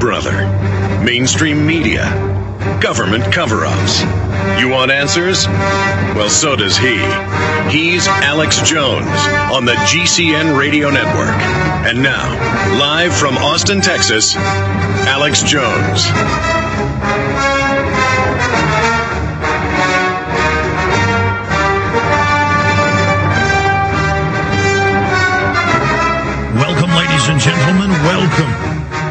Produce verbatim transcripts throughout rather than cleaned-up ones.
brother? Mainstream media? Government cover-ups? You want answers? Well, so does he. He's Alex Jones on the G C N Radio Network. And now, live from Austin, Texas, Alex Jones. Welcome, ladies and gentlemen. Welcome.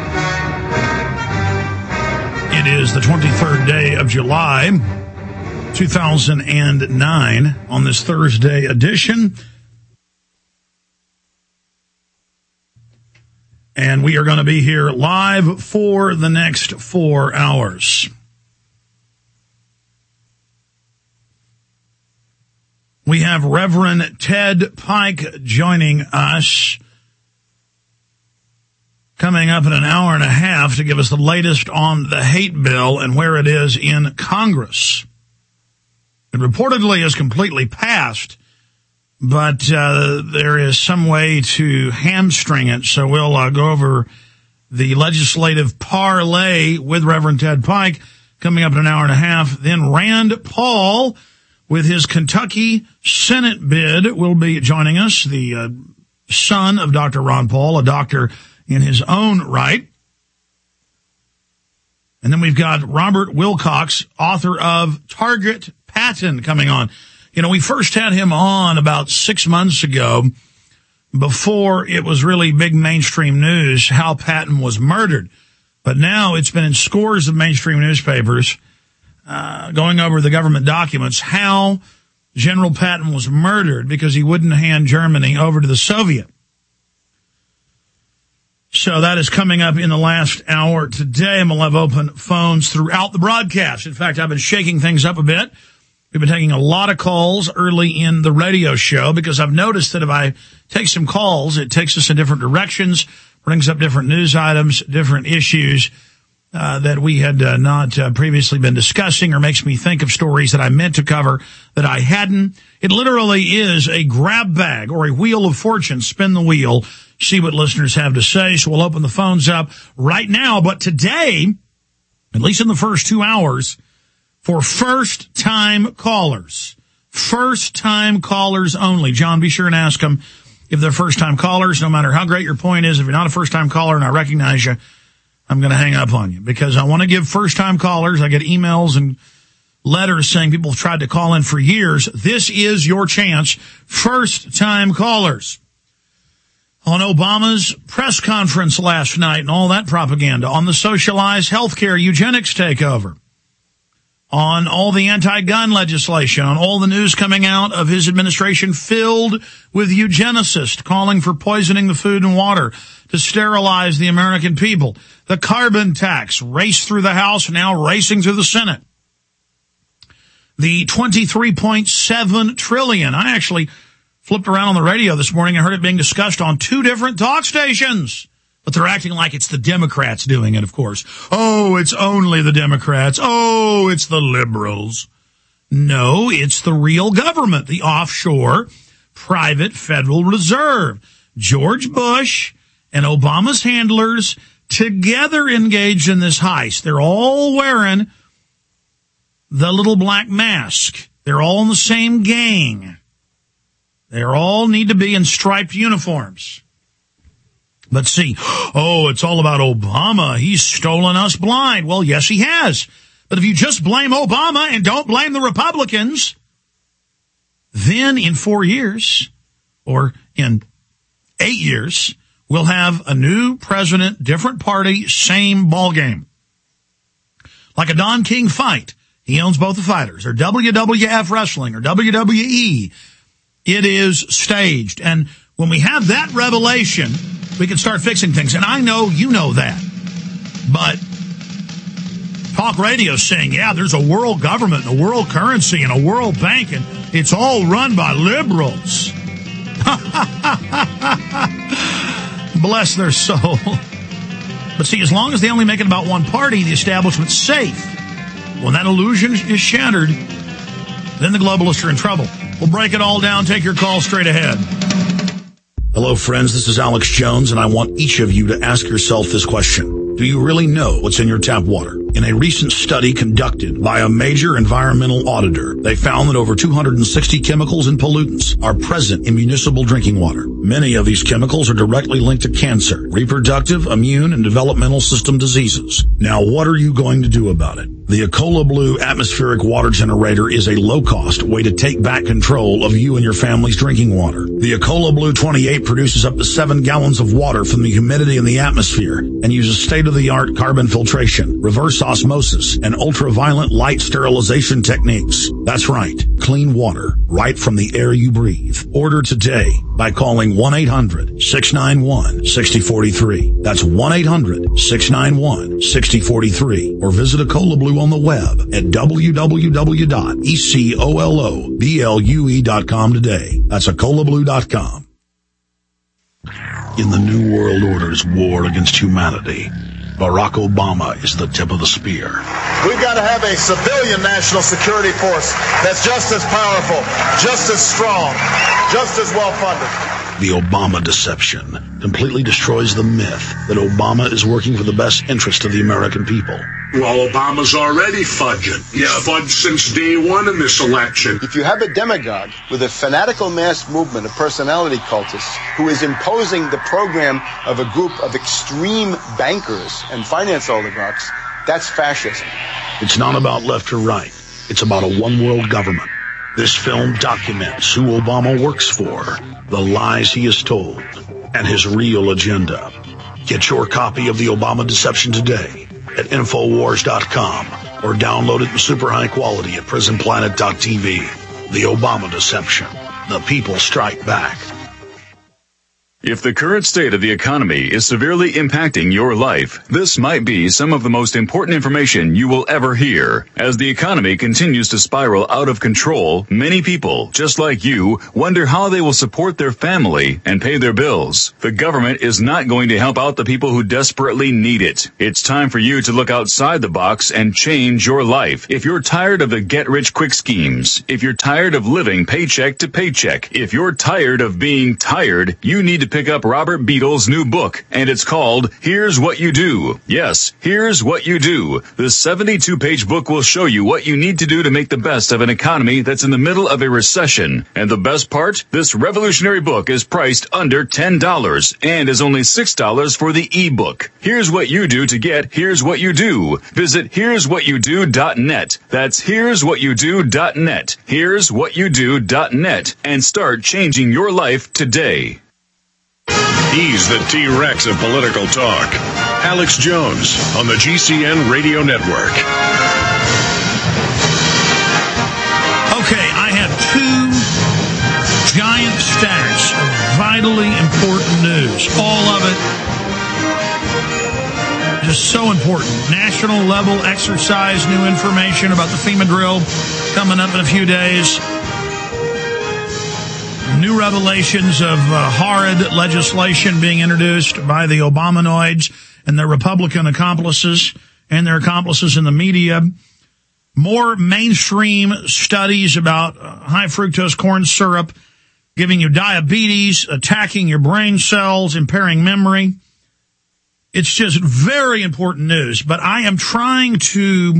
It is the twenty-third day of July, two thousand nine, on this Thursday edition. And we are going to be here live for the next four hours. We have Reverend Ted Pike joining us, coming up in an hour and a half to give us the latest on the hate bill and where it is in Congress. It reportedly has completely passed, but uh, there is some way to hamstring it, so we'll uh, go over the legislative parlay with Reverend Ted Pike coming up in an hour and a half. Then Rand Paul, with his Kentucky Senate bid, will be joining us, the uh, son of Doctor Ron Paul, a doctor in his own right. And then we've got Robert Wilcox, author of Target Patton, coming on. You know, we first had him on about six months ago, before it was really big mainstream news how Patton was murdered. But now it's been in scores of mainstream newspapers uh, going over the government documents how General Patton was murdered because he wouldn't hand Germany over to the Soviet. So that is coming up in the last hour today. I'm going to have open phones throughout the broadcast. In fact, I've been shaking things up a bit. We've been taking a lot of calls early in the radio show because I've noticed that if I take some calls, it takes us in different directions, brings up different news items, different issues uh, that we had uh, not uh, previously been discussing, or makes me think of stories that I meant to cover that I hadn't. It literally is a grab bag or a wheel of fortune. Spin the wheel. See what listeners have to say. So we'll open the phones up right now. But today, at least in the first two hours, for first-time callers, first-time callers only. John, be sure and ask them if they're first-time callers, no matter how great your point is. If you're not a first-time caller and I recognize you, I'm going to hang up on you because I want to give first-time callers, I get emails and letters saying people have tried to call in for years. This is your chance, first-time callers. On Obama's press conference last night and all that propaganda, on the socialized healthcare eugenics takeover, on all the anti-gun legislation, on all the news coming out of his administration filled with eugenicists calling for poisoning the food and water to sterilize the American people, the carbon tax raced through the House, now racing through the Senate, the twenty-three point seven trillion dollars. I actually flipped around on the radio this morning and heard it being discussed on two different talk stations. But they're acting like it's the Democrats doing it, of course. Oh, it's only the Democrats. Oh, it's the liberals. No, it's the real government, the offshore private Federal Reserve. George Bush and Obama's handlers together engaged in this heist. They're all wearing the little black mask. They're all in the same gang. They all need to be in striped uniforms. But see, oh, it's all about Obama. He's stolen us blind. Well, yes, he has. But if you just blame Obama and don't blame the Republicans, then in four years, or in eight years, we'll have a new president, different party, same ballgame. Like a Don King fight. He owns both the fighters, or W W F Wrestling, or W W E. It is staged. And when we have that revelation, we can start fixing things. And I know you know that. But talk radio saying, yeah, there's a world government and a world currency and a world bank, and it's all run by liberals. Bless their soul. But see, as long as they only make it about one party, the establishment's safe. When that illusion is shattered, then the globalists are in trouble. We'll break it all down. Take your call straight ahead. Hello, friends. This is Alex Jones, and I want each of you to ask yourself this question. Do you really know what's in your tap water? In a recent study conducted by a major environmental auditor, they found that over two hundred sixty chemicals and pollutants are present in municipal drinking water. Many of these chemicals are directly linked to cancer, reproductive, immune, and developmental system diseases. Now, what are you going to do about it? The Ecola Blue atmospheric water generator is a low-cost way to take back control of you and your family's drinking water. The Ecola Blue twenty-eight produces up to seven gallons of water from the humidity in the atmosphere and uses state-of-the-art carbon filtration, reverse osmosis, and ultraviolet light sterilization techniques. That's right, clean water right from the air you breathe. Order today by calling one eight hundred, six nine one, six zero four three. That's one eight hundred, six nine one, six zero four three. Or visit Ecola Blue on the web at w w w dot ecola blue dot com today. That's ecola blue dot com. In the New World Order's war against humanity, Barack Obama is the tip of the spear. We've got to have a civilian national security force that's just as powerful, just as strong, just as well funded. The Obama deception completely destroys the myth that Obama is working for the best interest of the American people. Well, Obama's already fudging. He's yeah. fudged since day one in this election. If you have a demagogue with a fanatical mass movement of personality cultists who is imposing the program of a group of extreme bankers and finance oligarchs, that's fascism. It's not about left or right. It's about a one-world government. This film documents who Obama works for, the lies he has told, and his real agenda. Get your copy of The Obama Deception today at infowars dot com or download it in super high quality at prison planet dot t v. The Obama Deception. The people strike back. If the current state of the economy is severely impacting your life, this might be some of the most important information you will ever hear. As the economy continues to spiral out of control, many people, just like you, wonder how they will support their family and pay their bills. The government is not going to help out the people who desperately need it. It's time for you to look outside the box and change your life. If you're tired of the get-rich-quick schemes, if you're tired of living paycheck to paycheck, if you're tired of being tired, you need to pick up Robert Beadle's new book, and it's called Here's What You Do. Yes, Here's What You Do. The seventy-two page book will show you what you need to do to make the best of an economy that's in the middle of a recession. And the best part? This revolutionary book is priced under ten dollars and is only six dollars for the ebook. Here's what you do to get Here's What You Do. Visit here's what you do dot net. That's here's what you do dot net. here's what you do dot net and start changing your life today. He's the T-Rex of political talk. Alex Jones on the G C N Radio Network. Okay, I have two giant stacks of vitally important news. All of it just so important. National level exercise, new information about the FEMA drill coming up in a few days. New revelations of uh, horrid legislation being introduced by the Obamanoids and their Republican accomplices and their accomplices in the media. More mainstream studies about uh, high fructose corn syrup giving you diabetes, attacking your brain cells, impairing memory. It's just very important news, but I am trying to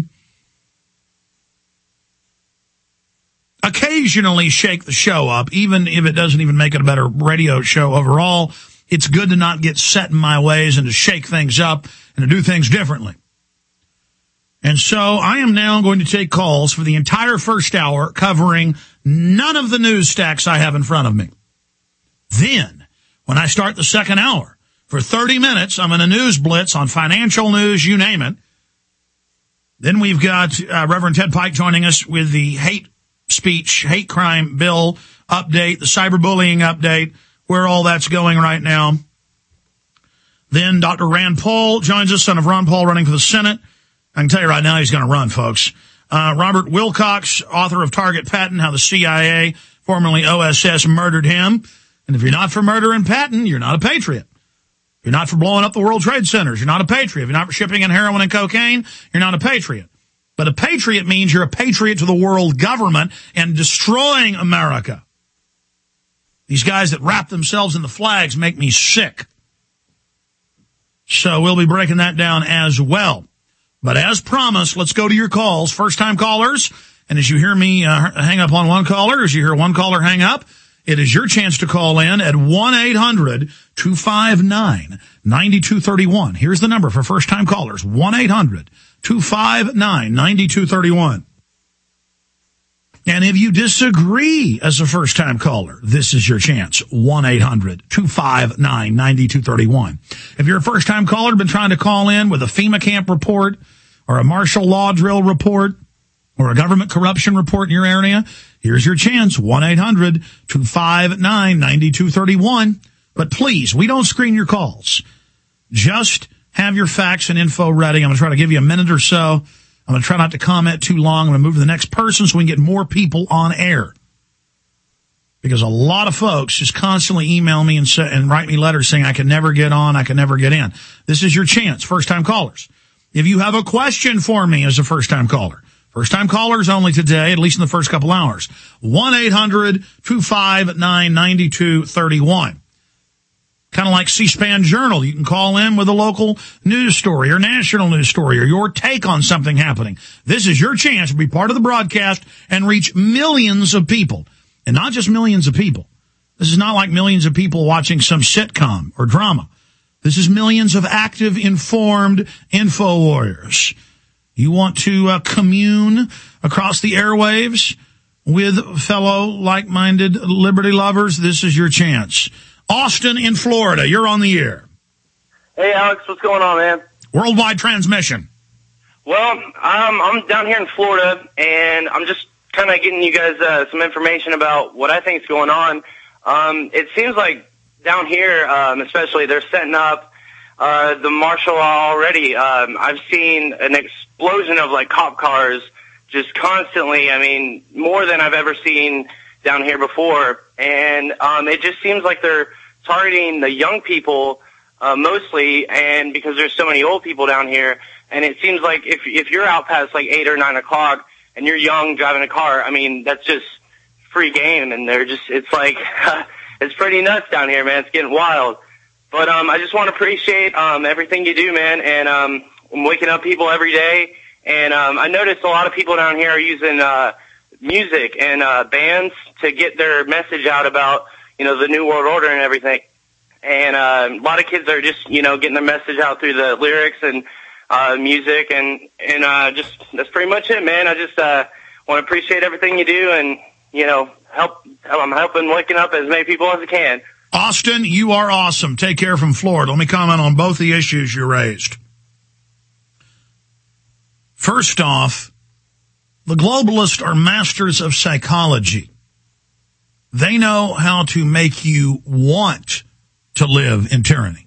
occasionally shake the show up, even if it doesn't even make it a better radio show overall. It's good to not get set in my ways and to shake things up and to do things differently. And so I am now going to take calls for the entire first hour covering none of the news stacks I have in front of me. Then, when I start the second hour, for thirty minutes, I'm in a news blitz on financial news, you name it. Then we've got uh, Reverend Ted Pike joining us with the hate speech, hate crime bill update, the cyberbullying update, where all that's going right now. Then Doctor Rand Paul joins us, son of Ron Paul, running for the Senate. I can tell you right now he's going to run, folks. Uh, Robert Wilcox, author of Target Patton, How the C I A, formerly O S S, murdered him. And if you're not for murdering Patton, you're not a patriot. You're not for blowing up the World Trade Centers. You're not a patriot. If you're not for shipping in heroin and cocaine, you're not a patriot. But a patriot means you're a patriot to the world government and destroying America. These guys that wrap themselves in the flags make me sick. So we'll be breaking that down as well. But as promised, let's go to your calls. First-time callers. And as you hear me uh, hang up on one caller, as you hear one caller hang up, it is your chance to call in at one eight hundred two five nine nine two three one. Here's the number for first-time callers, one eight hundred two five nine nine two three one. And if you disagree as a first-time caller, this is your chance, one eight hundred two five nine nine two three one. If you're a first-time caller, been trying to call in with a FEMA camp report or a martial law drill report or a government corruption report in your area, here's your chance, one eight hundred two five nine nine two three one. But please, we don't screen your calls. Just have your facts and info ready. I'm going to try to give you a minute or so. I'm going to try not to comment too long. I'm going to move to the next person so we can get more people on air. Because a lot of folks just constantly email me and, say, and write me letters saying I can never get on, I can never get in. This is your chance, first-time callers. If you have a question for me as a first-time caller, first-time callers only today, at least in the first couple hours, one eight hundred two five nine nine two three one. Kind of like C-SPAN Journal. You can call in with a local news story or national news story or your take on something happening. This is your chance to be part of the broadcast and reach millions of people. And not just millions of people. This is not like millions of people watching some sitcom or drama. This is millions of active, informed info warriors. You want to uh, commune across the airwaves with fellow like-minded liberty lovers? This is your chance. Austin in Florida, you're on the air. Hey, Alex, what's going on, man? Worldwide transmission. Well, um, I'm down here in Florida, and I'm just kind of getting you guys uh, some information about what I think is going on. Um, it seems like down here, um, especially, they're setting up uh, the martial law already. Um, I've seen an explosion of, like, cop cars just constantly. I mean, more than I've ever seen down here before. And um, it just seems like they're targeting the young people uh, mostly, and because there's so many old people down here. And it seems like if if you're out past, like, eight or nine o'clock and you're young driving a car, I mean, that's just free game. And they're just, it's like, it's pretty nuts down here, man. It's getting wild. But um, I just want to appreciate um, everything you do, man. And um, I'm waking up people every day. And um, I noticed a lot of people down here are using uh, music and uh, bands to get their message out about, you know, the New World Order and everything. And uh, a lot of kids are just, you know, getting their message out through the lyrics and uh, music. And, and uh, just that's pretty much it, man. I just uh, want to appreciate everything you do and, you know, help. I'm helping waking up as many people as I can. Austin, you are awesome. Take care from Florida. Let me comment on both the issues you raised. First off, the globalists are masters of psychology. They know how to make you want to live in tyranny.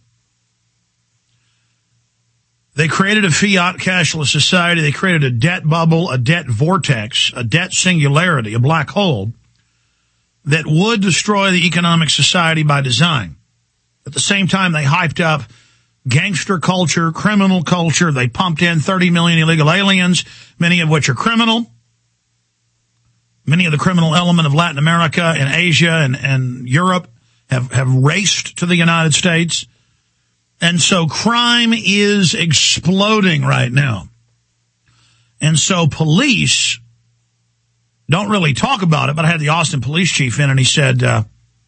They created a fiat cashless society. They created a debt bubble, a debt vortex, a debt singularity, a black hole that would destroy the economic society by design. At the same time, they hyped up gangster culture, criminal culture. They pumped in thirty million illegal aliens, many of which are criminal. Many of the criminal element of Latin America and Asia and, and Europe have, have raced to the United States. And so crime is exploding right now. And so police don't really talk about it, but I had the Austin police chief in and he said, uh,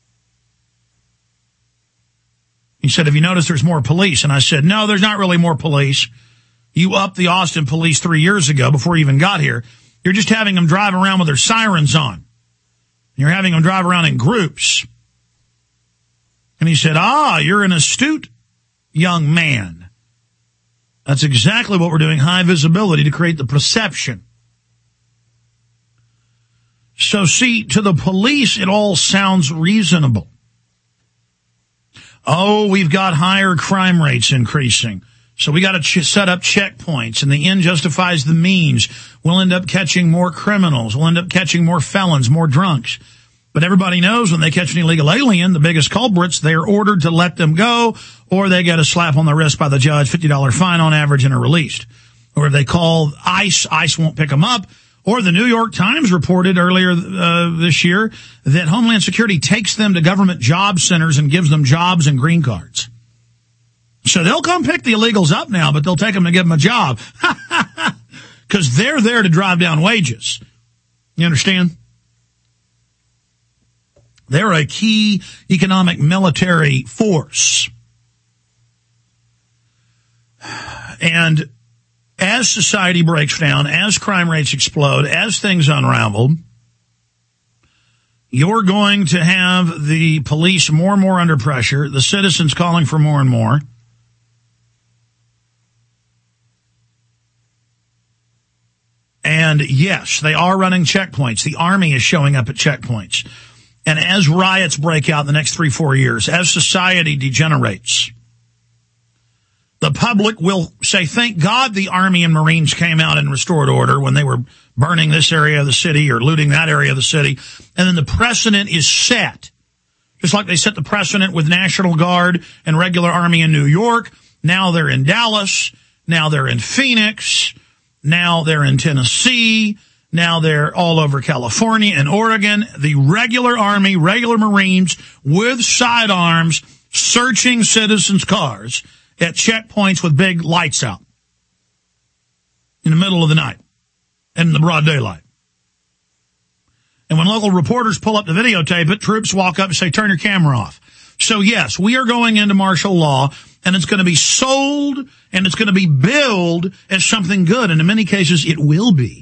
he said, have you noticed there's more police? And I said, no, there's not really more police. You upped the Austin police three years ago before you even got here. You're just having them drive around with their sirens on. You're having them drive around in groups. And he said, ah, you're an astute young man. That's exactly what we're doing, high visibility to create the perception. So see, to the police, it all sounds reasonable. Oh, we've got higher crime rates increasing. So we got to ch- set up checkpoints, and the end justifies the means. We'll end up catching more criminals. We'll end up catching more felons, more drunks. But everybody knows when they catch an illegal alien, the biggest culprits, they are ordered to let them go, or they get a slap on the wrist by the judge, fifty dollars fine on average, and are released. Or if they call ICE, ICE won't pick them up. Or the New York Times reported earlier uh, this year that Homeland Security takes them to government job centers and gives them jobs and green cards. So they'll come pick the illegals up now, but they'll take them to give them a job. Because they're there to drive down wages. You understand? They're a key economic military force. And as society breaks down, as crime rates explode, as things unravel, you're going to have the police more and more under pressure, the citizens calling for more and more. And yes, they are running checkpoints. The Army is showing up at checkpoints. And as riots break out in the next three, four years, as society degenerates, the public will say, thank God the Army and Marines came out and restored order when they were burning this area of the city or looting that area of the city. And then the precedent is set. Just like they set the precedent with National Guard and regular Army in New York. Now they're in Dallas. Now they're in Phoenix. Now they're in Tennessee. Now they're all over California and Oregon. The regular Army, regular Marines with sidearms searching citizens' cars at checkpoints with big lights out in the middle of the night and in the broad daylight. And when local reporters pull up to videotape it, troops walk up and say, turn your camera off. So yes, we are going into martial law, and it's going to be sold and it's going to be billed as something good. And in many cases, it will be.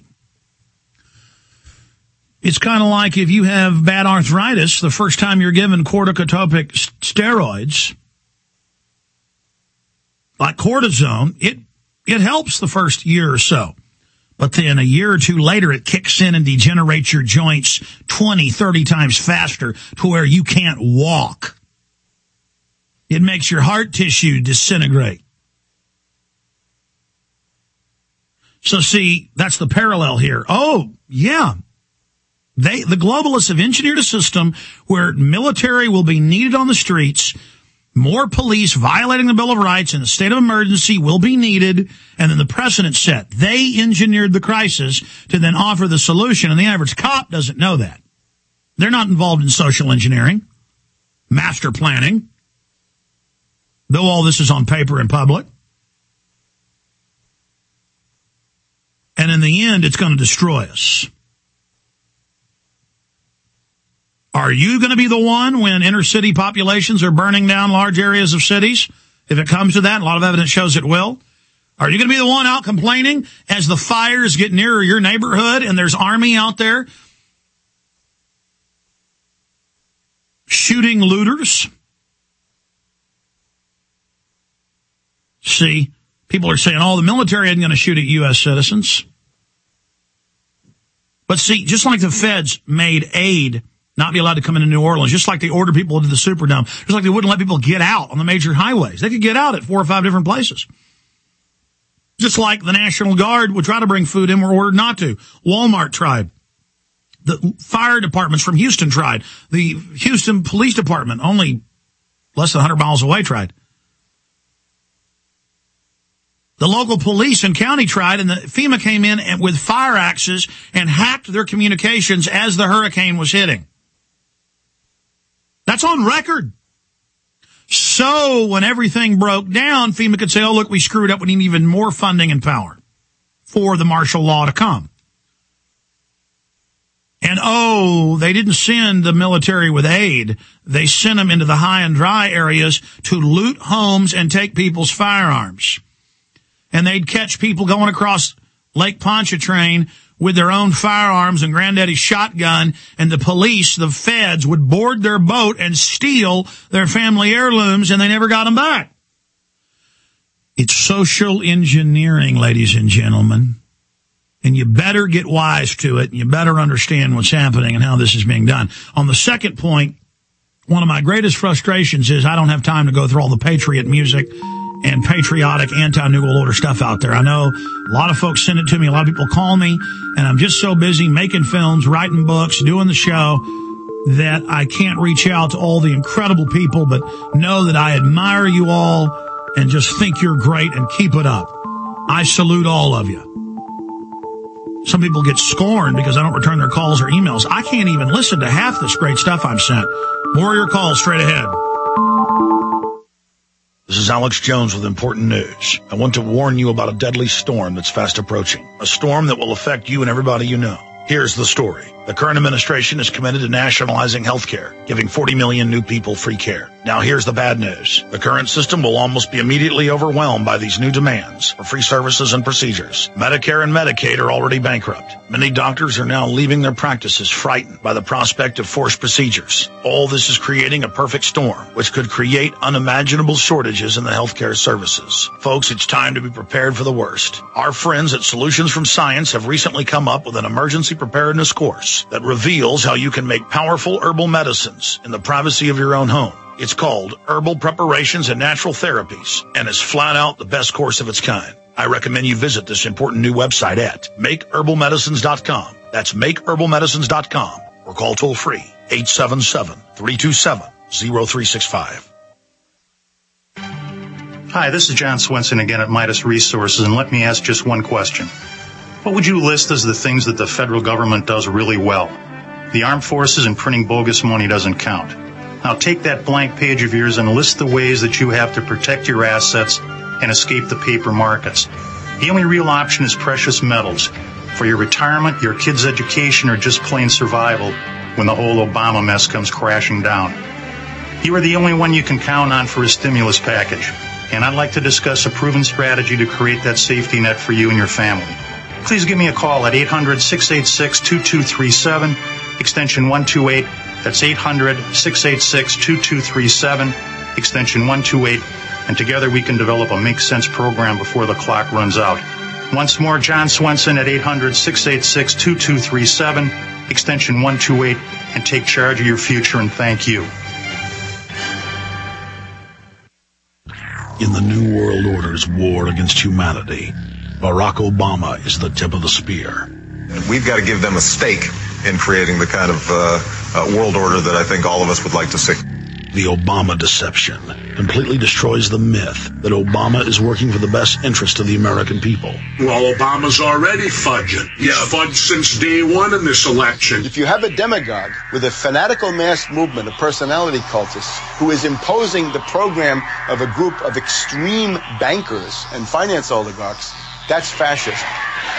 It's kind of like if you have bad arthritis, the first time you're given corticotropic steroids, like cortisone, it, it helps the first year or so. But then a year or two later, it kicks in and degenerates your joints twenty, thirty times faster to where you can't walk. It makes your heart tissue disintegrate. So see, that's the parallel here. Oh, yeah. They, the globalists have engineered a system where military will be needed on the streets. More police violating the Bill of Rights in a state of emergency will be needed, and then the precedent set. They engineered the crisis to then offer the solution, and the average cop doesn't know that. They're not involved in social engineering, master planning, though all this is on paper in public. And in the end, it's going to destroy us. Are you going to be the one when inner city populations are burning down large areas of cities? If it comes to that, a lot of evidence shows it will. Are you going to be the one out complaining as the fires get nearer your neighborhood and there's army out there shooting looters? See, people are saying, oh, the military isn't going to shoot at U S citizens. But see, just like the feds made aid not be allowed to come into New Orleans, just like they ordered people into the Superdome, just like they wouldn't let people get out on the major highways. They could get out at four or five different places. Just like the National Guard would try to bring food in, were ordered not to. Walmart tried. The fire departments from Houston tried. The Houston Police Department, only less than one hundred miles away, tried. The local police and county tried, and the FEMA came in and with fire axes and hacked their communications as the hurricane was hitting. That's on record. So when everything broke down, FEMA could say, oh, look, we screwed up. We need even more funding and power for the martial law to come. And, oh, they didn't send the military with aid. They sent them into the high and dry areas to loot homes and take people's firearms. And they'd catch people going across Lake Pontchartrain with their own firearms and granddaddy's shotgun, and the police, the feds, would board their boat and steal their family heirlooms, and they never got them back. It's social engineering, ladies and gentlemen. And you better get wise to it, and you better understand what's happening and how this is being done. On the second point, one of my greatest frustrations is I don't have time to go through all the patriot music and patriotic anti-New World Order stuff out there. I know a lot of folks send it to me. A lot of people call me, and I'm just so busy making films, writing books, doing the show that I can't reach out to all the incredible people, but know that I admire you all and just think you're great and keep it up. I salute all of you. Some people get scorned because I don't return their calls or emails. I can't even listen to half this great stuff I'm sent. More of your calls straight ahead. This is is Alex Jones with important news. I want to warn you about a deadly storm that's fast approaching. A storm that will affect you and everybody you know. Here's the story. The current administration is committed to nationalizing health care, giving forty million new people free care. Now here's the bad news. The current system will almost be immediately overwhelmed by these new demands for free services and procedures. Medicare and Medicaid are already bankrupt. Many doctors are now leaving their practices frightened by the prospect of forced procedures. All this is creating a perfect storm, which could create unimaginable shortages in the healthcare services. Folks, it's time to be prepared for the worst. Our friends at Solutions from Science have recently come up with an emergency preparedness course that reveals how you can make powerful herbal medicines in the privacy of your own home. It's called Herbal Preparations and Natural Therapies, and is flat out the best course of its kind. I recommend you visit this important new website at make herbal medicines dot com. That's make herbal medicines dot com, or call toll free eight seven seven, three two seven, zero three six five. Hi, this is John Swenson again at Midas Resources, and let me ask just one question. What would you list as the things that the federal government does really well? The armed forces and printing bogus money doesn't count. Now take that blank page of yours and list the ways that you have to protect your assets and escape the paper markets. The only real option is precious metals for your retirement, your kids' education, or just plain survival when the whole Obama mess comes crashing down. You are the only one you can count on for a stimulus package, and I'd like to discuss a proven strategy to create that safety net for you and your family. Please give me a call at eight hundred, six eight six, two two three seven, extension one two eight. That's eight hundred, six eight six, two two three seven, extension one two eight. And together we can develop a Make Sense program before the clock runs out. Once more, John Swenson at eight hundred, six eight six, two two three seven, extension one two eight, and take charge of your future, and thank you. In the New World Order's war against humanity, Barack Obama is the tip of the spear. We've got to give them a stake in creating the kind of uh, uh, world order that I think all of us would like to see. The Obama deception completely destroys the myth that Obama is working for the best interest of the American people. Well, Obama's already fudging. He's yeah. fudged since day one in this election. If you have a demagogue with a fanatical mass movement of personality cultists who is imposing the program of a group of extreme bankers and finance oligarchs, that's fascism.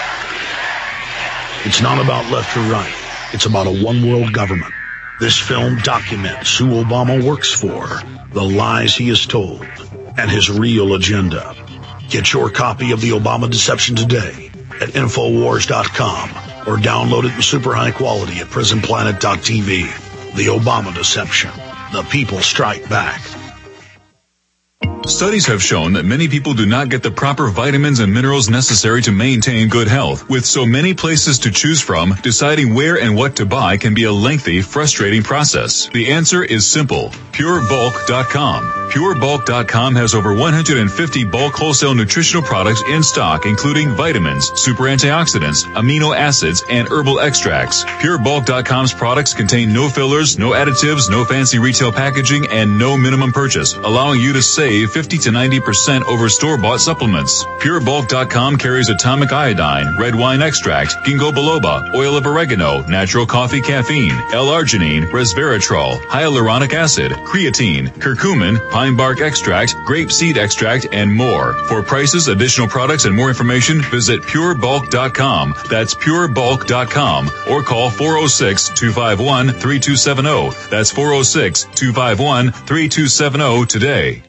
It's not about left or right. It's about a one-world government. This film documents who Obama works for, the lies he has told, and his real agenda. Get your copy of The Obama Deception today at Infowars dot com or download it in super high quality at Prison Planet dot T V. The Obama Deception. The people strike back. Studies have shown that many people do not get the proper vitamins and minerals necessary to maintain good health. With so many places to choose from, deciding where and what to buy can be a lengthy, frustrating process. The answer is simple. Pure Bulk dot com. Pure Bulk dot com has over one hundred fifty bulk wholesale nutritional products in stock, including vitamins, super antioxidants, amino acids, and herbal extracts. Pure Bulk dot com's products contain no fillers, no additives, no fancy retail packaging, and no minimum purchase, allowing you to save fifty to ninety percent over store-bought supplements. Pure Bulk dot com carries atomic iodine, red wine extract, ginkgo biloba, oil of oregano, natural coffee caffeine, L-arginine, resveratrol, hyaluronic acid, creatine, curcumin, pine bark extract, grape seed extract, and more. For prices, additional products, and more information, visit Pure Bulk dot com. That's Pure Bulk dot com, or call four oh six, two five one, three two seven oh. That's four oh six, two five one, three two seven oh today.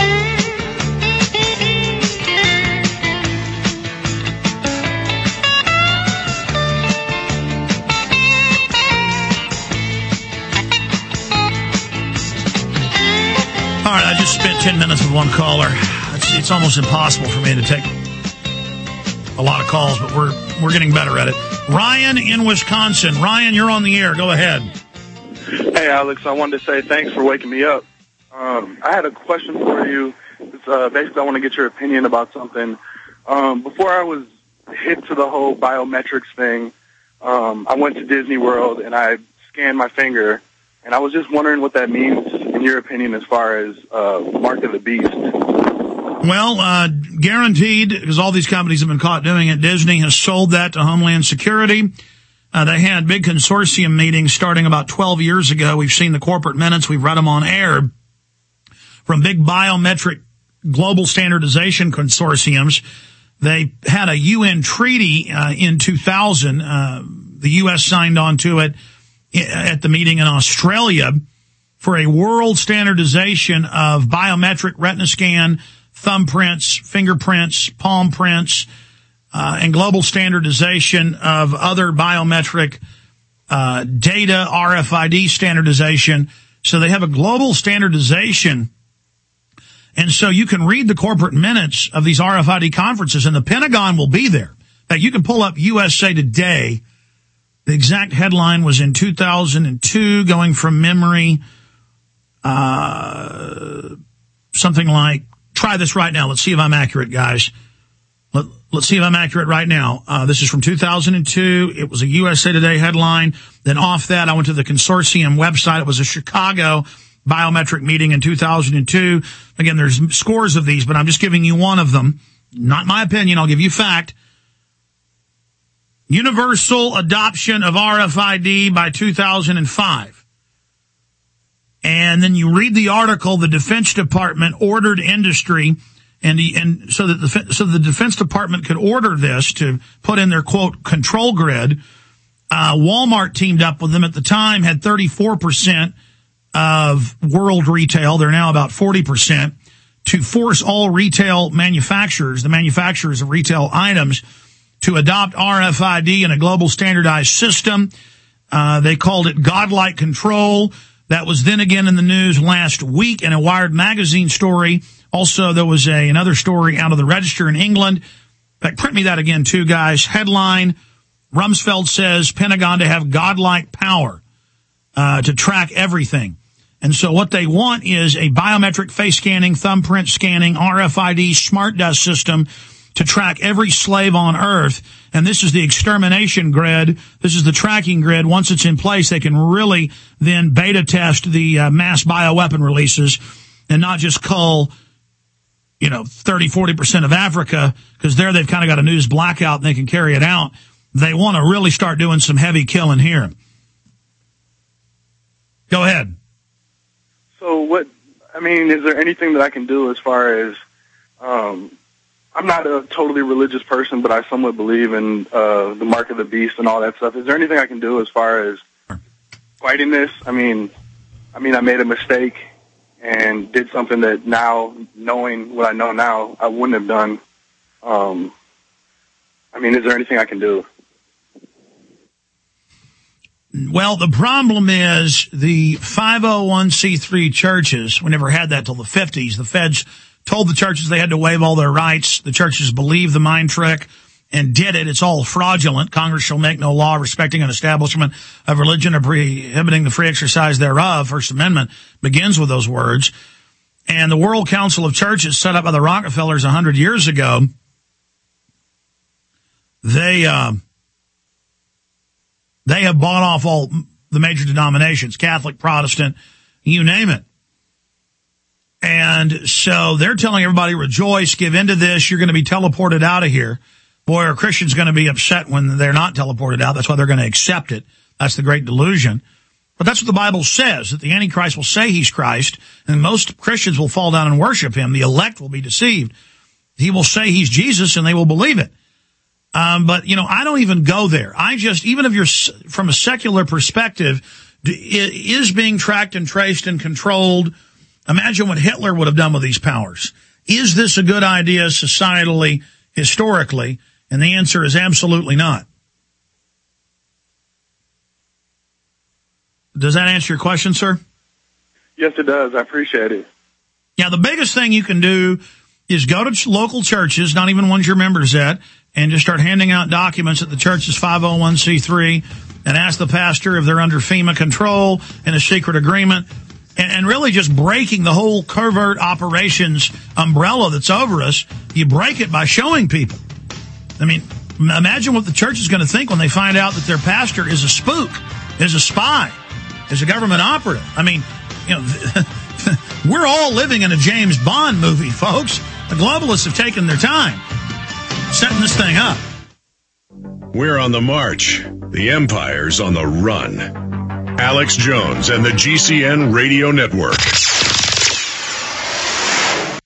All right, I just spent ten minutes with one caller. It's, it's almost impossible for me to take a lot of calls, but we're we're getting better at it. Ryan in Wisconsin. Ryan, you're on the air. Go ahead. Hey, Alex. I wanted to say thanks for waking me up. Um, I had a question for you. It's, uh, basically, I want to get your opinion about something. Um, before I was hit to the whole biometrics thing, um, I went to Disney World and I scanned my finger, and I was just wondering what that means, in your opinion, as far as uh, Mark of the Beast. Well, uh, guaranteed, because all these companies have been caught doing it. Disney has sold that to Homeland Security. Uh, they had big consortium meetings starting about twelve years ago. We've seen the corporate minutes. We've read them on air from big biometric global standardization consortiums. They had a U N treaty uh, in two thousand. Uh, the U S signed on to it at the meeting in Australia for a world standardization of biometric retina scan, thumbprints, fingerprints, palm prints, uh, and global standardization of other biometric uh, data, R F I D standardization. So they have a global standardization. And so you can read the corporate minutes of these R F I D conferences, and the Pentagon will be there. In fact, you can pull up U S A Today. The exact headline was in two thousand two, going from memory, uh, something like, try this right now. Let's see if I'm accurate, guys. Let, let's see if I'm accurate right now. Uh, this is from two thousand two. It was a U S A Today headline. Then off that, I went to the consortium website. It was a Chicago biometric meeting in two thousand two. Again, there's scores of these, but I'm just giving you one of them. Not my opinion. I'll give you fact. Universal adoption of R F I D by two thousand five. And then you read the article, the Defense Department ordered industry, and the, and so that the, so the Defense Department could order this to put in their, quote, control grid. Uh, Walmart teamed up with them at the time, had thirty-four percent of world retail. They're now about forty percent, to force all retail manufacturers, the manufacturers of retail items, to adopt R F I D in a global standardized system. Uh, they called it godlike control. That was then again in the news last week in a Wired magazine story. Also, there was a, another story out of the Register in England. In fact, print me that again too, guys. Headline, Rumsfeld says Pentagon to have godlike power uh, to track everything. And so what they want is a biometric face scanning, thumbprint scanning, R F I D, smart dust system to track every slave on Earth. And this is the extermination grid. This is the tracking grid. Once it's in place, they can really then beta test the uh, mass bioweapon releases and not just cull, you know, thirty, forty percent of Africa, because there they've kind of got a news blackout and they can carry it out. They want to really start doing some heavy killing here. Go ahead. So what, I mean, is there anything that I can do as far as, um, I'm not a totally religious person, but I somewhat believe in uh, the mark of the beast and all that stuff. Is there anything I can do as far as fighting this? I mean, I mean, I made a mistake and did something that now, knowing what I know now, I wouldn't have done. Um, I mean, is there anything I can do? Well, the problem is the five oh one c three churches, we never had that till the fifties. The feds told the churches they had to waive all their rights. The churches believed the mind trick and did it. It's all fraudulent. Congress shall make no law respecting an establishment of religion or prohibiting the free exercise thereof. First Amendment begins with those words. And the World Council of Churches, set up by the Rockefellers a hundred years ago, they, uh, they have bought off all the major denominations, Catholic, Protestant, you name it. And so they're telling everybody, rejoice, give into this, you're going to be teleported out of here. Boy, are Christians going to be upset when they're not teleported out. That's why they're going to accept it. That's the great delusion. But that's what the Bible says, that the Antichrist will say he's Christ, and most Christians will fall down and worship him. The elect will be deceived. He will say he's Jesus, and they will believe it. Um, but, you know, I don't even go there. I just, even if you're from a secular perspective, is being tracked and traced and controlled. Imagine what Hitler would have done with these powers. Is this a good idea societally, historically? And the answer is absolutely not. Does that answer your question, sir? Yes, it does. I appreciate it. Yeah, the biggest thing you can do is go to local churches, not even ones your members at, and just start handing out documents at the church's five oh one c three and ask the pastor if they're under FEMA control in a secret agreement, and, and really just breaking the whole covert operations umbrella that's over us. You break it by showing people. I mean, imagine what the church is going to think when they find out that their pastor is a spook, is a spy, is a government operative. I mean, you know, we're all living in a James Bond movie, folks. The globalists have taken their time setting this thing up. We're on the march. The empire's on the run. Alex Jones and the G C N Radio Network.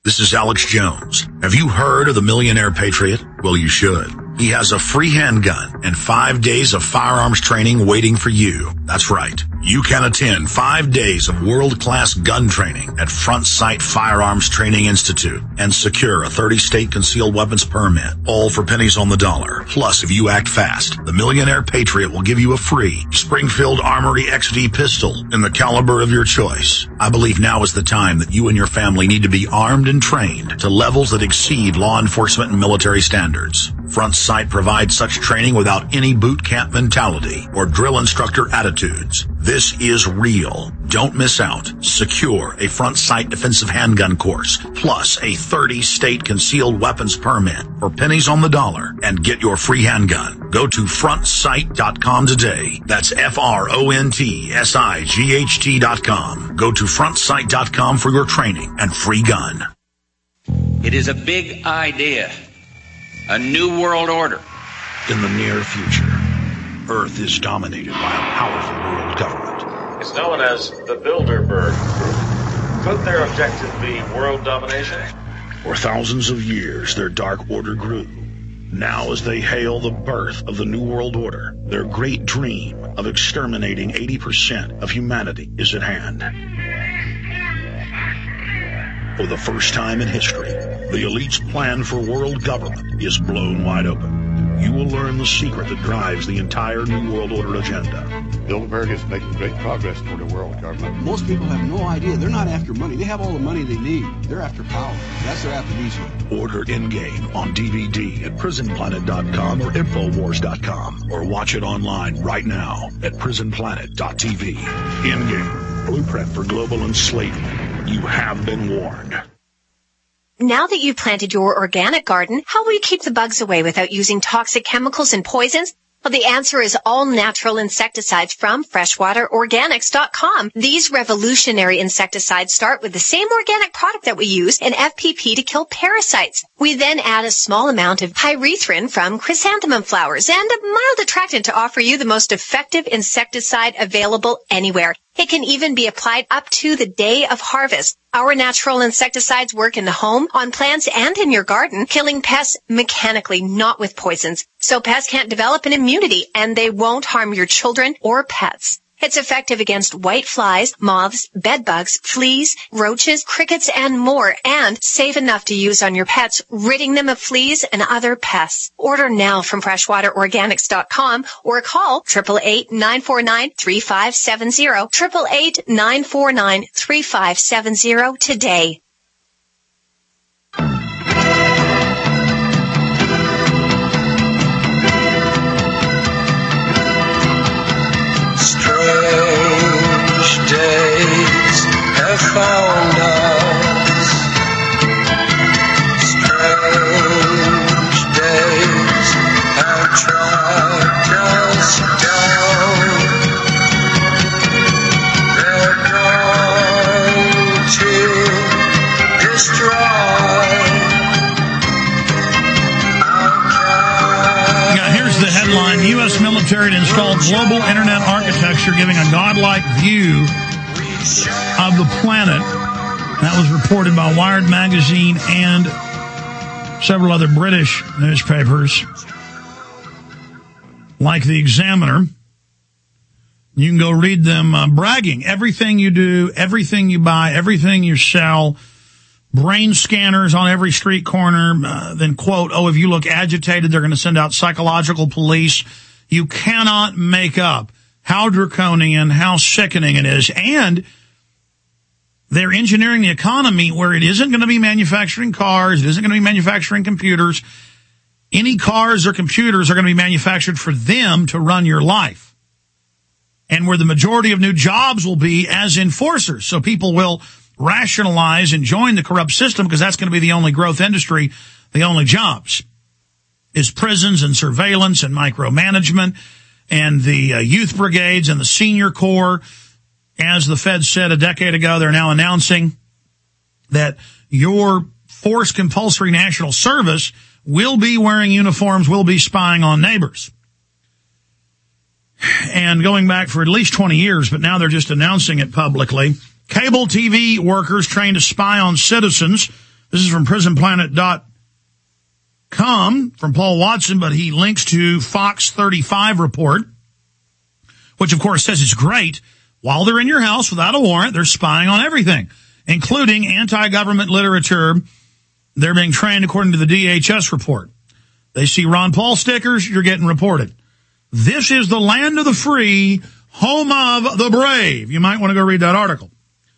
This is Alex Jones. Have you heard of the Millionaire Patriot? Well, you should. He has a free handgun and five days of firearms training waiting for you. That's right. You can attend five days of world-class gun training at Front Sight Firearms Training Institute and secure a thirty-state concealed weapons permit, all for pennies on the dollar. Plus, if you act fast, the Millionaire Patriot will give you a free Springfield Armory X D pistol in the caliber of your choice. I believe now is the time that you and your family need to be armed and trained to levels that exceed law enforcement and military standards. Front Sight provides such training without any boot camp mentality or drill instructor attitudes. This is real. Don't miss out. Secure a Front Sight defensive handgun course, plus a thirty-state concealed weapons permit for pennies on the dollar, and get your free handgun. Go to front sight dot com today. That's F R O N T S I G H T dot com. Go to front sight dot com for your training and free gun. It is a big idea. A new world order. In the near future, Earth is dominated by a powerful world government. It's known as the Bilderberg Group. Could their objective be world domination? For thousands of years, their dark order grew. Now, as they hail the birth of the New World Order, their great dream of exterminating eighty percent of humanity is at hand. For the first time in history, the elite's plan for world government is blown wide open. You will learn the secret that drives the entire New World Order agenda. Bilderberg is making great progress toward a world government. Most people have no idea. They're not after money. They have all the money they need. They're after power. That's their aphrodisiac. Order Endgame on D V D at prison planet dot com or infowars dot com, or watch it online right now at prison planet dot t v. Endgame, blueprint for global enslavement. You have been warned. Now that you've planted your organic garden, how will you keep the bugs away without using toxic chemicals and poisons? Well, the answer is all natural insecticides from freshwater organics dot com. These revolutionary insecticides start with the same organic product that we use in F P P to kill parasites. We then add a small amount of pyrethrin from chrysanthemum flowers and a mild attractant to offer you the most effective insecticide available anywhere. It can even be applied up to the day of harvest. Our natural insecticides work in the home, on plants, and in your garden, killing pests mechanically, not with poisons. So pests can't develop an immunity, and they won't harm your children or pets. It's effective against white flies, moths, bedbugs, fleas, roaches, crickets, and more, and safe enough to use on your pets, ridding them of fleas and other pests. Order now from freshwater organics dot com or call eight eight eight, nine four nine, three five seven zero, eight eight eight, nine four nine, three five seven zero today. Strange days have found us. Strange days have tracked us down. They're going to destroy our Now, here's the headline. U S military to install global internet architecture giving a godlike view of the planet. That was reported by Wired Magazine and several other British newspapers, like The Examiner. You can go read them uh, bragging. Everything you do, everything you buy, everything you sell, brain scanners on every street corner, uh, then quote, oh, if you look agitated, they're going to send out psychological police. You cannot make up how draconian, how sickening it is. And they're engineering the economy where it isn't going to be manufacturing cars, it isn't going to be manufacturing computers. Any cars or computers are going to be manufactured for them to run your life. And where the majority of new jobs will be as enforcers. So people will rationalize and join the corrupt system because that's going to be the only growth industry, the only jobs is prisons and surveillance and micromanagement and the uh, youth brigades and the senior corps. As the Fed said a decade ago, they're now announcing that your forced compulsory national service will be wearing uniforms, will be spying on neighbors. And going back for at least twenty years, but now they're just announcing it publicly. Cable T V workers trained to spy on citizens This is from prison planet dot com from Paul Watson, but he links to Fox thirty-five report, which of course says it's great. While they're in your house without a warrant, they're spying on everything, including anti-government literature. They're being trained according to the D H S report. They see Ron Paul stickers, you're getting reported. This is the land of the free, home of the brave. You might want to go read that article.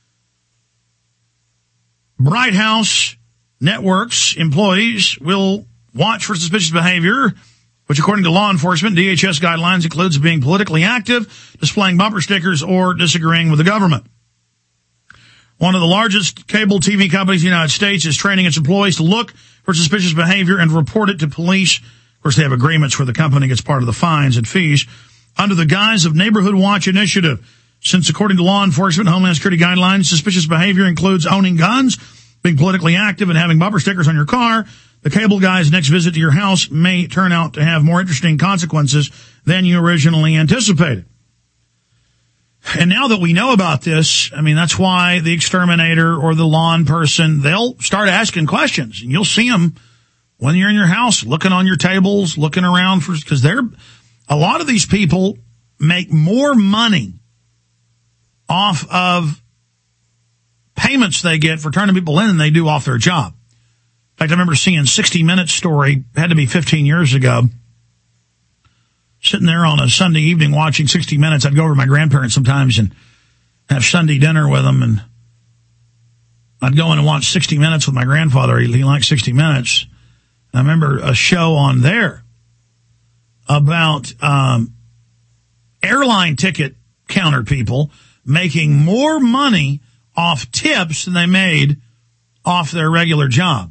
Bright House Networks employees will watch for suspicious behavior, which according to law enforcement, D H S guidelines includes being politically active, displaying bumper stickers, or disagreeing with the government. One of the largest cable T V companies in the United States is training its employees to look for suspicious behavior and report it to police. Of course, they have agreements where the company gets part of the fines and fees under the guise of Neighborhood Watch Initiative. Since according to law enforcement, Homeland Security guidelines, suspicious behavior includes owning guns, being politically active, and having bumper stickers on your car, the cable guy's next visit to your house may turn out to have more interesting consequences than you originally anticipated. And now that we know about this, I mean, that's why the exterminator or the lawn person, they'll start asking questions. And you'll see them when you're in your house, looking on your tables, looking around for, because they're, a lot of these people make more money off of payments they get for turning people in than they do off their job. In fact, I remember seeing sixty minutes story, had to be fifteen years ago, sitting there on a Sunday evening watching sixty minutes. I'd go over to my grandparents sometimes and have Sunday dinner with them, and I'd go in and watch sixty minutes with my grandfather. He, he liked sixty minutes. And I remember a show on there about um, airline ticket counter people making more money off tips than they made off their regular job.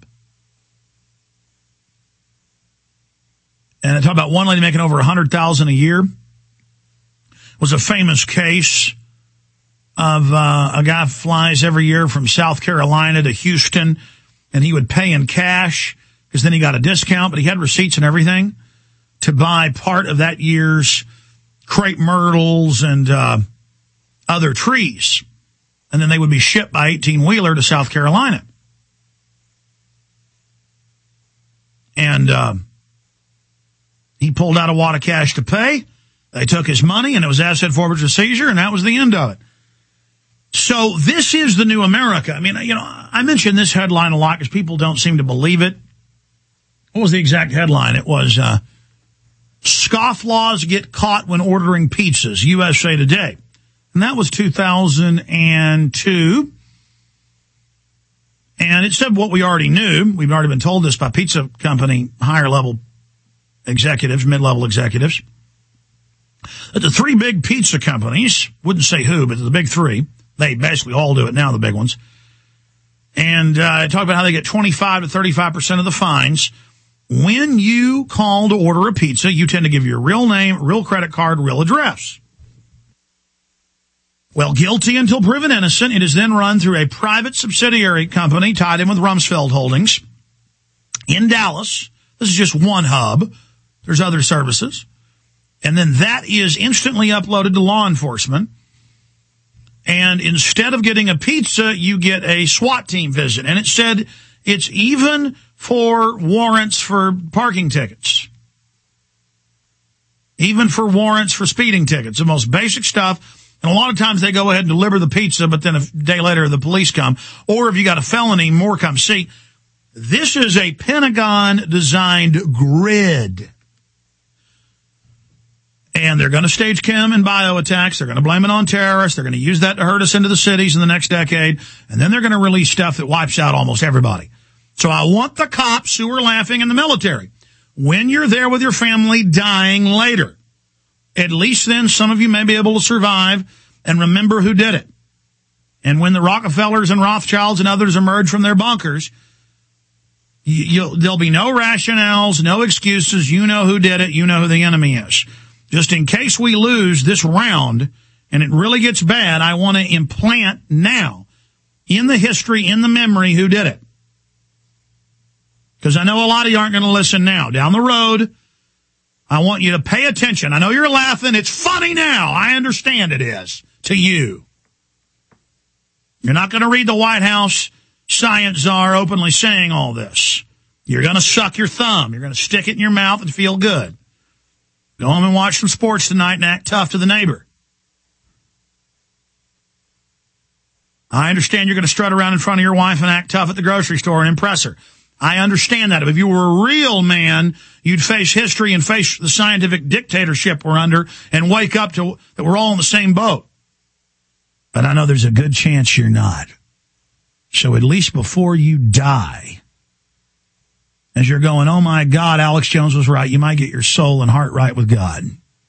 And I talk about one lady making over one hundred thousand dollars a year. It was a famous case of uh, a guy flies every year from South Carolina to Houston, and he would pay in cash because then he got a discount, but he had receipts and everything to buy part of that year's crepe myrtles and uh, other trees. And then they would be shipped by eighteen-wheeler to South Carolina. And uh, he pulled out a wad of cash to pay. They took his money, and it was asset forfeiture seizure, and that was the end of it. So this is the new America. I mean, you know, I mentioned this headline a lot because people don't seem to believe it. What was the exact headline? It was, uh, scofflaws get caught when ordering pizzas, U S A Today. And that was two thousand two. And it said what we already knew. We've already been told this by pizza company higher level executives, mid-level executives. That the three big pizza companies, wouldn't say who, but the big three, they basically all do it now, the big ones. And uh, I talked about how they get twenty-five to thirty-five percent of the fines. When you call to order a pizza, you tend to give your real name, real credit card, real address. Well, guilty until proven innocent. It is then run through a private subsidiary company tied in with Rumsfeld Holdings in Dallas. This is just one hub. There's other services. And then that is instantly uploaded to law enforcement. And instead of getting a pizza, you get a SWAT team visit. And it said it's even for warrants for parking tickets. Even for warrants for speeding tickets. The most basic stuff. And a lot of times they go ahead and deliver the pizza, but then a day later the police come. Or if you got a felony, more come. See, this is a Pentagon-designed grid. And they're going to stage chem and bio attacks. They're going to blame it on terrorists. They're going to use that to hurt us into the cities in the next decade. And then they're going to release stuff that wipes out almost everybody. So I want the cops who are laughing in the military. When you're there with your family dying later, at least then some of you may be able to survive and remember who did it. And when the Rockefellers and Rothschilds and others emerge from their bunkers, you, you'll, there'll be no rationales, no excuses. You know who did it. You know who the enemy is. Just in case we lose this round and it really gets bad, I want to implant now in the history, in the memory, who did it. Because I know a lot of you aren't going to listen now. Down the road, I want you to pay attention. I know you're laughing. It's funny now. I understand it is to you. You're not going to read the White House science czar openly saying all this. You're going to suck your thumb. You're going to stick it in your mouth and feel good. Go home and watch some sports tonight and act tough to the neighbor. I understand you're going to strut around in front of your wife and act tough at the grocery store and impress her. I understand that. If you were a real man, you'd face history and face the scientific dictatorship we're under and wake up to that we're all in the same boat. But I know there's a good chance you're not. So at least before you die, as you're going, oh my God, Alex Jones was right, you might get your soul and heart right with God.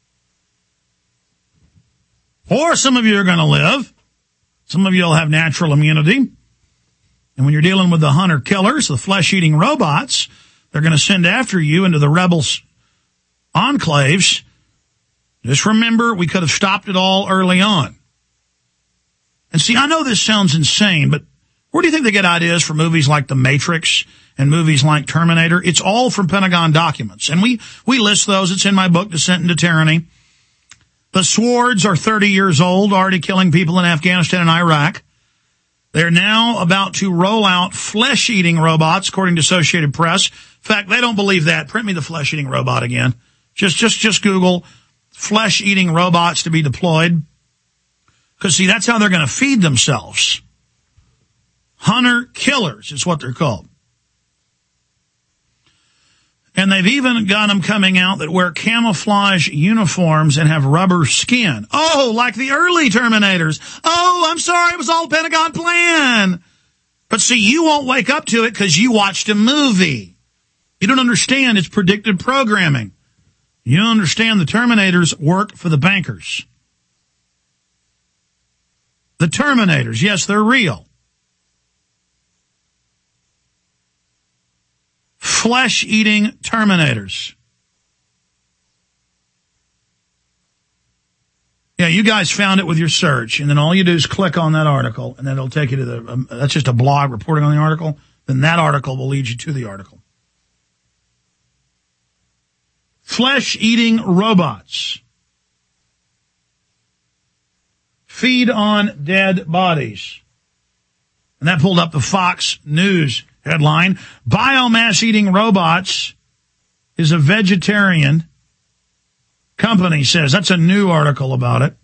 Or some of you are going to live. Some of you will have natural immunity. And when you're dealing with the hunter-killers, the flesh-eating robots, they're going to send after you into the rebels' enclaves. Just remember, we could have stopped it all early on. And see, I know this sounds insane, but where do you think they get ideas for movies like The Matrix and movies like Terminator? It's all from Pentagon documents. And we, we list those. It's in my book, Descent into Tyranny. The Swords are thirty years old, already killing people in Afghanistan and Iraq. They're now about to roll out flesh-eating robots, according to Associated Press. In fact, they don't believe that. Print me the flesh-eating robot again. Just, just, just Google flesh-eating robots to be deployed. Because, see, that's how they're going to feed themselves. Hunter-killers is what they're called. And they've even got them coming out that wear camouflage uniforms and have rubber skin. Oh, like the early Terminators. Oh, I'm sorry, it was all Pentagon plan. But see, you won't wake up to it because you watched a movie. You don't understand it's predicted programming. You don't understand the Terminators work for the bankers. The Terminators, yes, they're real. Flesh-eating Terminators. Yeah, you guys found it with your search, and then all you do is click on that article, and then it'll take you to the, um, that's just a blog reporting on the article, then that article will lead you to the article. Flesh-eating robots. Feed on dead bodies. And that pulled up the Fox News headline. Biomass-eating robots is a vegetarian company says. That's a new article about it.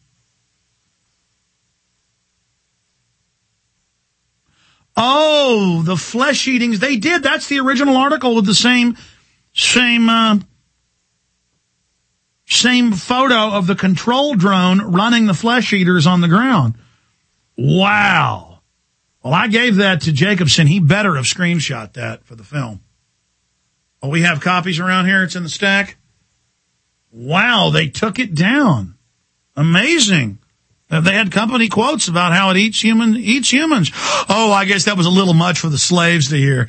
Oh, the flesh eatings. They did. That's the original article with the same, same, uh, same photo of the control drone running the flesh eaters on the ground. Wow. Well, I gave that to Jacobson. He better have screenshot that for the film. Oh, we have copies around here. It's in the stack. Wow, they took it down. Amazing. Uh, they had company quotes about how it eats human eats humans. Oh, I guess that was a little much for the slaves to hear.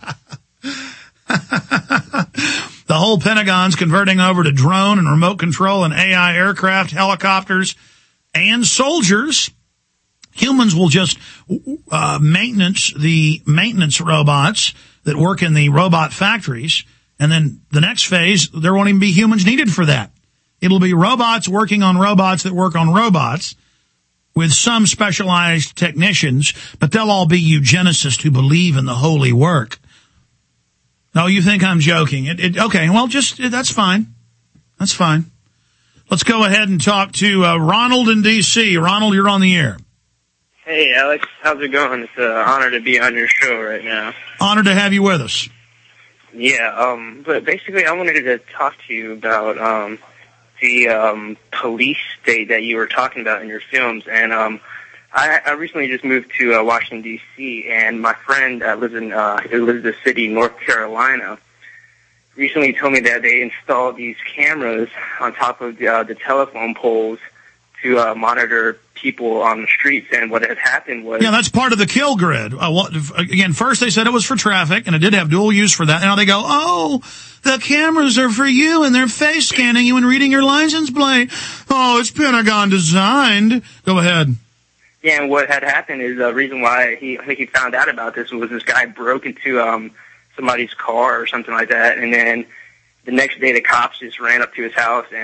The whole Pentagon's converting over to drone and remote control and A I aircraft, helicopters, and soldiers. Humans will just uh, maintenance the maintenance robots that work in the robot factories. And then the next phase, there won't even be humans needed for that. It'll be robots working on robots that work on robots with some specialized technicians, but they'll all be eugenicists who believe in the holy work. No, you think I'm joking. It, it, okay, well, just that's fine. That's fine. Let's go ahead and talk to uh, Ronald in D C Ronald, you're on the air. Hey, Alex. How's it going? It's an honor to be on your show right now. Honored to have you with us. Yeah, um, but basically I wanted to talk to you about um, the um, police state that you were talking about in your films. And um, I, I recently just moved to uh, Washington, D C, and my friend uh, lives in uh, Elizabeth City, North Carolina, recently told me that they installed these cameras on top of the, uh, the telephone poles to uh, monitor people on the streets, and what had happened was... Yeah, that's part of the kill grid. Uh, what, again, first they said it was for traffic, and it did have dual use for that. Now they go, oh, the cameras are for you, and they're face scanning you and reading your license plate. Oh, it's Pentagon designed. Go ahead. Yeah, and what had happened is the reason why he, I think he found out about this was this guy broke into um, somebody's car or something like that, and then the next day the cops just ran up to his house and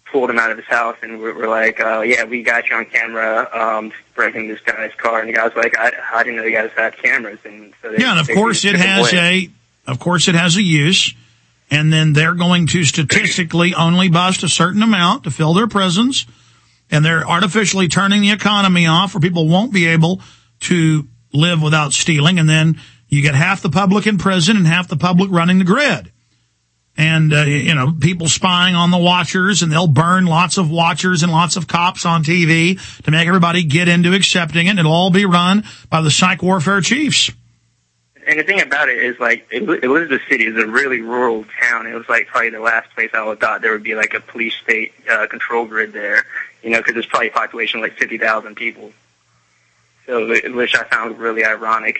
pulled him out of his house, and we're, we're like, uh, yeah, we got you on camera, um, breaking this guy's car. And the guy was like, I, I didn't know you guys had cameras. And so they, yeah, and of they course it has a, of course it has a use, and then they're going to statistically only bust a certain amount to fill their prisons, and they're artificially turning the economy off where people won't be able to live without stealing, and then you get half the public in prison and half the public running the grid. And, uh, you know, people spying on the watchers, and they'll burn lots of watchers and lots of cops on T V to make everybody get into accepting it. And it'll all be run by the psych warfare chiefs. And the thing about it is, like, Elizabeth City is a really rural town. It was, like, probably the last place I would have thought there would be, like, a police state uh, control grid there, you know, because there's probably a population of, like, fifty thousand people. So, which I found really ironic.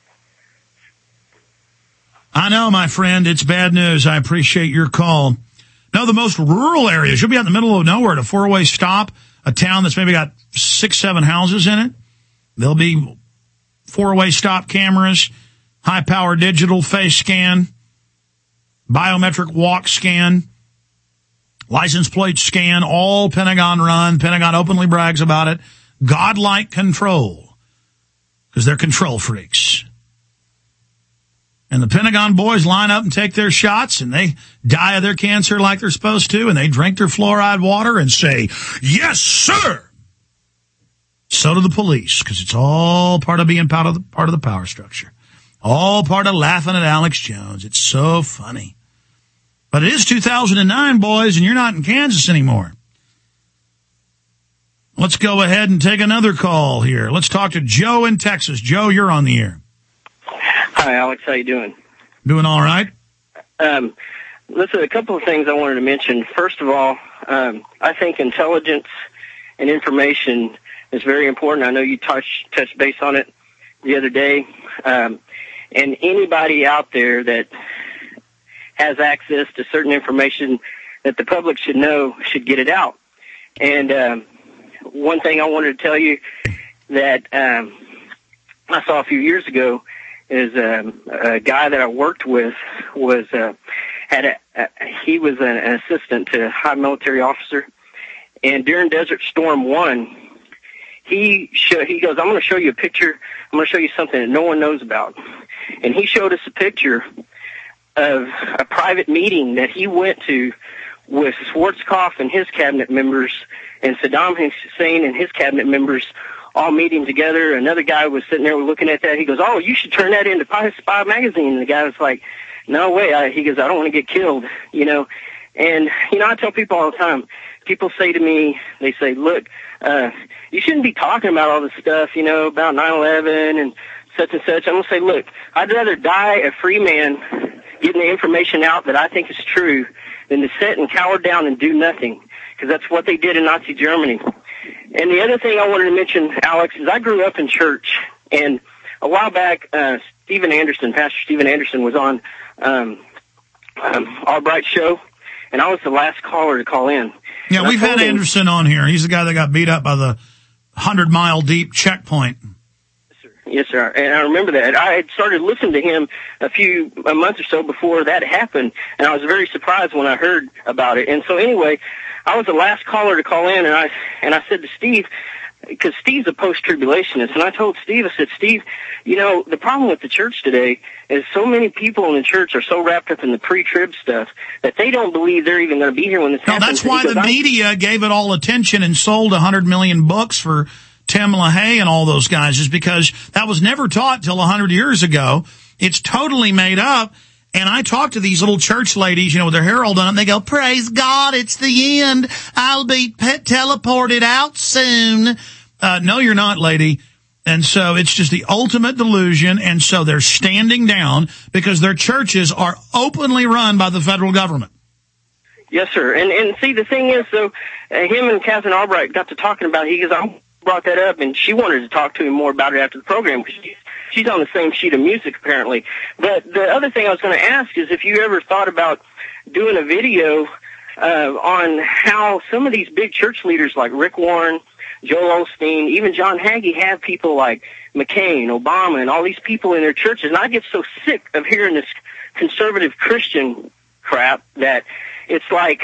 I know, my friend, it's bad news. I appreciate your call. No, the most rural areas, you'll be out in the middle of nowhere at a four-way stop, a town that's maybe got six, seven houses in it. There'll be four-way stop cameras, high-power digital face scan, biometric walk scan, license plate scan, all Pentagon run. Pentagon openly brags about it. Godlike control, because they're control freaks. And the Pentagon boys line up and take their shots, and they die of their cancer like they're supposed to, and they drink their fluoride water and say, yes, sir. So do the police, because it's all part of being part of the, part of the power structure. All part of laughing at Alex Jones. It's so funny. But it is two thousand nine, boys, and you're not in Kansas anymore. Let's go ahead and take another call here. Let's talk to Joe in Texas. Joe, you're on the air. Hi, Alex. How you doing? Doing all right. Um, listen, a couple of things I wanted to mention. First of all, um, I think intelligence and information is very important. I know you touched touched base on it the other day. Um, and anybody out there that has access to certain information that the public should know should get it out. And um, one thing I wanted to tell you that um, I saw a few years ago is um, a guy that I worked with was uh, had a, a he was an, an assistant to a high military officer, and during Desert Storm One, he show, he goes, I'm going to show you a picture. I'm going to show you something that no one knows about, and he showed us a picture of a private meeting that he went to with Schwarzkopf and his cabinet members, and Saddam Hussein and his cabinet members all meeting together. Another guy was sitting there looking at that. He goes, oh, you should turn that into Spy Magazine. And the guy was like, no way. I, he goes, I don't want to get killed, you know. And, you know, I tell people all the time, people say to me, they say, look, uh, you shouldn't be talking about all this stuff, you know, about nine eleven and such and such. I'm going to say, look, I'd rather die a free man getting the information out that I think is true than to sit and cower down and do nothing, because that's what they did in Nazi Germany. And the other thing I wanted to mention, Alex, is I grew up in church, and a while back, uh, Stephen Anderson, Pastor Stephen Anderson, was on um, um, Albright's show, and I was the last caller to call in. Yeah, and we've had him, Anderson on here. He's the guy that got beat up by the hundred-mile-deep checkpoint. Yes, sir. And I remember that. I had started listening to him a few a month or so before that happened, and I was very surprised when I heard about it. And so anyway, I was the last caller to call in, and I and I said to Steve, because Steve's a post-tribulationist, and I told Steve, I said, Steve, you know, the problem with the church today is so many people in the church are so wrapped up in the pre-trib stuff that they don't believe they're even going to be here when this no, happens. That's why the media gave it all attention and sold a hundred million books for Tim LaHaye and all those guys, is because that was never taught till a hundred years ago. It's totally made up. And I talk to these little church ladies, you know, with their hair all done, and they go, praise God, it's the end. I'll be pet teleported out soon. Uh, no, you're not, lady. And so it's just the ultimate delusion. And so they're standing down because their churches are openly run by the federal government. Yes, sir. And, and see, the thing is, though, uh, him and Catherine Albright got to talking about it. He goes, I brought that up, and she wanted to talk to him more about it after the program, because she's, she's on the same sheet of music, apparently. But the other thing I was going to ask is if you ever thought about doing a video uh, on how some of these big church leaders like Rick Warren, Joel Osteen, even John Hagee have people like McCain, Obama, and all these people in their churches. And I get so sick of hearing this conservative Christian crap that it's like,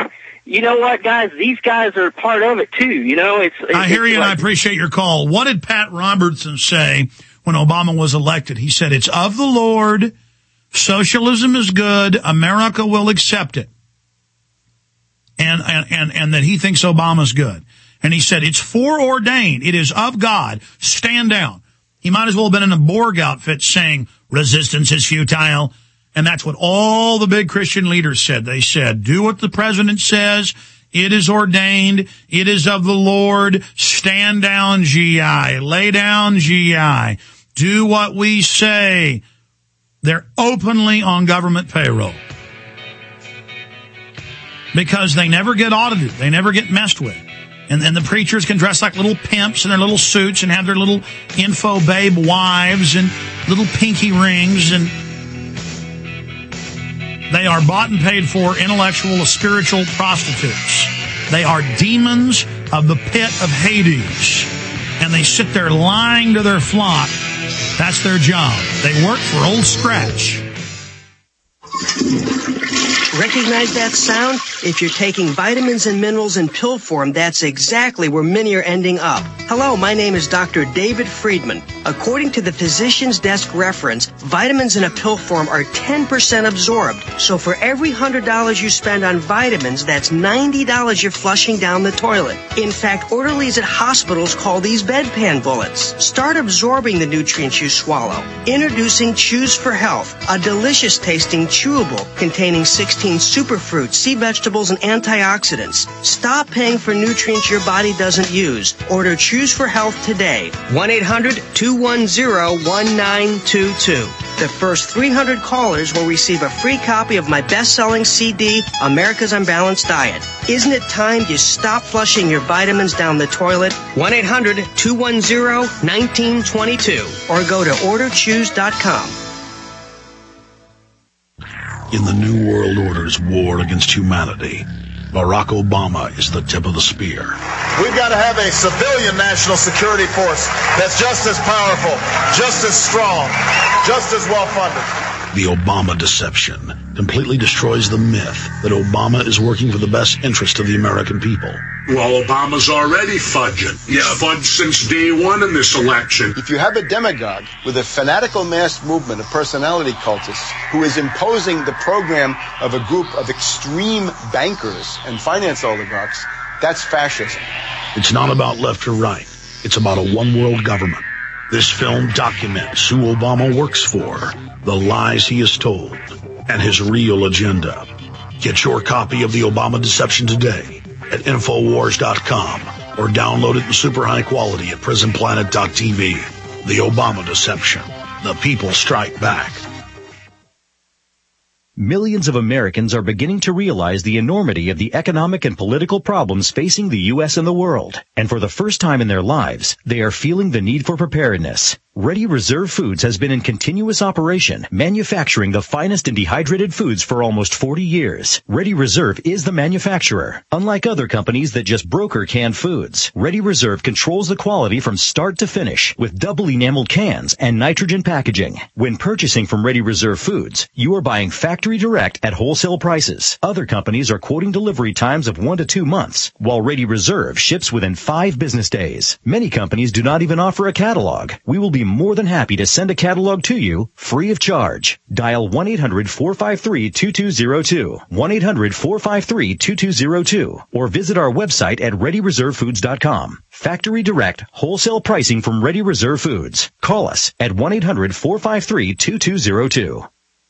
you know what, guys? These guys are part of it too. You know, it's. it's I hear you, like, and I appreciate your call. What did Pat Robertson say when Obama was elected? He said, "It's of the Lord. Socialism is good. America will accept it." And and and, and that he thinks Obama's good. And he said, "It's foreordained. It is of God. Stand down." He might as well have been in a Borg outfit saying, "Resistance is futile." And that's what all the big Christian leaders said. They said, do what the president says. It is ordained. It is of the Lord. Stand down, G I. Lay down, G I. Do what we say. They're openly on government payroll. Because they never get audited. They never get messed with. And then the preachers can dress like little pimps in their little suits and have their little info babe wives and little pinky rings, and they are bought and paid for intellectual, spiritual prostitutes. They are demons of the pit of Hades. And they sit there lying to their flock. That's their job. They work for Old Scratch. Recognize that sound? If you're taking vitamins and minerals in pill form, that's exactly where many are ending up. Hello, my name is Doctor David Friedman. According to the Physician's Desk reference, vitamins in a pill form are ten percent absorbed. So for every one hundred dollars you spend on vitamins, that's ninety dollars you're flushing down the toilet. In fact, orderlies at hospitals call these bedpan bullets. Start absorbing the nutrients you swallow. Introducing Chews for Health, a delicious tasting chewable containing sixteen superfruits, sea vegetables, and antioxidants. Stop paying for nutrients your body doesn't use. Order Chews for Health today. one eight hundred two one zero one nine two two. The first three hundred callers will receive a free copy of my best-selling C D, America's Unbalanced Diet. Isn't it time you stop flushing your vitamins down the toilet? one eight hundred two one zero one nine two two or go to order chews dot com. In the New World Order's war against humanity, Barack Obama is the tip of the spear. We've got to have a civilian national security force that's just as powerful, just as strong, just as well funded. The Obama deception completely destroys the myth that Obama is working for the best interest of the American people. Well, Obama's already fudging. He's fudged since day one in this election. If you have a demagogue with a fanatical mass movement of personality cultists who is imposing the program of a group of extreme bankers and finance oligarchs, that's fascism. It's not about left or right. It's about a one-world government. This film documents who Obama works for, the lies he has told, and his real agenda. Get your copy of The Obama Deception today at Infowars dot com or download it in super high quality at Prison Planet dot T V. The Obama Deception. The people strike back. Millions of Americans are beginning to realize the enormity of the economic and political problems facing the U S and the world. And for the first time in their lives, they are feeling the need for preparedness. Ready Reserve Foods has been in continuous operation, manufacturing the finest in dehydrated foods for almost forty years. Ready Reserve is the manufacturer. Unlike other companies that just broker canned foods, Ready Reserve controls the quality from start to finish with double enameled cans and nitrogen packaging. When purchasing from Ready Reserve Foods, you are buying factory direct at wholesale prices. Other companies are quoting delivery times of one to two months, while Ready Reserve ships within five business days. Many companies do not even offer a catalog. We will be more than happy to send a catalog to you free of charge. Dial one eight hundred four five three two two zero two, one eight hundred four five three two two zero two, or visit our website at ready reserve foods dot com. Factory direct, wholesale pricing from Ready Reserve Foods. Call us at one eight hundred four five three two two zero two.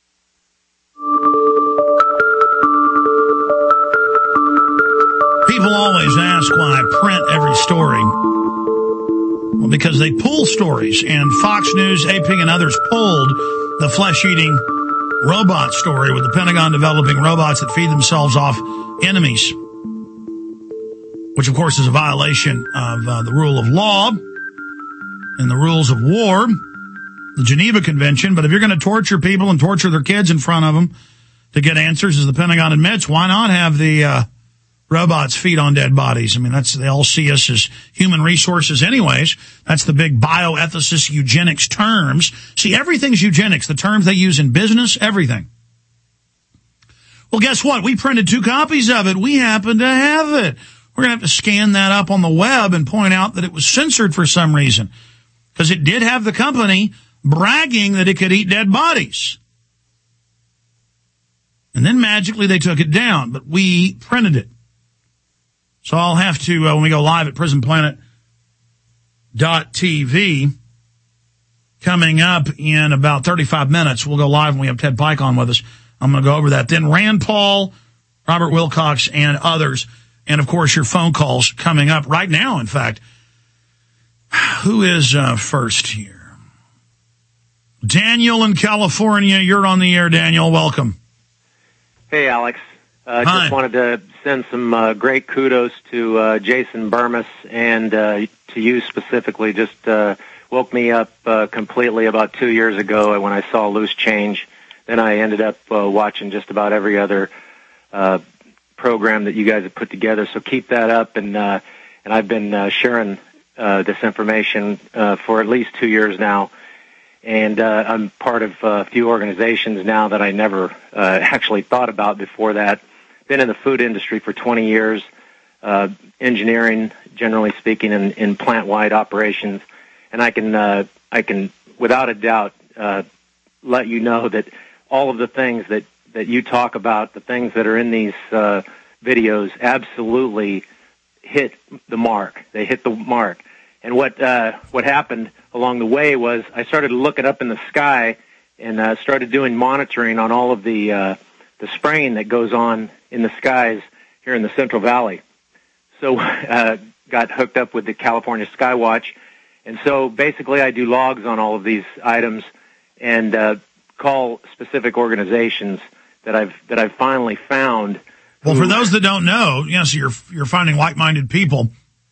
People always ask why I print every story. Well, because they pull stories, and Fox News, A P, and others pulled the flesh-eating robot story with the Pentagon developing robots that feed themselves off enemies, which, of course, is a violation of uh, the rule of law and the rules of war, the Geneva Convention. But if you're going to torture people and torture their kids in front of them to get answers, as the Pentagon admits, why not have the uh robots feed on dead bodies? I mean, that's, they all see us as human resources anyways. That's the big bioethicist eugenics terms. See, everything's eugenics, the terms they use in business, everything. Well, guess what? We printed two copies of it. We happen to have it. We're going to have to scan that up on the web and point out that it was censored for some reason, because it did have the company bragging that it could eat dead bodies. And then magically they took it down, but we printed it. So I'll have to, uh, when we go live at prison planet dot t v, coming up in about thirty-five minutes, we'll go live and we have Ted Pike on with us. I'm going to go over that. Then Rand Paul, Robert Wilcox, and others. And, of course, your phone calls coming up right now, in fact. Who is uh, first here? Daniel in California. You're on the air, Daniel. Welcome. Hey, Alex. I uh, just wanted to send some uh, great kudos to uh, Jason Burmis and uh, to you specifically. Just uh, woke me up uh, completely about two years ago when I saw Loose Change. Then I ended up uh, watching just about every other uh, program that you guys have put together. So keep that up. And uh, and I've been uh, sharing uh, this information uh, for at least two years now. And uh, I'm part of a few organizations now that I never uh, actually thought about before that. Been in the food industry for twenty years, uh, engineering, generally speaking, in, in plant-wide operations, and I can, uh, I can, without a doubt, uh, let you know that all of the things that, that you talk about, the things that are in these uh, videos, absolutely hit the mark. They hit the mark. And what uh, what happened along the way was I started looking up in the sky and uh, started doing monitoring on all of the uh, the spraying that goes on in the skies here in the Central Valley. So uh, got hooked up with the California Skywatch. And so basically I do logs on all of these items and uh, call specific organizations that I've that I've finally found. Well, for those that don't know, yes, you're you're finding like-minded people,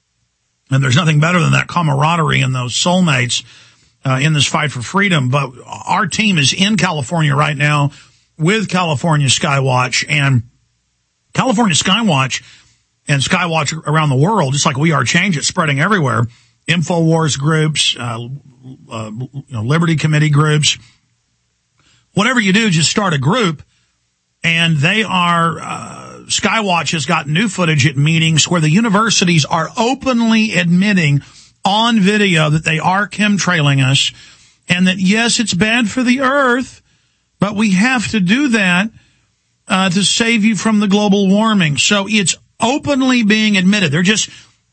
and there's nothing better than that camaraderie and those soulmates uh, in this fight for freedom. But our team is in California right now with California Skywatch, and California Skywatch and Skywatch around the world, just like We Are Change, it's spreading everywhere. InfoWars groups, uh, uh, you know, Liberty Committee groups. Whatever you do, just start a group, and they are, uh, Skywatch has got new footage at meetings where the universities are openly admitting on video that they are chemtrailing us, and that, yes, it's bad for the earth, but we have to do that uh, to save you from the global warming. So it's openly being admitted. They're just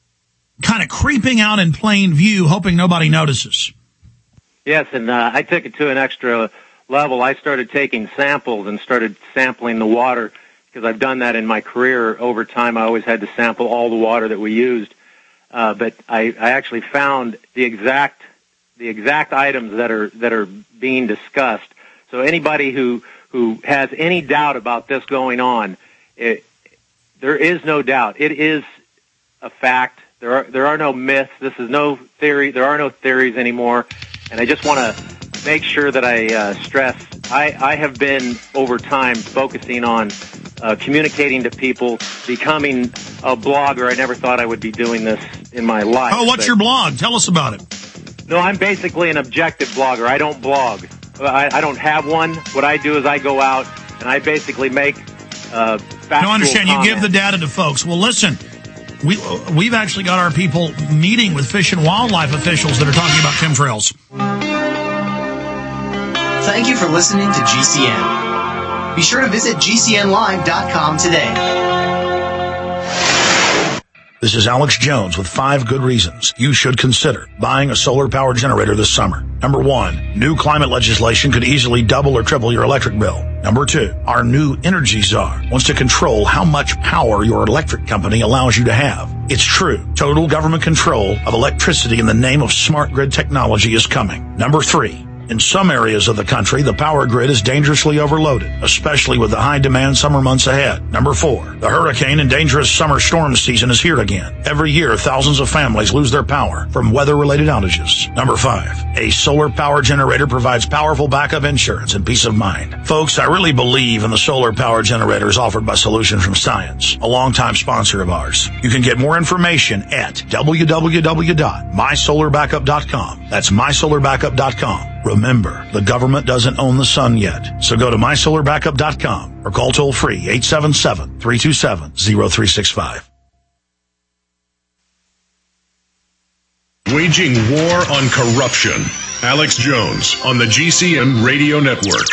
kind of creeping out in plain view, hoping nobody notices. Yes, and uh, I took it to an extra level. I started taking samples and started sampling the water, because I've done that in my career over time. I always had to sample all the water that we used. Uh, but I, I actually found the exact the exact items that are that are being discussed. So anybody who who has any doubt about this going on, it, there is no doubt. It is a fact. There are there are no myths. This is no theory. There are no theories anymore. And I just want to make sure that I uh, stress, I, I have been, over time, focusing on uh, communicating to people, becoming a blogger. I never thought I would be doing this in my life. Oh, what's your blog? Tell us about it. No, I'm basically an objective blogger. I don't blog. I, I don't have one. What I do is I go out and I basically make uh, factual No, I understand. comments. You give the data to folks. Well, listen, we, we've actually got our people meeting with fish and wildlife officials that are talking about chemtrails. Thank you for listening to G C N. Be sure to visit G C N live dot com today. This is Alex Jones with five good reasons you should consider buying a solar power generator this summer. Number one, new climate legislation could easily double or triple your electric bill. Number two, our new energy czar wants to control how much power your electric company allows you to have. It's true. Total government control of electricity in the name of smart grid technology is coming. Number three, in some areas of the country, the power grid is dangerously overloaded, especially with the high-demand summer months ahead. Number four, the hurricane and dangerous summer storm season is here again. Every year, thousands of families lose their power from weather-related outages. Number five, a solar power generator provides powerful backup insurance and peace of mind. Folks, I really believe in the solar power generators offered by Solutions from Science, a longtime sponsor of ours. You can get more information at w w w dot my solar backup dot com. That's my solar backup dot com. Remember, the government doesn't own the sun yet. So go to my solar backup dot com or call toll-free eight seven seven, three two seven, zero three six five. Waging war on corruption. Alex Jones on the G C N Radio Network.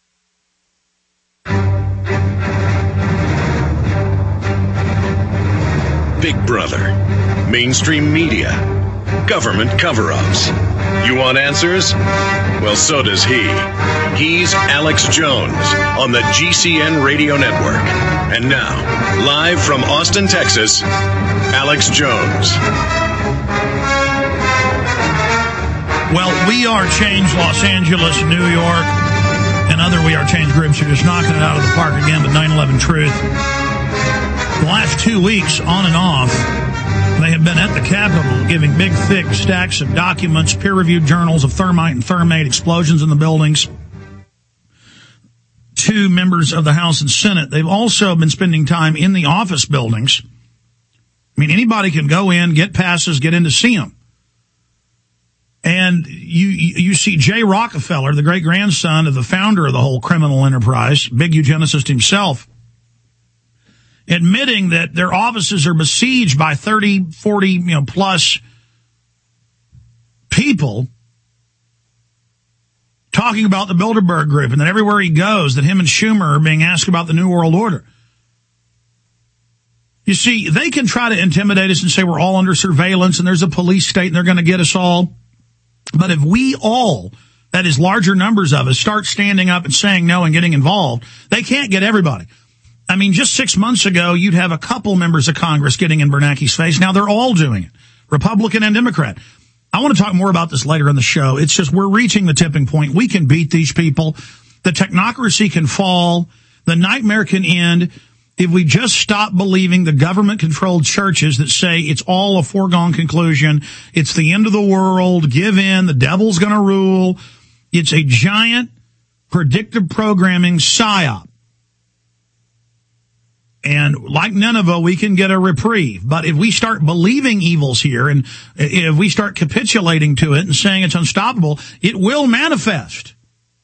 Big Brother. Mainstream media. Government cover-ups. You want answers? Well, so does he. He's Alex Jones on the G C N Radio Network. And now, live from Austin, Texas, Alex Jones. Well, We Are Change Los Angeles, New York, and other We Are Change groups are just knocking it out of the park again with nine eleven Truth. The last two weeks, on and off, they have been at the Capitol giving big, thick stacks of documents, peer-reviewed journals of thermite and thermate explosions in the buildings to members of the House and Senate. They've also been spending time in the office buildings. I mean, anybody can go in, get passes, get in to see them. And you you see Jay Rockefeller, the great-grandson of the founder of the whole criminal enterprise, big eugenicist himself, admitting that their offices are besieged by thirty, forty, you know, plus people talking about the Bilderberg Group, and that everywhere he goes, that him and Schumer are being asked about the New World Order. You see, they can try to intimidate us and say we're all under surveillance and there's a police state and they're going to get us all. But if we all, that is larger numbers of us, start standing up and saying no and getting involved, they can't get everybody. I mean, just six months ago, you'd have a couple members of Congress getting in Bernanke's face. Now they're all doing it, Republican and Democrat. I want to talk more about this later in the show. It's just we're reaching the tipping point. We can beat these people. The technocracy can fall. The nightmare can end if we just stop believing the government-controlled churches that say it's all a foregone conclusion. It's the end of the world. Give in. The devil's going to rule. It's a giant predictive programming psyop. And like Nineveh, we can get a reprieve. But if we start believing evil's here and if we start capitulating to it and saying it's unstoppable, it will manifest.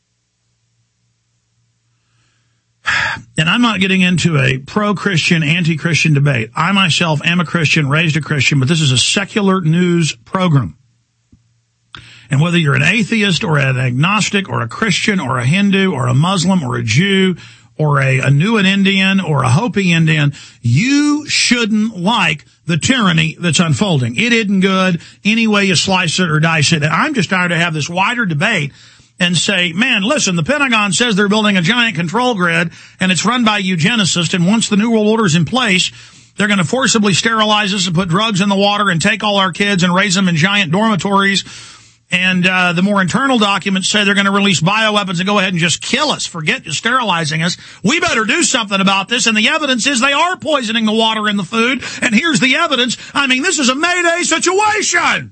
And I'm not getting into a pro-Christian, anti-Christian debate. I myself am a Christian, raised a Christian, but this is a secular news program. And whether you're an atheist or an agnostic or a Christian or a Hindu or a Muslim or a Jew or a, a Nuan Indian or a Hopi Indian, you shouldn't like the tyranny that's unfolding. It isn't good any way you slice it or dice it. And I'm just trying to have this wider debate and say, man, listen, the Pentagon says they're building a giant control grid and it's run by eugenicists, and once the New World Order is in place, they're going to forcibly sterilize us and put drugs in the water and take all our kids and raise them in giant dormitories. And uh the more internal documents say they're going to release bioweapons and go ahead and just kill us. Forget sterilizing us. We better do something about this. And the evidence is they are poisoning the water and the food. And here's the evidence. I mean, this is a Mayday situation.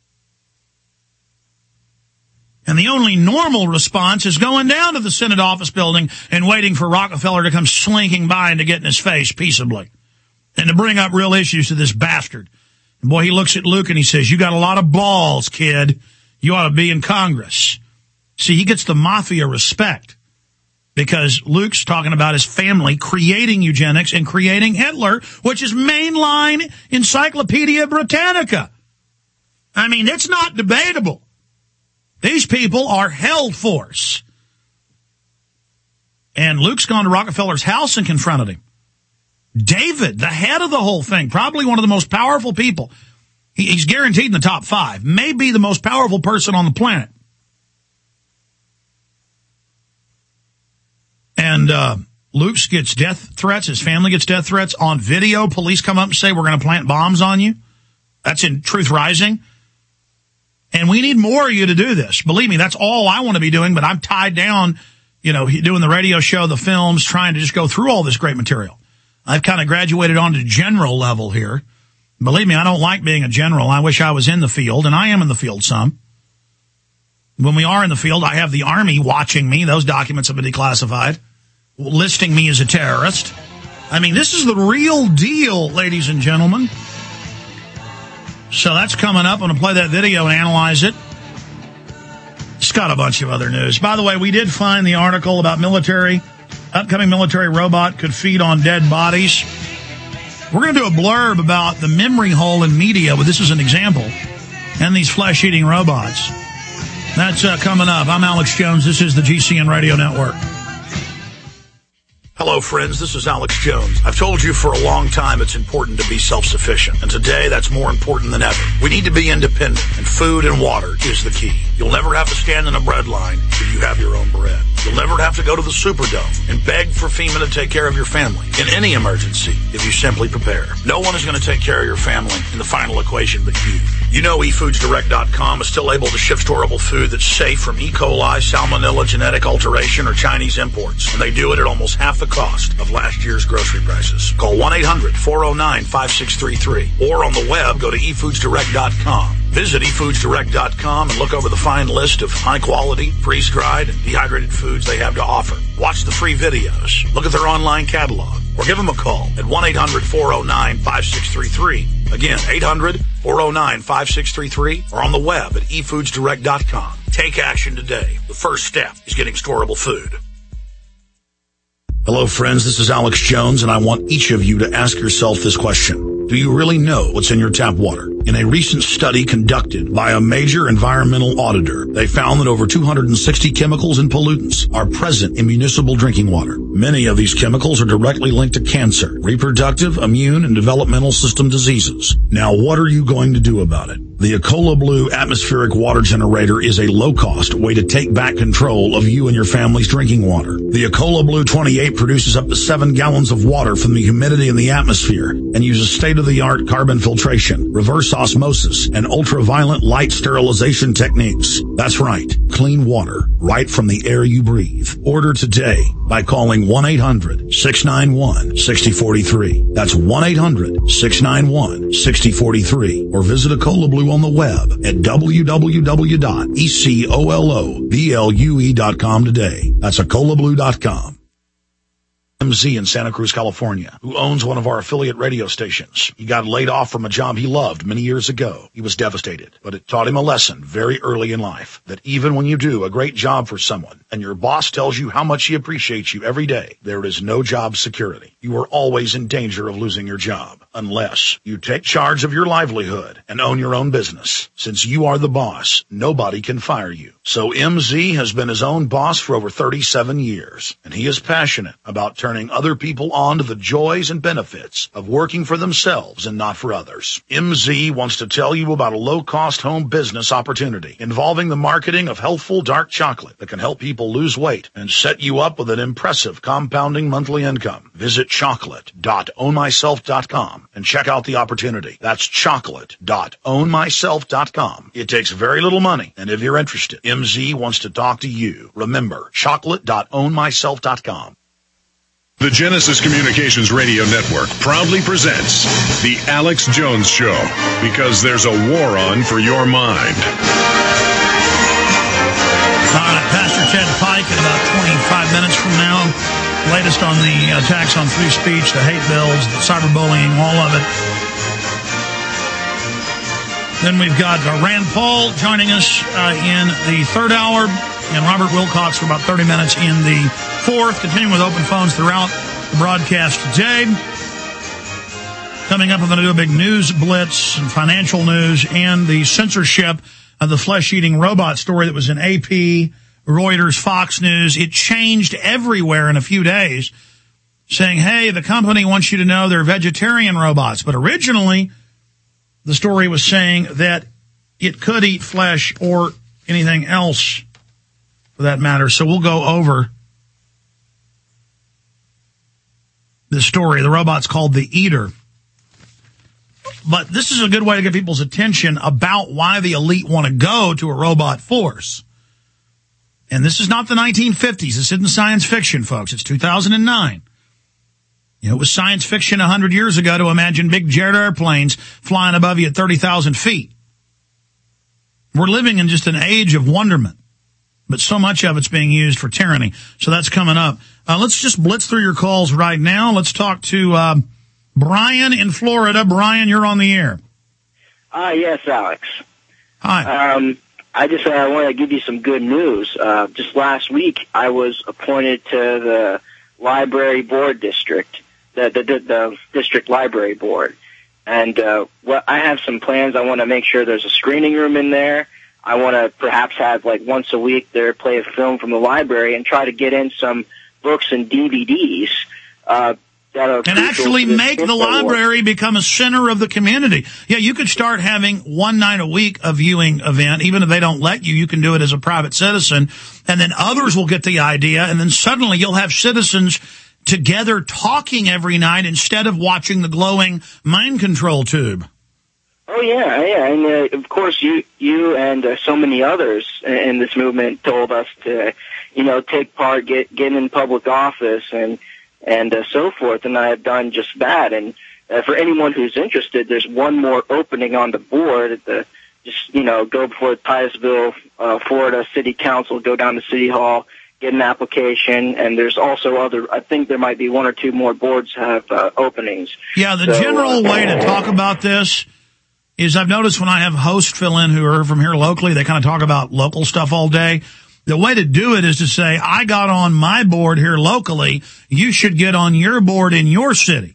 And the only normal response is going down to the Senate office building and waiting for Rockefeller to come slinking by and to get in his face peaceably and to bring up real issues to this bastard. And boy, he looks at Luke and he says, you got a lot of balls, kid. You ought to be in Congress. See, he gets the mafia respect because Luke's talking about his family creating eugenics and creating Hitler, which is mainline Encyclopedia Britannica. I mean, it's not debatable. These people are held force. And Luke's gone to Rockefeller's house and confronted him. David, the head of the whole thing, probably one of the most powerful people. He's guaranteed in the top five, maybe the most powerful person on the planet. And uh Luke gets death threats. His family gets death threats on video. Police come up and say, we're going to plant bombs on you. That's in Truth Rising. And we need more of you to do this. Believe me, that's all I want to be doing, but I'm tied down, you know, doing the radio show, the films, trying to just go through all this great material. I've kind of graduated on to general level here. Believe me, I don't like being a general. I wish I was in the field, and I am in the field some. When we are in the field, I have the Army watching me. Those documents have been declassified, listing me as a terrorist. I mean, this is the real deal, ladies and gentlemen. So that's coming up. I'm going to play that video and analyze it. just got a bunch of other news. By the way, we did find the article about military, upcoming military robot could feed on dead bodies. We're going to do a blurb about the memory hole in media, but this is an example, and these flesh-eating robots. That's uh, coming up. I'm Alex Jones. This is the G C N Radio Network. Hello, friends. This is Alex Jones. I've told you for a long time it's important to be self-sufficient, and today that's more important than ever. We need to be independent, and food and water is the key. You'll never have to stand in a bread line if you have your own bread. You'll never have to go to the Superdome and beg for FEMA to take care of your family in any emergency if you simply prepare. No one is going to take care of your family in the final equation but you. You know e foods direct dot com is still able to ship storable food that's safe from E. coli, salmonella, genetic alteration, or Chinese imports, and they do it at almost half the cost of last year's grocery prices. Call one eight hundred four oh nine five six three three or on the web, go to e foods direct dot com. Visit e foods direct dot com and look over the fine list of high-quality, freeze-dried, and dehydrated foods they have to offer. Watch the free videos, look at their online catalog, or give them a call at one eight hundred four oh nine five six three three. Again, eight hundred four oh nine five six three three or on the web at e foods direct dot com. Take action today. The first step is getting storable food. Hello, friends. This is Alex Jones, and I want each of you to ask yourself this question. Do you really know what's in your tap water? In a recent study conducted by a major environmental auditor, they found that over two hundred sixty chemicals and pollutants are present in municipal drinking water. Many of these chemicals are directly linked to cancer, reproductive, immune, and developmental system diseases. Now, what are you going to do about it? The Ecola Blue atmospheric water generator is a low-cost way to take back control of you and your family's drinking water. The Ecola Blue twenty-eight produces up to seven gallons of water from the humidity in the atmosphere and uses state-of-the-art carbon filtration, reverse osmosis, and ultraviolet light sterilization techniques. That's right, clean water right from the air you breathe. Order today by calling one eight hundred six nine one six zero four three. That's one eight hundred six nine one six zero four three or visit Ecola Blue on the web at w w w dot ecoloblu dot com today. That's ecola blue dot com. M Z in Santa Cruz, California, who owns one of our affiliate radio stations. He got laid off from a job he loved many years ago. He was devastated, but it taught him a lesson very early in life, that even when you do a great job for someone and your boss tells you how much he appreciates you every day, there is no job security. You are always in danger of losing your job unless you take charge of your livelihood and own your own business. Since you are the boss, nobody can fire you. So M Z has been his own boss for over thirty-seven years, and he is passionate about turning turning other people on to the joys and benefits of working for themselves and not for others. M Z wants to tell you about a low-cost home business opportunity involving the marketing of healthful dark chocolate that can help people lose weight and set you up with an impressive compounding monthly income. Visit chocolate dot own myself dot com and check out the opportunity. That's chocolate dot own myself dot com. It takes very little money, and if you're interested, M Z wants to talk to you. Remember, chocolate dot own myself dot com. The Genesis Communications Radio Network proudly presents The Alex Jones Show, because there's a war on for your mind. All right, Pastor Ted Pike in about twenty-five minutes from now. Latest on the attacks on free speech, the hate bills, the cyberbullying, all of it. Then we've got uh, Rand Paul joining us uh, in the third hour, and Robert Wilcox for about thirty minutes in the fourth, continuing with open phones throughout the broadcast today. Coming up, we're going to do a big news blitz and financial news and the censorship of the flesh-eating robot story that was in A P, Reuters, Fox News. It changed everywhere in a few days, saying, hey, the company wants you to know they're vegetarian robots. But originally, the story was saying that it could eat flesh or anything else for that matter. So we'll go over this story. The robot's called the Eater. But this is a good way to get people's attention about why the elite want to go to a robot force. And this is not the nineteen fifties. This isn't science fiction, folks. It's two thousand nine. You know, it was science fiction one hundred years ago to imagine big jet airplanes flying above you at thirty thousand feet. We're living in just an age of wonderment, but so much of it's being used for tyranny. So that's coming up. Uh, let's just blitz through your calls right now. Let's talk to uh, Brian in Florida. Brian, you're on the air. Ah, uh, yes, Alex. Hi. Um, I just uh, want to give you some good news. Uh, just last week, I was appointed to the library board district, the the, the, the district library board. And uh, well, I have some plans. I want to make sure there's a screening room in there. I want to perhaps have, like, once a week there play a film from the library and try to get in some books and D V Ds. Uh, that are and actually make the library work. Become a center of the community. Yeah, you could start having one night a week a viewing event. Even if they don't let you, you can do it as a private citizen. And then others will get the idea, and then suddenly you'll have citizens together talking every night instead of watching the glowing mind control tube. Oh, yeah, yeah. And, uh, of course, you you and uh, so many others in this movement told us to, you know, take part, get, get in public office, and and uh, so forth, and I have done just that. And uh, for anyone who's interested, there's one more opening on the board at the, just, you know, go before Titusville, uh, Florida City Council, go down to City Hall, get an application, and there's also other, I think there might be one or two more boards have uh, openings. Yeah, the so, general uh, way to talk about this is I've noticed when I have hosts fill in who are from here locally, they kind of talk about local stuff all day. The way to do it is to say, I got on my board here locally. You should get on your board in your city.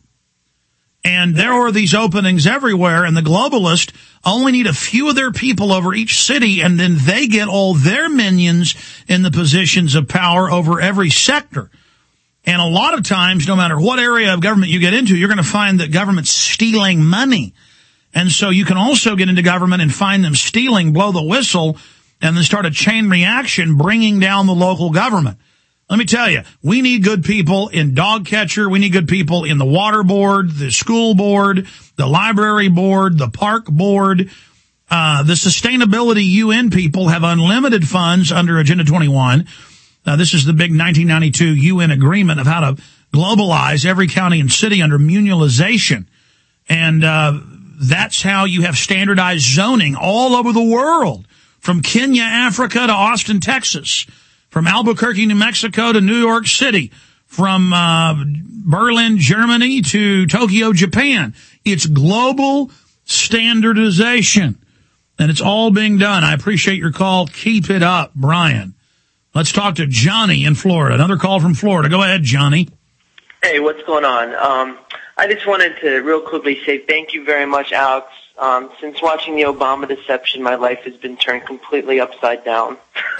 And there are these openings everywhere, and the globalists only need a few of their people over each city, and then they get all their minions in the positions of power over every sector. And a lot of times, no matter what area of government you get into, you're going to find that government's stealing money. And so you can also get into government and find them stealing, blow the whistle, and then start a chain reaction bringing down the local government. Let me tell you, we need good people in dog catcher. We need good people in the water board, the school board, the library board, the park board. Uh, the sustainability U N people have unlimited funds under Agenda twenty-one. Now, this is the big nineteen ninety-two U N agreement of how to globalize every county and city under munalization. And uh, that's how you have standardized zoning all over the world. From Kenya, Africa to Austin, Texas, from Albuquerque, New Mexico to New York City, from uh, Berlin, Germany to Tokyo, Japan. It's global standardization, and it's all being done. I appreciate your call. Keep it up, Brian. Let's talk to Johnny in Florida. Another call from Florida. Go ahead, Johnny. Hey, what's going on? Um, I just wanted to real quickly say thank you very much, Alex. Um, since watching the Obama deception, my life has been turned completely upside down.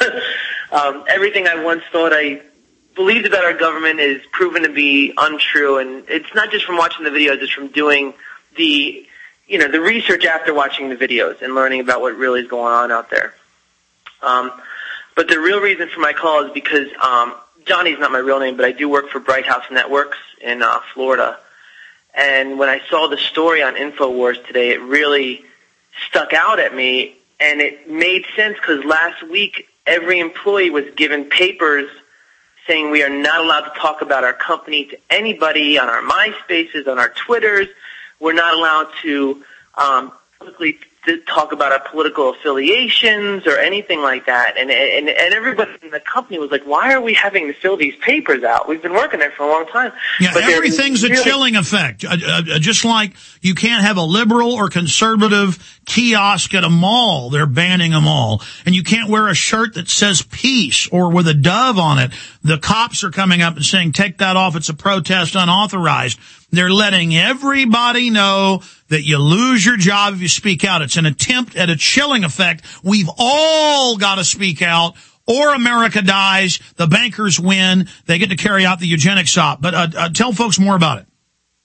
um, everything I once thought I believed about our government is proven to be untrue, and it's not just from watching the videos, it's from doing the, you know, the research after watching the videos and learning about what really is going on out there. Um, but the real reason for my call is because um, Johnny's not my real name, but I do work for Bright House Networks in uh, Florida. And when I saw the story on InfoWars today, it really stuck out at me, and it made sense because last week every employee was given papers saying we are not allowed to talk about our company to anybody on our MySpaces, on our Twitters. We're not allowed to um, publicly talk about our political affiliations or anything like that. And, and and everybody in the company was like, why are we having to fill these papers out? We've been working there for a long time. Yeah, but everything's a really- chilling effect. Uh, uh, just like you can't have a liberal or conservative kiosk at a mall. They're banning them all. And you can't wear a shirt that says peace or with a dove on it. The cops are coming up and saying, take that off. It's a protest, unauthorized. They're letting everybody know that you lose your job if you speak out. It's an attempt at a chilling effect. We've all got to speak out, or America dies, the bankers win, they get to carry out the eugenics op. But uh, uh, tell folks more about it.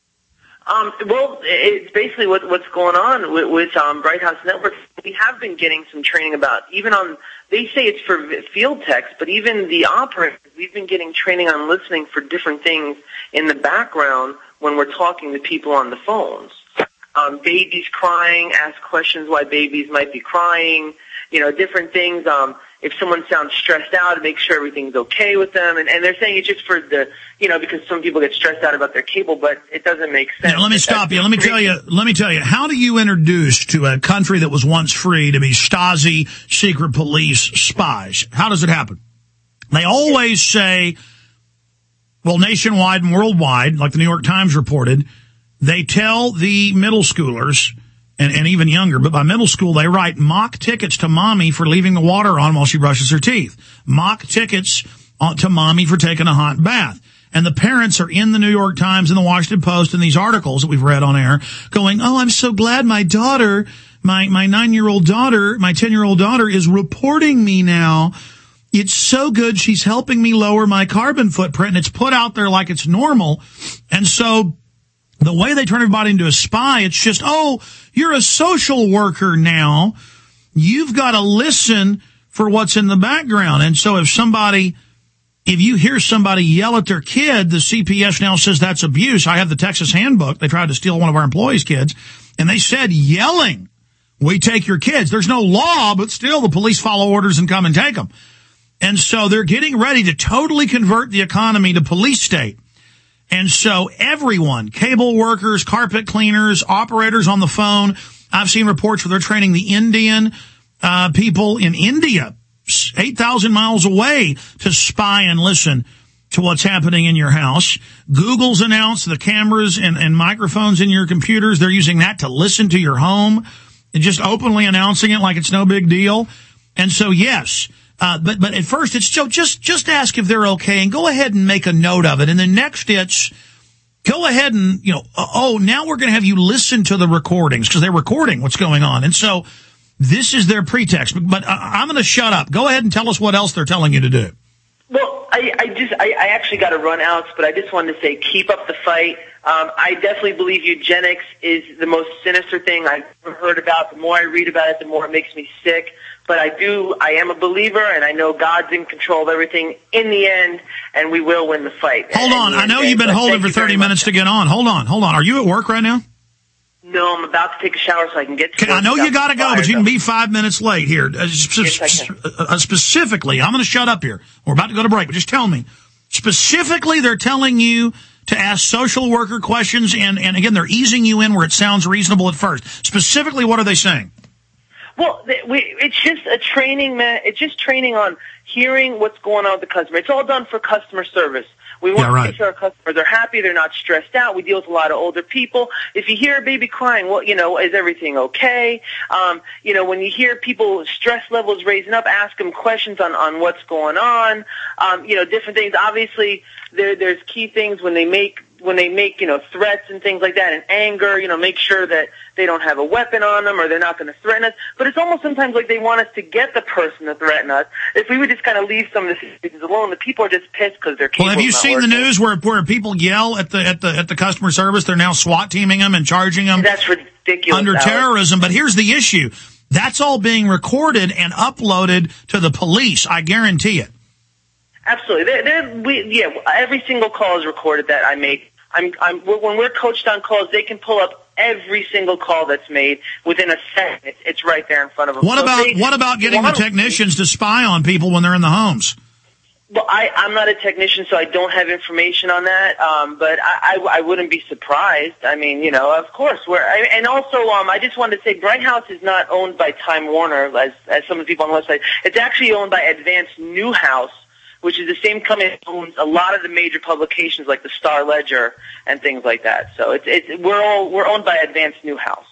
Um, well, it's basically what, what's going on with, with um, Bright House Network. We have been getting some training about, even on, they say it's for field techs, but even the operators, we've been getting training on listening for different things in the background when we're talking to people on the phones. Um, babies crying, ask questions why babies might be crying, you know, different things. Um, if someone sounds stressed out, make sure everything's okay with them. And, and they're saying it's just for the, you know, because some people get stressed out about their cable, but it doesn't make sense. Now, let me stop you. Let me tell you, let me tell you, how do you introduce to a country that was once free to be Stasi, secret police, spies? How does it happen? They always say, well, nationwide and worldwide, like the New York Times reported, they tell the middle schoolers and, and even younger. But by middle school, they write mock tickets to mommy for leaving the water on while she brushes her teeth. Mock tickets to mommy for taking a hot bath. And the parents are in the New York Times and the Washington Post and these articles that we've read on air going, oh, I'm so glad my daughter, my, my nine-year-old daughter, my ten-year-old daughter is reporting me now. It's so good. She's helping me lower my carbon footprint. And it's put out there like it's normal. And so the way they turn everybody into a spy, it's just, oh, you're a social worker now. You've got to listen for what's in the background. And so if somebody... If you hear somebody yell at their kid, the C P S now says that's abuse. I have the Texas handbook. They tried to steal one of our employees' kids, and they said yelling, we take your kids. There's no law, but still the police follow orders and come and take them. And so they're getting ready to totally convert the economy to police state. And so everyone, cable workers, carpet cleaners, operators on the phone, I've seen reports where they're training the Indian uh people in India, eight thousand miles away, to spy and listen to what's happening in your house. Google's announced the cameras and, and microphones in your computers. They're using that to listen to your home and just openly announcing it like it's no big deal. And so, yes, uh, but, but at first it's still just, just ask if they're okay and go ahead and make a note of it. And then next it's go ahead and, you know, oh, now we're going to have you listen to the recordings because they're recording what's going on. And so, this is their pretext, but I'm going to shut up. Go ahead and tell us what else they're telling you to do. Well, I, I just, I, I actually got to run, Alex, but I just wanted to say keep up the fight. Um, I definitely believe eugenics is the most sinister thing I've ever heard about. The more I read about it, the more it makes me sick. But I do, I am a believer, and I know God's in control of everything in the end, and we will win the fight. Hold on. I know you've been holding for thirty minutes to get on. Hold on. Hold on. Are you at work right now? No, I'm about to take a shower so I can get to it. I know you got to go, but you can be five minutes late here. Uh, spe- yes, uh, specifically, I'm going to shut up here. We're about to go to break, but just tell me. Specifically, they're telling you to ask social worker questions, and, and again, they're easing you in where it sounds reasonable at first. Specifically, what are they saying? Well, we, it's just a training, man. It's just training on hearing what's going on with the customer. It's all done for customer service. We want yeah, right. to make sure our customers are happy, they're not stressed out. We deal with a lot of older people. If you hear a baby crying, well, you know, is everything okay? Um, you know, when you hear people stress levels raising up, ask them questions on, on what's going on. Um, you know, different things. Obviously, there, there's key things when they make when they make, you know, threats and things like that and anger, you know, make sure that they don't have a weapon on them or they're not going to threaten us. But it's almost sometimes like they want us to get the person to threaten us. If we would just kind of leave some of the situations alone, the people are just pissed because they're Well, have you seen working. the news where where people yell at the at the at the customer service? They're now SWAT teaming them and charging them. That's ridiculous. Under Alex. terrorism. But here's the issue. That's all being recorded and uploaded to the police. I guarantee it. Absolutely. They're, they're, we, yeah, every single call is recorded that I make. I'm, I'm, when we're coached on calls, they can pull up every single call that's made within a second. It's, it's right there in front of them. What so about they, what about getting the technicians to spy on people when they're in the homes? Well, I, I'm not a technician, so I don't have information on that. Um, but I, I, I wouldn't be surprised. I mean, you know, of course. We're, I, and also, um, I just wanted to say, Bright House is not owned by Time Warner, as, as some of the people on the website. It's actually owned by Advanced Newhouse, which is the same company that owns a lot of the major publications like the Star Ledger and things like that. So it's it's we're all we're owned by Advanced Newhouse.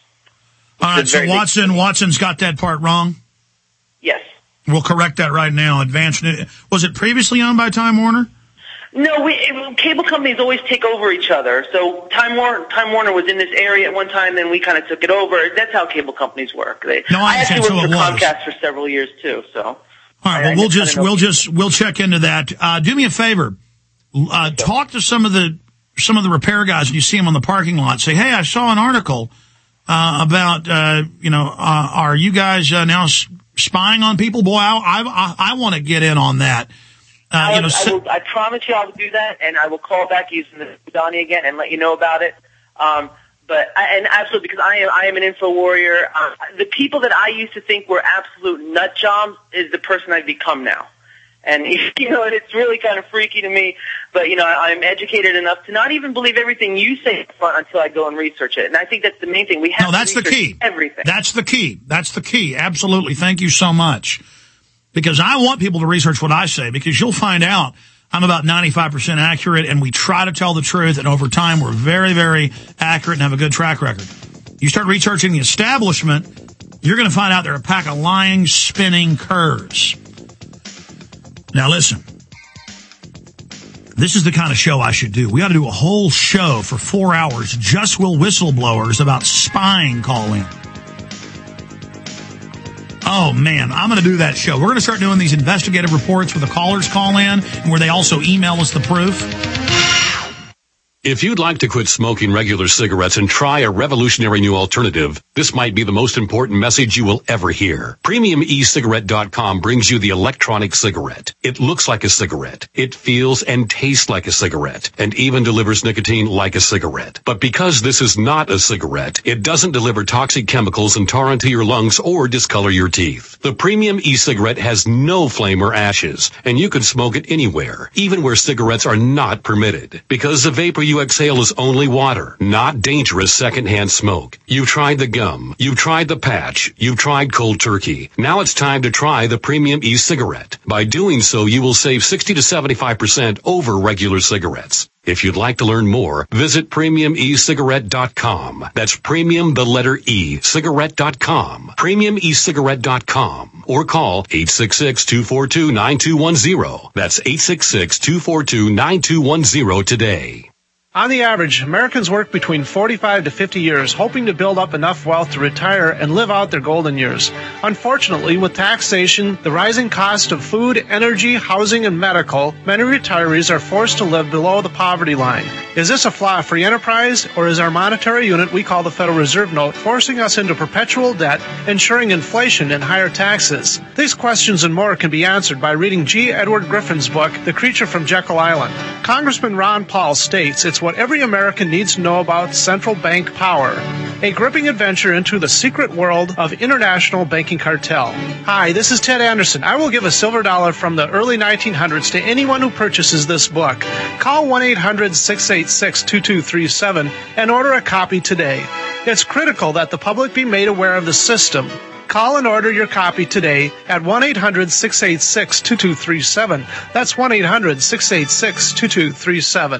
All right, so Watson Watson's got that part wrong. Yes, we'll correct that right now. Advanced was it previously owned by Time Warner? No, we it, cable companies always take over each other. So Time Warner Time Warner was in this area at one time, then we kind of took it over. That's how cable companies work. They, no, I, I actually worked so for was. Comcast for several years too. So. All right, well, we'll just, we'll just, we'll check into that. Uh, do me a favor. Uh, talk to some of the, some of the repair guys when you see them on the parking lot. Say, hey, I saw an article, uh, about, uh, you know, uh, are you guys, uh, now spying on people? Boy, I, I, I want to get in on that. Uh, I, you know, I, will, I promise you I will do that, and I will call back using the Donnie again and let you know about it. Um, But I, and absolutely, because I am I am an info warrior. Uh, the people that I used to think were absolute nut jobs is the person I've become now, and you know, and it's really kind of freaky to me. But you know, I, I'm educated enough to not even believe everything you say up front until I go and research it. And I think that's the main thing. We have no, that's to the key. Everything. That's the key. That's the key. Absolutely. Thank you so much. Because I want people to research what I say, because you'll find out I'm about ninety-five percent accurate, and we try to tell the truth, and over time we're very, very accurate and have a good track record. You start researching the establishment, you're going to find out they're a pack of lying, spinning curs. Now listen, this is the kind of show I should do. We ought to do a whole show for four hours just with whistleblowers about spying call-in. Oh, man, I'm going to do that show. We're going to start doing these investigative reports where the callers call in and where they also email us the proof. If you'd like to quit smoking regular cigarettes and try a revolutionary new alternative, this might be the most important message you will ever hear. Premium E Cigarette dot com brings you the electronic cigarette. It looks like a cigarette. It feels and tastes like a cigarette, and even delivers nicotine like a cigarette. But because this is not a cigarette, it doesn't deliver toxic chemicals and tar into your lungs or discolor your teeth. The Premium E-Cigarette has no flame or ashes, and you can smoke it anywhere, even where cigarettes are not permitted. Because the vapor you exhale is only water, not dangerous secondhand smoke. You've tried the gum, you've tried the patch, you've tried cold turkey. Now it's time to try the Premium E-Cigarette. By doing so, you will save sixty to seventy-five percent over regular cigarettes. If you'd like to learn more, visit Premium E Cigarette dot com. That's premium, the letter E, cigarette dot com. Premium E Cigarette dot com. Or call eight six six, two four two, nine two one zero. That's eight six six, two four two, nine two one zero today. On the average, Americans work between forty-five to fifty years, hoping to build up enough wealth to retire and live out their golden years. Unfortunately, with taxation, the rising cost of food, energy, housing, and medical, many retirees are forced to live below the poverty line. Is this a flaw free enterprise, or is our monetary unit we call the Federal Reserve Note forcing us into perpetual debt, ensuring inflation and higher taxes? These questions and more can be answered by reading G. Edward Griffin's book, The Creature from Jekyll Island. Congressman Ron Paul states it's what every American needs to know about central bank power. A gripping adventure into the secret world of international banking cartel. Hi, this is Ted Anderson. I will give a silver dollar from the early nineteen hundreds to anyone who purchases this book. Call one eight hundred, six eight six, two two three seven and order a copy today. It's critical that the public be made aware of the system. Call and order your copy today at one eight hundred, six eight six, two two three seven. That's one eight hundred, six eight six, two two three seven.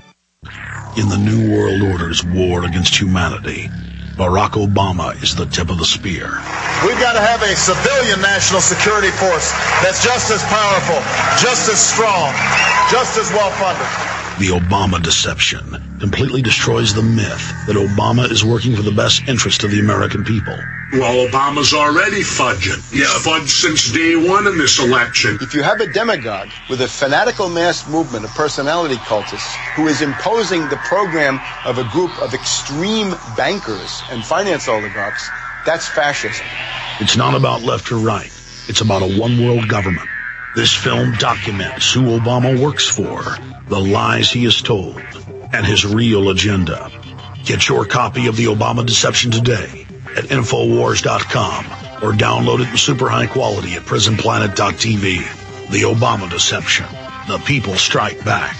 In the New World Order's war against humanity, Barack Obama is the tip of the spear. We've got to have a civilian national security force that's just as powerful, just as strong, just as well-funded. The Obama deception completely destroys the myth that Obama is working for the best interest of the American people. Well, Obama's already fudging. He's fudged since day one in this election. If you have a demagogue with a fanatical mass movement of personality cultists who is imposing the program of a group of extreme bankers and finance oligarchs, that's fascism. It's not about left or right. It's about a one-world government. This film documents who Obama works for, the lies he has told, and his real agenda. Get your copy of The Obama Deception today at Infowars dot com or download it in super high quality at Prison Planet dot T V. The Obama Deception. The people strike back.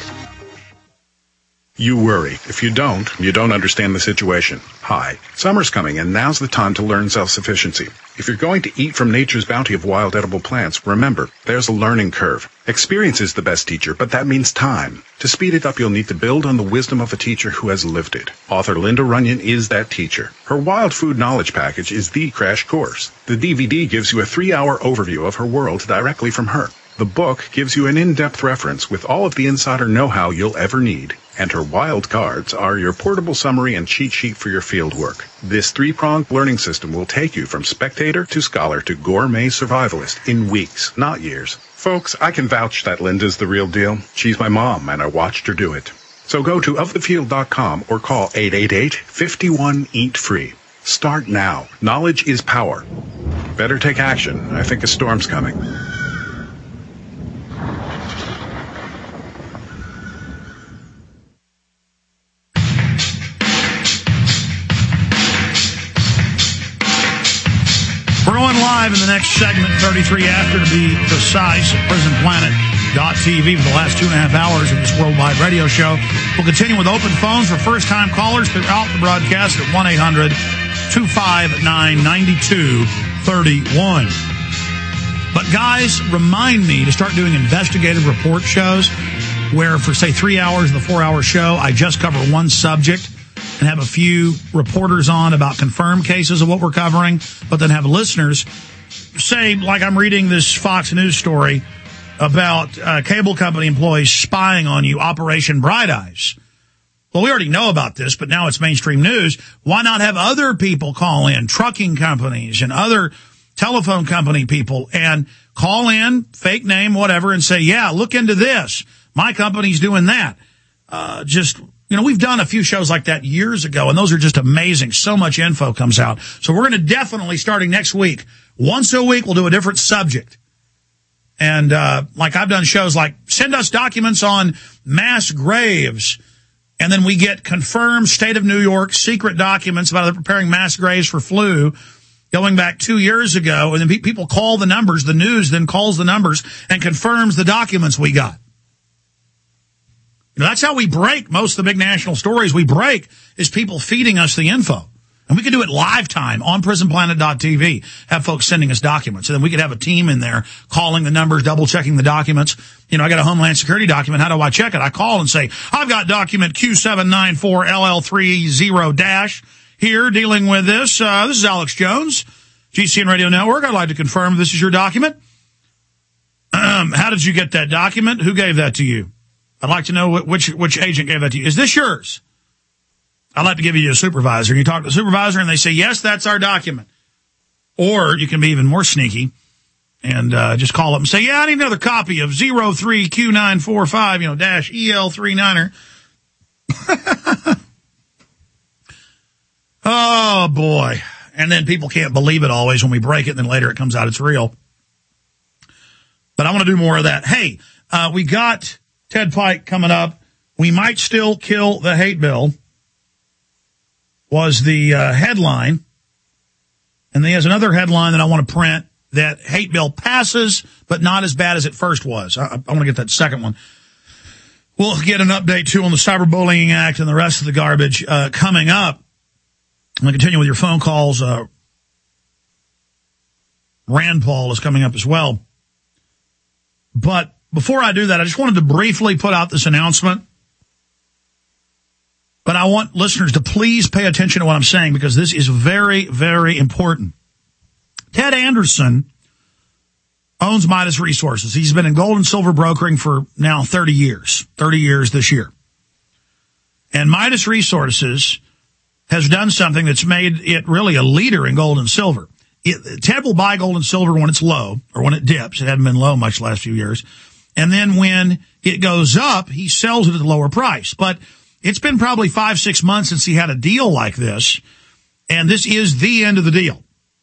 You worry. If you don't, you don't understand the situation. Hi, summer's coming and now's the time to learn self-sufficiency. If you're going to eat from nature's bounty of wild edible plants, remember, there's a learning curve. Experience is the best teacher, but that means time. To speed it up, you'll need to build on the wisdom of a teacher who has lived it. Author Linda Runyon is that teacher. Her Wild Food Knowledge Package is the crash course. The D V D gives you a three-hour overview of her world directly from her. The book gives you an in-depth reference with all of the insider know-how you'll ever need. And her wild cards are your portable summary and cheat sheet for your field work. This three-pronged learning system will take you from spectator to scholar to gourmet survivalist in weeks, not years. Folks, I can vouch that Linda's the real deal. She's my mom, and I watched her do it. So go to of the field dot com or call eight eight eight, five one, eat free. Start now. Knowledge is power. Better take action. I think a storm's coming. We're going live in the next segment, thirty-three after to be precise, at prison planet dot T V for the last two and a half hours of this worldwide radio show. We'll continue with open phones for first-time callers throughout the broadcast at one eight hundred, two five nine, nine two three one. But guys, remind me to start doing investigative report shows where for, say, three hours of the four-hour show, I just cover one subject. and have a few reporters on about confirmed cases of what we're covering, but then have listeners say, like I'm reading this Fox News story about uh, cable company employees spying on you, Operation Bright Eyes. Well, we already know about this, but now it's mainstream news. Why not have other people call in, trucking companies and other telephone company people, and call in, fake name, whatever, and say, yeah, look into this. My company's doing that. Uh, just, you know, we've done a few shows like that years ago, and those are just amazing. So much info comes out. So we're going to definitely, starting next week, once a week, we'll do a different subject. And, uh, like I've done shows like, send us documents on mass graves. And then we get confirmed state of New York secret documents about preparing mass graves for flu going back two years ago. And then pe- people call the numbers. The news then calls the numbers and confirms the documents we got. You know, that's how we break most of the big national stories. We break is people feeding us the info. And we can do it live time on prison planet dot t v, have folks sending us documents. And then we could have a team in there calling the numbers, double checking the documents. You know, I got a Homeland Security document. How do I check it? I call and say, I've got document Q seven nine four L L three zero dash here dealing with this. Uh, this is Alex Jones, G C N Radio Network. I'd like to confirm this is your document. Um, how did you get that document? Who gave that to you? I'd like to know which, which agent gave that to you. Is this yours? I'd like to give you a supervisor. You talk to the supervisor and they say, yes, that's our document. Or you can be even more sneaky and uh, just call up and say, yeah, I need another copy of zero three Q nine four five, you know, dash E L three niner. Oh, boy. And then people can't believe it always when we break it, and then later it comes out it's real. But I want to do more of that. Hey, uh, we got Ted Pike coming up. We might still kill the hate bill was the uh, headline. And then he has another headline that I want to print, that hate bill passes, but not as bad as it first was. I, I want to get that second one. We'll get an update, too, on the Cyberbullying Act and the rest of the garbage uh, coming up. I'm going to continue with your phone calls. Uh, Rand Paul is coming up as well. But before I do that, I just wanted to briefly put out this announcement. But I want listeners to please pay attention to what I'm saying, because this is very, very important. Ted Anderson owns Midas Resources. He's been in gold and silver brokering for now thirty years, thirty years this year. And Midas Resources has done something that's made it really a leader in gold and silver. It, Ted will buy gold and silver when it's low, or when it dips. It hadn't been low much the last few years. And then when it goes up, he sells it at a lower price. But it's been probably five, six months since he had a deal like this, and this is the end of the deal.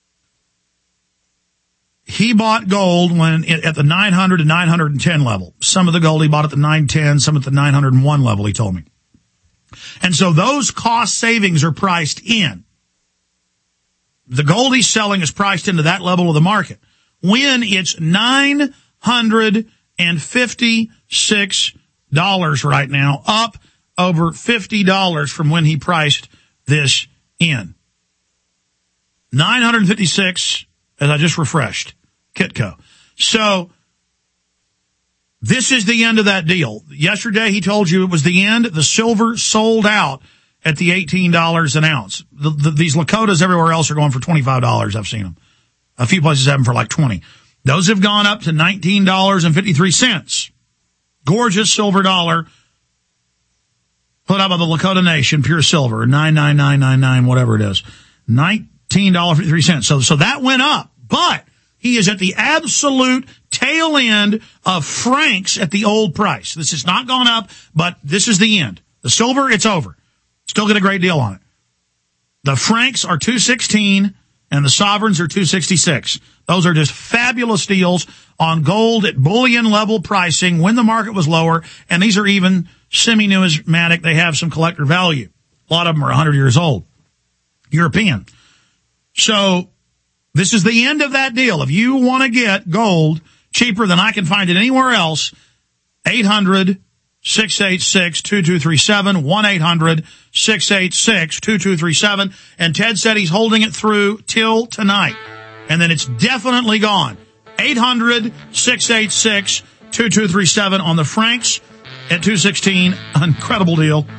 He bought gold when it, at the nine hundred to nine hundred ten level. Some of the gold he bought at the nine ten, some at the nine hundred one level, he told me. And so those cost savings are priced in. The gold he's selling is priced into that level of the market. When it's nine hundred fifty-six dollars right now, up over fifty dollars from when he priced this in. nine hundred fifty-six, as I just refreshed, Kitco. So this is the end of that deal. Yesterday he told you it was the end. The silver sold out at the eighteen dollars an ounce. The, the, these Lakotas everywhere else are going for twenty-five dollars. I've seen them. A few places have them for like twenty dollars. Those have gone up to nineteen dollars and fifty-three cents. Gorgeous silver dollar put up by the Lakota Nation, pure silver, nine nine nine nine nine, whatever it is, nineteen dollars and fifty-three cents. So, so that went up, but he is at the absolute tail end of francs at the old price. This has not gone up, but this is the end. The silver, it's over. Still get a great deal on it. The francs are two sixteen and the sovereigns are two sixty-six. Those are just fabulous deals on gold at bullion level pricing when the market was lower, and these are even semi-numismatic. They have some collector value. A lot of them are one hundred years old. European. So this is the end of that deal. If you want to get gold cheaper than I can find it anywhere else, eight hundred, six eight six, two two three seven, one eight hundred, six eight six, two two three seven. And Ted said he's holding it through till tonight. And then it's definitely gone. eight hundred, six eight six, two two three seven on the francs at two sixteen. Incredible deal.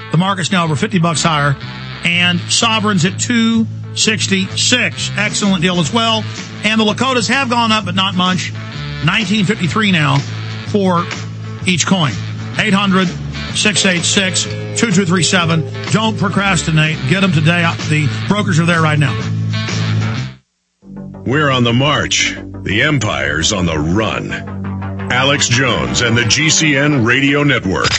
The market's now over fifty bucks higher, and Sovereign's at two sixty-six. Excellent deal as well. And the Lakotas have gone up, but not much. nineteen fifty-three now for each coin. eight hundred, six eight six, two two three seven. Don't procrastinate. Get them today. The brokers are there right now. We're on the march. The Empire's on the run. Alex Jones and the G C N Radio Network.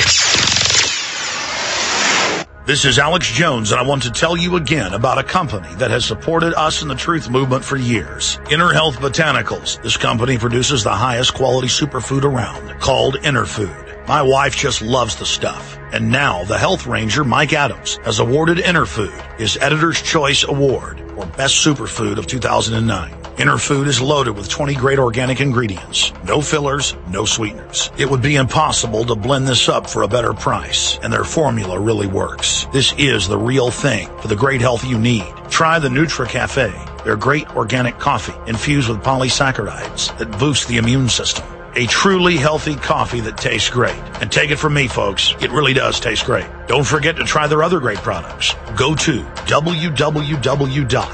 This is Alex Jones, and I want to tell you again about a company that has supported us in the truth movement for years. Inner Health Botanicals. This company produces the highest quality superfood around, called Inner Food. My wife just loves the stuff. And now the health ranger, Mike Adams, has awarded Inner Food his Editor's Choice Award for Best Superfood of two thousand nine. Inner Food is loaded with twenty great organic ingredients. No fillers, no sweeteners. It would be impossible to blend this up for a better price, and their formula really works. This is the real thing for the great health you need. Try the Nutra Cafe, their great organic coffee infused with polysaccharides that boost the immune system. A truly healthy coffee that tastes great. And take it from me, folks, it really does taste great. Don't forget to try their other great products. Go to w w w dot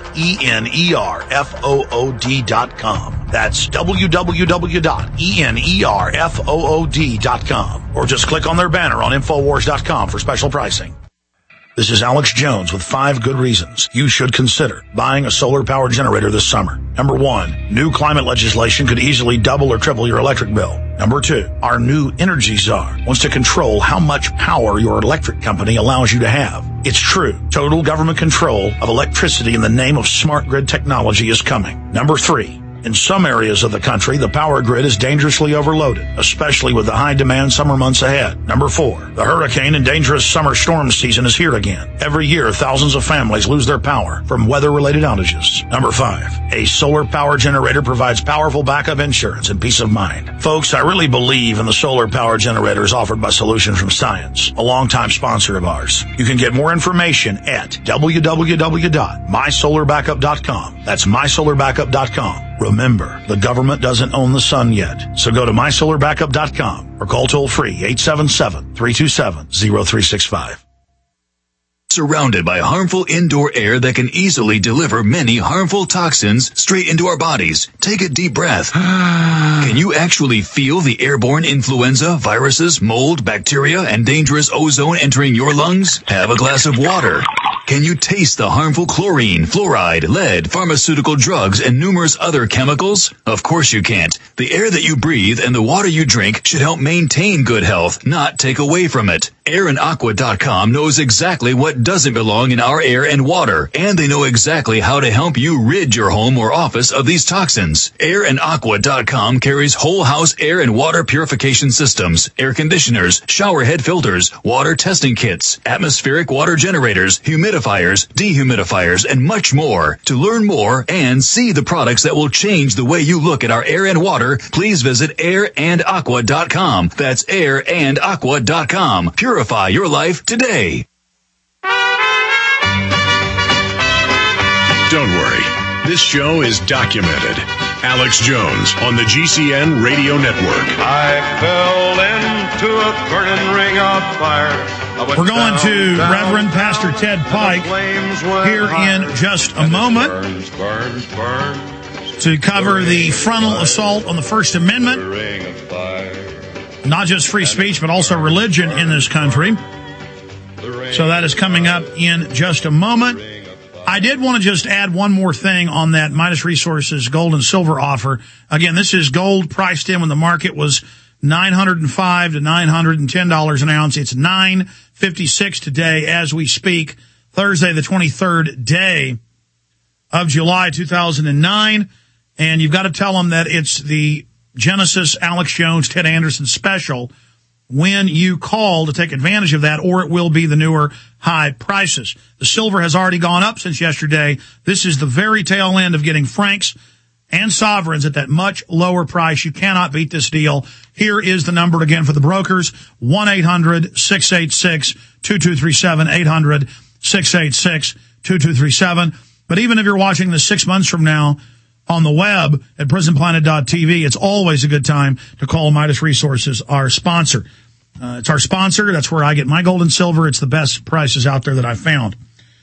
enerfood dot com. That's w w w dot enerfood dot com. Or just click on their banner on infowars dot com for special pricing. This is Alex Jones with five good reasons you should consider buying a solar power generator this summer. Number one, new climate legislation could easily double or triple your electric bill. Number two, our new Energy Czar wants to control how much power your electric company allows you to have. It's true. Total government control of electricity in the name of smart grid technology is coming. Number three, in some areas of the country, the power grid is dangerously overloaded, especially with the high-demand summer months ahead. Number four, the hurricane and dangerous summer storm season is here again. Every year, thousands of families lose their power from weather-related outages. Number five, a solar power generator provides powerful backup insurance and peace of mind. Folks, I really believe in the solar power generators offered by Solutions from Science, a longtime sponsor of ours. You can get more information at w w w dot my solar backup dot com. That's my solar backup dot com. Remember, the government doesn't own the sun yet, so go to my solar backup dot com or call toll-free eight seven seven, three two seven, zero three six five. Surrounded by harmful indoor air that can easily deliver many harmful toxins straight into our bodies. Take a deep breath. Can you actually feel the airborne influenza, viruses, mold, bacteria, and dangerous ozone entering your lungs? Have a glass of water. Can you taste the harmful chlorine, fluoride, lead, pharmaceutical drugs, and numerous other chemicals? Of course you can't. The air that you breathe and the water you drink should help maintain good health, not take away from it. air and aqua dot com knows exactly what doesn't belong in our air and water, and they know exactly how to help you rid your home or office of these toxins. air and aqua dot com carries whole house air and water purification systems, air conditioners, shower head filters, water testing kits, atmospheric water generators, humidifiers, dehumidifiers, and much more. To learn more and see the products that will change the way you look at our air and water, please visit air and aqua dot com. That's air and aqua dot com. Purify your life today. Don't worry. This show is documented. Alex Jones on the G C N Radio Network. I fell into a burning ring of fire. We're going to Reverend Pastor Ted Pike here in just a moment to cover the frontal assault on the First Amendment. Not just free speech, but also religion in this country. So that is coming up in just a moment. I did want to just add one more thing on that Midas Resources gold and silver offer. Again, this is gold priced in when the market was nine hundred five to nine hundred ten dollars an ounce. It's nine fifty-six today as we speak, Thursday, the twenty-third day of July, two thousand nine. And you've got to tell them that it's the Genesis Alex Jones, Ted Anderson special when you call to take advantage of that, or it will be the newer high prices. The silver has already gone up since yesterday. This is the very tail end of getting Franks and Sovereigns at that much lower price. You cannot beat this deal. Here is the number again for the brokers, one eight hundred, six eight six, two two three seven, eight hundred, six eight six, two two three seven. But even if you're watching this six months from now on the web at prison planet dot t v, it's always a good time to call Midas Resources, our sponsor. Uh, it's our sponsor. That's where I get my gold and silver. It's the best prices out there that I've found.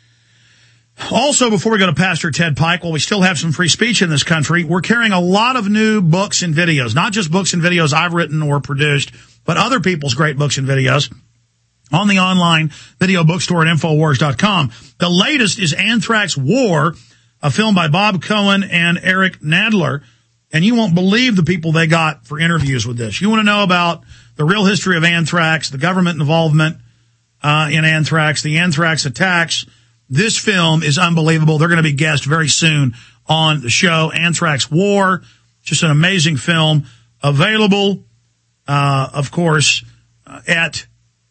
Also, before we go to Pastor Ted Pike, while we still have some free speech in this country, we're carrying a lot of new books and videos, not just books and videos I've written or produced, but other people's great books and videos on the online video bookstore at Infowars dot com. The latest is Anthrax War, a film by Bob Cohen and Eric Nadler, and you won't believe the people they got for interviews with this. You want to know about the real history of anthrax, the government involvement uh, in anthrax, the anthrax attacks. This film is unbelievable. They're going to be guests very soon on the show. Anthrax War, just an amazing film. Available, uh, of course, uh, at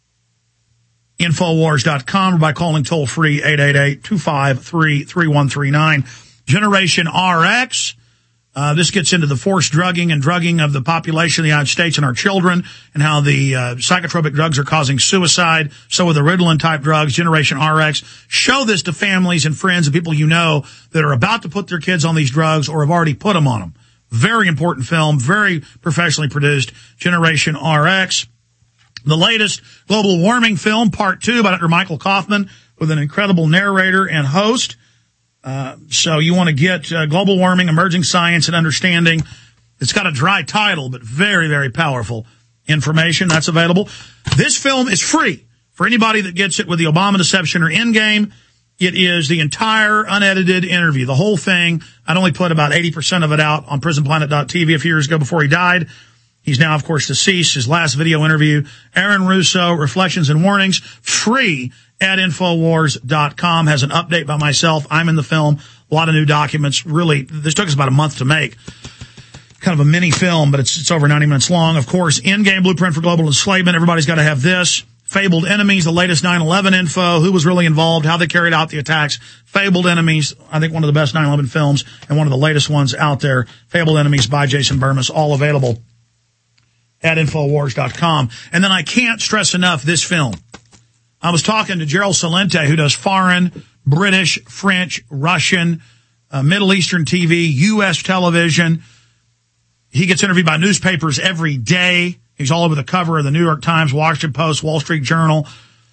Infowars dot com or by calling toll-free eight eight eight, two five three, three one three nine. Generation R X. Uh, this gets into the forced drugging and drugging of the population of the United States and our children, and how the uh, psychotropic drugs are causing suicide. So are the Ritalin-type drugs. Generation R X. Show this to families and friends and people you know that are about to put their kids on these drugs or have already put them on them. Very important film, very professionally produced. Generation R X. The latest global warming film, part two, by Doctor Michael Kaufman, with an incredible narrator and host. Uh, so you want to get uh, global warming, emerging science, and understanding. It's got a dry title, but very, very powerful information. That's available. This film is free for anybody that gets it with the Obama Deception or Endgame. It is the entire unedited interview, the whole thing. I'd only put about eighty percent of it out on prison planet dot t v a few years ago before he died. He's now, of course, deceased. His last video interview, Aaron Russo, Reflections and Warnings, free at Infowars dot com, has an update by myself. I'm in the film, a lot of new documents. Really, this took us about a month to make. Kind of a mini film, but it's, it's over ninety minutes long. Of course, Endgame Blueprint for Global Enslavement. Everybody's got to have this. Fabled Enemies, the latest nine eleven info, who was really involved, how they carried out the attacks. Fabled Enemies, I think one of the best nine eleven films and one of the latest ones out there. Fabled Enemies by Jason Burmis, all available at Infowars dot com. And then I can't stress enough this film. I was talking to Gerald Salente, who does foreign, British, French, Russian, uh, Middle Eastern T V, U S television. He gets interviewed by newspapers every day. He's all over the cover of the New York Times, Washington Post, Wall Street Journal.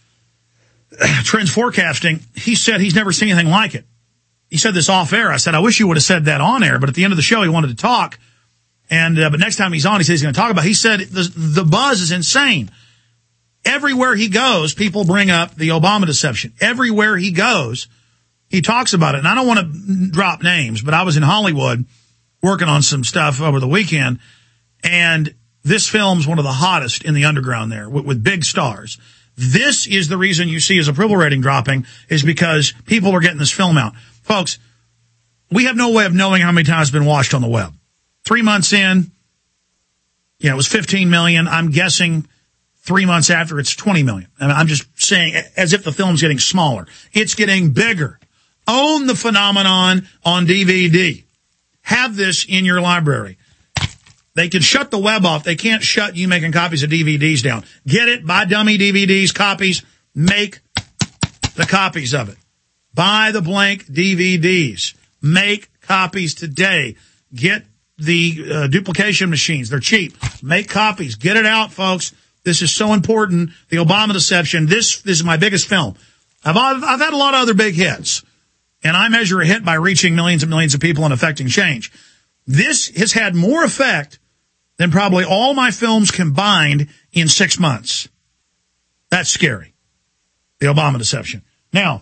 Trends forecasting. He said he's never seen anything like it. He said this off air. I said, I wish you would have said that on air, but at the end of the show, he wanted to talk. And, uh, but next time he's on, he says he's going to talk about it. He said the, the buzz is insane. Everywhere he goes, people bring up the Obama deception. Everywhere he goes, he talks about it. And I don't want to drop names, but I was in Hollywood working on some stuff over the weekend, and this film's one of the hottest in the underground there with, with big stars. This is the reason you see his approval rating dropping, is because people are getting this film out. Folks, we have no way of knowing how many times it's been watched on the web. Three months in, you know, it was fifteen million. I'm guessing three months after it's twenty million. I mean, I'm just saying as if the film's getting smaller. It's getting bigger. Own the phenomenon on D V D. Have this in your library. They can shut the web off. They can't shut you making copies of D V Ds down. Get it, buy dummy D V Ds, copies, make the copies of it. Buy the blank D V Ds. Make copies today. Get the uh, duplication machines. They're cheap. Make copies. Get it out, folks. This is so important. The Obama deception. This, this is my biggest film. I've, I've had a lot of other big hits, and I measure a hit by reaching millions and millions of people and affecting change. This has had more effect than probably all my films combined in six months. That's scary. The Obama deception. Now,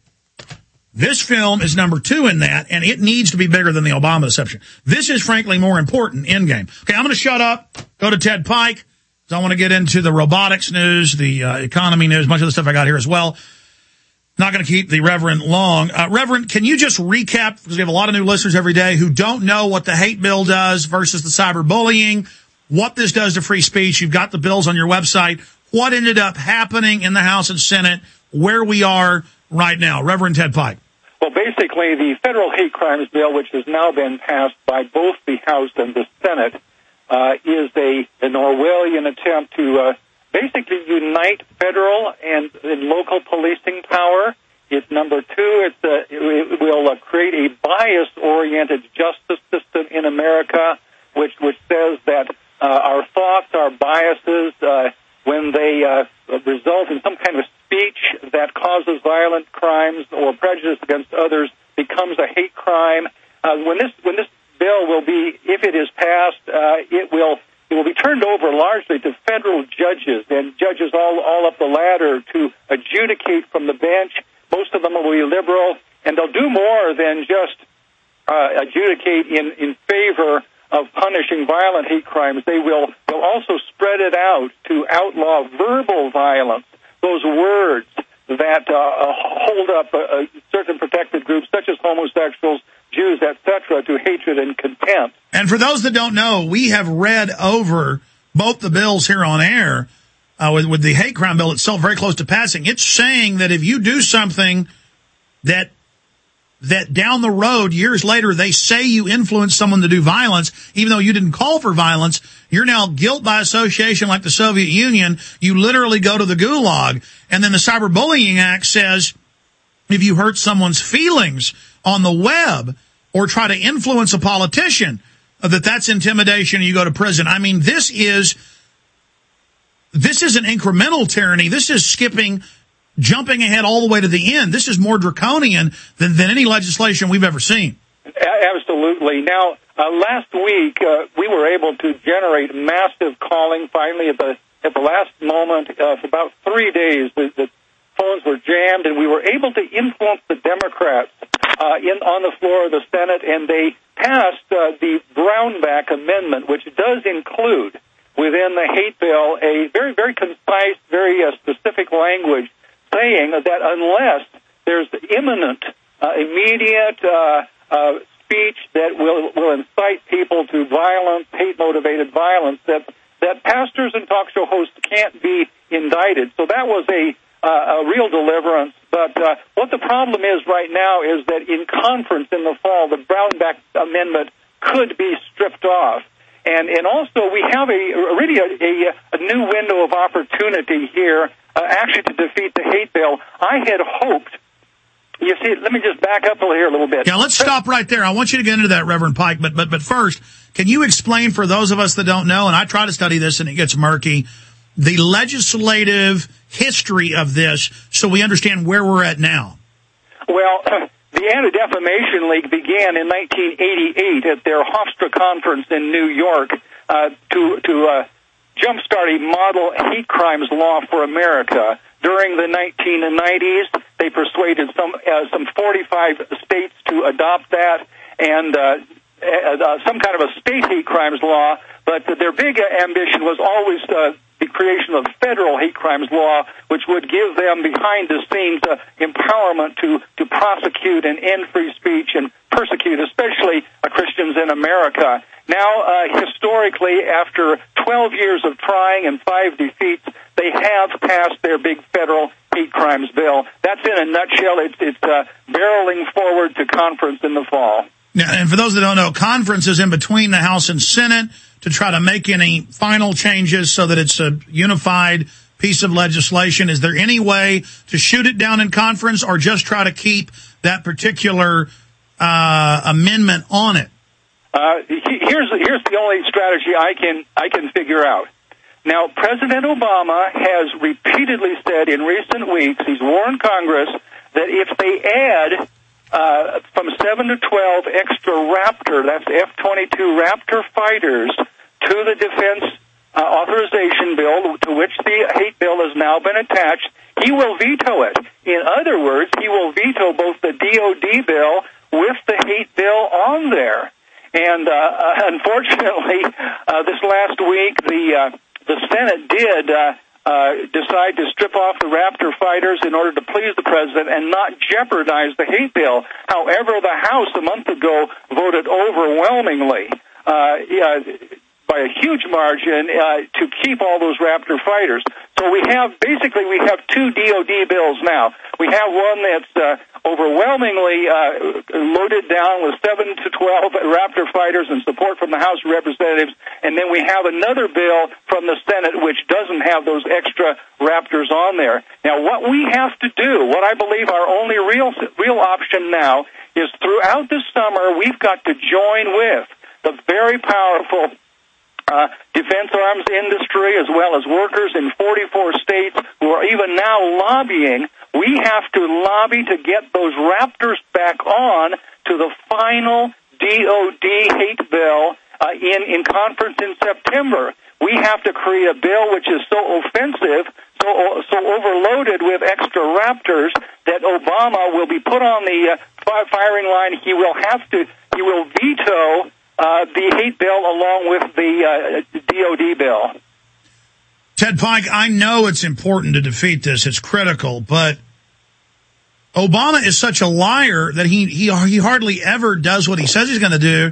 this film is number two in that, and it needs to be bigger than the Obama deception. This is, frankly, more important, Endgame. Okay, I'm going to shut up, go to Ted Pike, because I want to get into the robotics news, the uh, economy news, a bunch of the stuff I got here as well. Not going to keep the Reverend long. Uh, Reverend, can you just recap, because we have a lot of new listeners every day who don't know what the hate bill does versus the cyberbullying, what this does to free speech. You've got the bills on your website. What ended up happening in the House and Senate, where we are right now. Reverend Ted Pike. Well, basically, the federal hate crimes bill, which has now been passed by both the House and the Senate, uh, is a an Orwellian attempt to uh, basically unite federal and, and local policing power. It's number two. It's uh, it will uh, create a bias-oriented justice system in America, which which says that uh, our thoughts, our biases, uh, when they that causes violent crimes or prejudice against others becomes a hate crime. Uh, when this when this bill will be, if it is passed, uh, it will it will be turned over largely to federal judges and judges all all up the ladder to adjudicate from the bench. Most of them will be liberal, and they'll do more than just uh, adjudicate in in favor of punishing violent hate crimes. They will will also spread it out to outlaw verbal violence, those words that uh, hold up uh, uh, certain protected groups, such as homosexuals, Jews, et cetera, to hatred and contempt. And for those that don't know, we have read over both the bills here on air, uh, with, with the hate crime bill itself very close to passing. It's saying that if you do something that that down the road, years later, they say you influenced someone to do violence, even though you didn't call for violence, you're now guilt by association like the Soviet Union. You literally go to the gulag. And then the Cyberbullying Act says if you hurt someone's feelings on the web or try to influence a politician, that that's intimidation and you go to prison. I mean, this is, this is an incremental tyranny. This is skipping jumping ahead all the way to the end. This is more draconian than, than any legislation we've ever seen. Absolutely. Now, uh, last week, uh, we were able to generate massive calling finally at the at the last moment. Uh, for about three days, the, the phones were jammed, and we were able to influence the Democrats uh, in on the floor of the Senate, and they passed uh, the Brownback Amendment, which does include within the hate bill a very, very concise, very uh, specific language saying that unless there's imminent, uh, immediate uh, uh, speech that will will incite people to violence, hate-motivated violence, that that pastors and talk show hosts can't be indicted. So that was a uh, a real deliverance. But uh, what the problem is right now is that in conference in the fall, the Brownback Amendment could be stripped off. And and also we have a really a, a, a new window of opportunity here, uh, actually to defeat the hate bill. I had hoped. You see, let me just back up here a little bit. Yeah, let's stop right there. I want you to get into that, Reverend Pike. But but but first, can you explain for those of us that don't know? And I try to study this, and it gets murky. The legislative history of this, so we understand where we're at now. Well. The Anti-Defamation League began in nineteen eighty-eight at their Hofstra conference in New York uh, to to uh, jumpstart a model hate crimes law for America. During the nineteen nineties, they persuaded some uh, some forty-five states to adopt that and uh, uh, some kind of a state hate crimes law. But their big ambition was always uh, the creation of federal hate crimes law, which would give them behind-the-scenes uh, empowerment to, to prosecute and end free speech and persecute, especially uh, Christians in America. Now, uh, historically, after twelve years of trying and five defeats, they have passed their big federal hate crimes bill. That's in a nutshell. It's, it's uh, barreling forward to conference in the fall. Now, and for those that don't know, conference is in between the House and Senate to try to make any final changes so that it's a unified piece of legislation. Is there any way to shoot it down in conference or just try to keep that particular uh, amendment on it? Uh, here's here's the only strategy I can I can figure out. Now, President Obama has repeatedly said in recent weeks, he's warned Congress that if they add uh, from seven to twelve extra Raptor, that's F twenty-two Raptor fighters, to the defense uh, authorization bill, to which the hate bill has now been attached, he will veto it. In other words, he will veto both the D O D bill with the hate bill on there. And uh, uh, unfortunately, uh, this last week, the uh, the Senate did uh, uh, decide to strip off the Raptor fighters in order to please the president and not jeopardize the hate bill. However, the House a month ago voted overwhelmingly, uh, yeah, by a huge margin, uh, to keep all those Raptor fighters. So we have, basically, we have two D O D bills now. We have one that's uh, overwhelmingly uh, loaded down with seven to twelve Raptor fighters and support from the House of Representatives, and then we have another bill from the Senate which doesn't have those extra Raptors on there. Now, what we have to do, what I believe our only real real option now, is throughout the summer we've got to join with the very powerful uh, defense arms industry, as well as workers in forty-four states who are even now lobbying. We have to lobby to get those Raptors back on to the final D O D hate bill uh, in, in conference in September. We have to create a bill which is so offensive, so so overloaded with extra Raptors that Obama will be put on the uh, firing line. He will have to. He will veto uh, the hate bill along with the uh, D O D bill. Ted Pike, I know it's important to defeat this. It's critical, but Obama is such a liar that he he he hardly ever does what he says he's going to do.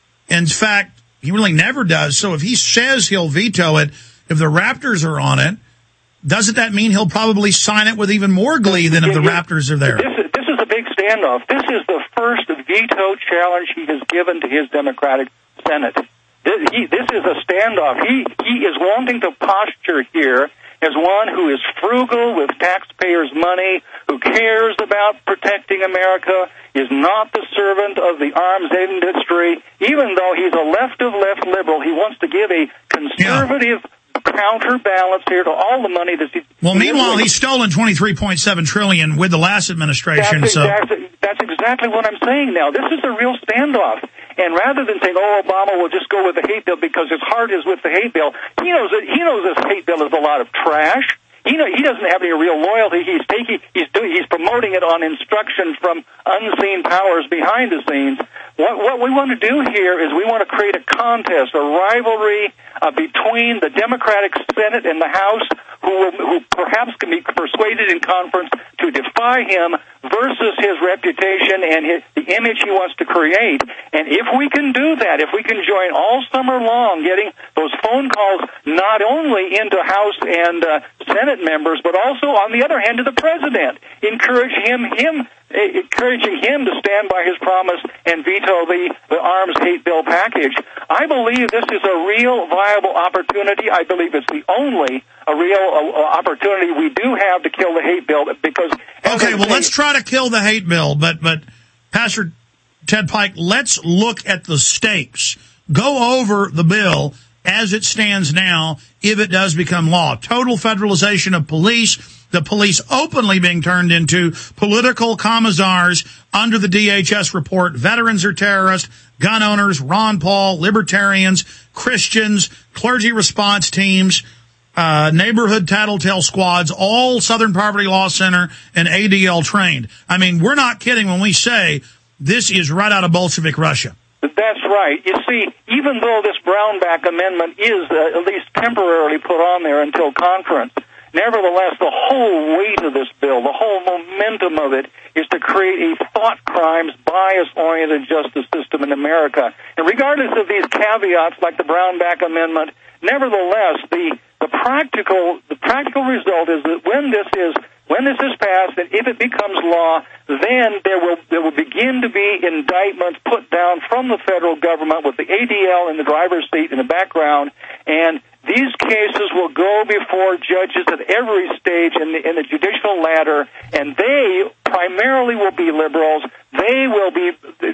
In fact, he really never does. So if he says he'll veto it, if the Raptors are on it, doesn't that mean he'll probably sign it with even more glee than if the Raptors are there? This is, this is a big standoff. This is the first veto challenge he has given to his Democratic Senate. This, he, this is a standoff. He he is wanting to posture here as one who is frugal with taxpayers' money, who cares about protecting America, is not the servant of the arms industry. Even though he's a left-of-left liberal, he wants to give a conservative yeah. counterbalance here to all the money that he... Well, meanwhile, he's stolen twenty-three point seven trillion dollars with the last administration. That's, so. exactly, that's exactly what I'm saying now. This is a real standoff. And rather than saying, oh, Obama will just go with the hate bill because his heart is with the hate bill, he knows that he knows this hate bill is a lot of trash. He know, he doesn't have any real loyalty. He's taking he's doing he's promoting it on instruction from unseen powers behind the scenes. What what we want to do here is we want to create a contest, a rivalry uh, between the Democratic Senate and the House, who will, who perhaps can be persuaded in conference to defy him versus his reputation and his, the image he wants to create. And if we can do that, if we can join all summer long, getting those phone calls not only into House and uh, Senate members, but also on the other hand to the president, encourage him him. encouraging him to stand by his promise and veto the, the arms hate bill package. I believe this is a real viable opportunity. I believe it's the only a real uh, opportunity we do have to kill the hate bill because... Okay, well, let's try to kill the hate bill, but, but Pastor Ted Pike, let's look at the stakes. Go over the bill as it stands now if it does become law. Total federalization of police, the police openly being turned into political commissars under the D H S report. Veterans are terrorists, gun owners, Ron Paul, libertarians, Christians, clergy response teams, uh, neighborhood tattletale squads, all Southern Poverty Law Center and A D L trained. I mean, we're not kidding when we say this is right out of Bolshevik Russia. That's right. You see, even though this Brownback Amendment is uh, at least temporarily put on there until conference, nevertheless, the whole weight of this bill, the whole momentum of it, is to create a thought crimes, bias-oriented justice system in America. And regardless of these caveats, like the Brownback Amendment, nevertheless, the the practical the practical result is that when this is when this is passed, and if it becomes law, then there will there will begin to be indictments put down from the federal government with the A D L in the driver's seat in the background, and these cases will go before judges at every stage in the, in the judicial ladder, and they primarily will be liberals. They will be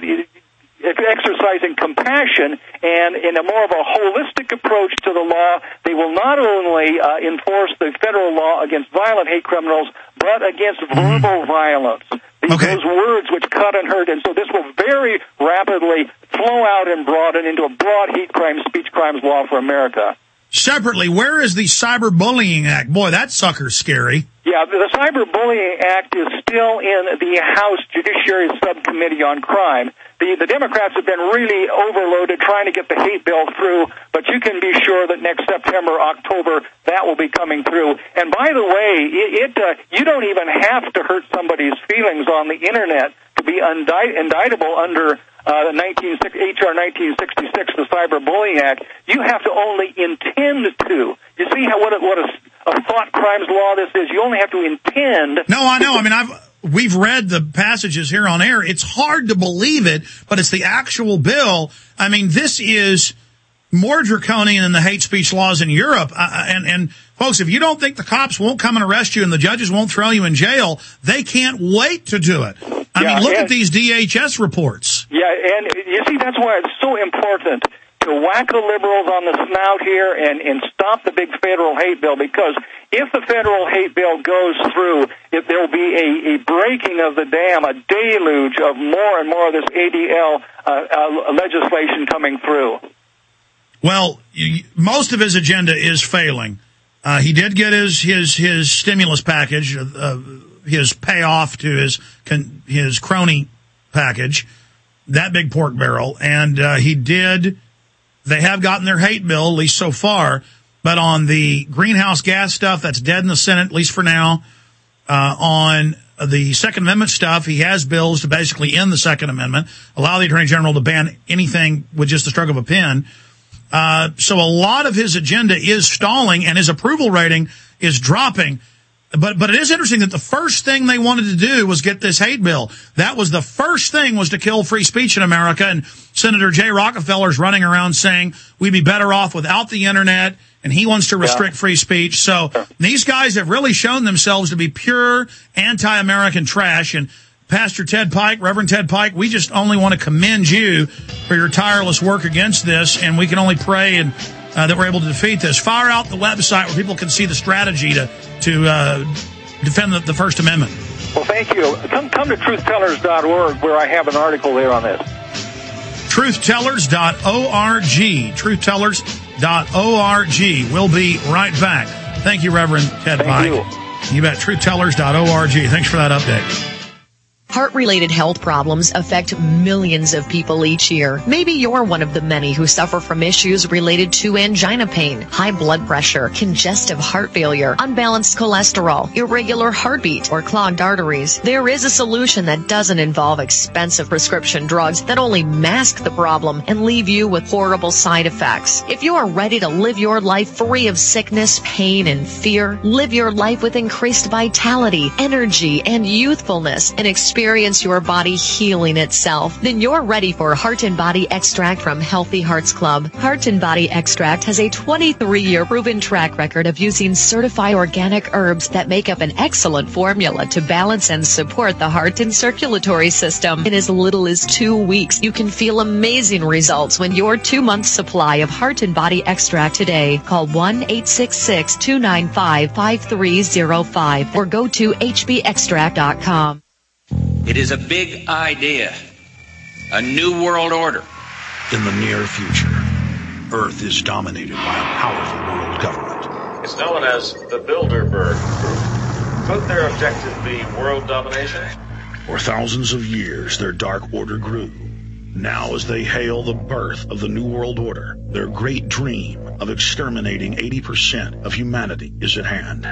exercising compassion and in a more of a holistic approach to the law. They will not only uh, enforce the federal law against violent hate criminals, but against verbal violence. Okay. Those words which cut and hurt. And so this will very rapidly flow out and broaden into a broad hate crime, speech crimes law for America. Separately, where is the Cyberbullying Act? Boy, that sucker's scary. Yeah, the Cyberbullying Act is still in the House Judiciary Subcommittee on Crime. The, the Democrats have been really overloaded trying to get the hate bill through, but you can be sure that next September, October, that will be coming through. And by the way, it, it uh, you don't even have to hurt somebody's feelings on the Internet to be indict, indictable under uh, nineteen, H R nineteen sixty-six, the Cyberbullying Act. You have to only intend to. You see how what a, what a, a thought crimes law this is? You only have to intend. No, I know. I mean, I've we've read the passages here on air. It's hard to believe it, but it's the actual bill. I mean, this is more draconian than the hate speech laws in Europe. Uh, and, and folks, if you don't think the cops won't come and arrest you and the judges won't throw you in jail, they can't wait to do it. I yeah, mean, look at these D H S reports. Yeah, and you see, that's why it's so important to whack the liberals on the snout here and, and stop the big federal hate bill, because if the federal hate bill goes through, if there will be a, a breaking of the dam, a deluge of more and more of this A D L uh, uh, legislation coming through. Well, most of his agenda is failing. Uh, he did get his his his stimulus package, uh, his payoff to his his crony package, that big pork barrel, and uh, he did. They have gotten their hate bill, at least so far, but on the greenhouse gas stuff, that's dead in the Senate, at least for now. Uh, on the Second Amendment stuff, he has bills to basically end the Second Amendment, allow the Attorney General to ban anything with just the stroke of a pen. Uh, so a lot of his agenda is stalling, and his approval rating is dropping. But, but it is interesting that the first thing they wanted to do was get this hate bill. That was the first thing, was to kill free speech in America. And Senator Jay Rockefeller's running around saying we'd be better off without the internet, and he wants to restrict yeah. free speech. So these guys have really shown themselves to be pure anti-American trash. And Pastor Ted Pike, Reverend Ted Pike, we just only want to commend you for your tireless work against this, and we can only pray and uh, that we're able to defeat this. Fire out the website where people can see the strategy to to uh, defend the, the First Amendment. Well, thank you. Come come to truth tellers dot org, where I have an article there on this. truth tellers dot org. truth tellers dot org. We'll be right back. Thank you, Reverend Ted thank Pike. You. You bet. truth tellers dot org. Thanks for that update. Heart-related health problems affect millions of people each year. Maybe you're one of the many who suffer from issues related to angina pain, high blood pressure, congestive heart failure, unbalanced cholesterol, irregular heartbeat, or clogged arteries. There is a solution that doesn't involve expensive prescription drugs that only mask the problem and leave you with horrible side effects. If you are ready to live your life free of sickness, pain, and fear, live your life with increased vitality, energy, and youthfulness, and experience Experience your body healing itself, then you're ready for Heart and Body Extract from Healthy Hearts Club. Heart and Body Extract has a twenty-three year proven track record of using certified organic herbs that make up an excellent formula to balance and support the heart and circulatory system. In as little as two weeks, you can feel amazing results when your two-month supply of Heart and Body Extract today. Call one eight six six, two nine five, five three zero five or go to h b extract dot com. It is a big idea, a new world order. In the near future, Earth is dominated by a powerful world government. It's known as the Bilderberg Group. Could their objective be world domination? For thousands of years, their dark order grew. Now, as they hail the birth of the New World Order, their great dream of exterminating eighty percent of humanity is at hand.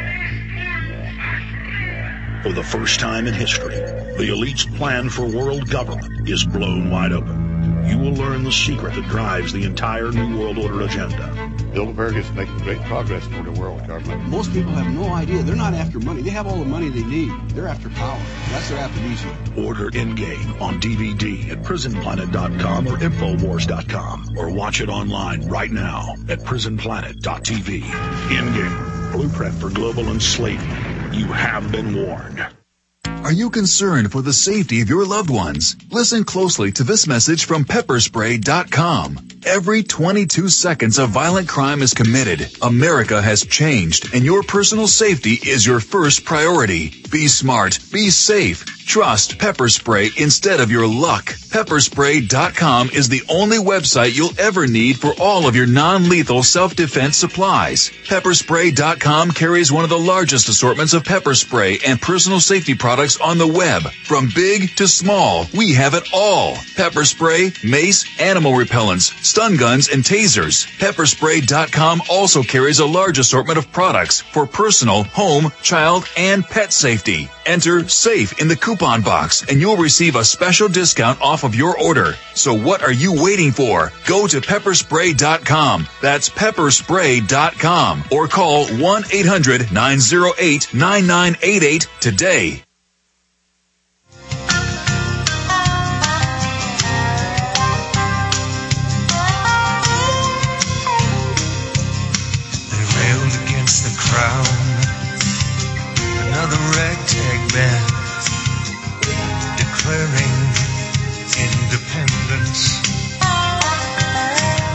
For the first time in history, the elite's plan for world government is blown wide open. You will learn the secret that drives the entire New World Order agenda. Bilderberg is making great progress toward a world government. Most people have no idea. They're not after money. They have all the money they need. They're after power. That's their aphrodisiac. Order Endgame on D V D at prison planet dot com or infowars dot com, or watch it online right now at prison planet dot t v. Endgame, blueprint for global enslavement. You have been warned. Are you concerned for the safety of your loved ones? Listen closely to this message from pepper spray dot com. Every twenty-two seconds a violent crime is committed. America has changed, and your personal safety is your first priority. Be smart. Be safe. Trust Pepper Spray instead of your luck. pepper spray dot com is the only website you'll ever need for all of your non-lethal self-defense supplies. pepper spray dot com carries one of the largest assortments of pepper spray and personal safety products on the web. From big to small, we have it all. Pepper spray, mace, animal repellents, stun guns, and tasers. pepper spray dot com also carries a large assortment of products for personal, home, child, and pet safety. Enter SAFE in the coupon box and you'll receive a special discount off of your order. So what are you waiting for? Go to pepper spray dot com. That's pepper spray dot com or call one eight hundred, nine oh eight, nine nine eight eight today. The crown, another ragtag band declaring independence.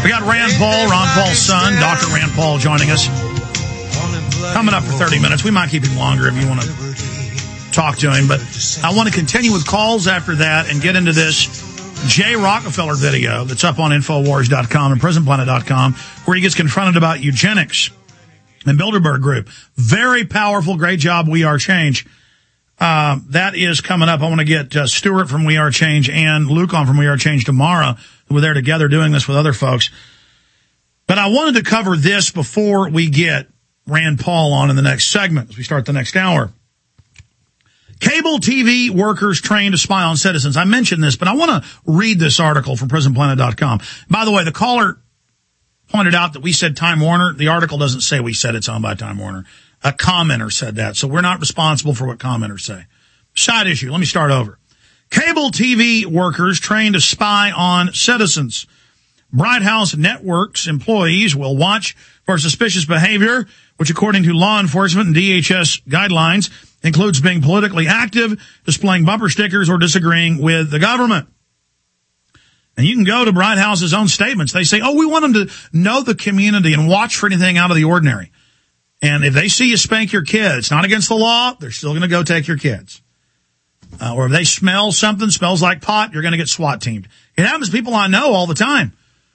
We got Rand Paul, Ron Paul's son, Doctor Rand Paul, joining us. Coming up for thirty minutes. We might keep him longer if you want to talk to him. But I want to continue with calls after that and get into this Jay Rockefeller video that's up on Infowars dot com and Prison Planet dot com, where he gets confronted about eugenics and Bilderberg Group. Very powerful. Great job, We Are Change. Uh, that is coming up. I want to get uh, Stuart from We Are Change and Luke on from We Are Change tomorrow. We're there together doing this with other folks. But I wanted to cover this before we get Rand Paul on in the next segment as we start the next hour. Cable T V workers trained to spy on citizens. I mentioned this, but I want to read this article from Prison Planet dot com. By the way, the caller pointed out that we said Time Warner. The article doesn't say we said it's owned by Time Warner. A commenter said that, so we're not responsible for what commenters say. Side issue. Let me start over. Cable T V workers trained to spy on citizens. Bright House Networks employees will watch for suspicious behavior, which according to law enforcement and D H S guidelines includes being politically active, displaying bumper stickers, or disagreeing with the government. And you can go to Bright House's own statements. They say, oh, we want them to know the community and watch for anything out of the ordinary. And if they see you spank your kids, not against the law, they're still going to go take your kids. Uh, or if they smell something, smells like pot, you're going to get SWAT teamed. It happens to people I know all the time.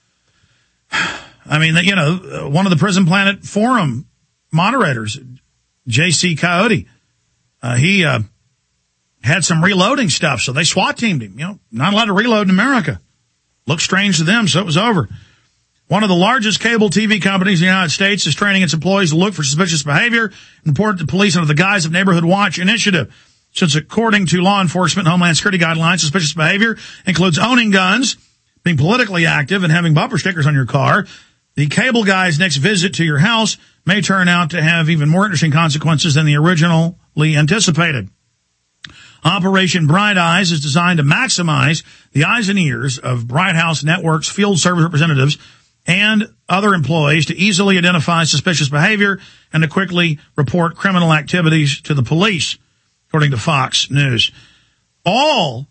I mean, you know, one of the Prison Planet forum moderators, J C Coyote, uh, he uh, had some reloading stuff, so they SWAT teamed him. You know, not allowed to reload in America. Looked strange to them, so it was over. One of the largest cable T V companies in the United States is training its employees to look for suspicious behavior and report to police under the guise of Neighborhood Watch Initiative. Since according to law enforcement and Homeland Security guidelines, suspicious behavior includes owning guns, being politically active, and having bumper stickers on your car. The cable guy's next visit to your house may turn out to have even more interesting consequences than the originally anticipated. Operation Bright Eyes is designed to maximize the eyes and ears of Bright House Network's field service representatives and other employees to easily identify suspicious behavior and to quickly report criminal activities to the police, according to Fox News. All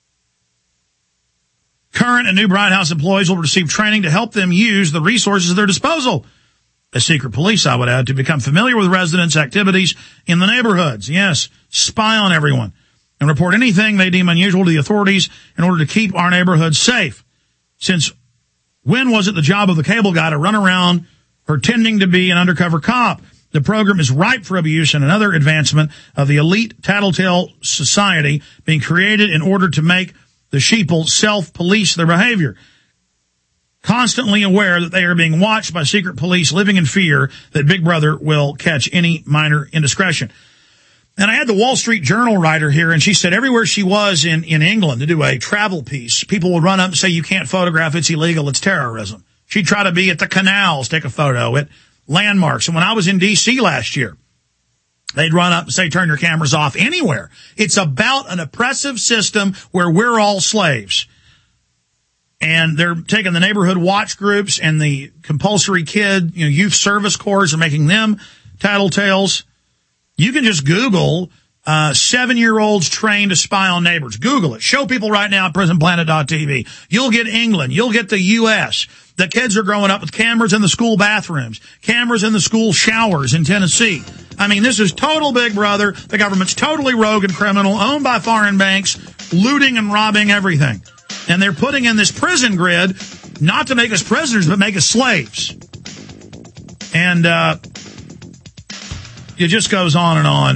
current and new Bright House employees will receive training to help them use the resources at their disposal. As secret police, I would add, to become familiar with residents' activities in the neighborhoods. Yes, spy on everyone and report anything they deem unusual to the authorities in order to keep our neighborhoods safe. Since when was it the job of the cable guy to run around pretending to be an undercover cop? The program is ripe for abuse and another advancement of the elite tattletale society being created in order to make the sheeple self-police their behavior, constantly aware that they are being watched by secret police, living in fear that Big Brother will catch any minor indiscretion. And I had the Wall Street Journal writer here, and she said everywhere she was in, in England to do a travel piece, people would run up and say, you can't photograph, it's illegal, it's terrorism. She'd try to be at the canals, take a photo, at landmarks. And when I was in D C last year, they'd run up and say, turn your cameras off anywhere. It's about an oppressive system where we're all slaves. And they're taking the neighborhood watch groups and the compulsory kid, you know, youth service corps and making them tattletales. You can just Google uh seven-year-olds trained to spy on neighbors. Google it. Show people right now at Prison Planet dot T V. You'll get England. You'll get the U S The kids are growing up with cameras in the school bathrooms, cameras in the school showers in Tennessee. I mean, this is total Big Brother. The government's totally rogue and criminal, owned by foreign banks, looting and robbing everything. And they're putting in this prison grid not to make us prisoners, but make us slaves. And uh it just goes on and on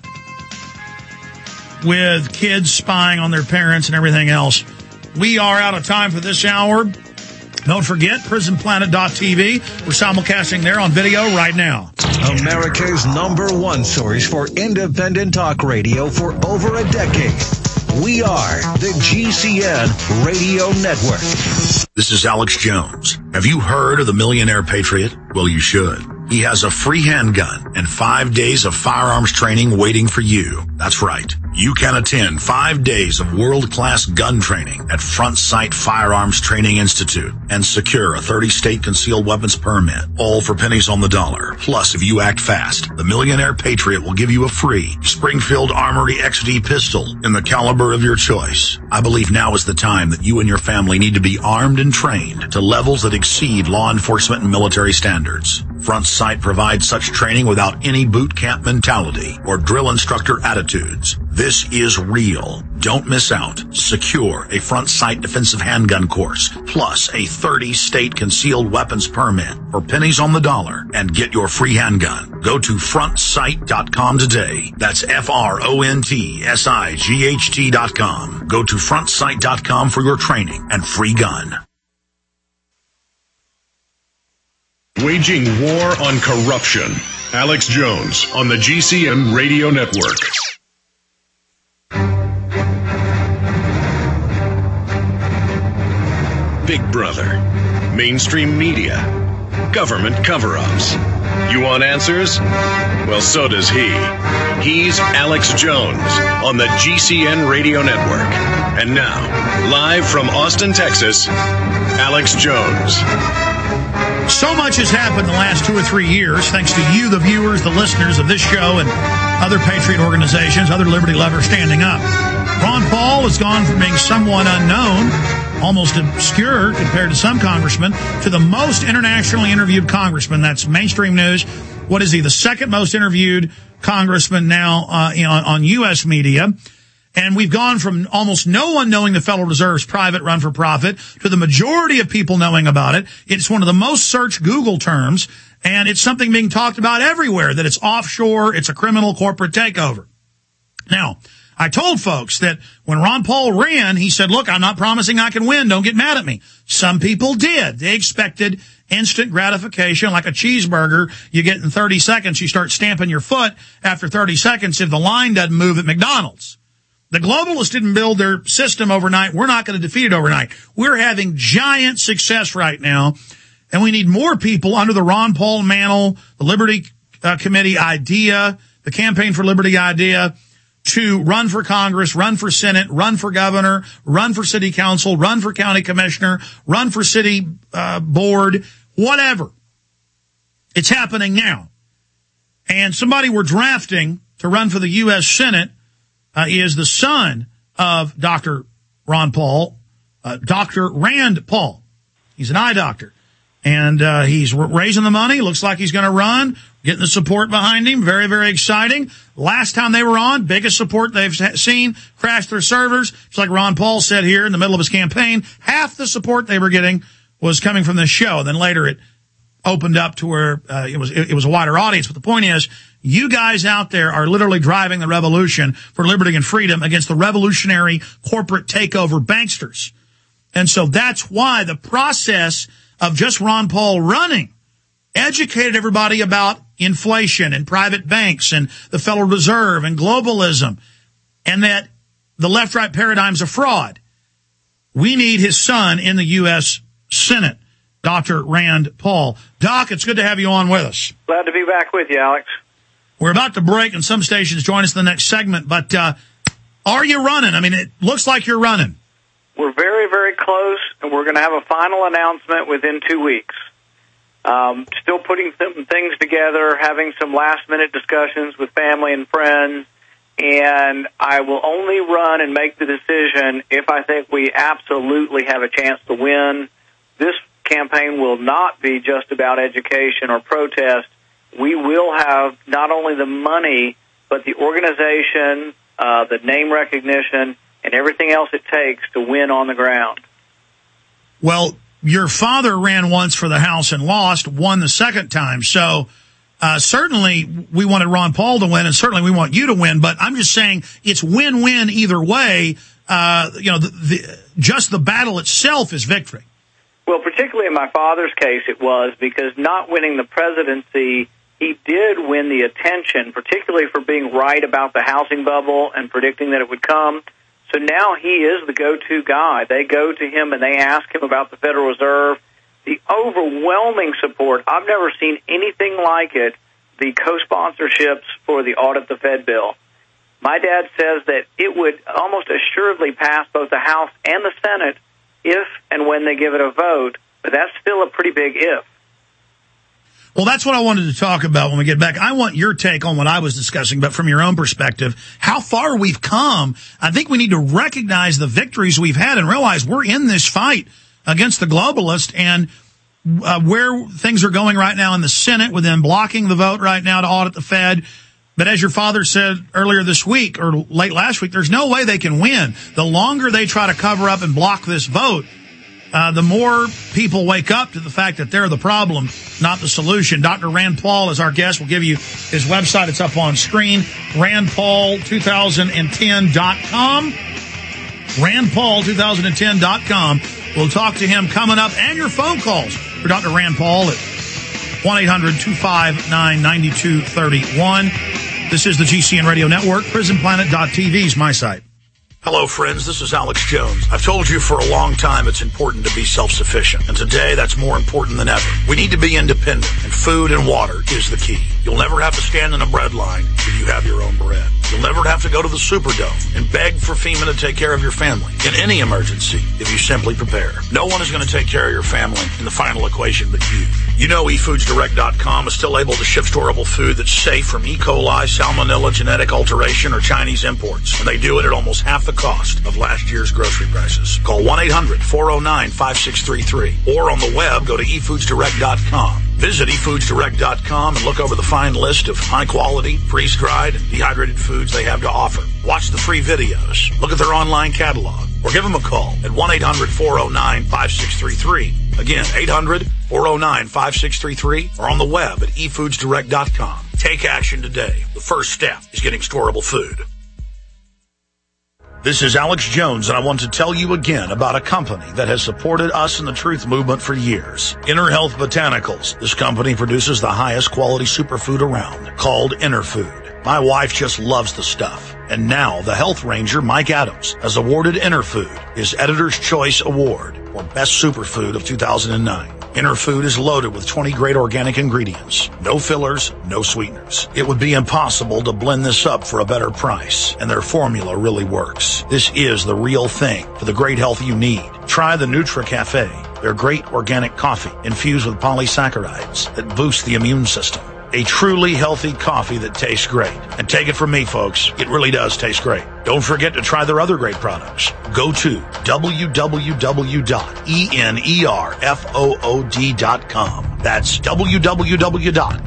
with kids spying on their parents and everything else. We are out of time for this hour. Don't forget, Prison Planet dot T V. We're simulcasting there on video right now. America's number one source for independent talk radio for over a decade. We are the G C N Radio Network. This is Alex Jones. Have you heard of the Millionaire Patriot? Well, you should. He has a free handgun and five days of firearms training waiting for you. That's right. You can attend five days of world-class gun training at Front Sight Firearms Training Institute and secure a thirty-state concealed weapons permit, all for pennies on the dollar. Plus, if you act fast, the Millionaire Patriot will give you a free Springfield Armory X D pistol in the caliber of your choice. I believe now is the time that you and your family need to be armed and trained to levels that exceed law enforcement and military standards. Front Sight provides such training without any boot camp mentality or drill instructor attitudes. This is real. Don't miss out. Secure a Front Sight defensive handgun course, plus a thirty-state concealed weapons permit for pennies on the dollar, and get your free handgun. Go to front sight dot com today. That's F R O N T S I G H T dot com. Go to front sight dot com for your training and free gun. Waging war on corruption. Alex Jones on the G C N Radio Network. Big Brother, mainstream media, government cover-ups. You want answers? Well, so does he. He's Alex Jones on the G C N Radio Network. And now, live from Austin, Texas, Alex Jones. So much has happened in the last two or three years, thanks to you, the viewers, the listeners of this show, and other patriot organizations, other liberty lovers standing up. Ron Paul has gone from being somewhat unknown, almost obscure compared to some congressmen, to the most internationally interviewed congressman. That's mainstream news. What is he? The second most interviewed congressman now uh, you know, on U S media. And we've gone from almost no one knowing the Federal Reserve's private run for profit to the majority of people knowing about it. It's one of the most searched Google terms, and it's something being talked about everywhere, that it's offshore, it's a criminal corporate takeover. Now, I told folks that when Ron Paul ran, he said, look, I'm not promising I can win. Don't get mad at me. Some people did. They expected instant gratification, like a cheeseburger. You get in thirty seconds, you start stamping your foot after thirty seconds if the line doesn't move at McDonald's. The globalists didn't build their system overnight. We're not going to defeat it overnight. We're having giant success right now, and we need more people under the Ron Paul mantle, the Liberty uh, Committee idea, the Campaign for Liberty idea, to run for Congress, run for Senate, run for governor, run for city council, run for county commissioner, run for city uh, board, whatever. It's happening now. And somebody we're drafting to run for the U S Senate Uh, is the son of Doctor Ron Paul, uh, Doctor Rand Paul. He's an eye doctor. And uh, he's r- raising the money. Looks like he's going to run, getting the support behind him. Very, very exciting. Last time they were on, biggest support they've seen, crashed their servers. It's like Ron Paul said here in the middle of his campaign, half the support they were getting was coming from this show. Then later it opened up to where uh, it was it, it was a wider audience. But the point is, you guys out there are literally driving the revolution for liberty and freedom against the revolutionary corporate takeover banksters. And so that's why the process of just Ron Paul running educated everybody about inflation and private banks and the Federal Reserve and globalism, and that the left-right paradigm's a fraud. We need his son in the U S Senate, Doctor Rand Paul. Doc, it's good to have you on with us. Glad to be back with you, Alex. We're about to break, and some stations join us in the next segment, but uh, are you running? I mean, it looks like you're running. We're very, very close, and we're going to have a final announcement within two weeks. Um, still putting some things together, having some last-minute discussions with family and friends, and I will only run and make the decision if I think we absolutely have a chance to win. This campaign will not be just about education or protest. We will have not only the money, but the organization, uh, the name recognition, and everything else it takes to win on the ground. Well, your father ran once for the House and lost, won the second time. So uh, certainly we wanted Ron Paul to win, and certainly we want you to win. But I'm just saying it's win-win either way. Uh, you know, the, the, just the battle itself is victory. Well, particularly in my father's case, it was, because not winning the presidency, he did win the attention, particularly for being right about the housing bubble and predicting that it would come. So now he is the go-to guy. They go to him and they ask him about the Federal Reserve. The overwhelming support, I've never seen anything like it, the co-sponsorships for the Audit the Fed bill. My dad says that it would almost assuredly pass both the House and the Senate if and when they give it a vote, but that's still a pretty big if. Well, that's what I wanted to talk about when we get back. I want your take on what I was discussing, but from your own perspective, how far we've come. I think we need to recognize the victories we've had and realize we're in this fight against the globalists, and uh, where things are going right now in the Senate with them blocking the vote right now to audit the Fed. But as your father said earlier this week or late last week, there's no way they can win. The longer they try to cover up and block this vote, uh, the more people wake up to the fact that they're the problem, not the solution. Doctor Rand Paul is our guest. We'll give you his website. It's up on screen, rand paul twenty ten dot com. rand paul twenty ten dot com. We'll talk to him coming up, and your phone calls for Doctor Rand Paul at one eight hundred two five nine nine two three one. This is the G C N Radio Network. prison planet dot t v is my site. Hello, friends. This is Alex Jones. I've told you for a long time it's important to be self-sufficient, and today that's more important than ever. We need to be independent, and food and water is the key. You'll never have to stand in a bread line if you have your own bread. You'll never have to go to the Superdome and beg for FEMA to take care of your family in any emergency if you simply prepare. No one is going to take care of your family in the final equation but you. You know e foods direct dot com is still able to ship storable food that's safe from E. coli, salmonella, genetic alteration, or Chinese imports, and they do it at almost half the cost of last year's grocery prices. Call one eight hundred four oh nine five six three three or on the web, go to e foods direct dot com. Visit e foods direct dot com and look over the fine list of high-quality, freeze-dried, and dehydrated foods they have to offer. Watch the free videos, look at their online catalog, or give them a call at one eight hundred four oh nine five six three three. Again, eight hundred four oh nine five six three three or on the web at e foods direct dot com. Take action today. The first step is getting storable food. This is Alex Jones, and I want to tell you again about a company that has supported us in the truth movement for years. Inner Health Botanicals. This company produces the highest quality superfood around, called Inner Food. My wife just loves the stuff. And now the health ranger, Mike Adams, has awarded Inner Food his Editor's Choice Award for Best Superfood of two thousand nine. Inner Food is loaded with twenty great organic ingredients. No fillers, no sweeteners. It would be impossible to blend this up for a better price, and their formula really works. This is the real thing for the great health you need. Try the Nutra Cafe, their great organic coffee infused with polysaccharides that boost the immune system. A truly healthy coffee that tastes great. And take it from me, folks, it really does taste great. Don't forget to try their other great products. Go to w w w dot enerfood dot com. That's w w w dot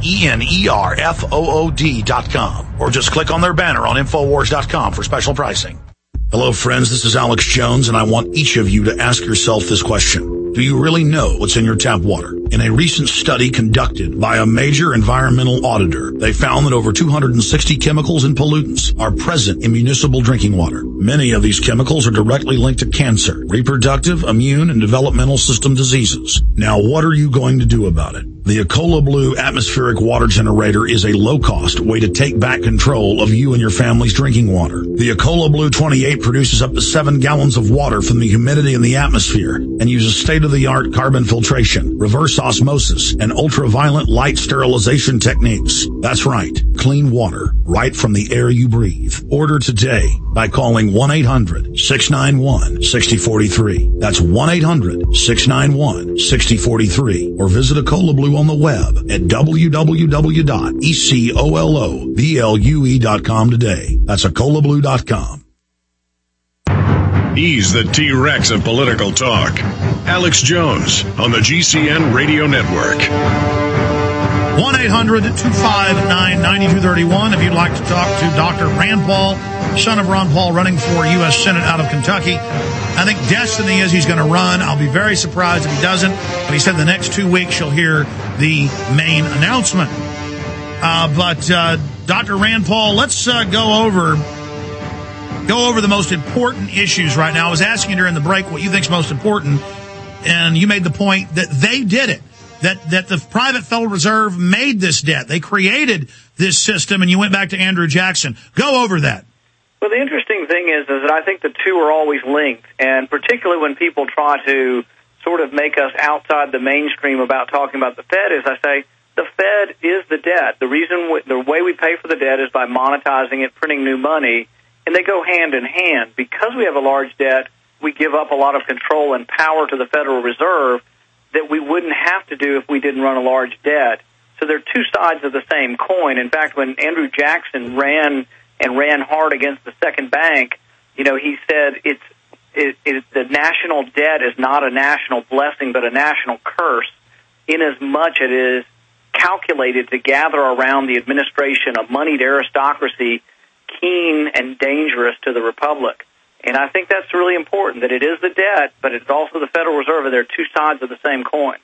enerfood dot com. Or just click on their banner on infowars dot com for special pricing. Hello, friends. This is Alex Jones, and I want each of you to ask yourself this question. Do you really know what's in your tap water? In a recent study conducted by a major environmental auditor, they found that over two hundred sixty chemicals and pollutants are present in municipal drinking water. Many of these chemicals are directly linked to cancer, reproductive, immune, and developmental system diseases. Now, what are you going to do about it? The Ecola Blue atmospheric water generator is a low-cost way to take back control of you and your family's drinking water. The Ecola Blue twenty-eight produces up to seven gallons of water from the humidity in the atmosphere and uses state-of-the-art carbon filtration, reverse osmosis, and ultraviolet light sterilization techniques. That's right, clean water right from the air you breathe. Order today by calling one eight hundred six nine one six zero four three. That's one eight hundred six nine one six zero four three. Or visit Ecola Blue on the web at w w w dot ecoloblu dot com today. That's ecola blue dot com. He's the T-Rex of political talk. Alex Jones on the G C N Radio Network. one eight hundred two five nine nine two three one if you'd like to talk to Doctor Rand Paul, son of Ron Paul, running for U S Senate out of Kentucky. I think destiny is he's going to run. I'll be very surprised if he doesn't. But he said the next two weeks you'll hear the main announcement. Uh, but uh, Doctor Rand Paul, let's uh, go over go over the most important issues right now. I was asking you during the break what you think's most important, and you made the point that they did it. That that the private Federal Reserve made this debt. They created this system, and you went back to Andrew Jackson. Go over that. Well, the interesting thing is, is that I think the two are always linked, and particularly when people try to sort of make us outside the mainstream about talking about the Fed, is I say, the Fed is the debt. The reason w- the way we pay for the debt is by monetizing it, printing new money, and they go hand in hand. Because we have a large debt, we give up a lot of control and power to the Federal Reserve that we wouldn't have to do if we didn't run a large debt. So they're two sides of the same coin. In fact, when Andrew Jackson ran and ran hard against the second bank, you know, he said it's it, it, the national debt is not a national blessing but a national curse, in as much it is calculated to gather around the administration a moneyed aristocracy keen and dangerous to the republic. And I think that's really important, that it is the debt, but it's also the Federal Reserve, and they're two sides of the same coin.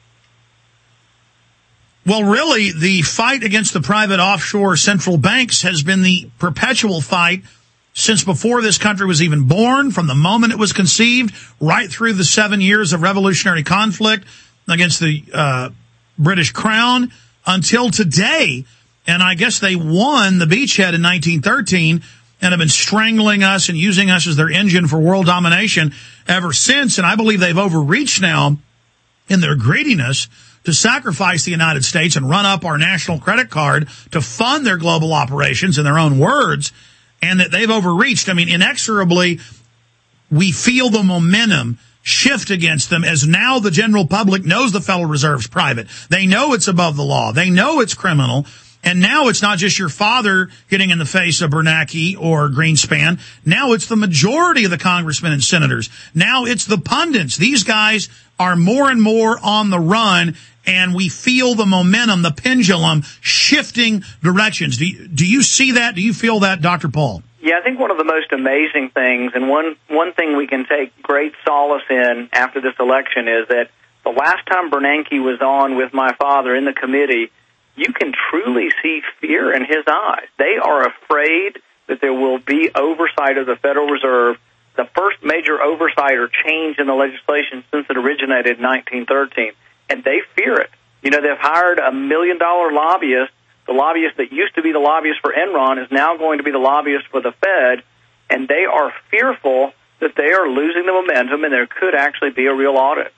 Well, really, the fight against the private offshore central banks has been the perpetual fight since before this country was even born, from the moment it was conceived, right through the seven years of revolutionary conflict against the uh, British Crown until today. And I guess they won the beachhead in nineteen thirteen and have been strangling us and using us as their engine for world domination ever since. And I believe they've overreached now in their greediness to sacrifice the United States and run up our national credit card to fund their global operations, in their own words, and that they've overreached. I mean, inexorably, we feel the momentum shift against them as now the general public knows the Federal Reserve's private. They know it's above the law. They know it's criminal. And now it's not just your father getting in the face of Bernanke or Greenspan. Now it's the majority of the congressmen and senators. Now it's the pundits. These guys are more and more on the run, and we feel the momentum, the pendulum shifting directions. Do you, do you see that? Do you feel that, Doctor Paul? Yeah, I think one of the most amazing things, and one, one thing we can take great solace in after this election, is that the last time Bernanke was on with my father in the committee, you can truly see fear in his eyes. They are afraid that there will be oversight of the Federal Reserve, the first major oversight or change in the legislation since it originated in nineteen thirteen, and they fear it. You know, they've hired a million-dollar lobbyist. The lobbyist that used to be the lobbyist for Enron is now going to be the lobbyist for the Fed, and they are fearful that they are losing the momentum and there could actually be a real audit.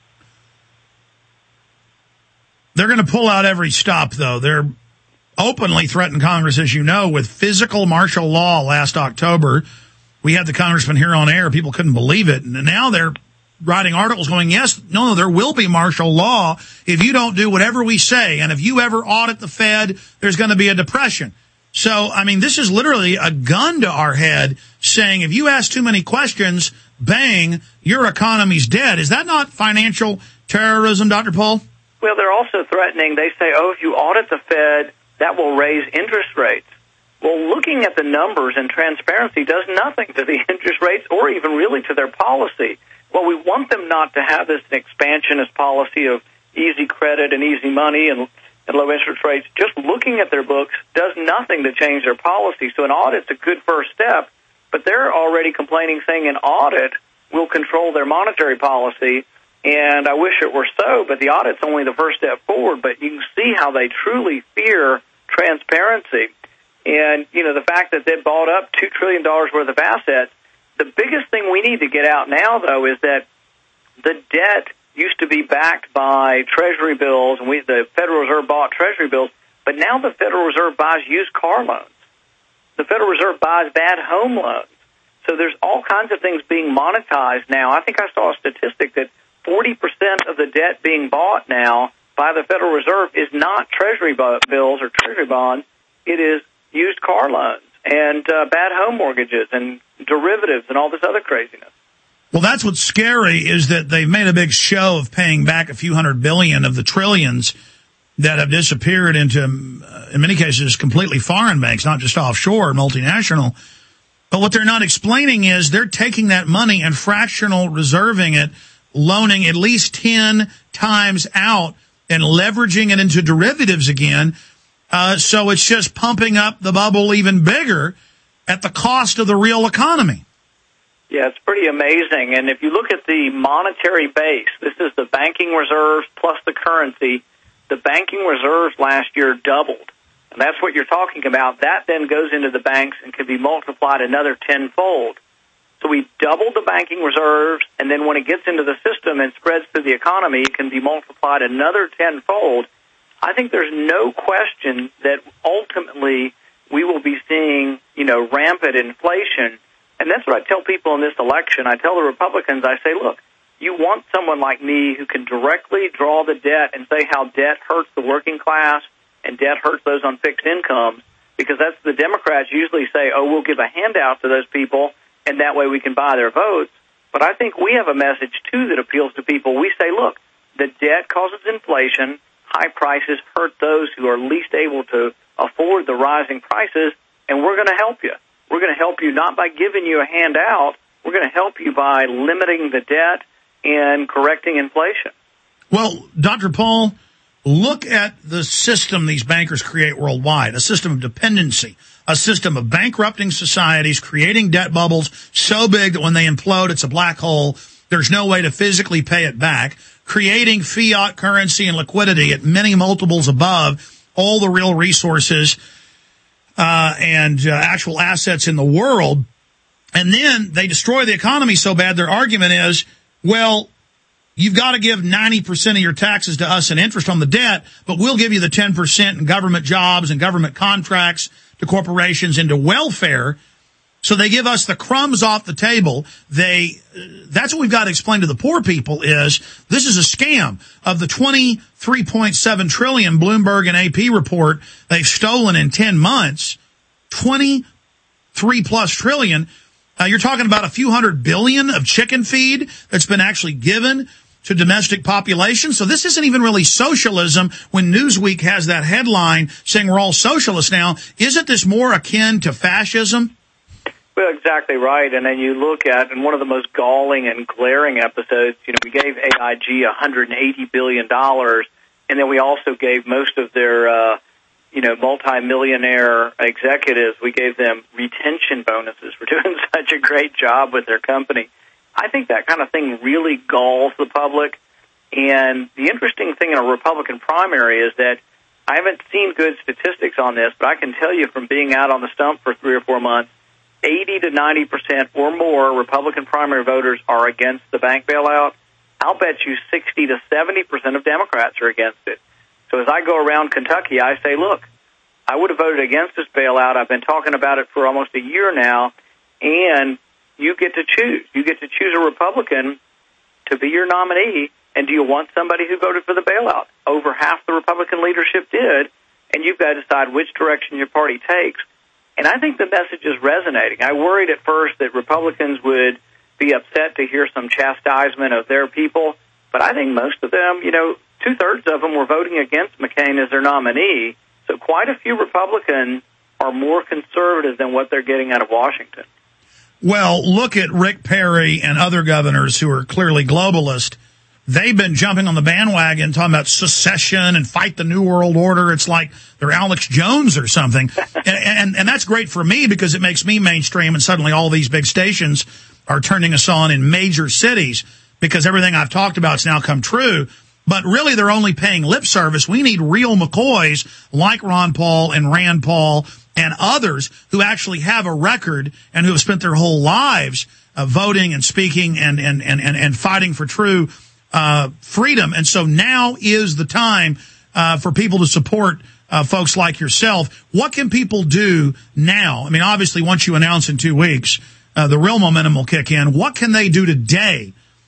They're going to pull out every stop, though. They're openly threatened Congress, as you know, with physical martial law last October. We had the congressman here on air. People couldn't believe it. And now they're writing articles going, yes, no, no, there will be martial law if you don't do whatever we say. And if you ever audit the Fed, there's going to be a depression. So, I mean, this is literally a gun to our head saying if you ask too many questions, bang, your economy's dead. Is that not financial terrorism, Doctor Paul? Well, they're also threatening. They say, oh, if you audit the Fed, that will raise interest rates. Well, looking at the numbers and transparency does nothing to the interest rates or even really to their policy. Well, we want them not to have this expansionist policy of easy credit and easy money and, and low interest rates. Just looking at their books does nothing to change their policy. So an audit's a good first step, but they're already complaining, saying an audit will control their monetary policy. And I wish it were so, but the audit's only the first step forward. But you can see how they truly fear transparency. And, you know, the fact that they bought up two trillion dollars worth of assets, the biggest thing we need to get out now, though, is that the debt used to be backed by Treasury bills, and we, the Federal Reserve bought Treasury bills, but now the Federal Reserve buys used car loans. The Federal Reserve buys bad home loans. So there's all kinds of things being monetized now. I think I saw a statistic that forty percent of the debt being bought now by the Federal Reserve is not Treasury bills or Treasury bonds. It is used car loans and uh, bad home mortgages and derivatives and all this other craziness. Well, that's what's scary, is that they've made a big show of paying back a few hundred billion of the trillions that have disappeared into, uh, in many cases, completely foreign banks, not just offshore, multinational. But what they're not explaining is they're taking that money and fractional reserving it, loaning at least ten times out and leveraging it into derivatives again. Uh, so it's just pumping up the bubble even bigger at the cost of the real economy. Yeah, it's pretty amazing. And if you look at the monetary base, this is the banking reserves plus the currency. The banking reserves last year doubled. And that's what you're talking about. That then goes into the banks and can be multiplied another tenfold. So we doubled the banking reserves, and then when it gets into the system and spreads through the economy, it can be multiplied another tenfold. I think there's no question that ultimately we will be seeing, you know, rampant inflation. And that's what I tell people in this election. I tell the Republicans, I say, look, you want someone like me who can directly draw the debt and say how debt hurts the working class and debt hurts those on fixed incomes, because that's the Democrats usually say, oh, we'll give a handout to those people, and that way we can buy their votes. But I think we have a message, too, that appeals to people. We say, look, the debt causes inflation. High prices hurt those who are least able to afford the rising prices, and we're going to help you. We're going to help you not by giving you a handout. We're going to help you by limiting the debt and correcting inflation. Well, Doctor Paul, look at the system these bankers create worldwide, a system of dependency, a system of bankrupting societies, creating debt bubbles so big that when they implode, it's a black hole. There's no way to physically pay it back, creating fiat currency and liquidity at many multiples above all the real resources uh, and uh, actual assets in the world. And then they destroy the economy so bad, their argument is, well, you've got to give ninety percent of your taxes to us in interest on the debt, but we'll give you the ten percent in government jobs and government contracts to corporations into welfare. So they give us the crumbs off the table. They, that's what we've got to explain to the poor people is this is a scam. Of the twenty-three point seven trillion Bloomberg and A P report they've stolen in ten months, twenty-three plus trillion. Uh, you're talking about a few hundred billion of chicken feed that's been actually given to domestic population. So this isn't even really socialism when Newsweek has that headline saying we're all socialists now. Isn't this more akin to fascism? Well, exactly right. And then you look at, in one of the most galling and glaring episodes, you know, we gave A I G one hundred eighty billion dollars, and then we also gave most of their, uh, you know, multimillionaire executives, we gave them retention bonuses for doing such a great job with their company. I think that kind of thing really galls the public. And the interesting thing in a Republican primary is that I haven't seen good statistics on this, but I can tell you from being out on the stump for three or four months, eighty to ninety percent or more Republican primary voters are against the bank bailout. I'll bet you sixty to seventy percent of Democrats are against it. So as I go around Kentucky, I say, look, I would have voted against this bailout. I've been talking about it for almost a year now, and you get to choose. You get to choose a Republican to be your nominee, and do you want somebody who voted for the bailout? Over half the Republican leadership did, and you've got to decide which direction your party takes. And I think the message is resonating. I worried at first that Republicans would be upset to hear some chastisement of their people, but I think most of them, you know, two-thirds of them were voting against McCain as their nominee. So quite a few Republicans are more conservative than what they're getting out of Washington. Well, look at Rick Perry and other governors who are clearly globalist. They've been jumping on the bandwagon, talking about secession and fight the New World Order. It's like they're Alex Jones or something. and, and, and that's great for me because it makes me mainstream, and suddenly all these big stations are turning us on in major cities because everything I've talked about has now come true. But really, they're only paying lip service. We need real McCoys like Ron Paul and Rand Paul and others who actually have a record and who have spent their whole lives uh, voting and speaking and, and, and, and, and fighting for true uh freedom. And so now is the time uh for people to support uh folks like yourself. What can people do now? I mean, obviously, once you announce in two weeks, uh the real momentum will kick in. What can they do today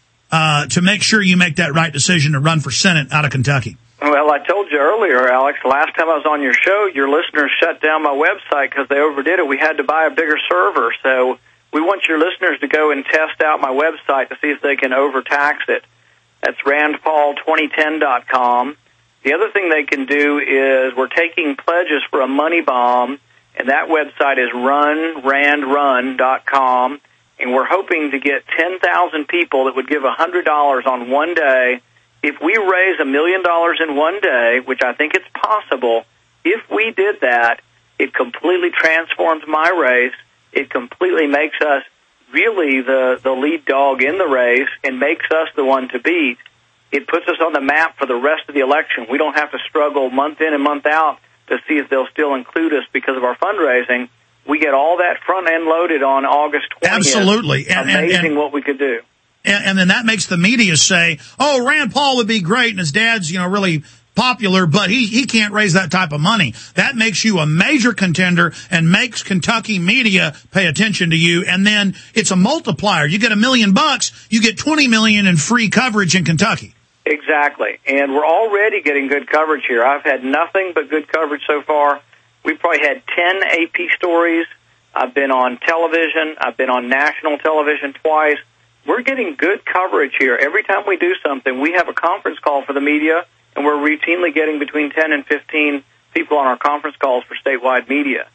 uh to make sure you make that right decision to run for Senate out of Kentucky? Well, I told you earlier, Alex, last time I was on your show, your listeners shut down my website because they overdid it. We had to buy a bigger server. So we want your listeners to go and test out my website to see if they can overtax it. That's rand paul twenty ten dot com. The other thing they can do is we're taking pledges for a money bomb, and that website is run rand run dot com, and we're hoping to get ten thousand people that would give one hundred dollars on one day. If we raise a million dollars in one day, which I think it's possible, if we did that, it completely transforms my race. It completely makes us really the, the lead dog in the race and makes us the one to beat. It puts us on the map for the rest of the election. We don't have to struggle month in and month out to see if they'll still include us because of our fundraising. We get all that front end loaded on August twentieth. Absolutely. And, Amazing and, and, what we could do. And, and then that makes the media say, oh, Rand Paul would be great, and his dad's, you know, really popular, but he, he can't raise that type of money. That makes you a major contender and makes Kentucky media pay attention to you. And then it's a multiplier. You get a million bucks, you get twenty million in free coverage in Kentucky. Exactly. And we're already getting good coverage here. I've had nothing but good coverage so far. We've probably had ten A P stories. I've been on television. I've been on national television twice. We're getting good coverage here. Every time we do something, we have a conference call for the media, and we're routinely getting between ten and fifteen people on our conference calls for statewide media.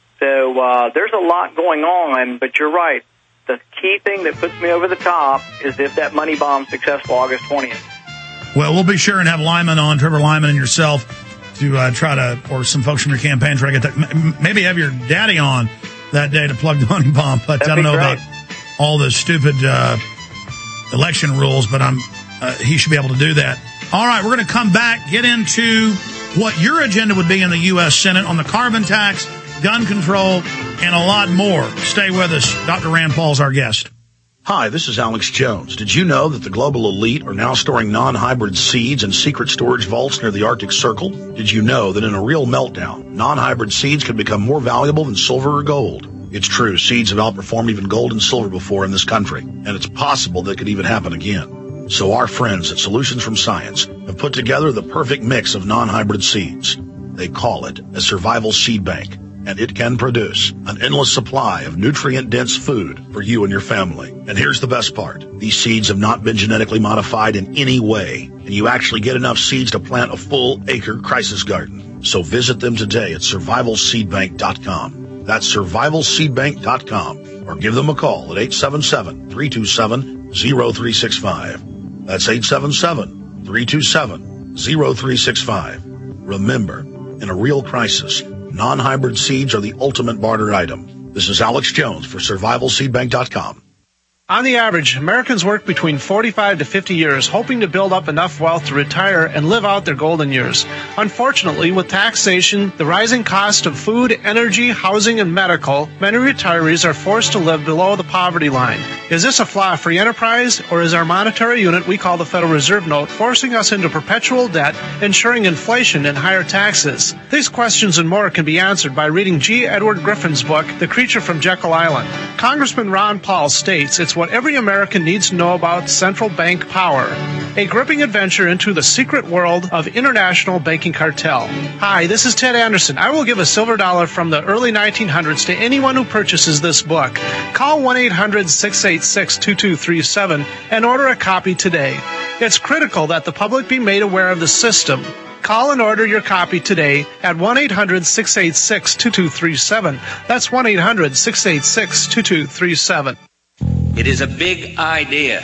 So uh, there's a lot going on, but you're right. The key thing that puts me over the top is if that money bomb's successful August twentieth. Well, we'll be sure and have Lyman on, Trevor Lyman and yourself, to uh, try to, or some folks from your campaign, try to get that. Maybe have your daddy on that day to plug the money bomb. But That'd I don't know great. about all the stupid uh, election rules, but I'm uh, he should be able to do that. All right, we're going to come back, get into what your agenda would be in the U S Senate on the carbon tax, gun control, and a lot more. Stay with us. Doctor Rand Paul's our guest. Hi, this is Alex Jones. Did you know that the global elite are now storing non-hybrid seeds in secret storage vaults near the Arctic Circle? Did you know that in a real meltdown, non-hybrid seeds could become more valuable than silver or gold? It's true, seeds have outperformed even gold and silver before in this country, and it's possible that could even happen again. So our friends at Solutions from Science have put together the perfect mix of non-hybrid seeds. They call it a survival seed bank, and it can produce an endless supply of nutrient-dense food for you and your family. And here's the best part. These seeds have not been genetically modified in any way, and you actually get enough seeds to plant a full-acre crisis garden. So visit them today at survival seed bank dot com. That's survival seed bank dot com, or give them a call at eight seven seven, three two seven, zero three six five. That's eight seven seven, three two seven, zero three six five. Remember, in a real crisis, non-hybrid seeds are the ultimate barter item. This is Alex Jones for survival seed bank dot com. On the average, Americans work between forty-five to fifty years, hoping to build up enough wealth to retire and live out their golden years. Unfortunately, with taxation, the rising cost of food, energy, housing, and medical, many retirees are forced to live below the poverty line. Is this a flaw free enterprise, or is our monetary unit we call the Federal Reserve Note forcing us into perpetual debt, ensuring inflation and higher taxes? These questions and more can be answered by reading G. Edward Griffin's book, The Creature from Jekyll Island. Congressman Ron Paul states it's what every American needs to know about central bank power. A gripping adventure into the secret world of international banking cartel. Hi, this is Ted Anderson. I will give a silver dollar from the early nineteen hundreds to anyone who purchases this book. Call one eight hundred, six eight six, two two three seven and order a copy today. It's critical that the public be made aware of the system. Call and order your copy today at one eight hundred, six eight six, two two three seven. That's one eight hundred, six eight six, two two three seven. It is a big idea,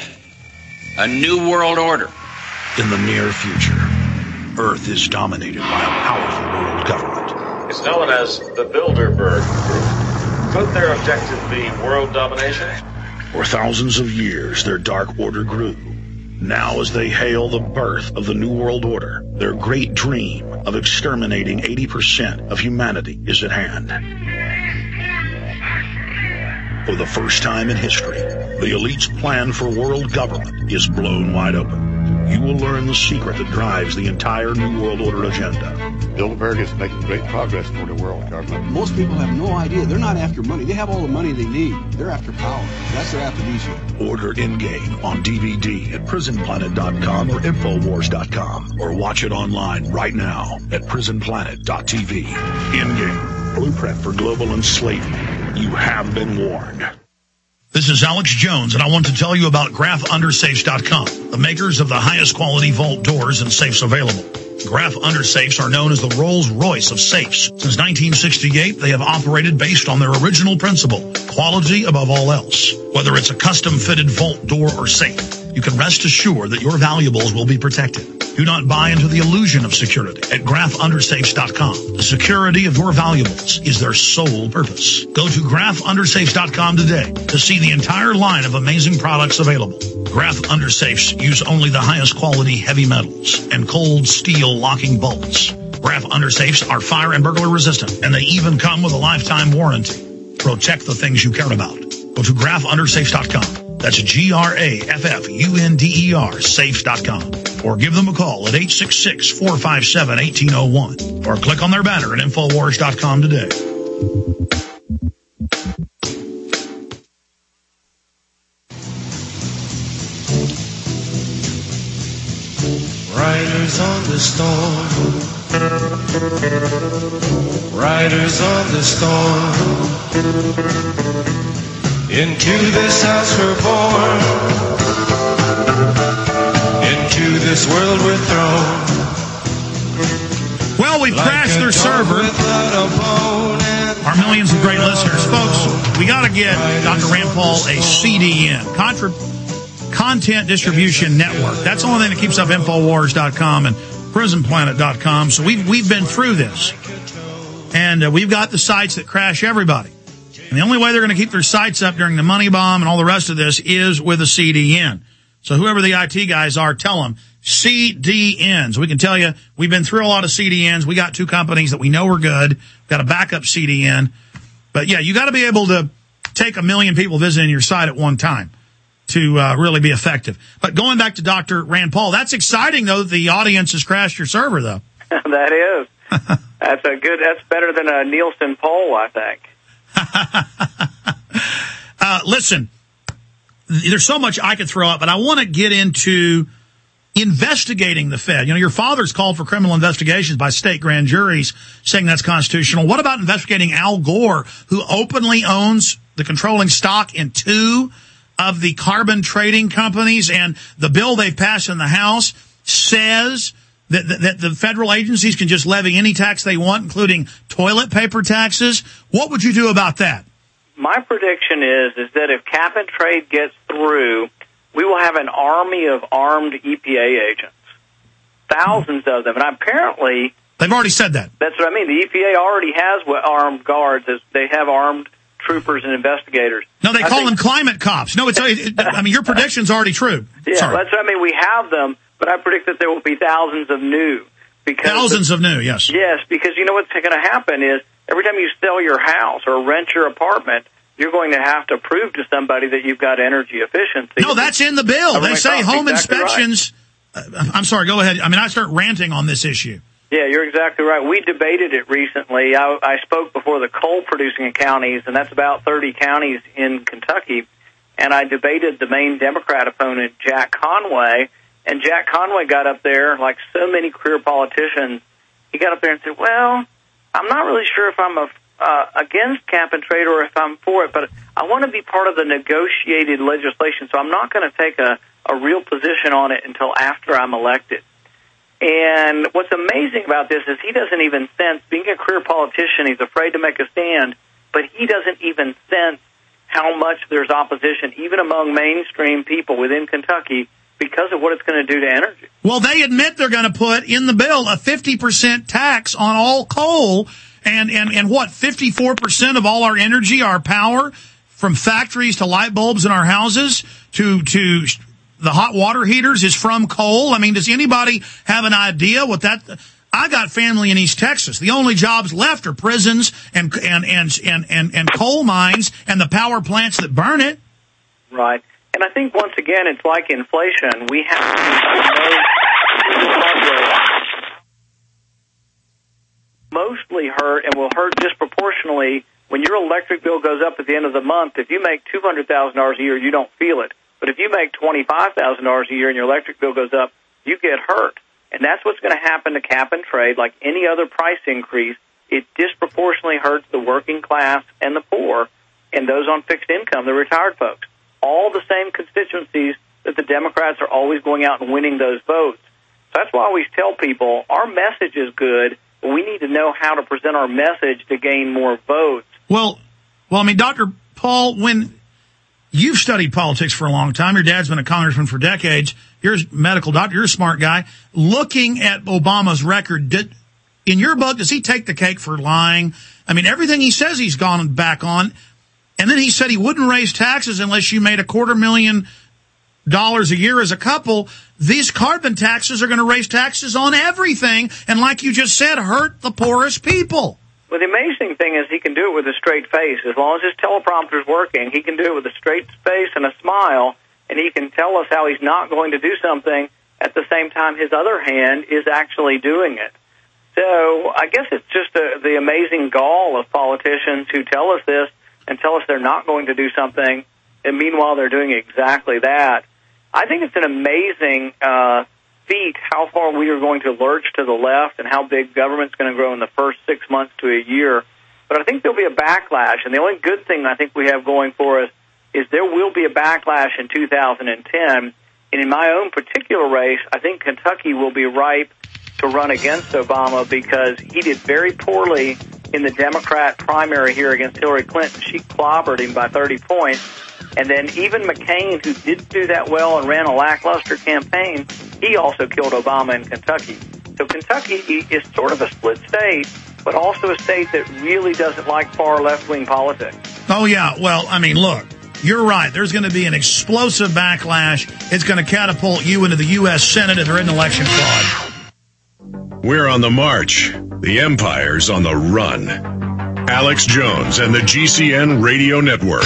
a new world order. In the near future, Earth is dominated by a powerful world government. It's known as the Bilderberg Group. Could their objective be world domination? For thousands of years, their dark order grew. Now, as they hail the birth of the New World Order, their great dream of exterminating eighty percent of humanity is at hand. For the first time in history, the elite's plan for world government is blown wide open. You will learn the secret that drives the entire New World Order agenda. Bilderberg is making great progress toward a world government. Most people have no idea. They're not after money. They have all the money they need. They're after power. That's their aphrodisiac. Order Endgame on D V D at prison planet dot com or infowars dot com, or watch it online right now at prison planet dot t v. Endgame, blueprint for global enslavement. You have been warned. This is Alex Jones, and I want to tell you about graph under safes dot com, the makers of the highest quality vault doors and safes available. Graph Under Safes are known as the Rolls-Royce of safes. Since nineteen sixty-eight, they have operated based on their original principle, quality above all else. Whether it's a custom-fitted vault door or safe, you can rest assured that your valuables will be protected. Do not buy into the illusion of security at graph under safes dot com. The security of your valuables is their sole purpose. Go to graph under safes dot com today to see the entire line of amazing products available. Graph Under Safes use only the highest quality heavy metals and cold steel locking bolts. Graph Under Safes are fire and burglar resistant, and they even come with a lifetime warranty. Protect the things you care about. Go to graph under safes dot com. That's G R A F F U N D E R, safes dot com. Or give them a call at eight six six, four five seven, one eight zero one. Or click on their banner at Infowars dot com today. Riders on the storm. Riders on the storm. Into this house we're born. Into this world we're thrown. Well, we've crashed their server. Our millions of great listeners. Folks, we got to get Doctor Rand Paul a C D N. Contra- Content Distribution Network. That's the only thing that keeps up Infowars dot com and Prison Planet dot com. So we've, we've been through this. And uh, we've got the sites that crash everybody. And the only way they're going to keep their sites up during the money bomb and all the rest of this is with a C D N. So whoever the I T guys are, tell them C D Ns. We can tell you we've been through a lot of C D Ns. We got two companies that we know are good. We've got a backup C D N. But yeah, you got to be able to take a million people visiting your site at one time to uh, really be effective. But going back to Doctor Rand Paul, that's exciting though that the audience has crashed your server though. That is. That's a good. That's better than a Nielsen poll, I think. uh, listen, there's so much I could throw up, but I want to get into investigating the Fed. You know, your father's called for criminal investigations by state grand juries, saying that's constitutional. What about investigating Al Gore, who openly owns the controlling stock in two of the carbon trading companies, and the bill they've passed in the House says that, that, that the federal agencies can just levy any tax they want, including toilet paper taxes? What would you do about that? My prediction is is that if cap and trade gets through, we will have an army of armed E P A agents, thousands of them. And apparently, they've already said that. That's what I mean. The E P A already has armed guards. They have armed troopers and investigators. No, they I call think, them climate cops. No, it's. It, I mean, your prediction's already true. Yeah, Sorry. that's what I mean. We have them, but I predict that there will be thousands of new. Because thousands the, of new, yes. Yes, because you know what's going to happen is every time you sell your house or rent your apartment, you're going to have to prove to somebody that you've got energy efficiency. No, that's in the bill. They say home exactly inspections. Right. Uh, I'm sorry, go ahead. I mean, I start ranting on this issue. Yeah, you're exactly right. We debated it recently. I, I spoke before the coal-producing counties, and that's about thirty counties in Kentucky, and I debated the main Democrat opponent, Jack Conway, and Jack Conway got up there, like so many career politicians, he got up there and said, well, I'm not really sure if I'm a, uh, against cap and trade or if I'm for it, but I want to be part of the negotiated legislation, so I'm not going to take a, a real position on it until after I'm elected. And what's amazing about this is he doesn't even sense, being a career politician, he's afraid to make a stand, but he doesn't even sense how much there's opposition, even among mainstream people within Kentucky, because of what it's going to do to energy. Well, they admit they're going to put in the bill a fifty percent tax on all coal, and, and, and what, fifty-four percent of all our energy, our power, from factories to light bulbs in our houses to to the hot water heaters is from coal? I mean, does anybody have an idea what that... I got family in East Texas. The only jobs left are prisons and and and and and, and coal mines and the power plants that burn it. Right. And I think, once again, it's like inflation. We have to know mostly hurt and will hurt disproportionately when your electric bill goes up at the end of the month. If you make two hundred thousand dollars a year, you don't feel it. But if you make twenty-five thousand dollars a year and your electric bill goes up, you get hurt. And that's what's going to happen to cap and trade. Like any other price increase, it disproportionately hurts the working class and the poor and those on fixed income, the retired folks. All the same constituencies that the Democrats are always going out and winning those votes. So that's why I always tell people our message is good, but we need to know how to present our message to gain more votes. Well, well, I mean, Doctor Paul, when you've studied politics for a long time, your dad's been a congressman for decades, you're a medical doctor, you're a smart guy. Looking at Obama's record, did, in your book, does he take the cake for lying? I mean, everything he says he's gone back on. And then he said he wouldn't raise taxes unless you made a quarter million dollars a year as a couple. These carbon taxes are going to raise taxes on everything. And like you just said, hurt the poorest people. Well, the amazing thing is he can do it with a straight face. As long as his teleprompter's working, he can do it with a straight face and a smile, and he can tell us how he's not going to do something at the same time his other hand is actually doing it. So I guess it's just a, the amazing gall of politicians who tell us this and tell us they're not going to do something, and meanwhile they're doing exactly that. I think it's an amazing uh, feat how far we are going to lurch to the left and how big government's going to grow in the first six months to a year. But I think there'll be a backlash, and the only good thing I think we have going for us is there will be a backlash in two thousand ten. And in my own particular race, I think Kentucky will be ripe to run against Obama because he did very poorly in the Democrat primary here against Hillary Clinton. She clobbered him by thirty points. And then even McCain, who didn't do that well and ran a lackluster campaign, he also killed Obama in Kentucky. So Kentucky is sort of a split state, but also a state that really doesn't like far left-wing politics. Oh, yeah. Well, I mean, look, you're right. There's going to be an explosive backlash. It's going to catapult you into the U S Senate if there isn't election fraud. We're on the march. The empire's on the run. Alex Jones and the G C N Radio Network.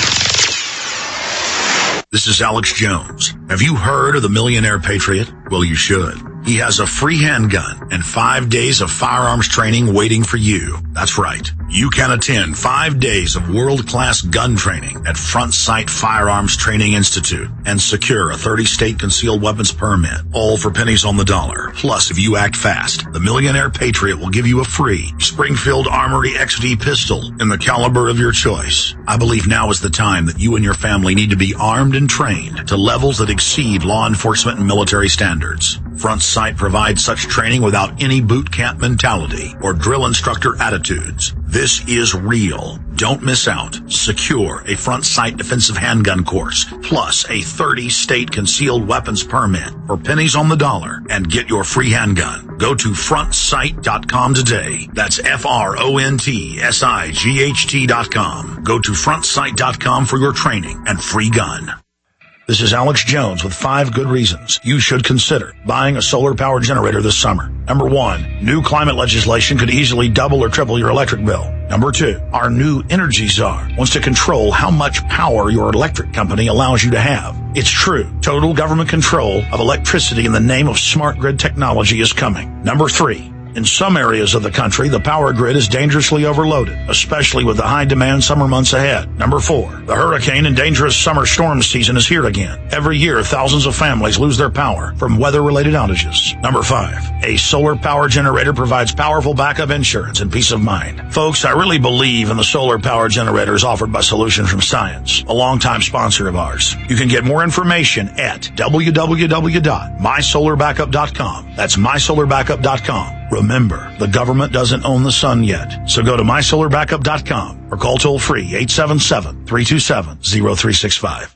This is Alex Jones. Have you heard of the Millionaire Patriot? Well, you should. He has a free handgun and five days of firearms training waiting for you. That's right. You can attend five days of world-class gun training at Front Sight Firearms Training Institute and secure a thirty-state concealed weapons permit, all for pennies on the dollar. Plus, if you act fast, the Millionaire Patriot will give you a free Springfield Armory X D pistol in the caliber of your choice. I believe now is the time that you and your family need to be armed and trained to levels that exceed law enforcement and military standards. Front Sight provides such training without any boot camp mentality or drill instructor attitudes. This is real. Don't miss out. Secure a Front Sight defensive handgun course, plus a thirty-state concealed weapons permit for pennies on the dollar, and get your free handgun. Go to front sight dot com today. That's F R O N T S I G H T dot com. Go to front sight dot com for your training and free gun. This is Alex Jones with five good reasons you should consider buying a solar power generator this summer. Number one, new climate legislation could easily double or triple your electric bill. Number two, our new energy czar wants to control how much power your electric company allows you to have. It's true. Total government control of electricity in the name of smart grid technology is coming. Number three, in some areas of the country, the power grid is dangerously overloaded, especially with the high-demand summer months ahead. Number four, the hurricane and dangerous summer storm season is here again. Every year, thousands of families lose their power from weather-related outages. Number five, a solar power generator provides powerful backup insurance and peace of mind. Folks, I really believe in the solar power generators offered by Solutions from Science, a longtime sponsor of ours. You can get more information at w w w dot my solar backup dot com. That's my solar backup dot com. Remember, the government doesn't own the sun yet, so go to my solar backup dot com or call toll-free eight seven seven, three two seven, zero three six five.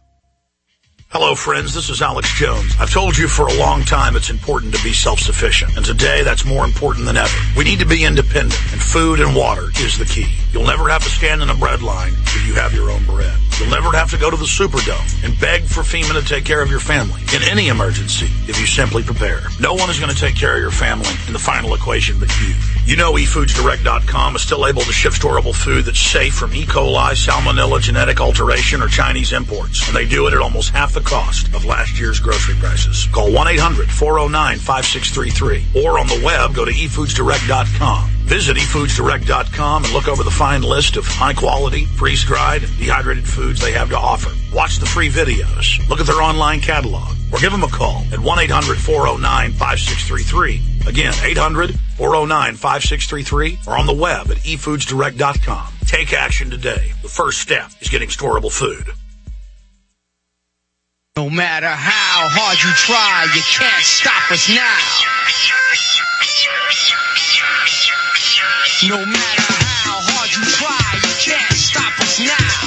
Hello, friends. This is Alex Jones. I've told you for a long time it's important to be self-sufficient, and today that's more important than ever. We need to be independent, and food and water is the key. You'll never have to stand in a bread line if you have your own bread. You'll never have to go to the Superdome and beg for FEMA to take care of your family in any emergency if you simply prepare. No one is going to take care of your family in the final equation but you. You know e foods direct dot com is still able to ship storable food that's safe from E. coli, salmonella, genetic alteration, or Chinese imports, and they do it at almost half the cost of last year's grocery prices. Call one eight hundred, four oh nine, five six three three or on the web go to e foods direct dot com. Visit e foods direct dot com and look over the fine list of high-quality, freeze-dried, and dehydrated foods they have to offer. Watch the free videos, look at their online catalog, or give them a call at one eight hundred, four oh nine, five six three three. Again, eight hundred, four oh nine, five six three three or on the web at e foods direct dot com. Take action today. The first step is getting storable food. No matter how hard you try, you can't stop us now. No matter how hard you try, you can't stop us now.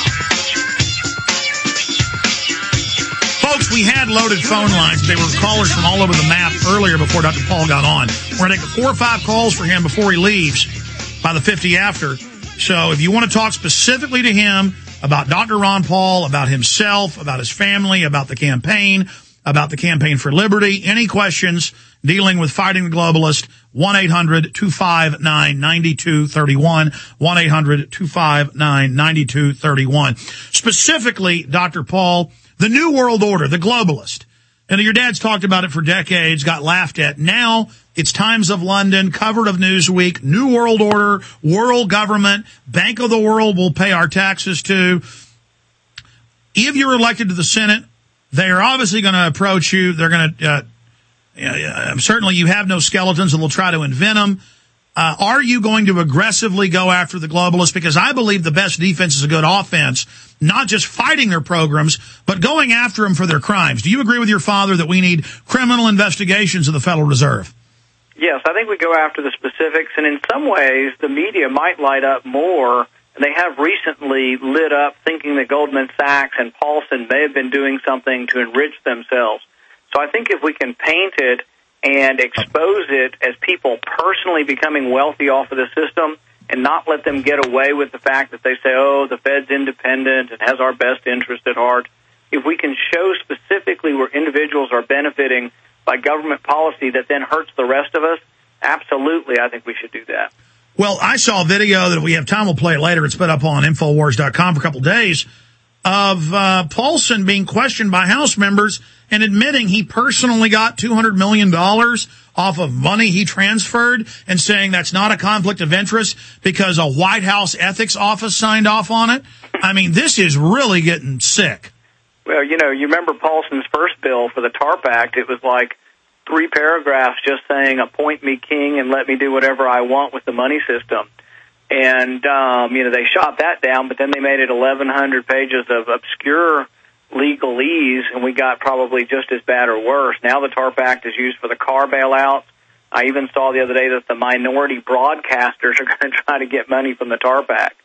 Folks, we had loaded phone lines. They were callers from all over the map earlier before Doctor Paul got on. We're going to take four or five calls for him before he leaves by the fifty after. So if you want to talk specifically to him about Doctor Ron Paul, about himself, about his family, about the campaign, about the Campaign for Liberty, any questions, dealing with fighting the globalist. one eight hundred two five nine nine two three one. one eight hundred two five nine nine two three one. Specifically, Doctor Paul, the New World Order, the globalist. And your dad's talked about it for decades, got laughed at. Now it's Times of London, cover of Newsweek, New World Order, world government, Bank of the World will pay our taxes to. If you're elected to the Senate, they are obviously going to approach you. They're going to, uh, uh, certainly you have no skeletons and they'll try to invent them. Uh, are you going to aggressively go after the globalists? Because I believe the best defense is a good offense, not just fighting their programs, but going after them for their crimes. Do you agree with your father that we need criminal investigations of the Federal Reserve? Yes, I think we go after the specifics, and in some ways the media might light up more, and they have recently lit up thinking that Goldman Sachs and Paulson may have been doing something to enrich themselves. So I think if we can paint it and expose it as people personally becoming wealthy off of the system and not let them get away with the fact that they say, oh, the Fed's independent and has our best interest at heart. If we can show specifically where individuals are benefiting by government policy that then hurts the rest of us, absolutely, I think we should do that. Well, I saw a video that if we have time, we'll play it later. It's been up on Infowars dot com for a couple of days of uh, Paulson being questioned by House members and admitting he personally got two hundred million dollars off of money he transferred and saying that's not a conflict of interest because a White House ethics office signed off on it. I mean, this is really getting sick. Well, you know, you remember Paulson's first bill for the TARP Act. It was like three paragraphs just saying, appoint me king and let me do whatever I want with the money system. And, um, you know, they shot that down, but then they made it eleven hundred pages of obscure legalese, and we got probably just as bad or worse. Now the TARP Act is used for the car bailouts. I even saw the other day that the minority broadcasters are going to try to get money from the TARP Act.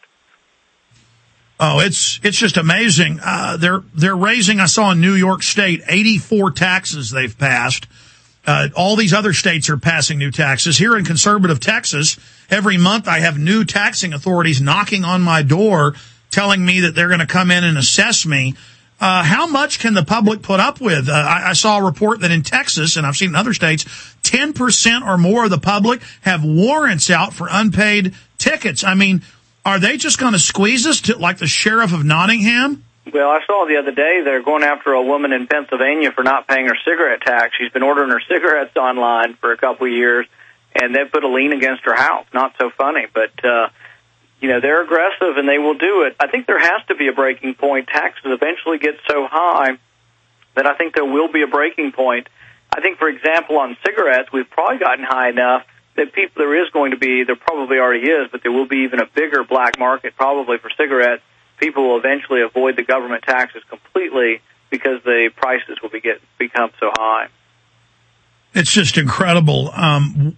Oh, it's it's just amazing. Uh, they're they're raising. I saw in New York State eighty-four taxes they've passed. Uh, all these other states are passing new taxes. Here in conservative Texas, every month I have new taxing authorities knocking on my door, telling me that they're going to come in and assess me. Uh, how much can the public put up with? Uh, I, I saw a report that in Texas, and I've seen in other states, ten percent or more of the public have warrants out for unpaid tickets. I mean, are they just going to squeeze us to like the sheriff of Nottingham? Well, I saw the other day they're going after a woman in Pennsylvania for not paying her cigarette tax. She's been ordering her cigarettes online for a couple of years, and they put a lien against her house. Not so funny, but, uh, you know, they're aggressive, and they will do it. I think there has to be a breaking point. Taxes eventually get so high that I think there will be a breaking point. I think, for example, on cigarettes, we've probably gotten high enough that people, there is going to be, there probably already is, but there will be even a bigger black market probably for cigarettes. People will eventually avoid the government taxes completely because the prices will be get, become so high. It's just incredible. Um,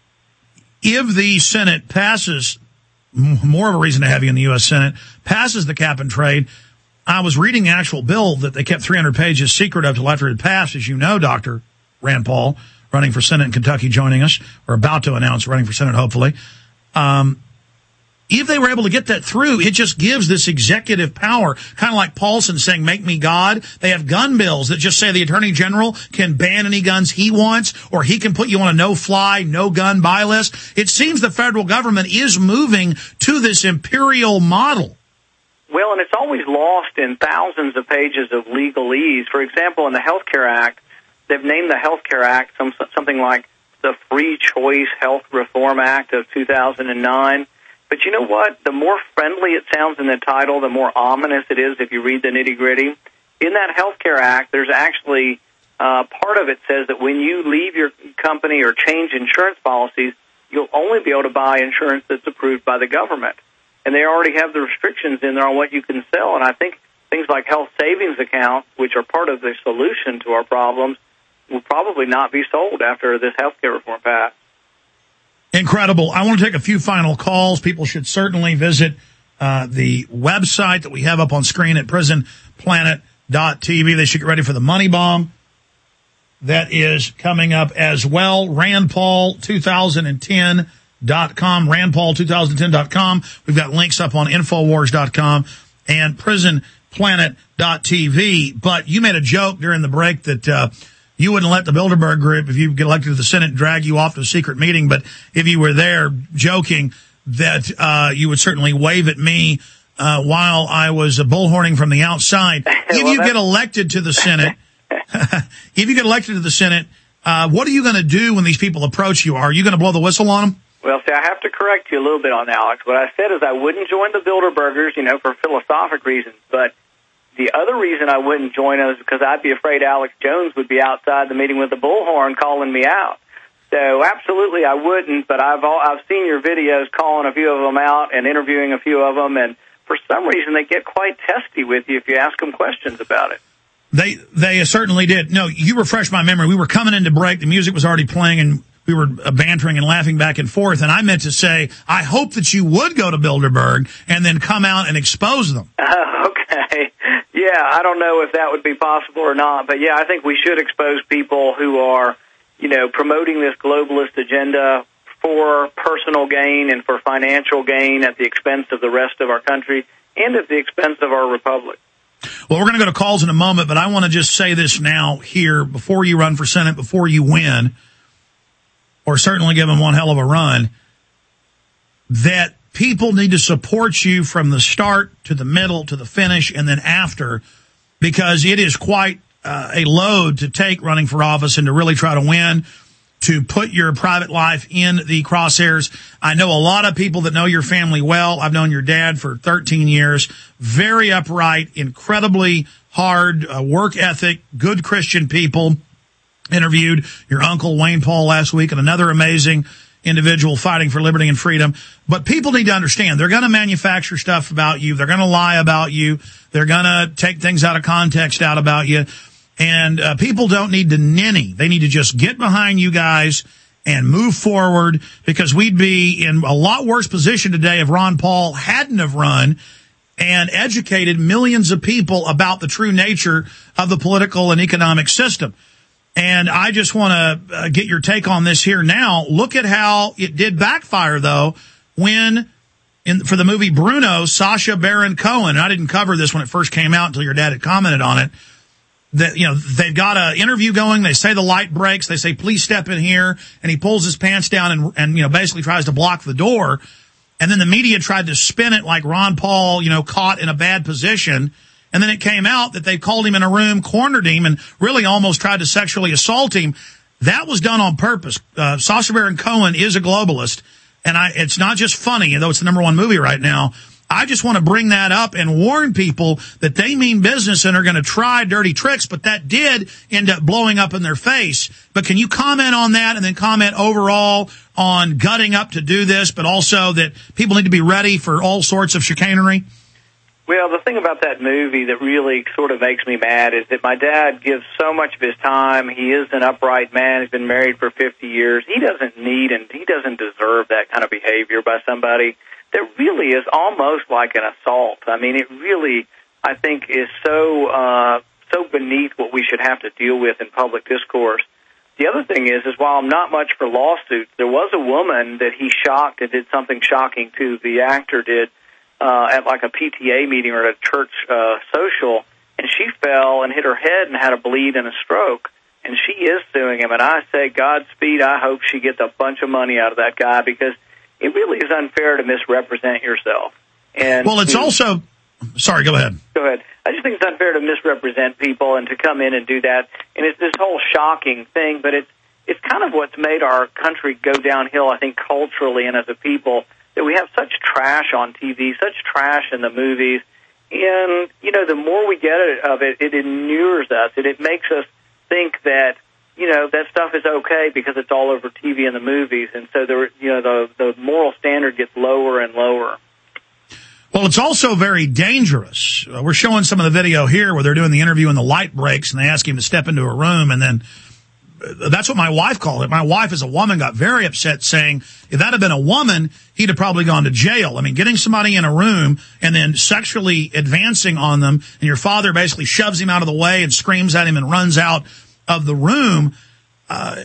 if the Senate passes, more of a reason to have you in the U S Senate, passes the cap and trade, I was reading the actual bill that they kept three hundred pages secret of till after it passed, as you know, Doctor Rand Paul, running for Senate in Kentucky, joining us, or about to announce running for Senate, hopefully. Um, If they were able to get that through, it just gives this executive power, kind of like Paulson saying, make me God. They have gun bills that just say the Attorney General can ban any guns he wants, or he can put you on a no-fly, no-gun buy list. It seems the federal government is moving to this imperial model. Well, and it's always lost in thousands of pages of legalese. For example, in the Health Care Act, they've named the Health Care Act some, something like the Free Choice Health Reform Act of two thousand nine. But you know what? The more friendly it sounds in the title, the more ominous it is if you read the nitty-gritty. In that Health Care Act, there's actually uh, part of it says that when you leave your company or change insurance policies, you'll only be able to buy insurance that's approved by the government. And they already have the restrictions in there on what you can sell. And I think things like health savings accounts, which are part of the solution to our problems, will probably not be sold after this health care reform passed. Incredible. I want to take a few final calls. People should certainly visit uh, the website that we have up on screen at prison planet dot t v. They should get ready for the money bomb that is coming up as well. Rand Paul twenty ten dot com, Rand Paul twenty ten dot com. We've got links up on Infowars dot com and prison planet dot t v. But you made a joke during the break that uh, you wouldn't let the Bilderberg Group, if you get elected to the Senate, drag you off to a secret meeting. But if you were there joking that uh you would certainly wave at me uh while I was uh, bullhorning from the outside. If well, you get elected to the Senate, if you get elected to the Senate, uh what are you going to do when these people approach you? Are you going to blow the whistle on them? Well, see, I have to correct you a little bit on that, Alex. What I said is I wouldn't join the Bilderbergers, you know, for philosophic reasons. But the other reason I wouldn't join them is because I'd be afraid Alex Jones would be outside the meeting with the bullhorn calling me out. So absolutely I wouldn't, but I've all, I've seen your videos calling a few of them out and interviewing a few of them, and for some reason they get quite testy with you if you ask them questions about it. They they certainly did. No, you refreshed my memory. We were coming into break. The music was already playing, and we were bantering and laughing back and forth. And I meant to say, I hope that you would go to Bilderberg and then come out and expose them. Uh, okay. Yeah, I don't know if that would be possible or not. But, yeah, I think we should expose people who are, you know, promoting this globalist agenda for personal gain and for financial gain at the expense of the rest of our country and at the expense of our republic. Well, we're going to go to calls in a moment, but I want to just say this now here before you run for Senate, before you win, or certainly give them one hell of a run, that people need to support you from the start to the middle to the finish and then after, because it is quite uh, a load to take running for office and to really try to win, to put your private life in the crosshairs. I know a lot of people that know your family well. I've known your dad for thirteen years. Very upright, incredibly hard uh, work ethic, good Christian people. Interviewed your uncle Wayne Paul last week, and another amazing individual fighting for liberty and freedom. But people need to understand, they're going to manufacture stuff about you. They're going to lie about you. They're going to take things out of context out about you. And uh, people don't need to ninny. They need to just get behind you guys and move forward, because we'd be in a lot worse position today if Ron Paul hadn't have run and educated millions of people about the true nature of the political and economic system. And I just want to uh, get your take on this here now. Look at how it did backfire, though, when in for the movie Bruno, Sacha Baron Cohen, and I didn't cover this when it first came out until your dad had commented on it, that, you know, they've got an interview going. They say the light breaks. They say, please step in here. And he pulls his pants down and, and, you know, basically tries to block the door. And then the media tried to spin it like Ron Paul, you know, caught in a bad position. And then it came out that they called him in a room, cornered him, and really almost tried to sexually assault him. That was done on purpose. Uh, Sacha Baron Cohen is a globalist. And I, it's not just funny, though it's the number one movie right now. I just want to bring that up and warn people that they mean business and are going to try dirty tricks, but that did end up blowing up in their face. But can you comment on that and then comment overall on gutting up to do this, but also that people need to be ready for all sorts of chicanery? Well, the thing about that movie that really sort of makes me mad is that my dad gives so much of his time. He is an upright man. He's been married for fifty years. He doesn't need and he doesn't deserve that kind of behavior by somebody that really is almost like an assault. I mean, it really, I think, is so uh, so beneath what we should have to deal with in public discourse. The other thing is, is while I'm not much for lawsuits, there was a woman that he shocked and did something shocking to. The actor did uh, at like a P T A meeting or at a church uh, social, and she fell and hit her head and had a bleed and a stroke. And she is suing him. And I say, Godspeed, I hope she gets a bunch of money out of that guy, because it really is unfair to misrepresent yourself. And well, it's to, also, sorry, go ahead. Go ahead. I just think it's unfair to misrepresent people and to come in and do that. And it's this whole shocking thing, but it's it's kind of what's made our country go downhill, I think, culturally and as a people, that we have such trash on T V, such trash in the movies. And, you know, the more we get of it, it inures us, and it makes us think that, you know, that stuff is okay because it's all over T V and the movies, and so the you know the the moral standard gets lower and lower. Well, it's also very dangerous. Uh, we're showing some of the video here where they're doing the interview and the light breaks, and they ask him to step into a room, and then uh, that's what my wife called it. My wife, as a woman, got very upset, saying if that had been a woman, he'd have probably gone to jail. I mean, getting somebody in a room and then sexually advancing on them, and your father basically shoves him out of the way and screams at him and runs out of the room. Uh,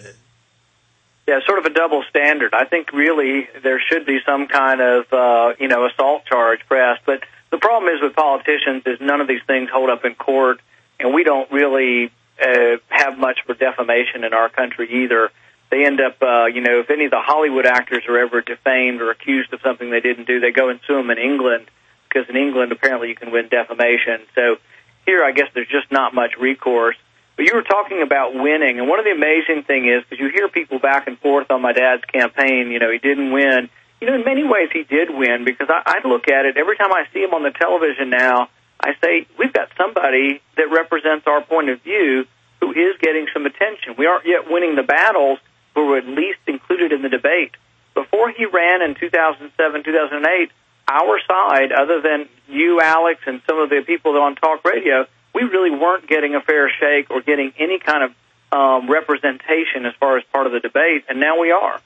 yeah, sort of a double standard. I think really there should be some kind of, uh, you know, assault charge pressed. But the problem is with politicians is none of these things hold up in court, and we don't really uh, have much for defamation in our country either. They end up, uh, you know, if any of the Hollywood actors are ever defamed or accused of something they didn't do, they go and sue them in England, because in England apparently you can win defamation. So here I guess there's just not much recourse. But you were talking about winning, and one of the amazing thing is, because you hear people back and forth on my dad's campaign, you know, he didn't win. You know, in many ways he did win, because I, I look at it, every time I see him on the television now, I say, we've got somebody that represents our point of view who is getting some attention. We aren't yet winning the battles, but we're at least included in the debate. Before he ran in two thousand seven, two thousand eight, our side, other than you, Alex, and some of the people on talk radio, we really weren't getting a fair shake or getting any kind of um, representation as far as part of the debate, and now we are.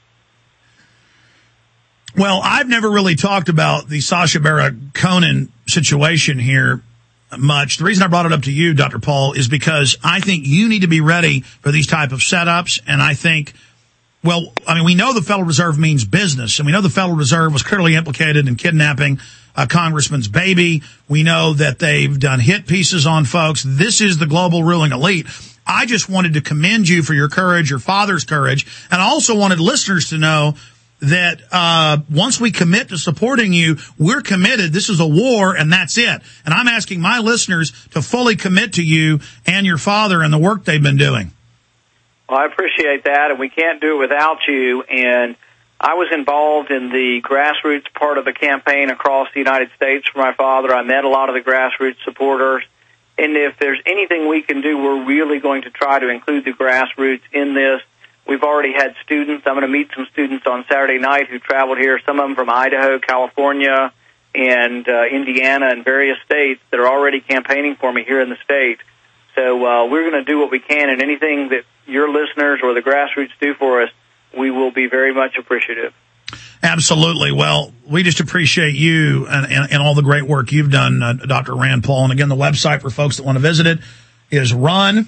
Well, I've never really talked about the Sacha Baron Cohen situation here much. The reason I brought it up to you, Doctor Paul, is because I think you need to be ready for these type of setups, and I think, well, I mean, we know the Federal Reserve means business, and we know the Federal Reserve was clearly implicated in kidnapping a congressman's baby. We know that they've done hit pieces on folks. This is the global ruling elite. I just wanted to commend you for your courage, your father's courage, and I also wanted listeners to know that uh once we commit to supporting you, we're committed. This is a war, and that's it. And I'm asking my listeners to fully commit to you and your father and the work they've been doing. Well, I appreciate that, and we can't do it without you. And I was involved in the grassroots part of the campaign across the United States for my father. I met a lot of the grassroots supporters. And if there's anything we can do, we're really going to try to include the grassroots in this. We've already had students. I'm going to meet some students on Saturday night who traveled here, some of them from Idaho, California, and uh, Indiana, and various states that are already campaigning for me here in the state. So uh, we're going to do what we can, and anything that your listeners or the grassroots do for us, we will be very much appreciative. Absolutely. Well, we just appreciate you and, and, and all the great work you've done, uh, Doctor Rand Paul. And again, the website for folks that want to visit it is run.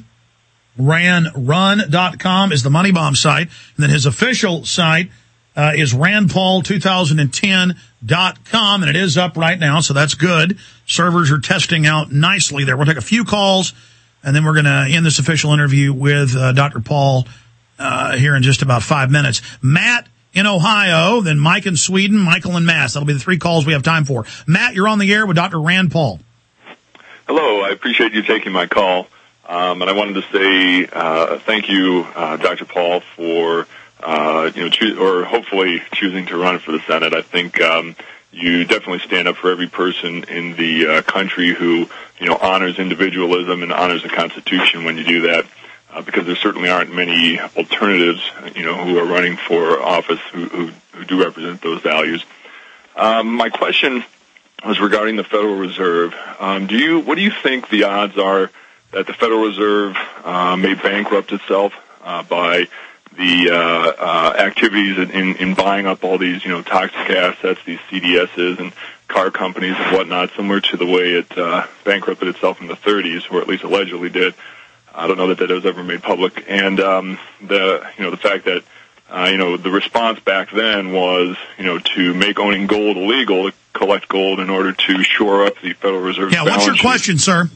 ran run dot com is the Money Bomb site. And then his official site uh, is rand paul two thousand ten dot com, and it is up right now, so that's good. Servers are testing out nicely there. We'll take a few calls, and then we're going to end this official interview with uh, Doctor Paul uh, here in just about five minutes. Matt in Ohio, then Mike in Sweden, Michael in Mass. That'll be the three calls we have time for. Matt, you're on the air with Doctor Rand Paul. Hello. I appreciate you taking my call. Um, and I wanted to say uh, thank you, uh, Doctor Paul, for uh, you know, choo- or hopefully choosing to run for the Senate. I think um, you definitely stand up for every person in the uh, country who you know honors individualism and honors the Constitution when you do that, uh, because there certainly aren't many alternatives, you know, who are running for office who, who, who do represent those values. Um, my question was regarding the Federal Reserve. Um, do you what do you think the odds are that the Federal Reserve uh, may bankrupt itself uh, by the uh, uh, activities in, in buying up all these, you know, toxic assets, these C D S's and car companies and whatnot, similar to the way it uh, bankrupted itself in the thirties, or at least allegedly did. I don't know that that was ever made public. And um, the, you know, the fact that, uh, you know, the response back then was, you know, to make owning gold illegal, to collect gold in order to shore up the Federal Reserve's Yeah, what's your question, sir?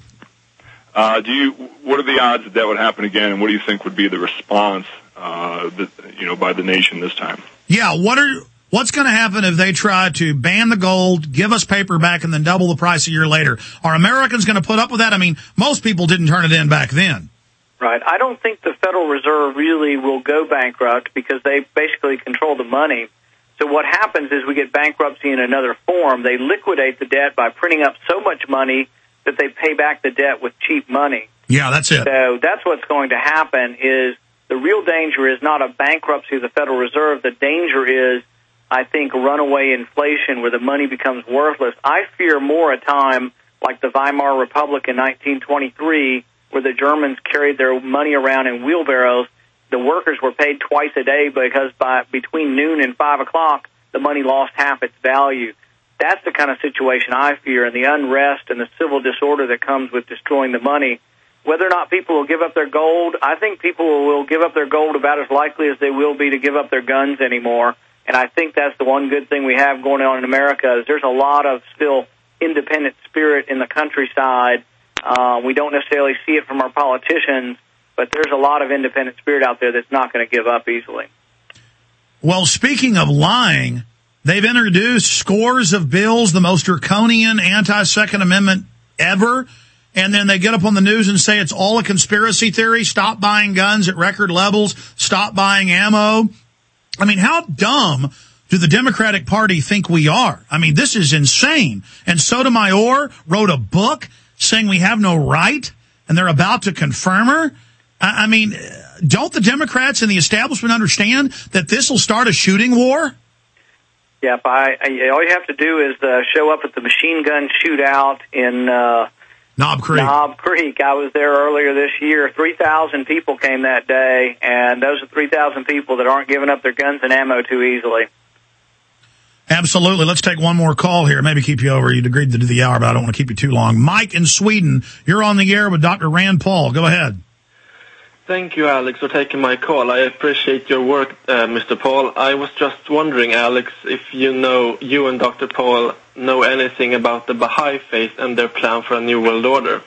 Uh, do you? What are the odds that that would happen again, and what do you think would be the response, uh, that, you know, by the nation this time? Yeah, what are what's going to happen if they try to ban the gold, give us paper back, and then double the price a year later? Are Americans going to put up with that? I mean, most people didn't turn it in back then. Right. I don't think the Federal Reserve really will go bankrupt because they basically control the money. So what happens is we get bankruptcy in another form. They liquidate the debt by printing up so much money that they pay back the debt with cheap money. Yeah, that's it. So that's what's going to happen. Is the real danger is not a bankruptcy of the Federal Reserve. The danger is, I think, runaway inflation where the money becomes worthless. I fear more a time like the Weimar Republic in nineteen twenty-three, where the Germans carried their money around in wheelbarrows. The workers were paid twice a day because by between noon and five o'clock, the money lost half its value. That's the kind of situation I fear, and the unrest and the civil disorder that comes with destroying the money. Whether or not people will give up their gold, I think people will give up their gold about as likely as they will be to give up their guns anymore. And I think that's the one good thing we have going on in America is there's a lot of still independent spirit in the countryside. Uh, we don't necessarily see it from our politicians, but there's a lot of independent spirit out there that's not going to give up easily. Well, speaking of lying, they've introduced scores of bills, the most draconian anti-Second Amendment ever, and then they get up on the news and say it's all a conspiracy theory. Stop buying guns at record levels. Stop buying ammo. I mean, how dumb do the Democratic Party think we are? I mean, this is insane. And Sotomayor wrote a book saying we have no right, and they're about to confirm her. I mean, don't the Democrats and the establishment understand that this will start a shooting war? Yeah, I, I, all you have to do is uh, show up at the machine gun shootout in uh, Knob Creek. Knob Creek. I was there earlier this year. three thousand people came that day, and those are three thousand people that aren't giving up their guns and ammo too easily. Absolutely. Let's take one more call here. Maybe keep you over. You'd agreed to do the hour, but I don't want to keep you too long. Mike in Sweden, you're on the air with Doctor Rand Paul. Go ahead. Thank you, Alex, for taking my call. I appreciate your work, uh, Mister Paul. I was just wondering, Alex, if you know, you and Doctor Paul know anything about the Baha'i faith and their plan for a new world order.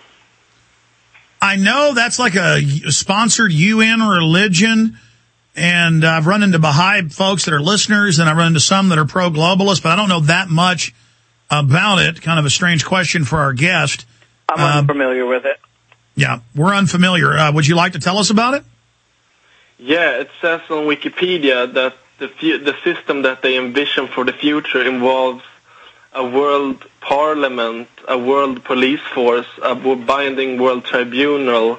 I know that's like a sponsored U N religion, and I've run into Baha'i folks that are listeners, and I've run into some that are pro-globalist, but I don't know that much about it. Kind of a strange question for our guest. I'm uh, unfamiliar with it. Yeah, we're unfamiliar. Uh, would you like to tell us about it? Yeah, it says on Wikipedia that the fu- the system that they envision for the future involves a world parliament, a world police force, a binding world tribunal,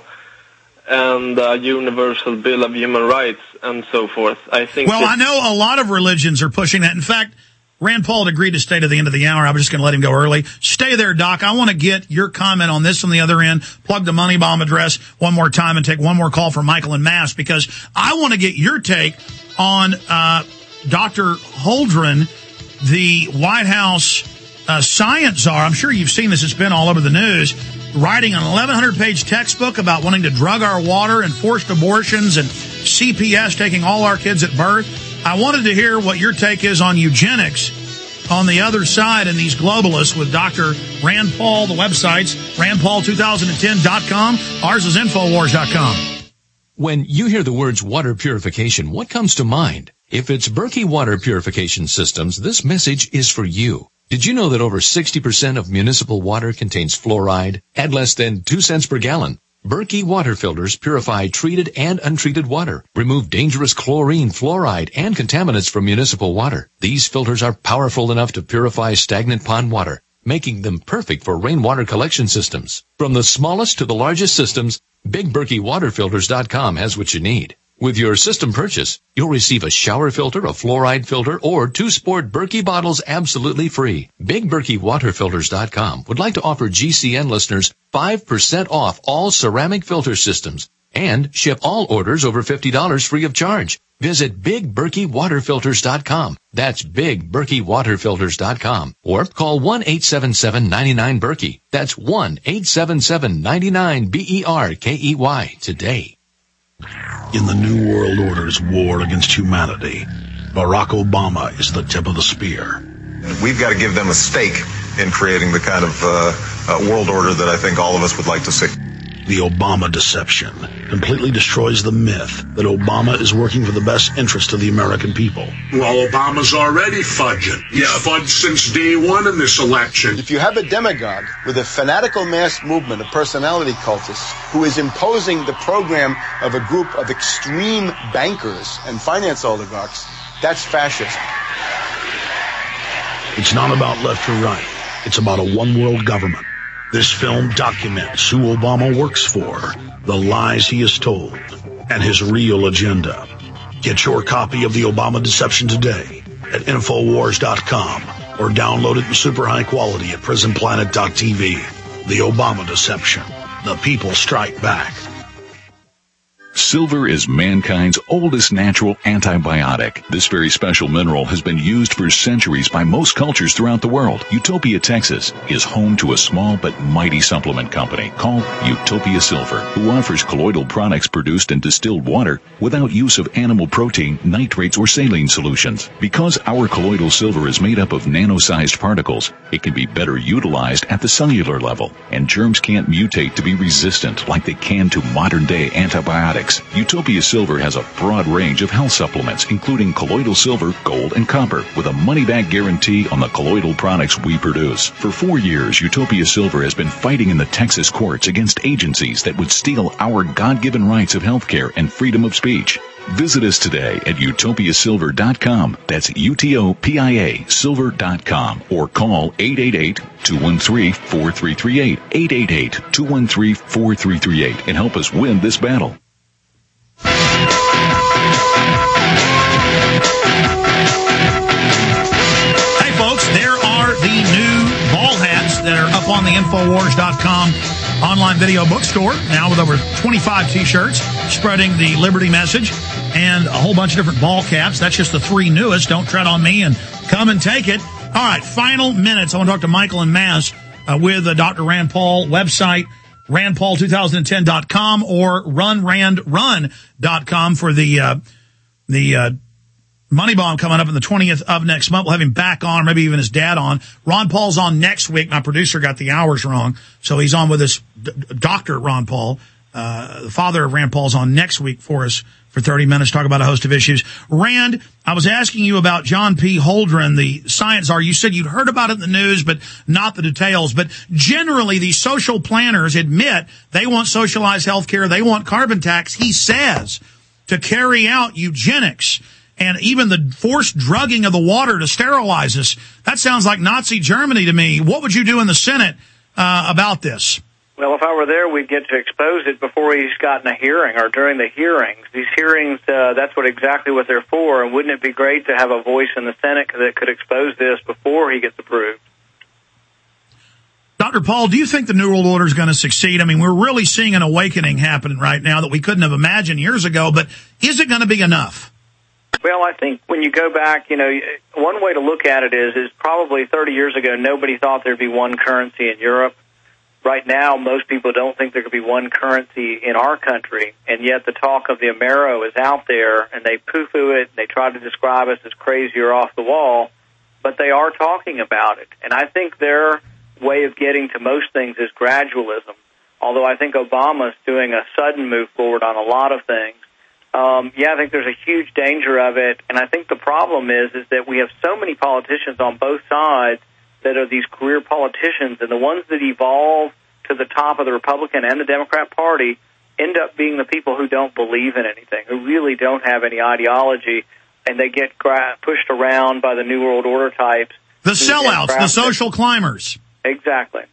and a universal bill of human rights, and so forth. I think. Well, I know a lot of religions are pushing that. In fact, Rand Paul had agreed to stay to the end of the hour. I was just going to let him go early. Stay there, Doc. I want to get your comment on this from the other end. Plug the Money Bomb address one more time and take one more call from Michael in Mass, because I want to get your take on uh Doctor Holdren, the White House uh, science czar. I'm sure you've seen this. It's been all over the news. Writing an eleven hundred page textbook about wanting to drug our water and forced abortions and C P S taking all our kids at birth. I wanted to hear what your take is on eugenics on the other side and these globalists with Doctor Rand Paul. The website's rand paul two thousand ten dot com. Ours is infowars dot com. When you hear the words water purification, what comes to mind? If it's Berkey Water Purification Systems, this message is for you. Did you know that over sixty percent of municipal water contains fluoride at less than two cents per gallon? Berkey water filters purify treated and untreated water, remove dangerous chlorine, fluoride, and contaminants from municipal water. These filters are powerful enough to purify stagnant pond water, making them perfect for rainwater collection systems. From the smallest to the largest systems, Big Berkey Water Filters dot com has what you need. With your system purchase, you'll receive a shower filter, a fluoride filter, or two sport Berkey bottles absolutely free. Big Berkey Water Filters dot com would like to offer G C N listeners five percent off all ceramic filter systems and ship all orders over fifty dollars free of charge. Visit Big Berkey Water Filters dot com. That's Big Berkey Water Filters dot com. Or call one eight seven seven, nine nine, Berkey. That's one eight seven seven, nine nine, B E R K E Y today. In the New World Order's war against humanity, Barack Obama is the tip of the spear. We've got to give them a stake in creating the kind of uh, uh, world order that I think all of us would like to see. The Obama deception completely destroys the myth that Obama is working for the best interest of the American people. Well, Obama's already fudging. He's yeah. fudged since day one in this election. If you have a demagogue with a fanatical mass movement of personality cultists who is imposing the program of a group of extreme bankers and finance oligarchs, that's fascism. It's not about left or right. It's about a one-world government. This film documents who Obama works for, the lies he has told, and his real agenda. Get your copy of The Obama Deception today at infowars dot com or download it in super high quality at prison planet dot t v. The Obama Deception. The people strike back. Silver is mankind's oldest natural antibiotic. This very special mineral has been used for centuries by most cultures throughout the world. Utopia, Texas is home to a small but mighty supplement company called Utopia Silver, who offers colloidal products produced in distilled water without use of animal protein, nitrates, or saline solutions. Because our colloidal silver is made up of nano-sized particles, it can be better utilized at the cellular level, and germs can't mutate to be resistant like they can to modern-day antibiotics. Utopia Silver has a broad range of health supplements, including colloidal silver, gold, and copper, with a money-back guarantee on the colloidal products we produce. For four years, Utopia Silver has been fighting in the Texas courts against agencies that would steal our God-given rights of health care and freedom of speech. Visit us today at utopia silver dot com. That's U T O P I A silver dot com. Or call eight eight eight, two one three, four three three eight, eight eight eight, two one three, four three three eight, and help us win this battle. Hey folks, there are the new ball hats that are up on the Infowars dot com online video bookstore, now with over twenty-five t-shirts spreading the liberty message and a whole bunch of different ball caps. That's just the three newest. Don't tread on me and come and take it. All right, final minutes. I want to talk to Michael and Mass uh, with uh, Doctor Rand Paul. Website, rand paul two thousand ten dot com or run rand run dot com for the uh, the uh, Money Bomb coming up on the twentieth of next month. We'll have him back on, maybe even his dad on. Ron Paul's on next week. My producer got the hours wrong, so he's on with us. D- Doctor Ron Paul, uh, the father of Rand Paul's on next week for us for thirty minutes, talk about a host of issues. Rand, I was asking you about John P. Holdren, the science czar. You said you'd heard about it in the news, but not the details. But generally, these social planners admit they want socialized health care. They want carbon tax, he says, to carry out eugenics and even the forced drugging of the water to sterilize us. That sounds like Nazi Germany to me. What would you do in the Senate uh, about this? Well, if I were there, we'd get to expose it before he's gotten a hearing or during the hearings. These hearings, uh, that's what exactly what they're for. And wouldn't it be great to have a voice in the Senate that could expose this before he gets approved? Doctor Paul, do you think the New World Order is going to succeed? I mean, we're really seeing an awakening happening right now that we couldn't have imagined years ago, but is it going to be enough? Well, I think when you go back, you know, one way to look at it is, is probably thirty years ago, nobody thought there'd be one currency in Europe. Right now, most people don't think there could be one currency in our country, and yet the talk of the Amero is out there, and they poo-poo it, and they try to describe us as crazy or off the wall, but they are talking about it. And I think their way of getting to most things is gradualism, although I think Obama's doing a sudden move forward on a lot of things. Um, yeah, I think there's a huge danger of it, and I think the problem is is that we have so many politicians on both sides that are these career politicians, and the ones that evolve to the top of the Republican and the Democrat Party end up being the people who don't believe in anything, who really don't have any ideology, and they get gra- pushed around by the New World Order types. The sellouts, the social climbers. Exactly.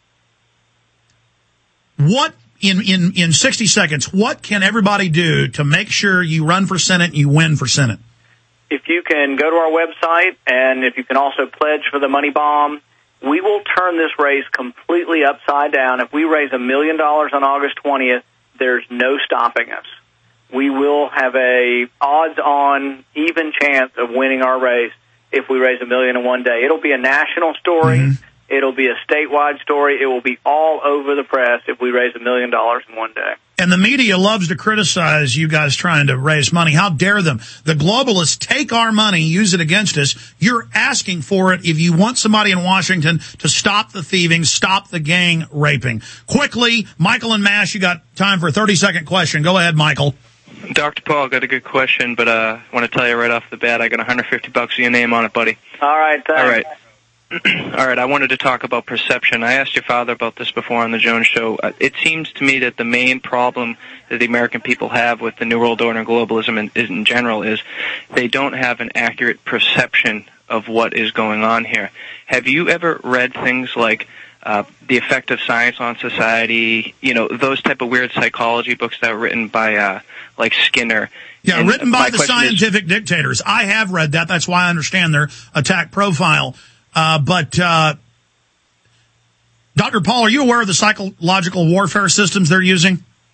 What, in, in, in sixty seconds, what can everybody do to make sure you run for Senate and you win for Senate? If you can go to our website, and if you can also pledge for the Money Bomb, we will turn this race completely upside down. If we raise a million dollars on August twentieth, there's no stopping us. We will have a odds-on even chance of winning our race if we raise a million in one day. It'll be a national story. Mm-hmm. It'll be a statewide story. It will be all over the press if we raise a million dollars in one day. And the media loves to criticize you guys trying to raise money. How dare them? The globalists take our money, use it against us. You're asking for it if you want somebody in Washington to stop the thieving, stop the gang raping. Quickly, Michael and Mash, you got time for a thirty-second question. Go ahead, Michael. Doctor Paul, got a good question, but uh, I want to tell you right off the bat, I got one hundred fifty bucks with your name on it, buddy. All right, thanks. All right. All right, I wanted to talk about perception. I asked your father about this before on the Jones Show. Uh, it seems to me that the main problem that the American people have with the New World Order and globalism in, in general is they don't have an accurate perception of what is going on here. Have you ever read things like uh, The Effect of Science on Society, you know, those type of weird psychology books that were written by, uh, like, Skinner? Yeah, and written by the scientific is, dictators. I have read that. That's why I understand their attack profile. Uh, but, uh, Doctor Paul, are you aware of the psychological warfare systems they're using?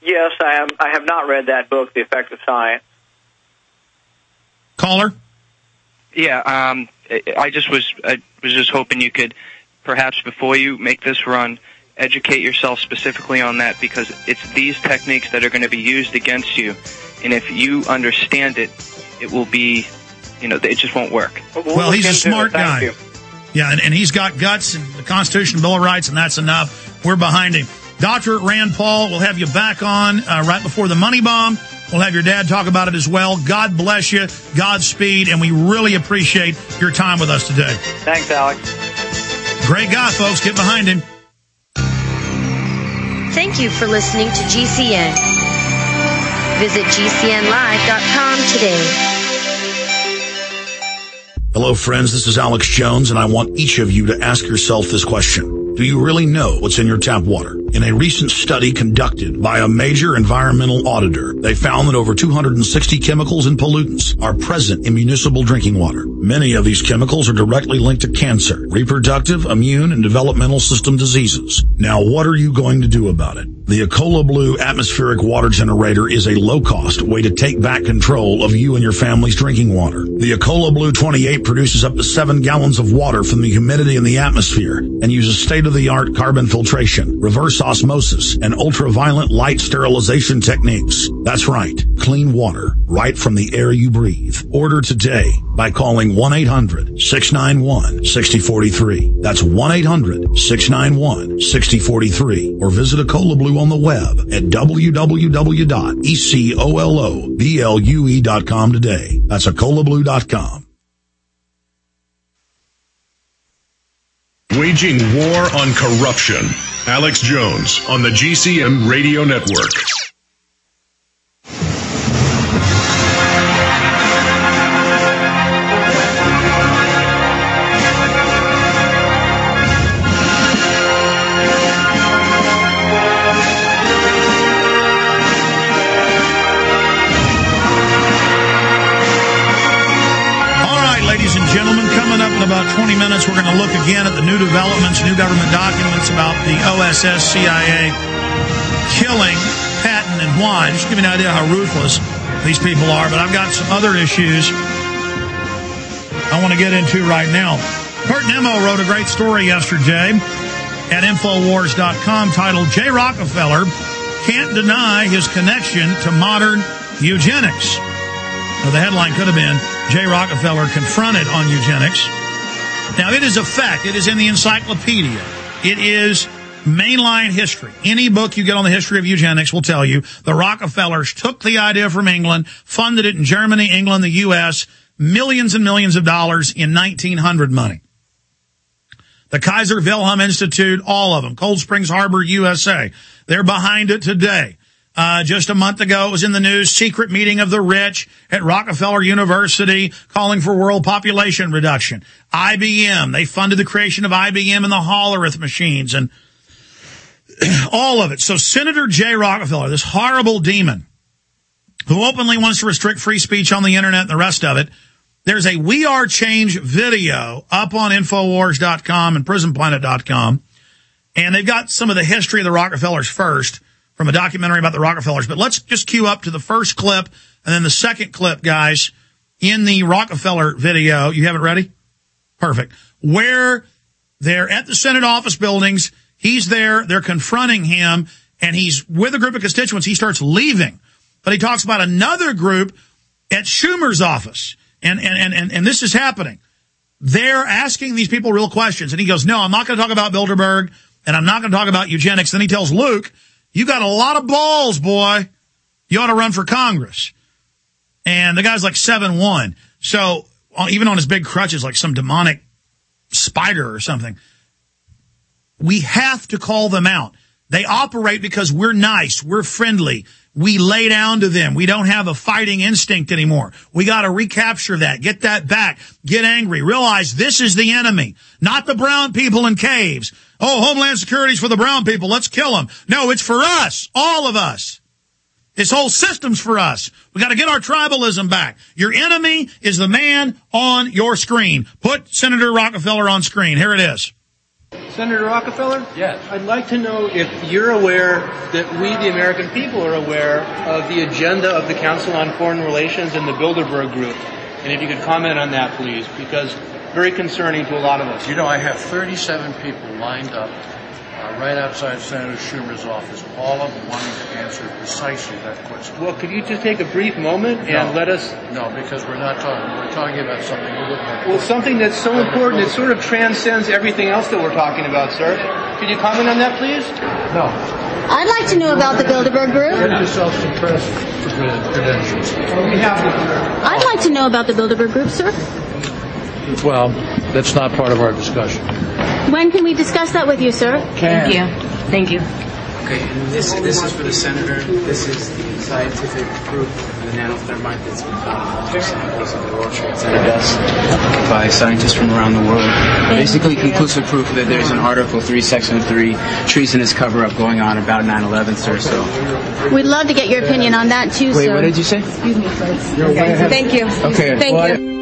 Yes, I am. I have not read that book, The Effect of Science. Caller? Yeah, um, I just was I was just hoping you could, perhaps before you make this run, educate yourself specifically on that, because it's these techniques that are going to be used against you, and if you understand it, it will be, you know, it just won't work. We'll well, he's a smart it. Thank guy. you. Yeah, and, and he's got guts and the Constitution, Bill of Rights, and that's enough. We're behind him. Doctor Rand Paul, we'll have you back on uh, right before the money bomb. We'll have your dad talk about it as well. God bless you. Godspeed. And we really appreciate your time with us today. Thanks, Alex. Great guy, folks. Get behind him. Thank you for listening to G C N. Visit G C N live dot com today. Hello, friends. This is Alex Jones, and I want each of you to ask yourself this question. Do you really know what's in your tap water? In a recent study conducted by a major environmental auditor, they found that over two hundred sixty chemicals and pollutants are present in municipal drinking water. Many of these chemicals are directly linked to cancer, reproductive, immune, and developmental system diseases. Now, what are you going to do about it? The Ecola Blue atmospheric water generator is a low-cost way to take back control of you and your family's drinking water. The Ecola Blue twenty-eight produces up to seven gallons of water from the humidity in the atmosphere and uses state-of-the-art carbon filtration, reverse osmosis, and ultraviolet light sterilization techniques. That's right, clean water right from the air you breathe. Order today by calling one eight hundred six nine one six zero four three. That's one eight hundred six nine one six zero four three. Or visit Ecola Blue on the web at w w w dot ecola blue dot com today. That's ecola blue dot com. Waging war on corruption. Alex Jones on the G C N Radio Network. About twenty minutes, we're going to look again at the new developments, new government documents about the O S S C I A killing Patton and why. Just to give you an idea how ruthless these people are. But I've got some other issues I want to get into right now. Kurt Nimmo wrote a great story yesterday at Infowars dot com titled Jay Rockefeller Can't Deny His Connection to Modern Eugenics. Now, the headline could have been Jay Rockefeller Confronted on Eugenics. Now, it is a fact. It is in the encyclopedia. It is mainline history. Any book you get on the history of eugenics will tell you the Rockefellers took the idea from England, funded it in Germany, England, the U S, millions and millions of dollars in nineteen hundred money. The Kaiser Wilhelm Institute, all of them. Cold Springs Harbor, U S A. They're behind it today. Uh, just a month ago, it was in the news, secret meeting of the rich at Rockefeller University calling for world population reduction. I B M, they funded the creation of I B M and the Hollerith machines and all of it. So Senator Jay Rockefeller, this horrible demon who openly wants to restrict free speech on the internet and the rest of it, there's a We Are Change video up on Infowars dot com and Prison Planet dot com. And they've got some of the history of the Rockefellers first, from a documentary about the Rockefellers. But let's just cue up to the first clip and then the second clip, guys, in the Rockefeller video. You have it ready? Perfect. Where they're at the Senate office buildings. He's there. They're confronting him, and he's with a group of constituents. He starts leaving. But he talks about another group at Schumer's office. And, and, and, and this is happening. They're asking these people real questions. And he goes, no, I'm not going to talk about Bilderberg, and I'm not going to talk about eugenics. Then he tells Luke, you got a lot of balls, boy. You ought to run for Congress. And the guy's like seven one. So even on his big crutches, like some demonic spider or something. We have to call them out. They operate because we're nice. We're friendly. We lay down to them. We don't have a fighting instinct anymore. We got to recapture that. Get that back. Get angry. Realize this is the enemy, not the brown people in caves. Oh, Homeland Security's for the brown people. Let's kill them. No, it's for us. All of us. This whole system's for us. We got to get our tribalism back. Your enemy is the man on your screen. Put Senator Rockefeller on screen. Here it is. Senator Rockefeller? Yes. I'd like to know if you're aware that we, the American people, are aware of the agenda of the Council on Foreign Relations and the Bilderberg Group. And if you could comment on that, please, because very concerning to a lot of us. You know, I have thirty-seven people lined up uh, right outside Senator Schumer's office, all of them wanting to answer precisely that question. Well, could you just take a brief moment and no, let us... No, because we're not talking. We're talking about something a little bit... Well, something that's so important, it sort of transcends everything else that we're talking about, sir. Could you comment on that, please? No. I'd like to know about the Bilderberg Group. Get yourself some press credentials. Well, we have them, sir. I'd like to know about the Bilderberg Group, sir. Well, that's not part of our discussion. When can we discuss that with you, sir? Can. Thank you. Thank you. Okay, and this this is for the senator. This is the scientific proof of the nanothermite that's been found in multiple samples of the World Trade Center dust by scientists from around the world. Basically, conclusive proof that there's an Article three, Section three treasonous cover-up going on about nine eleven, sir. So we'd love to get your opinion on that too, Wait, sir. what did you say? Excuse me, please. Okay. Thank you. Okay. Thank well, you.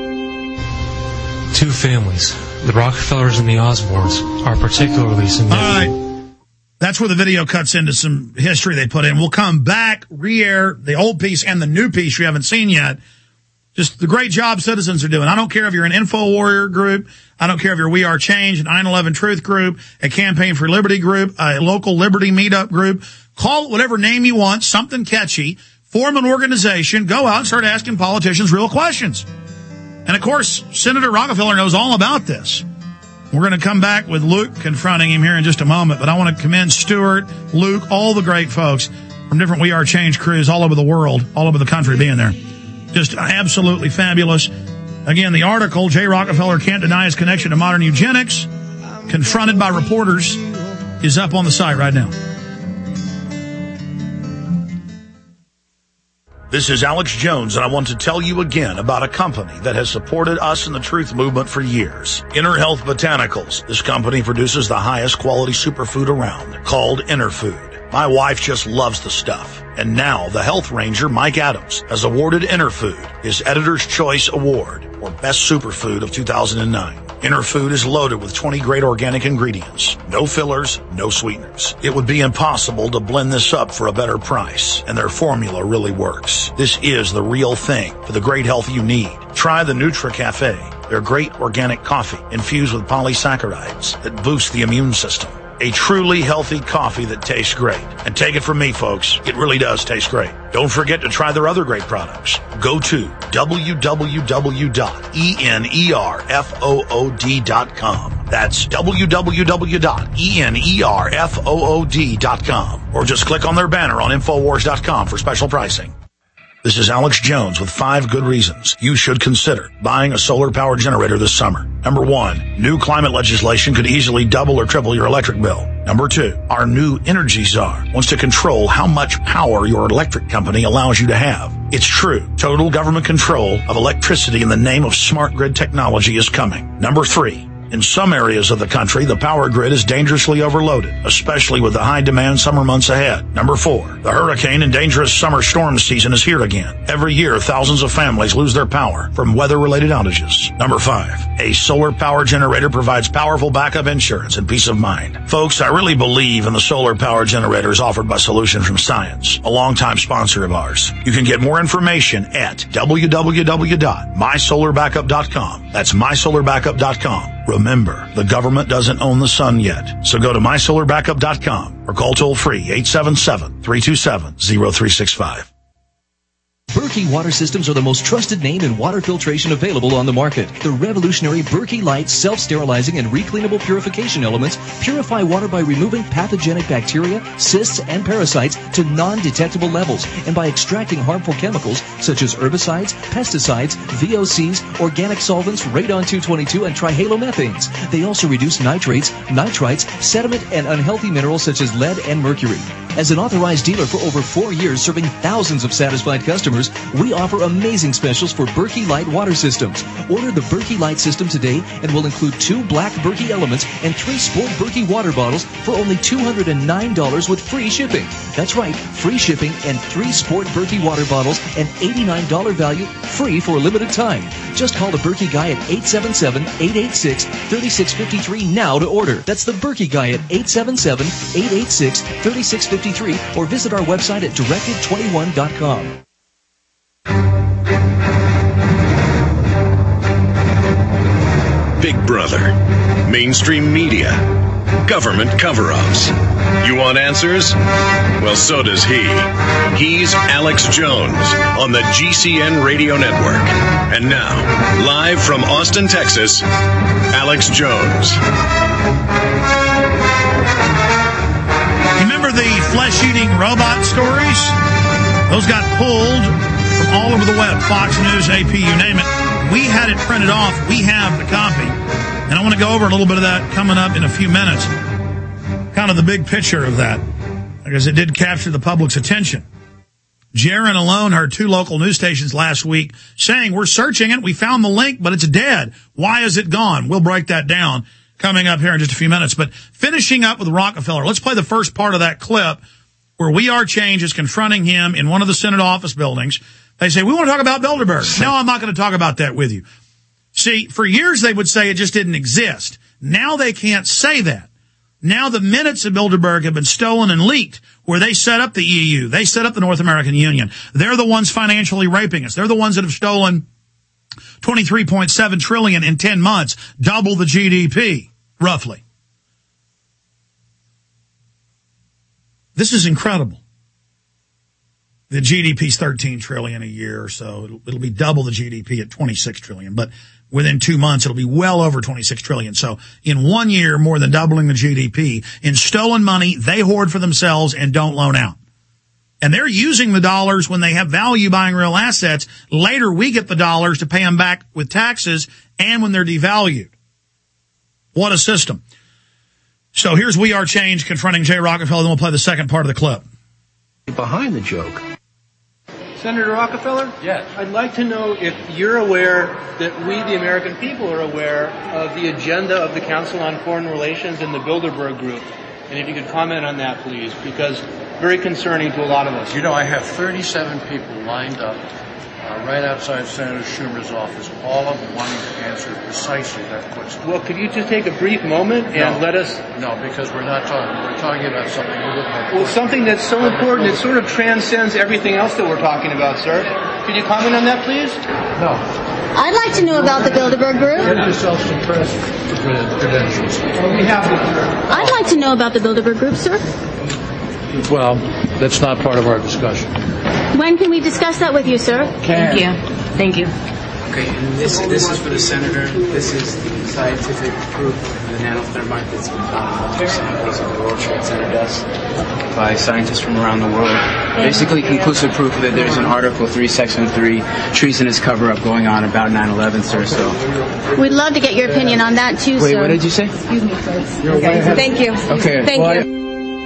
Two families, the Rockefellers and the Osborns, are particularly significant. All right. That's where the video cuts into some history they put in. We'll come back, re-air the old piece and the new piece you haven't seen yet. Just the great job citizens are doing. I don't care if you're an Info Warrior group. I don't care if you're We Are Change, an nine eleven Truth group, a Campaign for Liberty group, a local Liberty meetup group. Call it whatever name you want, something catchy. Form an organization. Go out and start asking politicians real questions. And, of course, Senator Rockefeller knows all about this. We're going to come back with Luke confronting him here in just a moment, but I want to commend Stuart, Luke, all the great folks from different We Are Change crews all over the world, all over the country being there. Just absolutely fabulous. Again, the article, Jay Rockefeller Can't Deny His Connection to Modern Eugenics, confronted by reporters, is up on the site right now. This is Alex Jones, and I want to tell you again about a company that has supported us in the truth movement for years. Inner Health Botanicals. This company produces the highest quality superfood around, called Inner Food. My wife just loves the stuff. And now the health ranger, Mike Adams, has awarded Inner Food his Editor's Choice Award, or Best Superfood of two thousand nine. Inner Food is loaded with twenty great organic ingredients. No fillers, no sweeteners. It would be impossible to blend this up for a better price, and their formula really works. This is the real thing for the great health you need. Try the Nutra Cafe, their great organic coffee infused with polysaccharides that boost the immune system. A truly healthy coffee that tastes great. And take it from me, folks, it really does taste great. Don't forget to try their other great products. Go to w w w dot enerfood dot com. That's w w w dot enerfood dot com. Or just click on their banner on infowars dot com for special pricing. This is Alex Jones with five good reasons you should consider buying a solar power generator this summer. Number one, new climate legislation could easily double or triple your electric bill. Number two, our new Energy Czar wants to control how much power your electric company allows you to have. It's true. Total government control of electricity in the name of smart grid technology is coming. Number three, in some areas of the country, the power grid is dangerously overloaded, especially with the high-demand summer months ahead. Number four, the hurricane and dangerous summer storm season is here again. Every year, thousands of families lose their power from weather-related outages. Number five, a solar power generator provides powerful backup insurance and peace of mind. Folks, I really believe in the solar power generators offered by Solution from Science, a longtime sponsor of ours. You can get more information at w w w dot my solar backup dot com. That's my solar backup dot com. Remember, the government doesn't own the sun yet, so go to my solar backup dot com or call toll-free eight seven seven, three two seven, zero three six five. Berkey Water Systems are the most trusted name in water filtration available on the market. The revolutionary Berkey Light self-sterilizing and recleanable purification elements purify water by removing pathogenic bacteria, cysts, and parasites to non-detectable levels, and by extracting harmful chemicals such as herbicides, pesticides, V O Cs, organic solvents, radon two twenty-two, and trihalomethanes. They also reduce nitrates, nitrites, sediment, and unhealthy minerals such as lead and mercury. As an authorized dealer for over four years, serving thousands of satisfied customers, customers, we offer amazing specials for Berkey Light water systems. Order the Berkey Light system today and we'll include two black Berkey elements and three Sport Berkey water bottles for only two hundred nine dollars with free shipping. That's right, free shipping and three Sport Berkey water bottles and eighty-nine dollars value free for a limited time. Just call the Berkey guy at eight seven seven, eight eight six, three six five three now to order. That's the Berkey guy at eight seven seven, eight eight six, three six five three or visit our website at directive twenty-one dot com. Big Brother, mainstream media, government cover-ups. You want answers? Well, so does he. He's Alex Jones on the G C N Radio Network. And now, live from Austin, Texas, Alex Jones. Remember the flesh-eating robot stories? Those got pulled from all over the web, Fox News, A P, you name it. We had it printed off. We have the copy. And I want to go over a little bit of that coming up in a few minutes. Kind of the big picture of that, because it did capture the public's attention. Jaron alone heard two local news stations last week saying, we're searching it, we found the link, but it's dead. Why is it gone? We'll break that down coming up here in just a few minutes. But finishing up with Rockefeller, let's play the first part of that clip where We Are Change is confronting him in one of the Senate office buildings. They say, we want to talk about Bilderberg. No, I'm not going to talk about that with you. See, for years they would say it just didn't exist. Now they can't say that. Now the minutes of Bilderberg have been stolen and leaked, where they set up the E U. They set up the North American Union. They're the ones financially raping us. They're the ones that have stolen twenty-three point seven trillion dollars in ten months, double the G D P, roughly. This is incredible. The G D P is thirteen trillion dollars a year, so it'll, it'll be double the G D P at twenty-six trillion dollars. But within two months, it'll be well over twenty-six trillion dollars. So in one year, more than doubling the G D P. In stolen money, they hoard for themselves and don't loan out. And they're using the dollars when they have value buying real assets. Later, we get the dollars to pay them back with taxes and when they're devalued. What a system. So here's We Are Change confronting Jay Rockefeller. Then we'll play the second part of the clip. Behind the joke. Senator Rockefeller? Yes. I'd like to know if you're aware that we, the American people, are aware of the agenda of the Council on Foreign Relations and the Bilderberg Group. And if you could comment on that, please, because very concerning to a lot of us. You know, I have thirty-seven people lined up uh, right outside Senator Schumer's office, all of them wanting to answer precisely that question. Well, could you just take a brief moment and no. let us... No, because we're not talking. We're talking about something a little bit Well, something that's so important, it sort of transcends everything else that we're talking about, sir. Could you comment on that, please? No. I'd like to know about the Bilderberg Group. Get yourself some press credentials. Well, we have them, sir. I'd like to know about the Bilderberg Group, sir. Well, that's not part of our discussion. When can we discuss that with you, sir? Can. Thank you. Thank you. Okay, and this this is for the senator. This is the scientific proof of the nanothermite that's been found in multiple samples of the World Trade Center dust by scientists from around the world. Basically, conclusive proof that there's an Article three, Section three treasonous cover-up going on about nine eleven, sir. So we'd love to get your opinion on that too, Wait, sir. what did you say? Excuse me, please. Okay. Thank you. Okay. Thank well, you.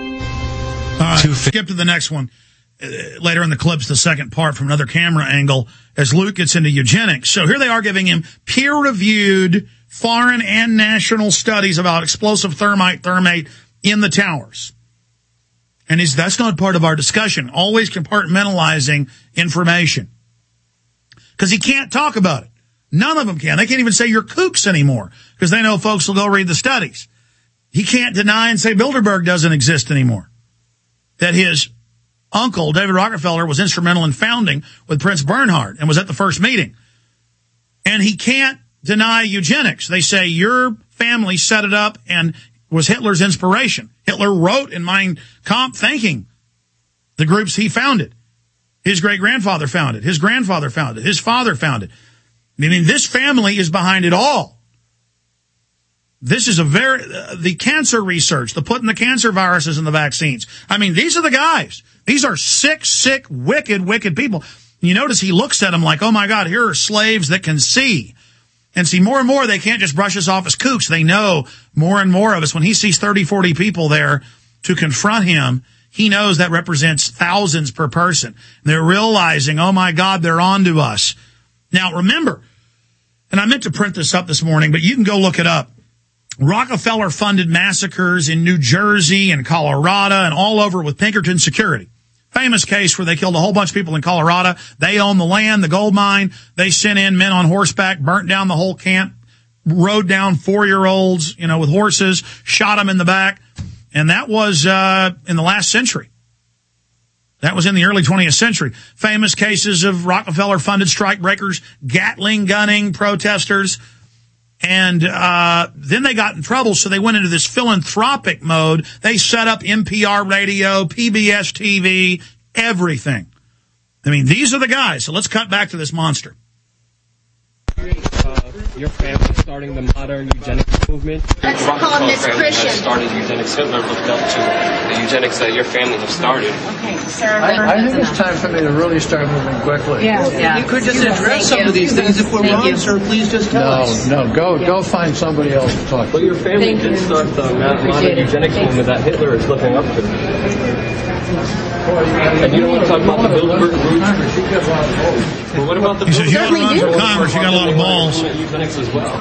All right, skip to the next one. Uh, later in the clips, the second part from another camera angle as Luke gets into eugenics. So here they are giving him peer-reviewed foreign and national studies about explosive thermite, thermate in the towers. And he's, that's not part of our discussion. Always compartmentalizing information. Because he can't talk about it. None of them can. They can't even say you're kooks anymore because they know folks will go read the studies. He can't deny and say Bilderberg doesn't exist anymore. That his uncle, David Rockefeller, was instrumental in founding with Prince Bernhard and was at the first meeting. And he can't deny eugenics. They say your family set it up and was Hitler's inspiration. Hitler wrote in Mein Kampf thanking the groups he founded. His great-grandfather founded. His grandfather founded. His father founded. Meaning this family is behind it all. This is a very, uh, the cancer research, the putting the cancer viruses in the vaccines. I mean, these are the guys. These are sick, sick, wicked, wicked people. You notice he looks at them like, oh my God, here are slaves that can see. And see, more and more, they can't just brush us off as kooks. They know more and more of us. When he sees thirty, forty people there to confront him, he knows that represents thousands per person. They're realizing, oh my God, they're on to us. Now remember, and I meant to print this up this morning, but you can go look it up. Rockefeller-funded massacres in New Jersey and Colorado and all over with Pinkerton Security. Famous case where they killed a whole bunch of people in Colorado. They own the land, the gold mine. They sent in men on horseback, burnt down the whole camp, rode down four-year-olds, you know, with horses, shot them in the back. And that was uh in the last century. That was in the early twentieth century. Famous cases of Rockefeller-funded strikebreakers, Gatling gunning protesters. And uh then they got in trouble, so they went into this philanthropic mode. They set up N P R radio, P B S T V, everything. I mean, these are the guys. So let's cut back to this monster. Uh, your family starting the modern eugenics movement. Let's call him Miss Christian. Started eugenics. Hitler looked up to the eugenics that your family have started. Okay, sir. I, I think it's time for me to really start moving quickly. Yeah, yeah. You could just address some of these things. If we're wrong, sir, please just tell No, us. no, go go find somebody else to talk to. But your family Thank did you. start the modern eugenics movement that Hitler is looking up to. And you don't want to talk about the Bilderberg group? Well, what about the He says, you want to run Certainly for do. Congress, you got a lot of balls. Eugenics as well.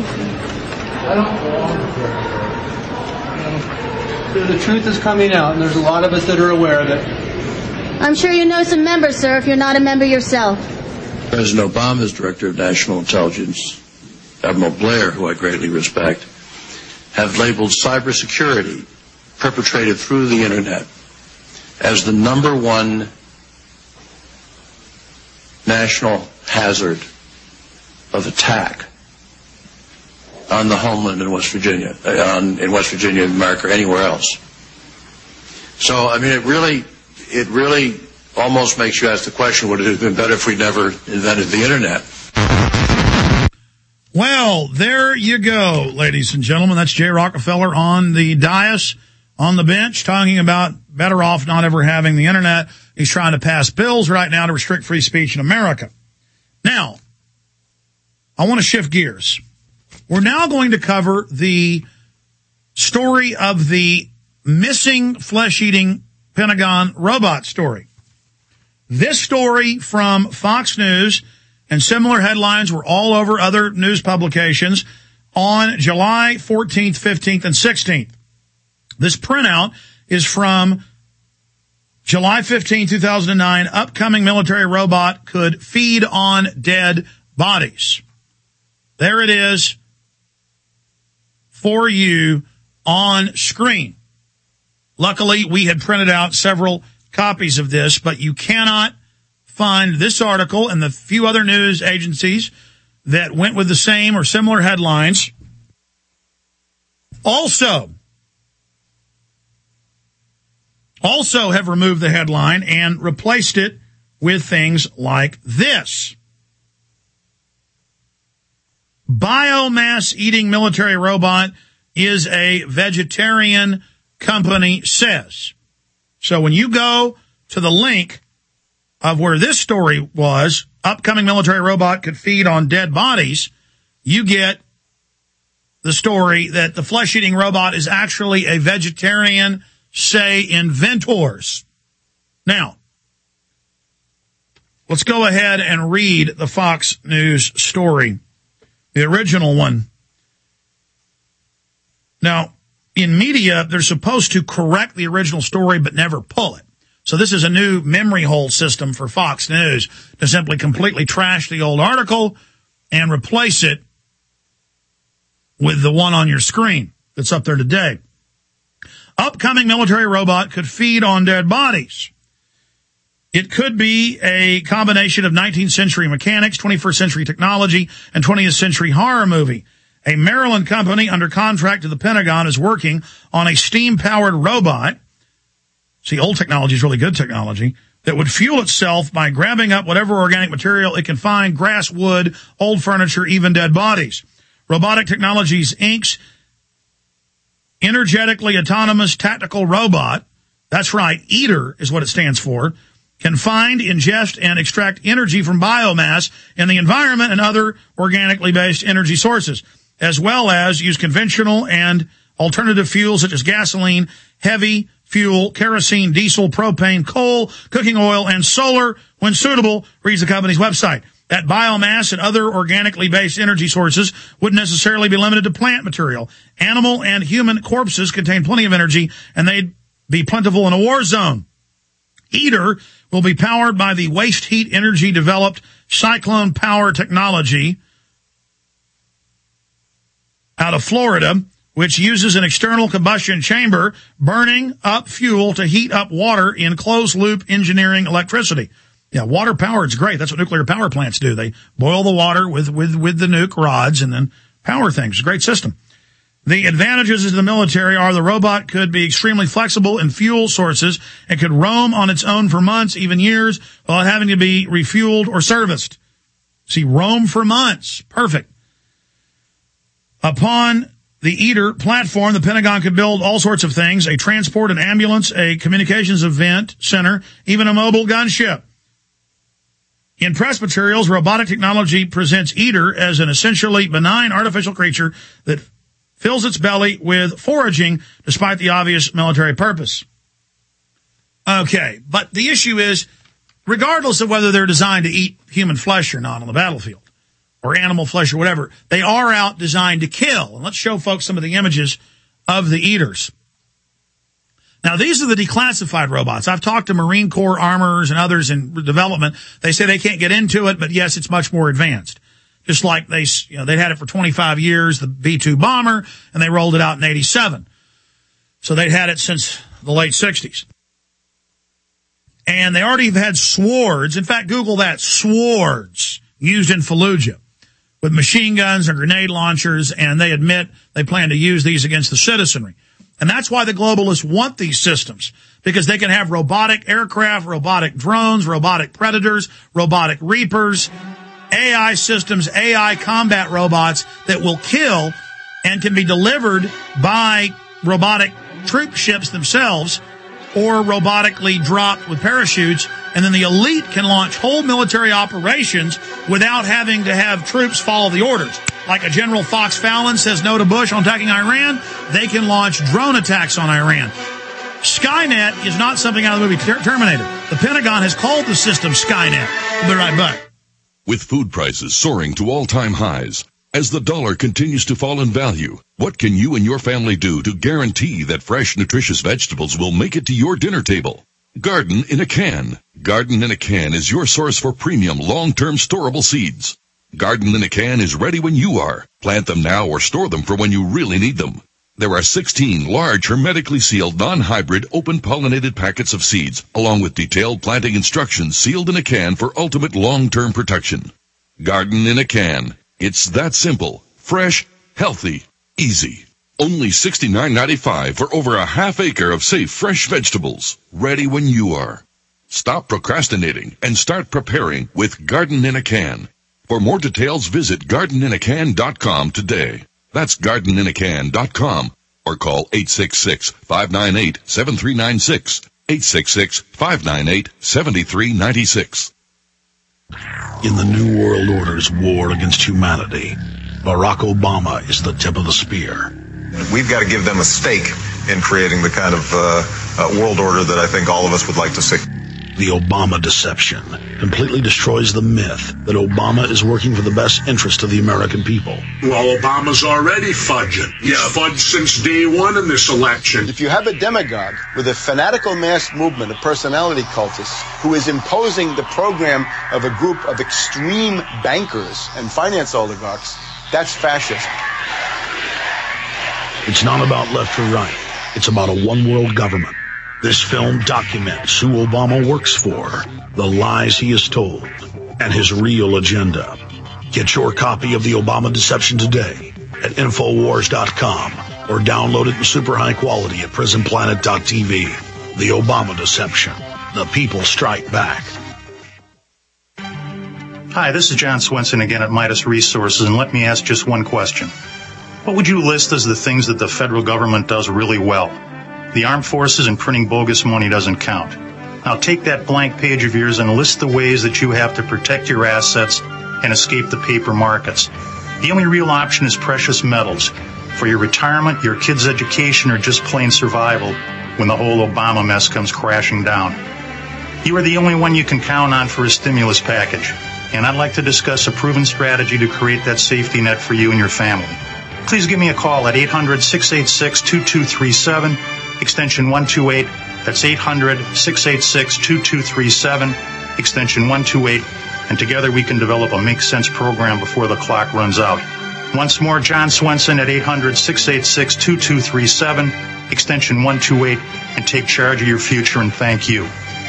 The truth is coming out, and there's a lot of us that are aware of it. I'm sure you know some members, sir, if you're not a member yourself. President Obama's Director of National Intelligence, Admiral Blair, who I greatly respect, have labeled cybersecurity perpetrated through the Internet as the number one national hazard of attack on the homeland in West Virginia, uh, on, in West Virginia, America, or anywhere else. So, I mean, it really, it really almost makes you ask the question, would it have been better if we never invented the Internet? Well, there you go, ladies and gentlemen. That's Jay Rockefeller on the dais, on the bench, talking about better off not ever having the Internet. He's trying to pass bills right now to restrict free speech in America. Now, I want to shift gears. We're now going to cover the story of the missing flesh-eating Pentagon robot story. This story from Fox News and similar headlines were all over other news publications on July fourteenth, fifteenth, and sixteenth. This printout is from July fifteenth, two thousand nine. Upcoming military robot could feed on dead bodies. There it is for you on screen. Luckily, we had printed out several copies of this, but you cannot find this article and the few other news agencies that went with the same or similar headlines. Also, also have removed the headline and replaced it with things like this. Biomass eating military robot is a vegetarian, company says. So when you go to the link of where this story was, upcoming military robot could feed on dead bodies, you get the story that the flesh-eating robot is actually a vegetarian, say, inventors. Now, let's go ahead and read the Fox News story, the original one. Now, in media, they're supposed to correct the original story but never pull it. So this is a new memory hole system for Fox News to simply completely trash the old article and replace it with the one on your screen that's up there today. Upcoming military robot could feed on dead bodies. It could be a combination of nineteenth century mechanics, twenty-first century technology, and twentieth century horror movie. A Maryland company under contract to the Pentagon is working on a steam-powered robot. See, old technology is really good technology that would fuel itself by grabbing up whatever organic material it can find, grass, wood, old furniture, even dead bodies. Robotic Technologies, Incorporated's energetically autonomous tactical robot, that's right, EATER is what it stands for, can find, ingest, and extract energy from biomass in the environment and other organically based energy sources, as well as use conventional and alternative fuels such as gasoline, heavy fuel, kerosene, diesel, propane, coal, cooking oil, and solar when suitable, reads the company's website. That biomass and other organically based energy sources wouldn't necessarily be limited to plant material. Animal and human corpses contain plenty of energy, and they'd be plentiful in a war zone. ITER will be powered by the waste heat energy developed cyclone power technology out of Florida, which uses an external combustion chamber burning up fuel to heat up water in closed-loop engineering electricity. Yeah, water power is great. That's what nuclear power plants do. They boil the water with, with, with the nuke rods and then power things. It's a great system. The advantages of the military are the robot could be extremely flexible in fuel sources and could roam on its own for months, even years, without having to be refueled or serviced. See, roam for months. Perfect. Upon the ITER platform, the Pentagon could build all sorts of things: a transport, an ambulance, a communications event center, even a mobile gunship. In press materials, robotic technology presents ITER as an essentially benign artificial creature that fills its belly with foraging despite the obvious military purpose. Okay, but the issue is, regardless of whether they're designed to eat human flesh or not on the battlefield, or animal flesh or whatever, they are out designed to kill. And let's show folks some of the images of the eaters. Now, these are the declassified robots. I've talked to Marine Corps armorers and others in development. They say they can't get into it, but yes, it's much more advanced. Just like they, you know, they'd had it for twenty-five years, the B two bomber, and they rolled it out in eighty-seven. So they'd had it since the late sixties. And they already have had swords. In fact, Google that, swords used in Fallujah with machine guns and grenade launchers, and they admit they plan to use these against the citizenry. And that's why the globalists want these systems, because they can have robotic aircraft, robotic drones, robotic predators, robotic reapers, A I systems, A I combat robots that will kill and can be delivered by robotic troop ships themselves or robotically dropped with parachutes. And then the elite can launch whole military operations without having to have troops follow the orders. Like a General Fox Fallon says no to Bush on attacking Iran, they can launch drone attacks on Iran. Skynet is not something out of the movie Terminator. The Pentagon has called the system Skynet. We'll be right back. With food prices soaring to all-time highs, as the dollar continues to fall in value, what can you and your family do to guarantee that fresh, nutritious vegetables will make it to your dinner table? Garden in a Can. Garden in a Can is your source for premium, long-term storable seeds. Garden in a Can is ready when you are. Plant them now or store them for when you really need them. There are sixteen large, hermetically sealed, non-hybrid, open-pollinated packets of seeds, along with detailed planting instructions sealed in a can for ultimate long-term protection. Garden in a Can. It's that simple, fresh, healthy, easy. Only sixty-nine ninety-five for over a half acre of safe, fresh vegetables, ready when you are. Stop procrastinating and start preparing with Garden in a Can. For more details, visit garden in a can dot com today. That's garden in a can dot com or call eight six six, five nine eight, seven three nine six, eight six six, five nine eight, seven three nine six. In the New World Order's war against humanity, Barack Obama is the tip of the spear. We've got to give them a stake in creating the kind of uh, uh, world order that I think all of us would like to see. The Obama deception completely destroys the myth that Obama is working for the best interest of the American people. Well, Obama's already fudging. He's yeah. fudged since day one in this election. If you have a demagogue with a fanatical mass movement of personality cultists who is imposing the program of a group of extreme bankers and finance oligarchs, that's fascism. It's not about left or right. It's about a one-world government. This film documents who Obama works for, the lies he has told, and his real agenda. Get your copy of The Obama Deception today at Infowars dot com or download it in super high quality at Prison Planet dot T V. The Obama Deception. The people strike back. Hi, this is John Swenson again at Midas Resources, and let me ask just one question. What would you list as the things that the federal government does really well? The armed forces and printing bogus money doesn't count. Now take that blank page of yours and list the ways that you have to protect your assets and escape the paper markets. The only real option is precious metals. for your retirement, your kids' education, or just plain survival when the whole Obama mess comes crashing down. You are the only one you can count on for a stimulus package, and I'd like to discuss a proven strategy to create that safety net for you and your family. Please give me a call at eight hundred, six eight six, two two three seven, extension one two eight. That's eight hundred, six eight six, two two three seven, extension one two eight, and together we can develop a Make Sense program before the clock runs out. Once more, John Swenson at eight hundred, six eight six, two two three seven, extension one two eight, and take charge of your future, and thank you.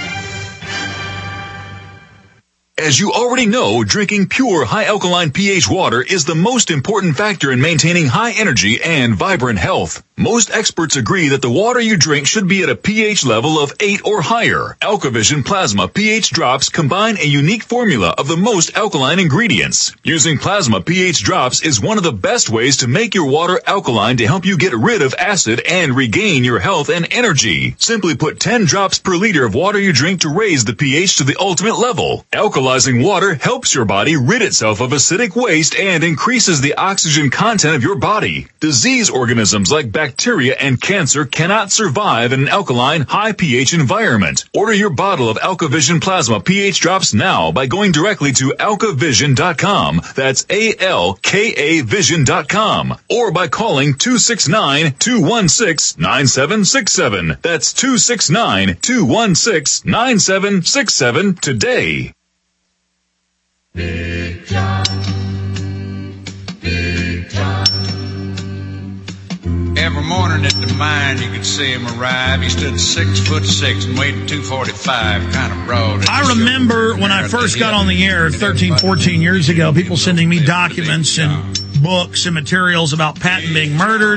As you already know, drinking pure high alkaline pH water is the most important factor in maintaining high energy and vibrant health. Most experts agree that the water you drink should be at a pH level of eight or higher. AlkaVision Plasma pH drops combine a unique formula of the most alkaline ingredients. Using plasma pH drops is one of the best ways to make your water alkaline to help you get rid of acid and regain your health and energy. Simply put ten drops per liter of water you drink to raise the pH to the ultimate level. Alkalizing water helps your body rid itself of acidic waste and increases the oxygen content of your body. Disease organisms like bacteria Bacteria and cancer cannot survive in an alkaline, high pH environment. Order your bottle of AlkaVision Plasma pH drops now by going directly to alka vision dot com. That's A L K A vision dot com. Or by calling two six nine, two one six, nine seven six seven. That's two six nine, two one six, nine seven six seven today. Big John. Big John. Every morning at the mine, you could see him arrive. He stood six foot six and weighed two forty-five, kind of broad. I remember when I first got on the air thirteen, fourteen years ago, people sending me documents and books and materials about Patton being murdered.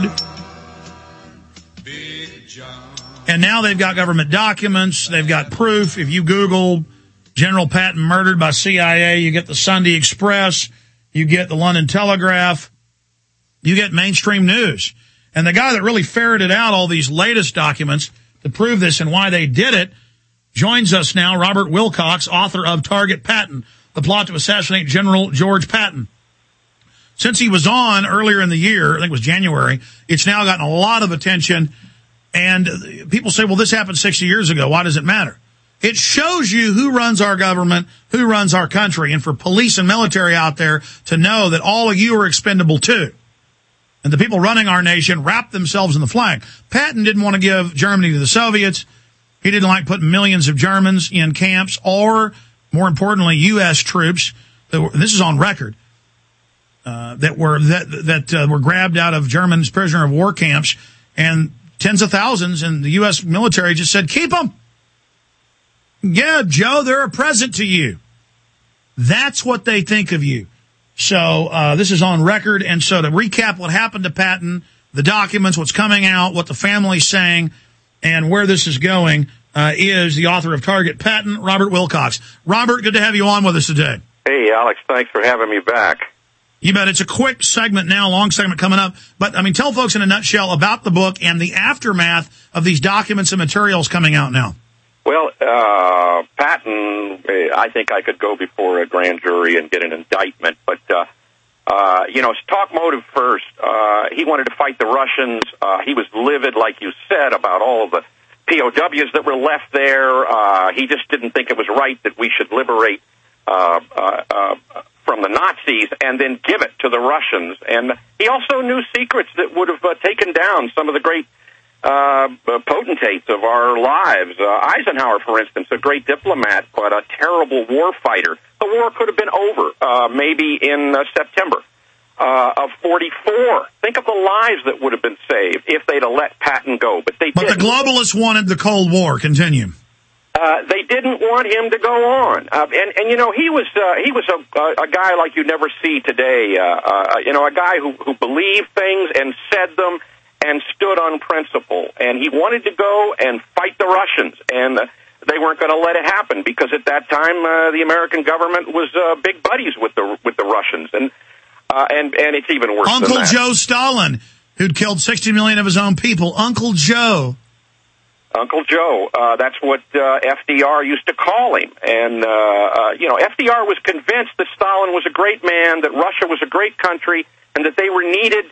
And now they've got government documents. They've got proof. If you Google General Patton murdered by C I A, you get the Sunday Express, you get the London Telegraph, you get mainstream news. And the guy that really ferreted out all these latest documents to prove this and why they did it joins us now, Robert Wilcox, author of Target Patton, The Plot to Assassinate General George Patton. Since he was on earlier in the year, I think it was January, it's now gotten a lot of attention. And people say, well, this happened sixty years ago. Why does it matter? It shows you who runs our government, who runs our country. And for police and military out there to know that all of you are expendable too. And the people running our nation wrap themselves in the flag. Patton didn't want to give Germany to the Soviets. He didn't like putting millions of Germans in camps or, more importantly, U S troops. That were, this is on record. Uh, that were that that uh, were grabbed out of Germans' prisoner of war camps, and tens of thousands. And the U S military just said, "Keep them." Yeah, Joe, they're a present to you. That's what they think of you. So uh this is on record, and so to recap what happened to Patton, the documents, what's coming out, what the family's saying, and where this is going, uh is the author of Target Patton, Robert Wilcox. Robert, good to have you on with us today. Hey, Alex, thanks for having me back. You bet. It's a quick segment now, long segment coming up. But, I mean, tell folks in a nutshell about the book and the aftermath of these documents and materials coming out now. Well, uh, Patton, I think I could go before a grand jury and get an indictment. But, uh, uh, you know, talk motive first. Uh, he wanted to fight the Russians. Uh, he was livid, like you said, about all of the P O Ws that were left there. Uh, he just didn't think it was right that we should liberate uh, uh, uh, from the Nazis and then give it to the Russians. And he also knew secrets that would have uh, taken down some of the great Uh, potentates of our lives. Uh, Eisenhower, for instance, a great diplomat, but a terrible war fighter. The war could have been over uh, maybe in uh, September uh, of forty-four. Think of the lives that would have been saved if they'd have let Patton go, but they But didn't. the globalists wanted the Cold War. Continue. Uh, they didn't want him to go on, uh, and and you know he was uh, he was a, a guy like you never see today. Uh, uh, you know, a guy who who believed things and said them and stood on principle, and he wanted to go and fight the Russians, and uh, they weren't going to let it happen because at that time uh, the American government was uh, big buddies with the with the Russians, and uh, and and it's even worse. Uncle than that. Joe Stalin, who'd killed sixty million of his own people. Uncle Joe. Uncle Joe, uh, that's what uh, F D R used to call him. And, uh, uh, you know, F D R was convinced that Stalin was a great man, that Russia was a great country, and that they were needed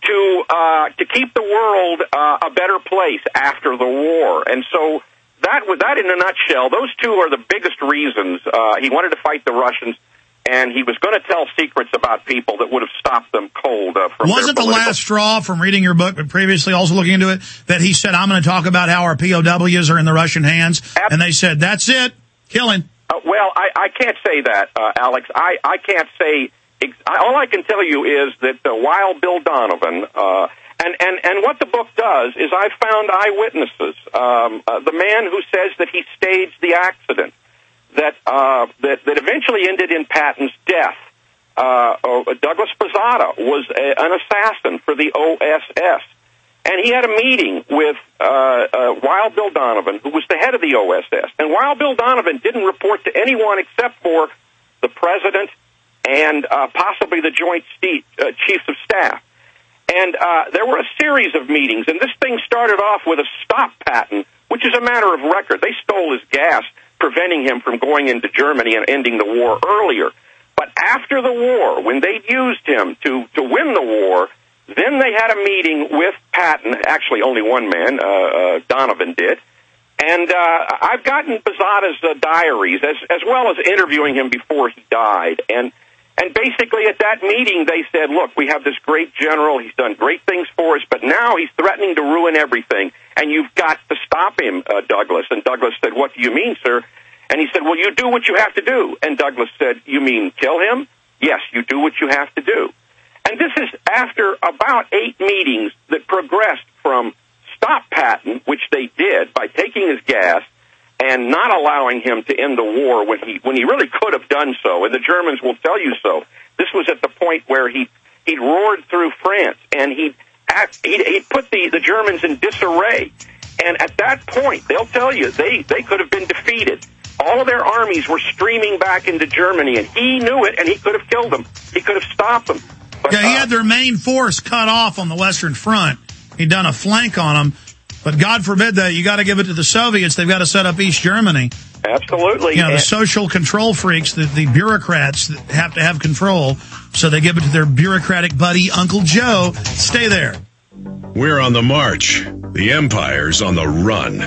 to uh, to keep the world uh, a better place after the war. And so that was that in a nutshell. Those two are the biggest reasons uh, he wanted to fight the Russians, and he was going to tell secrets about people that would have stopped them cold. Uh, from Wasn't the political- last straw from reading your book, but previously also looking into it, that he said, I'm going to talk about how our P O Ws are in the Russian hands, Ab- and they said, that's it, kill him. Uh, well, I, I can't say that, uh, Alex. I, I can't say... Ex- all I can tell you is that uh, while Bill Donovan... Uh, and, and, and what the book does is I found eyewitnesses. Um, uh, the man who says that he staged the accident, that uh, that, that eventually ended in Patton's death. Uh, uh, Douglas Posada was a, an assassin for the O S S. And he had a meeting with uh, uh, Wild Bill Donovan, who was the head of the O S S. And Wild Bill Donovan didn't report to anyone except for the president and uh, possibly the Joint Ste- uh, Chiefs of Staff. And uh, there were a series of meetings, and this thing started off with a stop Patton, which is a matter of record. They stole his gas, preventing him from going into Germany and ending the war earlier. But after the war, when they used him to, to win the war, then they had a meeting with Patton. Actually, only one man, uh, uh, Donovan did. And uh, I've gotten Posada's uh, diaries, as, as well as interviewing him before he died. And And basically at that meeting they said, look, we have this great general, he's done great things for us, but now he's threatening to ruin everything, and you've got to stop him, uh, Douglas. And Douglas said, what do you mean, sir? And he said, well, you do what you have to do. And Douglas said, you mean kill him? Yes, you do what you have to do. And this is after about eight meetings that progressed from stop Patton, which they did by taking his gas, and not allowing him to end the war when he when he really could have done so, and the Germans will tell you so. This was at the point where he he roared through France, and he he he put the, the Germans in disarray. And at that point, they'll tell you they they could have been defeated. All of their armies were streaming back into Germany, and he knew it, and he could have killed them. He could have stopped them. But, yeah, he uh, had their main force cut off on the Western Front. He'd done a flank on them. But God forbid that. You got to give it to the Soviets. They've got to set up East Germany. Absolutely. You know, the and social control freaks, the, the bureaucrats that have to have control, so they give it to their bureaucratic buddy, Uncle Joe. Stay there. We're on the march. The Empire's on the run.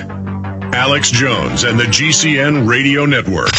Alex Jones and the G C N Radio Network.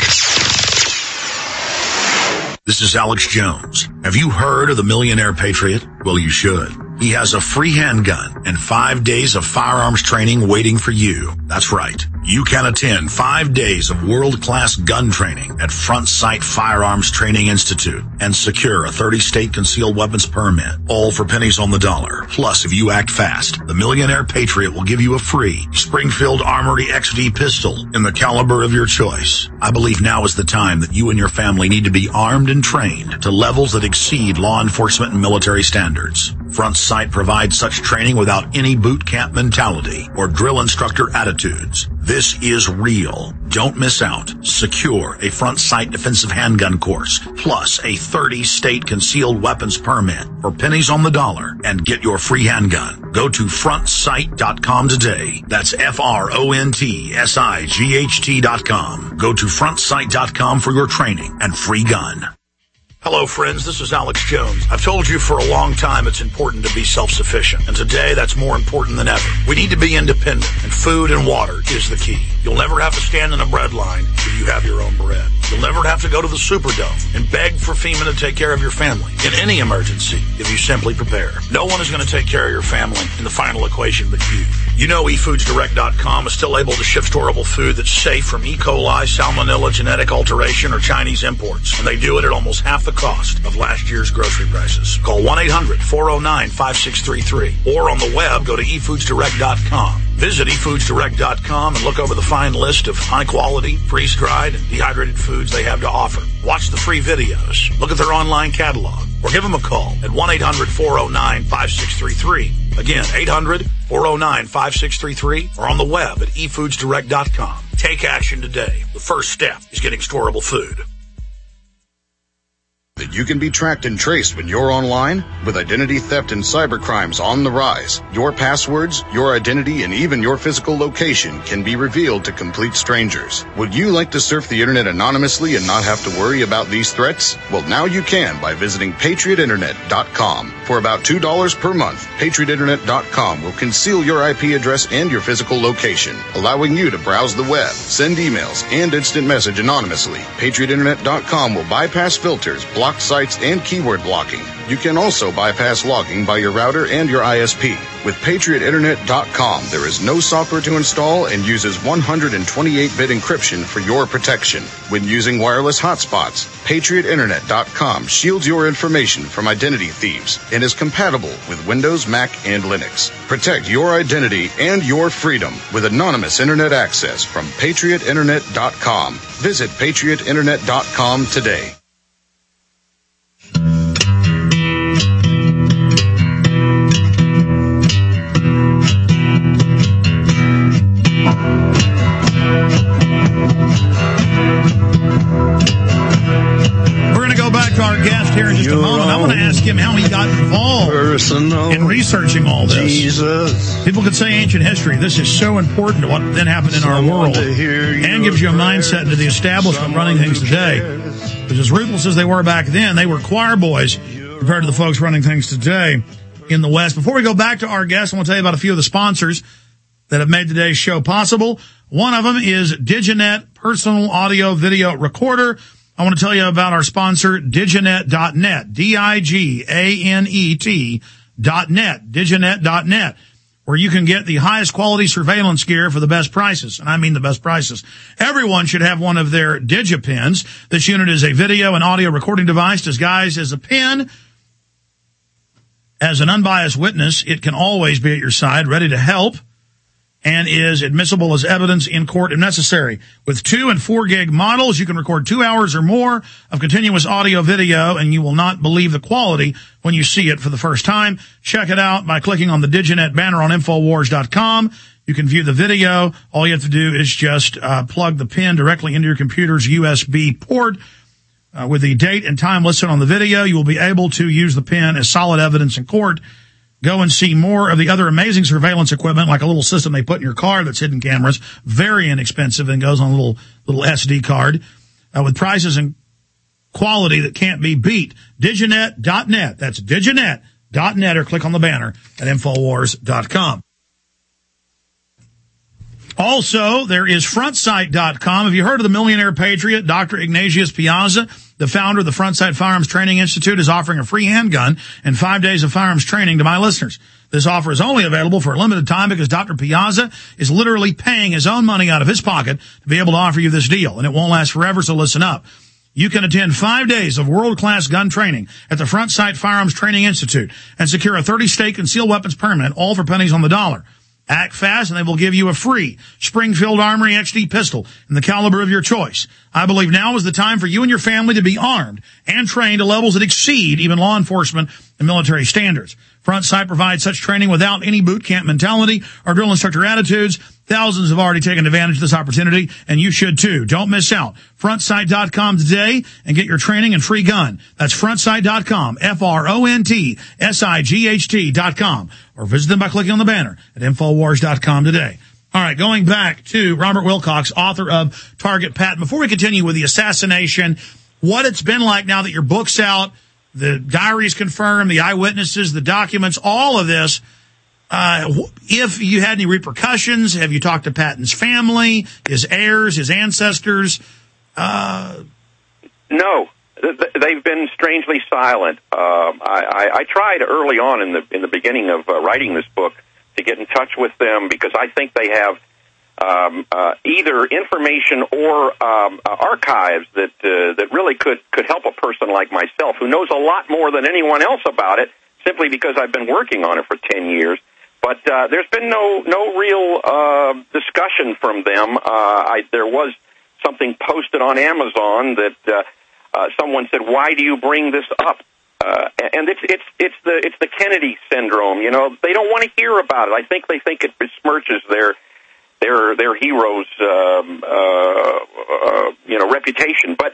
This is Alex Jones. Have you heard of the Millionaire Patriot? Well, you should. He has a free handgun and five days of firearms training waiting for you. That's right. You can attend five days of world-class gun training at Front Sight Firearms Training Institute and secure a thirty-state concealed weapons permit, all for pennies on the dollar. Plus, if you act fast, the Millionaire Patriot will give you a free Springfield Armory X D pistol in the caliber of your choice. I believe now is the time that you and your family need to be armed and trained to levels that exceed law enforcement and military standards. Front Sight provides such training without any boot camp mentality or drill instructor attitudes. This is real. Don't miss out. Secure a Front Sight defensive handgun course, plus a thirty-state concealed weapons permit for pennies on the dollar, and get your free handgun. Go to front sight dot com today. That's F R O N T S I G H T dot com. Go to front sight dot com for your training and free gun. Hello, friends. This is Alex Jones. I've told you for a long time it's important to be self-sufficient, and today that's more important than ever. We need to be independent, and food and water is the key. You'll never have to stand in a bread line if you have your own bread. You'll never have to go to the Superdome and beg for FEMA to take care of your family in any emergency if you simply prepare. No one is going to take care of your family in the final equation but you. You know e foods direct dot com is still able to ship storable food that's safe from E. coli, salmonella, genetic alteration, or Chinese imports, and they do it at almost half the cost of last year's grocery prices. Call one eight hundred four oh nine five six three three or on the web go to e foods direct dot com. Visit e foods direct dot com and look over the fine list of high-quality, freeze-dried, and dehydrated foods they have to offer. Watch the free videos, look at their online catalog, or give them a call at one eight hundred four oh nine five six three three. Again, eight hundred four oh nine five six three three or on the web at e foods direct dot com. Take action today. The first step is getting storable food. The that you can be tracked and traced when you're online? With identity theft and cybercrimes on the rise, your passwords, your identity, and even your physical location can be revealed to complete strangers. Would you like to surf the internet anonymously and not have to worry about these threats? Well, now you can by visiting patriot internet dot com. For about two dollars per month, patriot internet dot com will conceal your I P address and your physical location, allowing you to browse the web, send emails, and instant message anonymously. patriot internet dot com will bypass filters, block sites, and keyword blocking. You can also bypass logging by your router and your I S P. With patriot internet dot com, there is no software to install and uses one hundred twenty-eight bit encryption for your protection. When using wireless hotspots, patriot internet dot com shields your information from identity thieves and is compatible with Windows, Mac, and Linux. Protect your identity and your freedom with anonymous internet access from patriot internet dot com. Visit patriot internet dot com today. Our guest here in just a moment. I'm going to ask him how he got involved Personal in researching all this. Jesus. People could say ancient history. This is so important to what then happened in our world and gives you a mindset into the establishment running things today. Because as ruthless as they were back then, they were choir boys compared to the folks running things today in the West. Before we go back to our guest, I want to tell you about a few of the sponsors that have made today's show possible. One of them is Diginet Personal Audio Video Recorder. I want to tell you about our sponsor, diginet dot net, D I G A N E T dot net, diginet dot net, where you can get the highest quality surveillance gear for the best prices. And I mean the best prices. Everyone should have one of their DigiPens. This unit is a video and audio recording device disguised as a pen. As an unbiased witness, it can always be at your side, ready to help, and is admissible as evidence in court if necessary. With two and four gig models, you can record two hours or more of continuous audio video, and you will not believe the quality when you see it for the first time. Check it out by clicking on the Diginet banner on Infowars dot com. You can view the video. All you have to do is just uh, plug the pen directly into your computer's U S B port. Uh, with the date and time listed on the video, you will be able to use the pen as solid evidence in court. Go and see more of the other amazing surveillance equipment, like a little system they put in your car that's hidden cameras, very inexpensive and goes on a little little S D card, uh, with prices and quality that can't be beat. diginet dot net. That's diginet dot net, or click on the banner at Infowars dot com. Also, there is front sight dot com. Have you heard of the millionaire patriot, Doctor Ignatius Piazza? The founder of the Front Sight Firearms Training Institute is offering a free handgun and five days of firearms training to my listeners. This offer is only available for a limited time because Doctor Piazza is literally paying his own money out of his pocket to be able to offer you this deal, and it won't last forever, so listen up. You can attend five days of world-class gun training at the Front Sight Firearms Training Institute and secure a thirty-state concealed weapons permit, all for pennies on the dollar. Act fast, and they will give you a free Springfield Armory X D pistol in the caliber of your choice. I believe now is the time for you and your family to be armed and trained to levels that exceed even law enforcement and military standards. Front Sight provides such training without any boot camp mentality or drill instructor attitudes. Thousands have already taken advantage of this opportunity, and you should too. Don't miss out. front sight dot com today and get your training and free gun. That's front sight dot com, F R O N T S I G H T dot com, or visit them by clicking on the banner at Infowars dot com today. All right, going back to Robert Wilcox, author of Target Pat. Before we continue with the assassination, what it's been like now that your book's out, the diaries confirmed, the eyewitnesses, the documents, all of this. Uh, if you had any repercussions, have you talked to Patton's family, his heirs, his ancestors? Uh, no, they've been strangely silent. Um, I, I, I tried early on in the in the beginning of uh, writing this book to get in touch with them because I think they have um, uh, either information or um, uh, archives that uh, that really could could help a person like myself who knows a lot more than anyone else about it, simply because I've been working on it for ten years. But uh, there's been no no real uh, discussion from them. Uh, I, there was something posted on Amazon that uh, uh, someone said, "Why do you bring this up?" Uh, and it's it's it's the it's the Kennedy syndrome. You know, they don't want to hear about it. I think they think it besmirches their their their heroes' um, uh, uh, you know reputation. But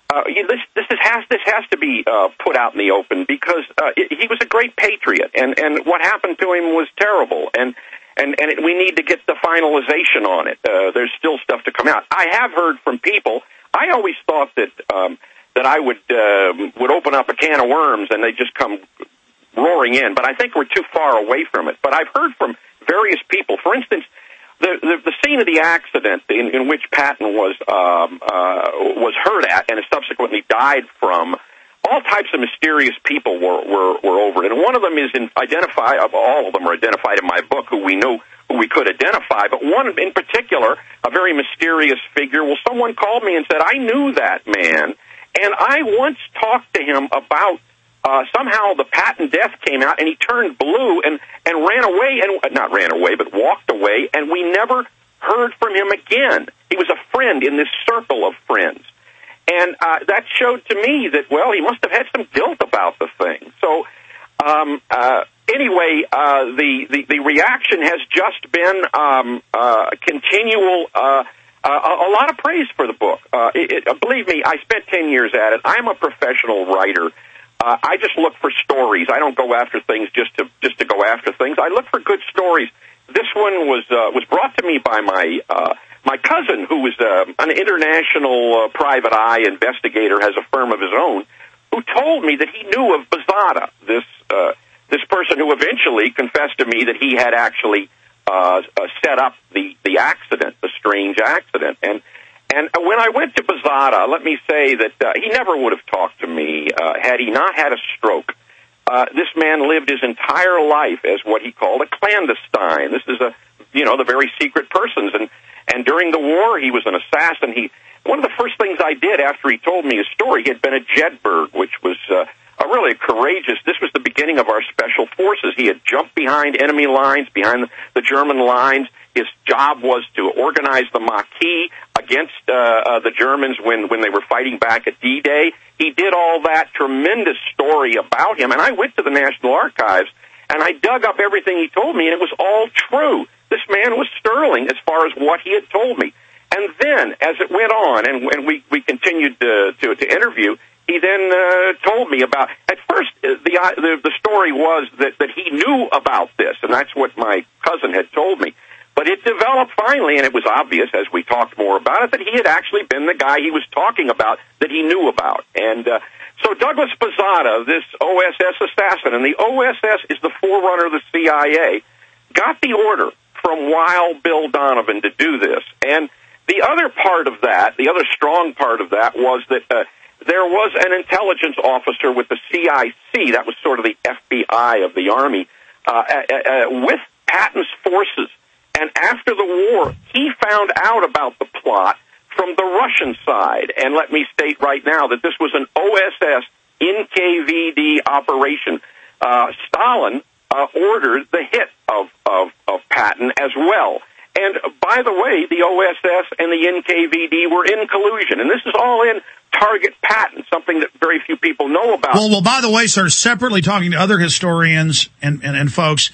uh, this this is, has this has to be uh, put out in the open because uh, it, he was a great patriot, and, and what happened to him was terrible, and and and it, we need to get the finalization on it. Uh, there's still stuff to come out. I have heard from people. I always thought that um, that I would uh, would open up a can of worms and they just come roaring in, but I think we're too far away from it. But I've heard from various people. For instance, the the, the scene of the accident in, in which Patton was um, uh, was hurt at and subsequently died from. All types of mysterious people were, were, were over it. And one of them is in identify, all of them are identified in my book who we knew, who we could identify. But one in particular, a very mysterious figure, well, someone called me and said, I knew that man. And I once talked to him about, uh, somehow the Patton death came out and he turned blue and, and ran away, and not ran away, but walked away. And we never heard from him again. He was a friend in this circle of friends. And uh, that showed to me that, well, he must have had some guilt about the thing. So, um, uh, anyway, uh, the, the, the reaction has just been um, uh, continual, uh, uh, a, a lot of praise for the book. Uh, it, it, believe me, I spent ten years at it. I'm a professional writer. Uh, I just look for stories. I don't go after things just to just to go after things. I look for good stories. This one was uh, was brought to me by my uh, my cousin, who was uh, an international uh, private eye investigator, has a firm of his own, who told me that he knew of Bazada, this uh, this person who eventually confessed to me that he had actually uh, uh, set up the, the accident, the strange accident. And and when I went to Bazada, let me say that uh, he never would have talked to me uh, had he not had a stroke. Uh, this man lived his entire life as what he called a clandestine. This is a, you know, the very secret persons. And, and during the war, he was an assassin. He, one of the first things I did after he told me his story, he had been at Jedburgh, which was uh, a really courageous, this was the beginning of our special forces. He had jumped behind enemy lines, behind the, the German lines. His job was to organize the Maquis against uh, uh, the Germans when, when they were fighting back at D-Day. He did all that tremendous story about him, and I went to the National Archives, and I dug up everything he told me, and it was all true. This man was sterling as far as what he had told me. And then, as it went on, and when we, we continued to, to, to interview, he then uh, told me about, at first, uh, the, uh, the the story was that, that he knew about this, and that's what my cousin had told me. But it developed finally, and it was obvious as we talked more about it, that he had actually been the guy he was talking about, that he knew about. And uh, so Douglas Bazada, this O S S assassin, and the O S S is the forerunner of the C I A, got the order from Wild Bill Donovan to do this. And the other part of that, the other strong part of that, was that uh, there was an intelligence officer with the C I C, that was sort of the F B I of the Army, uh, uh, uh, with Patton's forces. And after the war, he found out about the plot from the Russian side. And let me state right now that this was an O S S N K V D operation. Uh, Stalin uh, ordered the hit of, of, of Patton as well. And by the way, the O S S and the N K V D were in collusion. And this is all in Target Patton, something that very few people know about. Well, well, by the way, sir, separately talking to other historians and, and, and folks,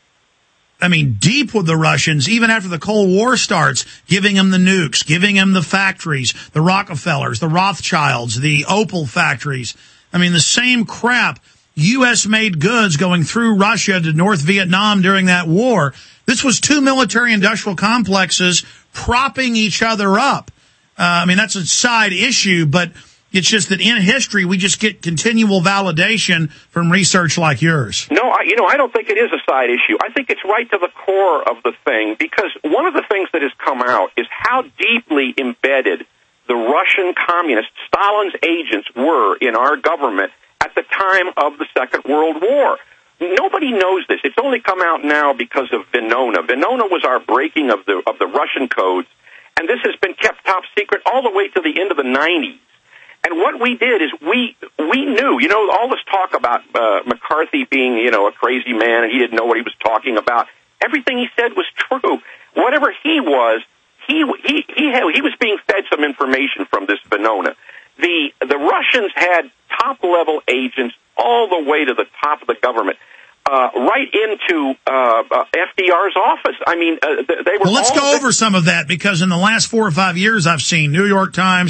I mean, deep with the Russians, even after the Cold War starts, giving them the nukes, giving them the factories, the Rockefellers, the Rothschilds, the Opel factories. I mean, the same crap, U S-made goods going through Russia to North Vietnam during that war. This was two military-industrial complexes propping each other up. Uh, I mean, that's a side issue, but it's just that in history, we just get continual validation from research like yours. No, I, you know, I don't think it is a side issue. I think it's right to the core of the thing, because one of the things that has come out is how deeply embedded the Russian communists, Stalin's agents, were in our government at the time of the Second World War. Nobody knows this. It's only come out now because of Venona. Venona was our breaking of the of the Russian codes, and this has been kept top secret all the way to the end of the nineties. And what we did is we we knew, you know, all this talk about uh, McCarthy being, you know, a crazy man and he didn't know what he was talking about. Everything he said was true. Whatever he was, he he he had, he was being fed some information from this Venona. The the Russians had top level agents all the way to the top of the government, uh, right into uh, uh, F D R's office. I mean, uh, they were. Well, let's all go over some of that, because in the last four or five years, I've seen New York Times,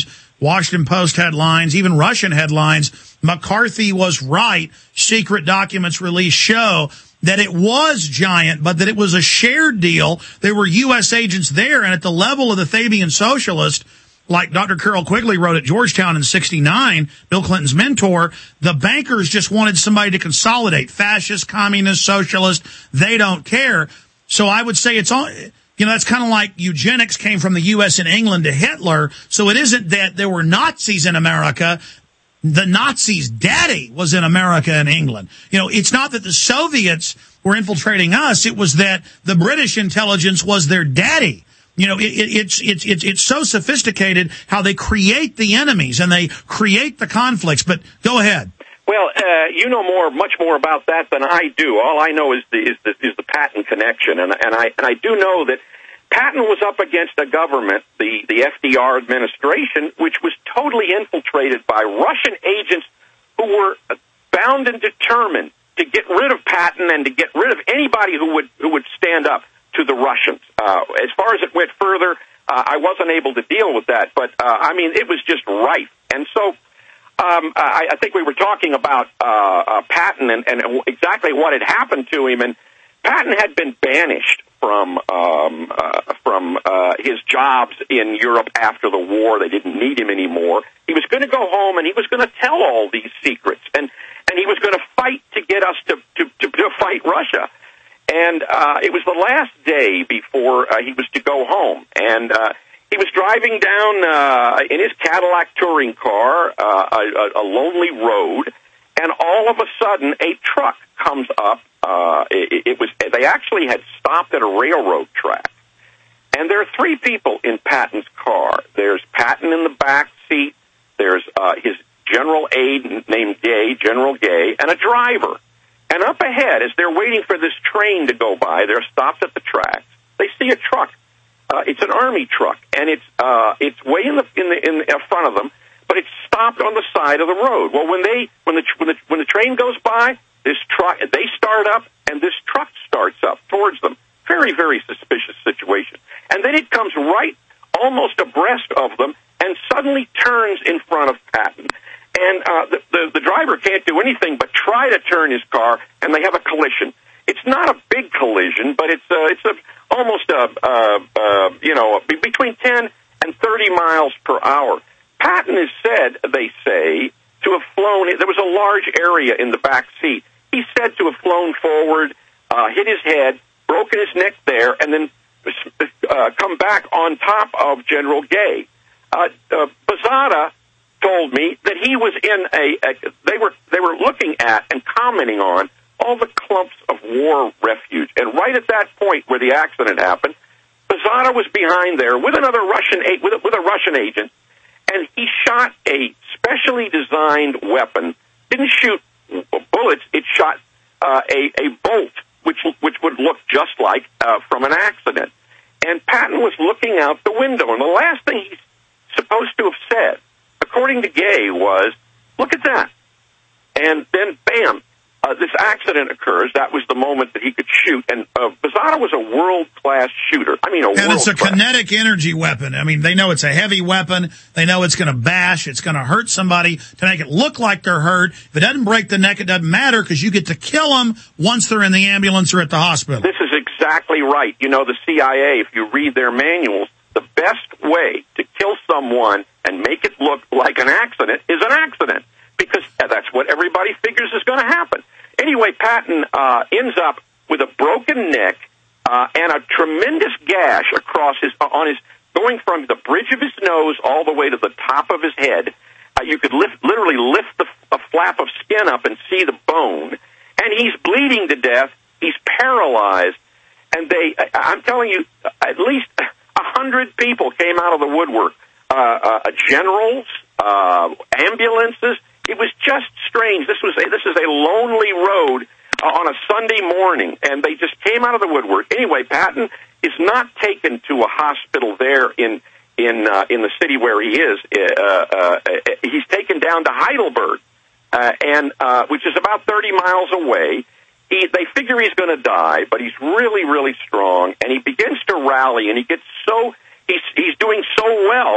Washington Post headlines, even Russian headlines. McCarthy was right. Secret documents released show that it was giant, but that it was a shared deal. There were U S agents there, and at the level of the Fabian socialist, like Doctor Carol Quigley wrote at Georgetown in sixty-nine, Bill Clinton's mentor, the bankers just wanted somebody to consolidate. Fascist, communist, socialist, they don't care. So I would say it's all, you know, that's kind of like eugenics came from the U S and England to Hitler. So it isn't that there were Nazis in America. The Nazis' daddy was in America and England. You know, it's not that the Soviets were infiltrating us. It was that the British intelligence was their daddy. You know, it, it, it's, it's, it's, it's so sophisticated how they create the enemies and they create the conflicts. But go ahead. Well, uh, you know more, much more about that than I do. All I know is the, is the, is the Patton connection. And, and I, and I do know that Patton was up against a government, the, the F D R administration, which was totally infiltrated by Russian agents who were bound and determined to get rid of Patton and to get rid of anybody who would who would stand up to the Russians. Uh, as far as it went further, uh, I wasn't able to deal with that, but uh, I mean, it was just rife. And so um, I, I think we were talking about uh, uh, Patton and, and exactly what had happened to him, and Patton had been banished from um, uh, from uh, his jobs in Europe after the war. They didn't need him anymore. He was going to go home and he was going to tell all these secrets, and and he was going to fight to get us to to, to, to fight Russia. And uh, it was the last day before uh, he was to go home, and uh, he was driving down uh, in his Cadillac touring car uh, a, a lonely road, and all of a sudden a truck comes up. Uh, it, it was they actually had stopped at a railroad track, and there are three people in Patton's car. There's Patton in the back seat. There's uh, his general aide named Gay, General Gay, and a driver. And up ahead, as they're waiting for this train to go by, they're stopped at the tracks. They see a truck. Uh, it's an army truck, and it's uh, it's way in the in the in the, in front of them, but it's stopped on the side of the road. Well, when they when the when the when the train goes by, this truck they start up, and this truck starts up towards them. Very very suspicious situation. And then it comes right almost abreast of them, and suddenly turns in front of Patton. And uh, the, the the driver can't do anything but try to turn his car, and they have a collision. It's not a big collision, but it's uh, it's a almost a uh, uh, you know a, between ten and thirty miles per hour. Patton is said, they say, to have flown. There was a large area in the back seat. He's said to have flown forward, uh, hit his head, broken his neck there, and then uh, come back on top of General Gay. Uh, uh, Bazada told me that he was in a, a they were they were looking at and commenting on all the clumps of war refuge, and right at that point where the accident happened, Bazada was behind there with another Russian with a, with a Russian agent, and he shot a specially designed weapon. Didn't shoot bullets; it shot uh, a a bolt, which which would look just like uh, from an accident. And Patton was looking out the window, and the last thing he's supposed to have said, according to Gay, was, "Look at that." And then, bam, uh, this accident occurs. That was the moment that he could shoot. And uh, Bazada was a world-class shooter. I mean, a And it's a world-class. kinetic energy weapon. I mean, they know it's a heavy weapon. They know it's going to bash. It's going to hurt somebody to make it look like they're hurt. If it doesn't break the neck, it doesn't matter because you get to kill them once they're in the ambulance or at the hospital. This is exactly right. You know, the C I A, if you read their manuals, the best way to kill someone and make it look like an accident is an accident, because that's what everybody figures is going to happen. Anyway, Patton uh, ends up with a broken neck uh, and a tremendous gash across his on his going from the bridge of his nose all the way to the top of his head. Uh, you could lift, literally lift the, a flap of skin up and see the bone, and he's bleeding to death. He's paralyzed, and they, I'm telling you, at least a hundred people came out of the woodwork. Uh, uh, generals, uh, ambulances. It was just strange. This was a, this is a lonely road uh, on a Sunday morning, and they just came out of the woodwork. Anyway, Patton is not taken to a hospital there in in uh, in the city where he is. Uh, uh, he's taken down to Heidelberg, uh, and uh, which is about thirty miles away. He, they figure he's going to die, but he's really, really strong, and he begins to rally, and he gets so he's he's doing so well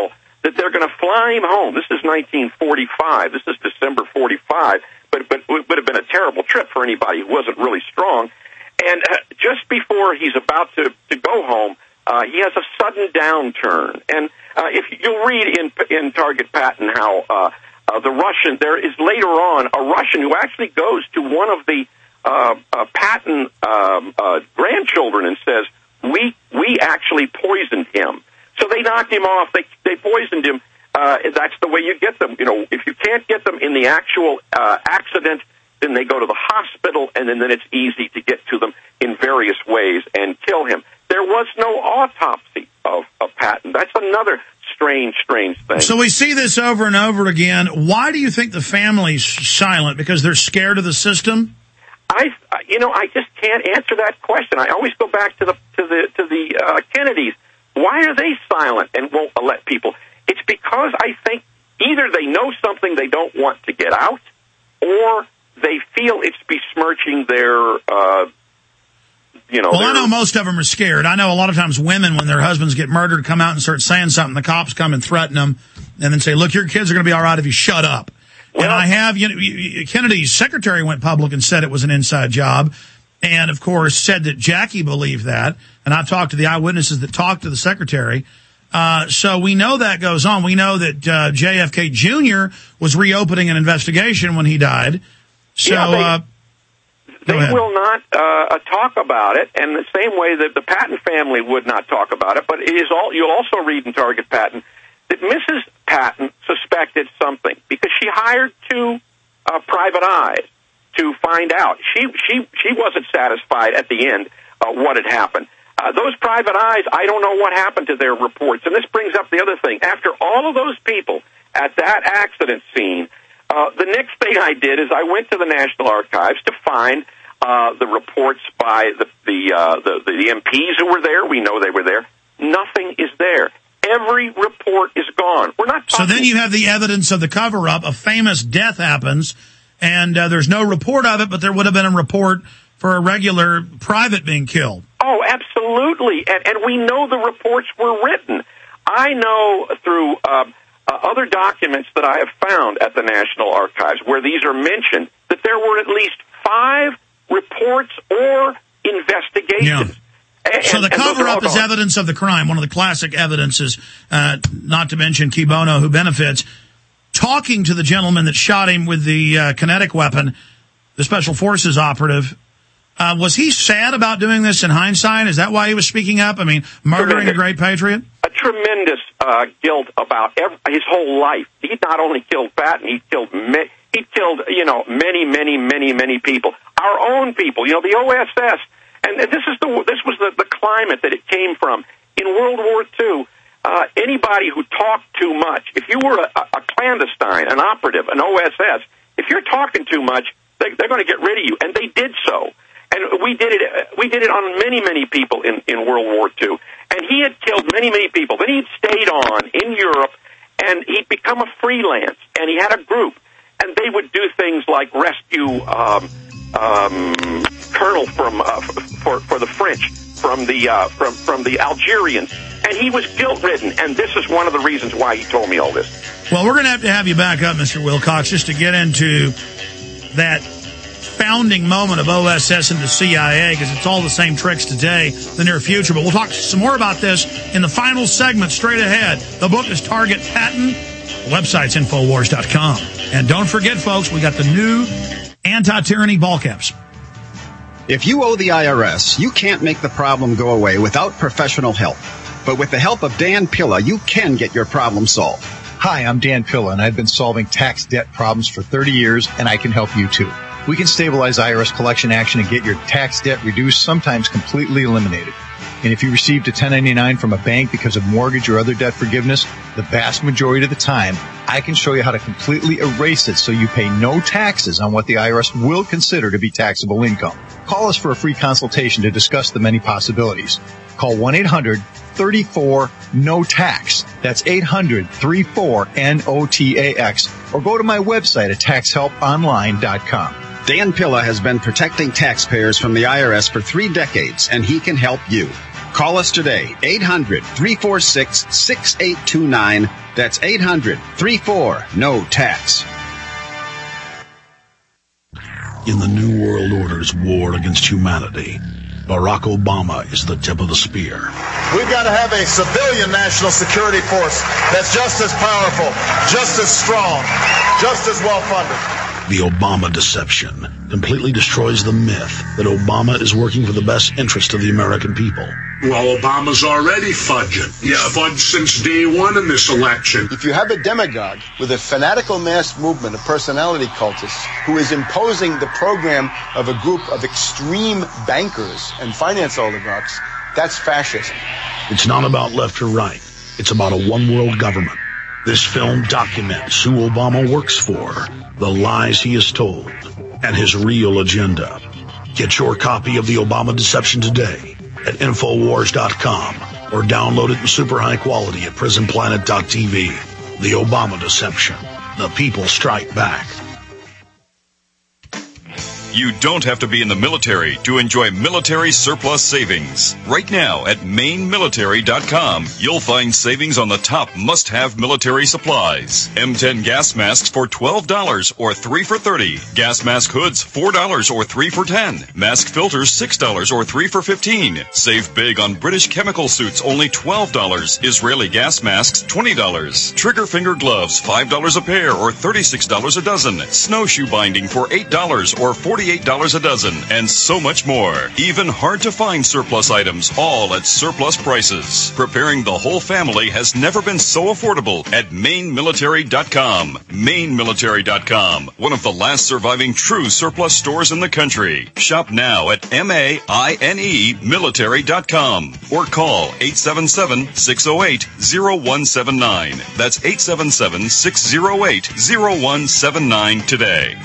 that they're going to fly him home. This is nineteen forty-five. This is December forty-five, but, but it would have been a terrible trip for anybody who wasn't really strong. And uh, just before he's about to, to go home, uh, he has a sudden downturn. And uh, if you'll read in, in Target Patton how uh, uh, the Russian, there is later on a Russian who actually goes to one of the uh, uh, Patton um, uh, grandchildren and says, we we actually poisoned him. So they knocked him off. They they poisoned him. Uh, that's the way you get them. You know, if you can't get them in the actual uh, accident, then they go to the hospital, and then, then it's easy to get to them in various ways and kill him. There was no autopsy of, of Patton. That's another strange, strange thing. So we see this over and over again. Why do you think the family's silent? Because they're scared of the system? I, you know, I just can't answer that question. I always go back to the to the to the uh, Kennedys. Why are they silent and won't let people? It's because I think either they know something they don't want to get out, or they feel it's besmirching their, uh, you know. Well, their, I know most of them are scared. I know a lot of times women, when their husbands get murdered, come out and start saying something. The cops come and threaten them, and then say, "Look, your kids are going to be all right if you shut up." Well, and I have, you know, Kennedy's secretary went public and said it was an inside job, and of course said that Jackie believed that. And I've talked to the eyewitnesses that talked to the secretary. Uh, so we know that goes on. We know that uh, J F K Junior was reopening an investigation when he died. So yeah, they, uh, they will not uh, talk about it, and the same way that the Patton family would not talk about it. But it is all you'll also read in Target Patton that Missus Patton suspected something because she hired two uh, private eyes to find out. She she she wasn't satisfied at the end uh, what had happened. Uh, those private eyes, I don't know what happened to their reports. And this brings up the other thing. After all of those people at that accident scene, uh, the next thing I did is I went to the National Archives to find uh, the reports by the the, uh, the the M Ps who were there. We know they were there. Nothing is there. Every report is gone. We're not talking. So then you have the evidence of the cover-up. A famous death happens, and uh, there's no report of it, but there would have been a report for a regular private being killed. Oh, absolutely. And, and we know the reports were written. I know through uh, uh, other documents that I have found at the National Archives where these are mentioned that there were at least five reports or investigations. Yeah. And, so the cover-up is evidence of the crime. One of the classic evidences, uh, not to mention Key Bono, who benefits, talking to the gentleman that shot him with the uh, kinetic weapon, the Special Forces operative. Uh, was he sad about doing this in hindsight? Is that why he was speaking up? I mean, murdering tremendous. a great patriot? A tremendous uh, guilt about every, his whole life. He not only killed Patton, he killed me, he killed you know many, many, many, many people. Our own people. You know, the O S S. And, and this is the this was the, the climate that it came from in World War Two. Uh, anybody who talked too much, if you were a, a clandestine, an operative, an O S S, if you're talking too much, they, they're going to get rid of you, and they did so. And we did it. We did it on many, many people in, in World War Two. And he had killed many, many people. Then he'd stayed on in Europe, and he'd become a freelance. And he had a group, and they would do things like rescue um, um, colonel from uh, for for the French from the uh, from from the Algerians. And he was guilt-ridden. And this is one of the reasons why he told me all this. Well, we're going to have to have you back up, Mister Wilcox, just to get into that founding moment of O S S and the C I A, because it's all the same tricks today, the near future. But we'll talk some more about this in the final segment straight ahead. The book is Target Patton. The website's Infowars dot com. And don't forget, folks, we got the new anti-tyranny ball caps. If you owe the I R S, you can't make the problem go away without professional help. But with the help of Dan Pilla, you can get your problem solved. Hi, I'm Dan Pilla, and I've been solving tax debt problems for thirty years, and I can help you too. We can stabilize I R S collection action and get your tax debt reduced, sometimes completely eliminated. And if you received a ten ninety-nine from a bank because of mortgage or other debt forgiveness, the vast majority of the time, I can show you how to completely erase it so you pay no taxes on what the I R S will consider to be taxable income. Call us for a free consultation to discuss the many possibilities. Call one eight hundred thirty-four N O T A X. That's eight hundred thirty-four N O T A X. Or go to my website at tax help online dot com. Dan Pilla has been protecting taxpayers from the I R S for three decades, and he can help you. Call us today, eight hundred three four six six eight two nine, That's eight hundred, three four, N O T A X. In the New World Order's war against humanity, Barack Obama is the tip of the spear. We've got to have a civilian national security force that's just as powerful, just as strong, just as well-funded. The Obama deception completely destroys the myth that Obama is working for the best interest of the American people. Well, Obama's already fudging. He's fudged since day one in this election. If you have a demagogue with a fanatical mass movement of personality cultists who is imposing the program of a group of extreme bankers and finance oligarchs, that's fascism. It's not about left or right. It's about a one-world government. This film documents who Obama works for, the lies he has told, and his real agenda. Get your copy of The Obama Deception today at Infowars dot com or download it in super high quality at Prison Planet dot T V. The Obama Deception. The people strike back. You don't have to be in the military to enjoy military surplus savings. Right now at Maine Military dot com, you'll find savings on the top must-have military supplies. M ten gas masks for twelve dollars or three for thirty dollars. Gas mask hoods four dollars or three for ten dollars. Mask filters six dollars or three for fifteen dollars. Save big on British chemical suits, only twelve dollars. Israeli gas masks twenty dollars. Trigger finger gloves five dollars a pair or thirty-six dollars a dozen. Snowshoe binding for eight dollars or forty-eight dollars a dozen, and so much more. Even hard-to-find surplus items, all at surplus prices. Preparing the whole family has never been so affordable at Maine Military dot com. Maine Military dot com, one of the last surviving true surplus stores in the country. Shop now at M A I N E Military dot com or call eight seven seven, six oh eight, oh one seven nine. That's eight seven seven, six oh eight, oh one seven nine today.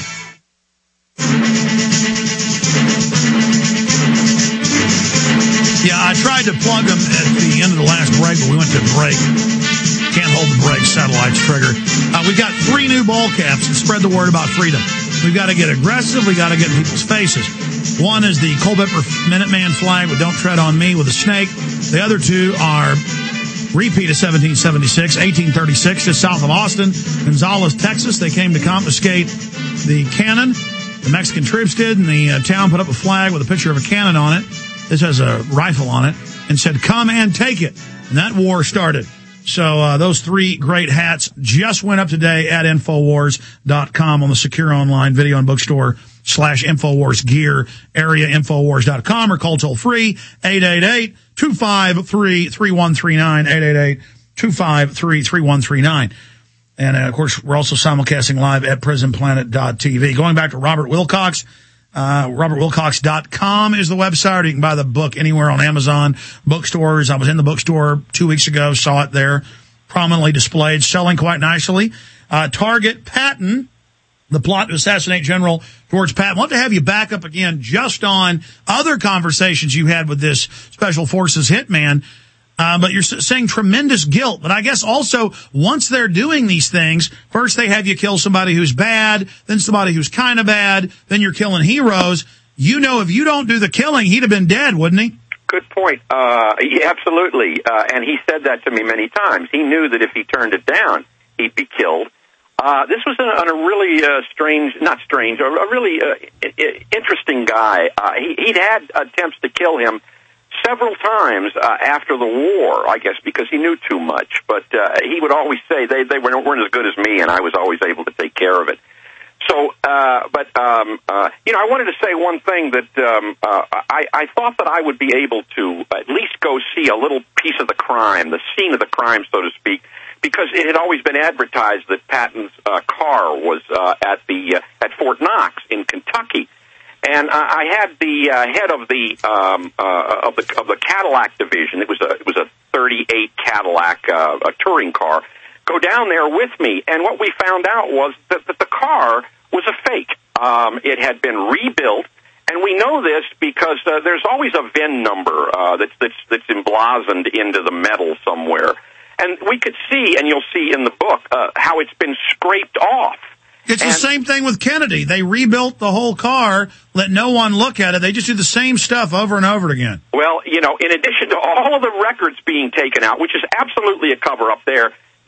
Yeah, I tried to plug them at the end of the last break, but we went to break. Can't hold the break, satellites trigger. Uh, we've got three new ball caps and spread the word about freedom. We've got to get aggressive. We've got to get in people's faces. One is the Culpeper Minuteman flag with Don't Tread on Me with a snake. The other two are repeat of seventeen seventy-six, eighteen thirty-six, just south of Austin, Gonzales, Texas. They came to confiscate the cannon. The Mexican troops did, and the uh, town put up a flag with a picture of a cannon on it. This has a rifle on it, and said, "Come and take it." And that war started. So uh, those three great hats just went up today at Infowars dot com on the secure online video and bookstore slash Infowars gear area, Infowars dot com, or call toll free eight eight eight, two five three, three one three nine, eight eight eight, two five three, three one three nine. And, uh, of course, we're also simulcasting live at Prison Planet dot T V. Going back to Robert Wilcox, uh, Robert Wilcox dot com is the website. You can buy the book anywhere on Amazon bookstores. I was in the bookstore two weeks ago, saw it there, prominently displayed, selling quite nicely. Uh, Target, Patton, the plot to assassinate General George Patton. I want to have you back up again just on other conversations you had with this Special Forces hitman. Uh, but you're saying tremendous guilt. But I guess also once they're doing these things, first they have you kill somebody who's bad, then somebody who's kind of bad, then you're killing heroes. You know, if you don't do the killing, he'd have been dead, wouldn't he? Good point. Uh, yeah, absolutely. Uh, and he said that to me many times. He knew that if he turned it down, he'd be killed. Uh, this was on a really uh, strange, not strange, a, a really uh, interesting guy. Uh, he, he'd had attempts to kill him several times uh, after the war, I guess, because he knew too much. But uh, he would always say they, they weren't, weren't as good as me, and I was always able to take care of it. So, uh, but, um, uh, you know, I wanted to say one thing that um, uh, I, I thought that I would be able to at least go see a little piece of the crime, the scene of the crime, so to speak, because it had always been advertised that Patton's uh, car was uh, at the uh, at Fort Knox in Kentucky. And uh, I had the uh, head of the um, uh, of the of the Cadillac division. It was a it was a thirty-eight Cadillac, uh, a touring car. Go down there with me, and what we found out was that, that the car was a fake. Um, it had been rebuilt, and we know this because uh, there's always a V I N number uh, that's that's that's emblazoned into the metal somewhere, and we could see, and you'll see in the book uh, how it's been scraped off. It's and, the same thing with Kennedy. They rebuilt the whole car, let no one look at it. They just do the same stuff over and over again. Well, you know, in addition to all of the records being taken out, which is absolutely a cover-up there,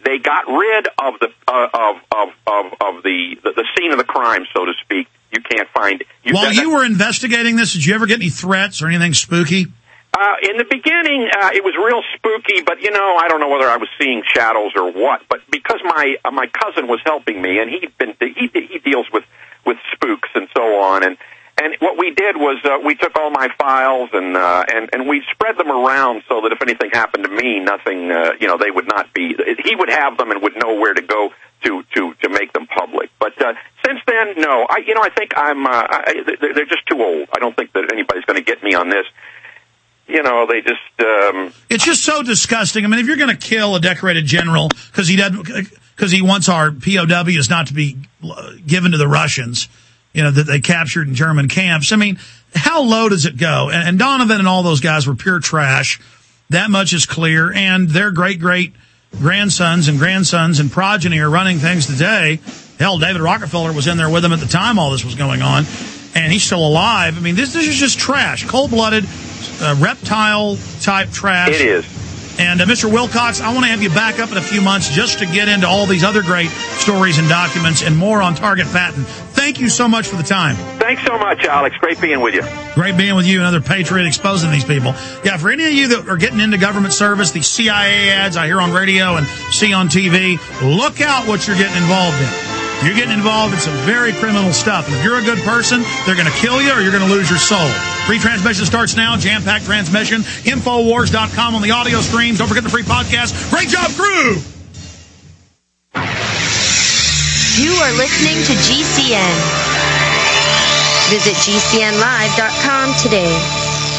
they got rid of the uh, of of of, of the, the the scene of the crime, so to speak. You can't find. You, While that, you were investigating this, did you ever get any threats or anything spooky? Uh, in the beginning, uh, it was real spooky, but, you know, I don't know whether I was seeing shadows or what, but because my uh, my cousin was helping me, and he'd been, he, he deals with, with spooks and so on, and, and what we did was uh, we took all my files and, uh, and, and we spread them around so that if anything happened to me, nothing, uh, you know, they would not be, he would have them and would know where to go to, to, to make them public. But uh, since then, no, I, you know, I think I'm, uh, I, they're just too old. I don't think that anybody's going to get me on this. You know, they just... Um, it's just so disgusting. I mean, if you're going to kill a decorated general because he doesn't, because he wants our P O Ws not to be given to the Russians, you know, that they captured in German camps. I mean, how low does it go? And, and Donovan and all those guys were pure trash. That much is clear. And their great-great grandsons and grandsons and progeny are running things today. Hell, David Rockefeller was in there with them at the time all this was going on. And he's still alive. I mean, this, this is just trash. Cold-blooded... Uh, reptile-type trash. It is. And uh, Mister Wilcox, I want to have you back up in a few months just to get into all these other great stories and documents and more on Target Patton. Thank you so much for the time. Thanks so much, Alex. Great being with you. Great being with you, another patriot exposing these people. Yeah, for any of you that are getting into government service, the C I A ads I hear on radio and see on T V, look out what you're getting involved in. You're getting involved in some very criminal stuff. And if you're a good person, they're going to kill you or you're going to lose your soul. Free transmission starts now. Jam-packed transmission. Infowars dot com on the audio streams. Don't forget the free podcast. Great job, crew! You are listening to G C N. Visit G C N live dot com today.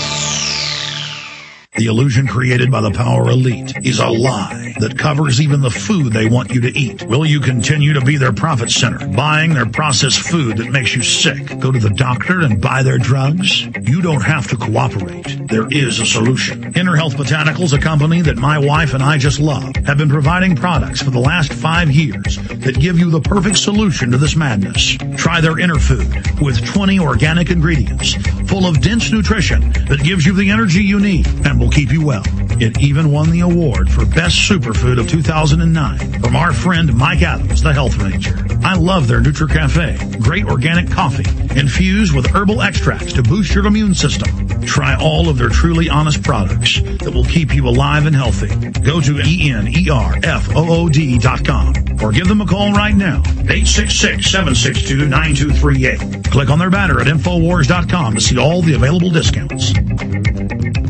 The illusion created by the power elite is a lie that covers even the food they want you to eat. Will you continue to be their profit center, buying their processed food that makes you sick? Go to the doctor and buy their drugs? You don't have to cooperate. There is a solution. Inner Health Botanicals, a company that my wife and I just love, have been providing products for the last five years that give you the perfect solution to this madness. Try their Inner Food with twenty organic ingredients full of dense nutrition that gives you the energy you need and will keep you well. It even won the award for Best Superfood of two thousand nine from our friend Mike Adams, the Health Ranger. I love their NutriCafe. Great organic coffee infused with herbal extracts to boost your immune system. Try all of their truly honest products that will keep you alive and healthy. Go to E N E R F O O D dot com or give them a call right now, eight six six, seven six two, nine two three eight. Click on their banner at Infowars dot com to see all the available discounts.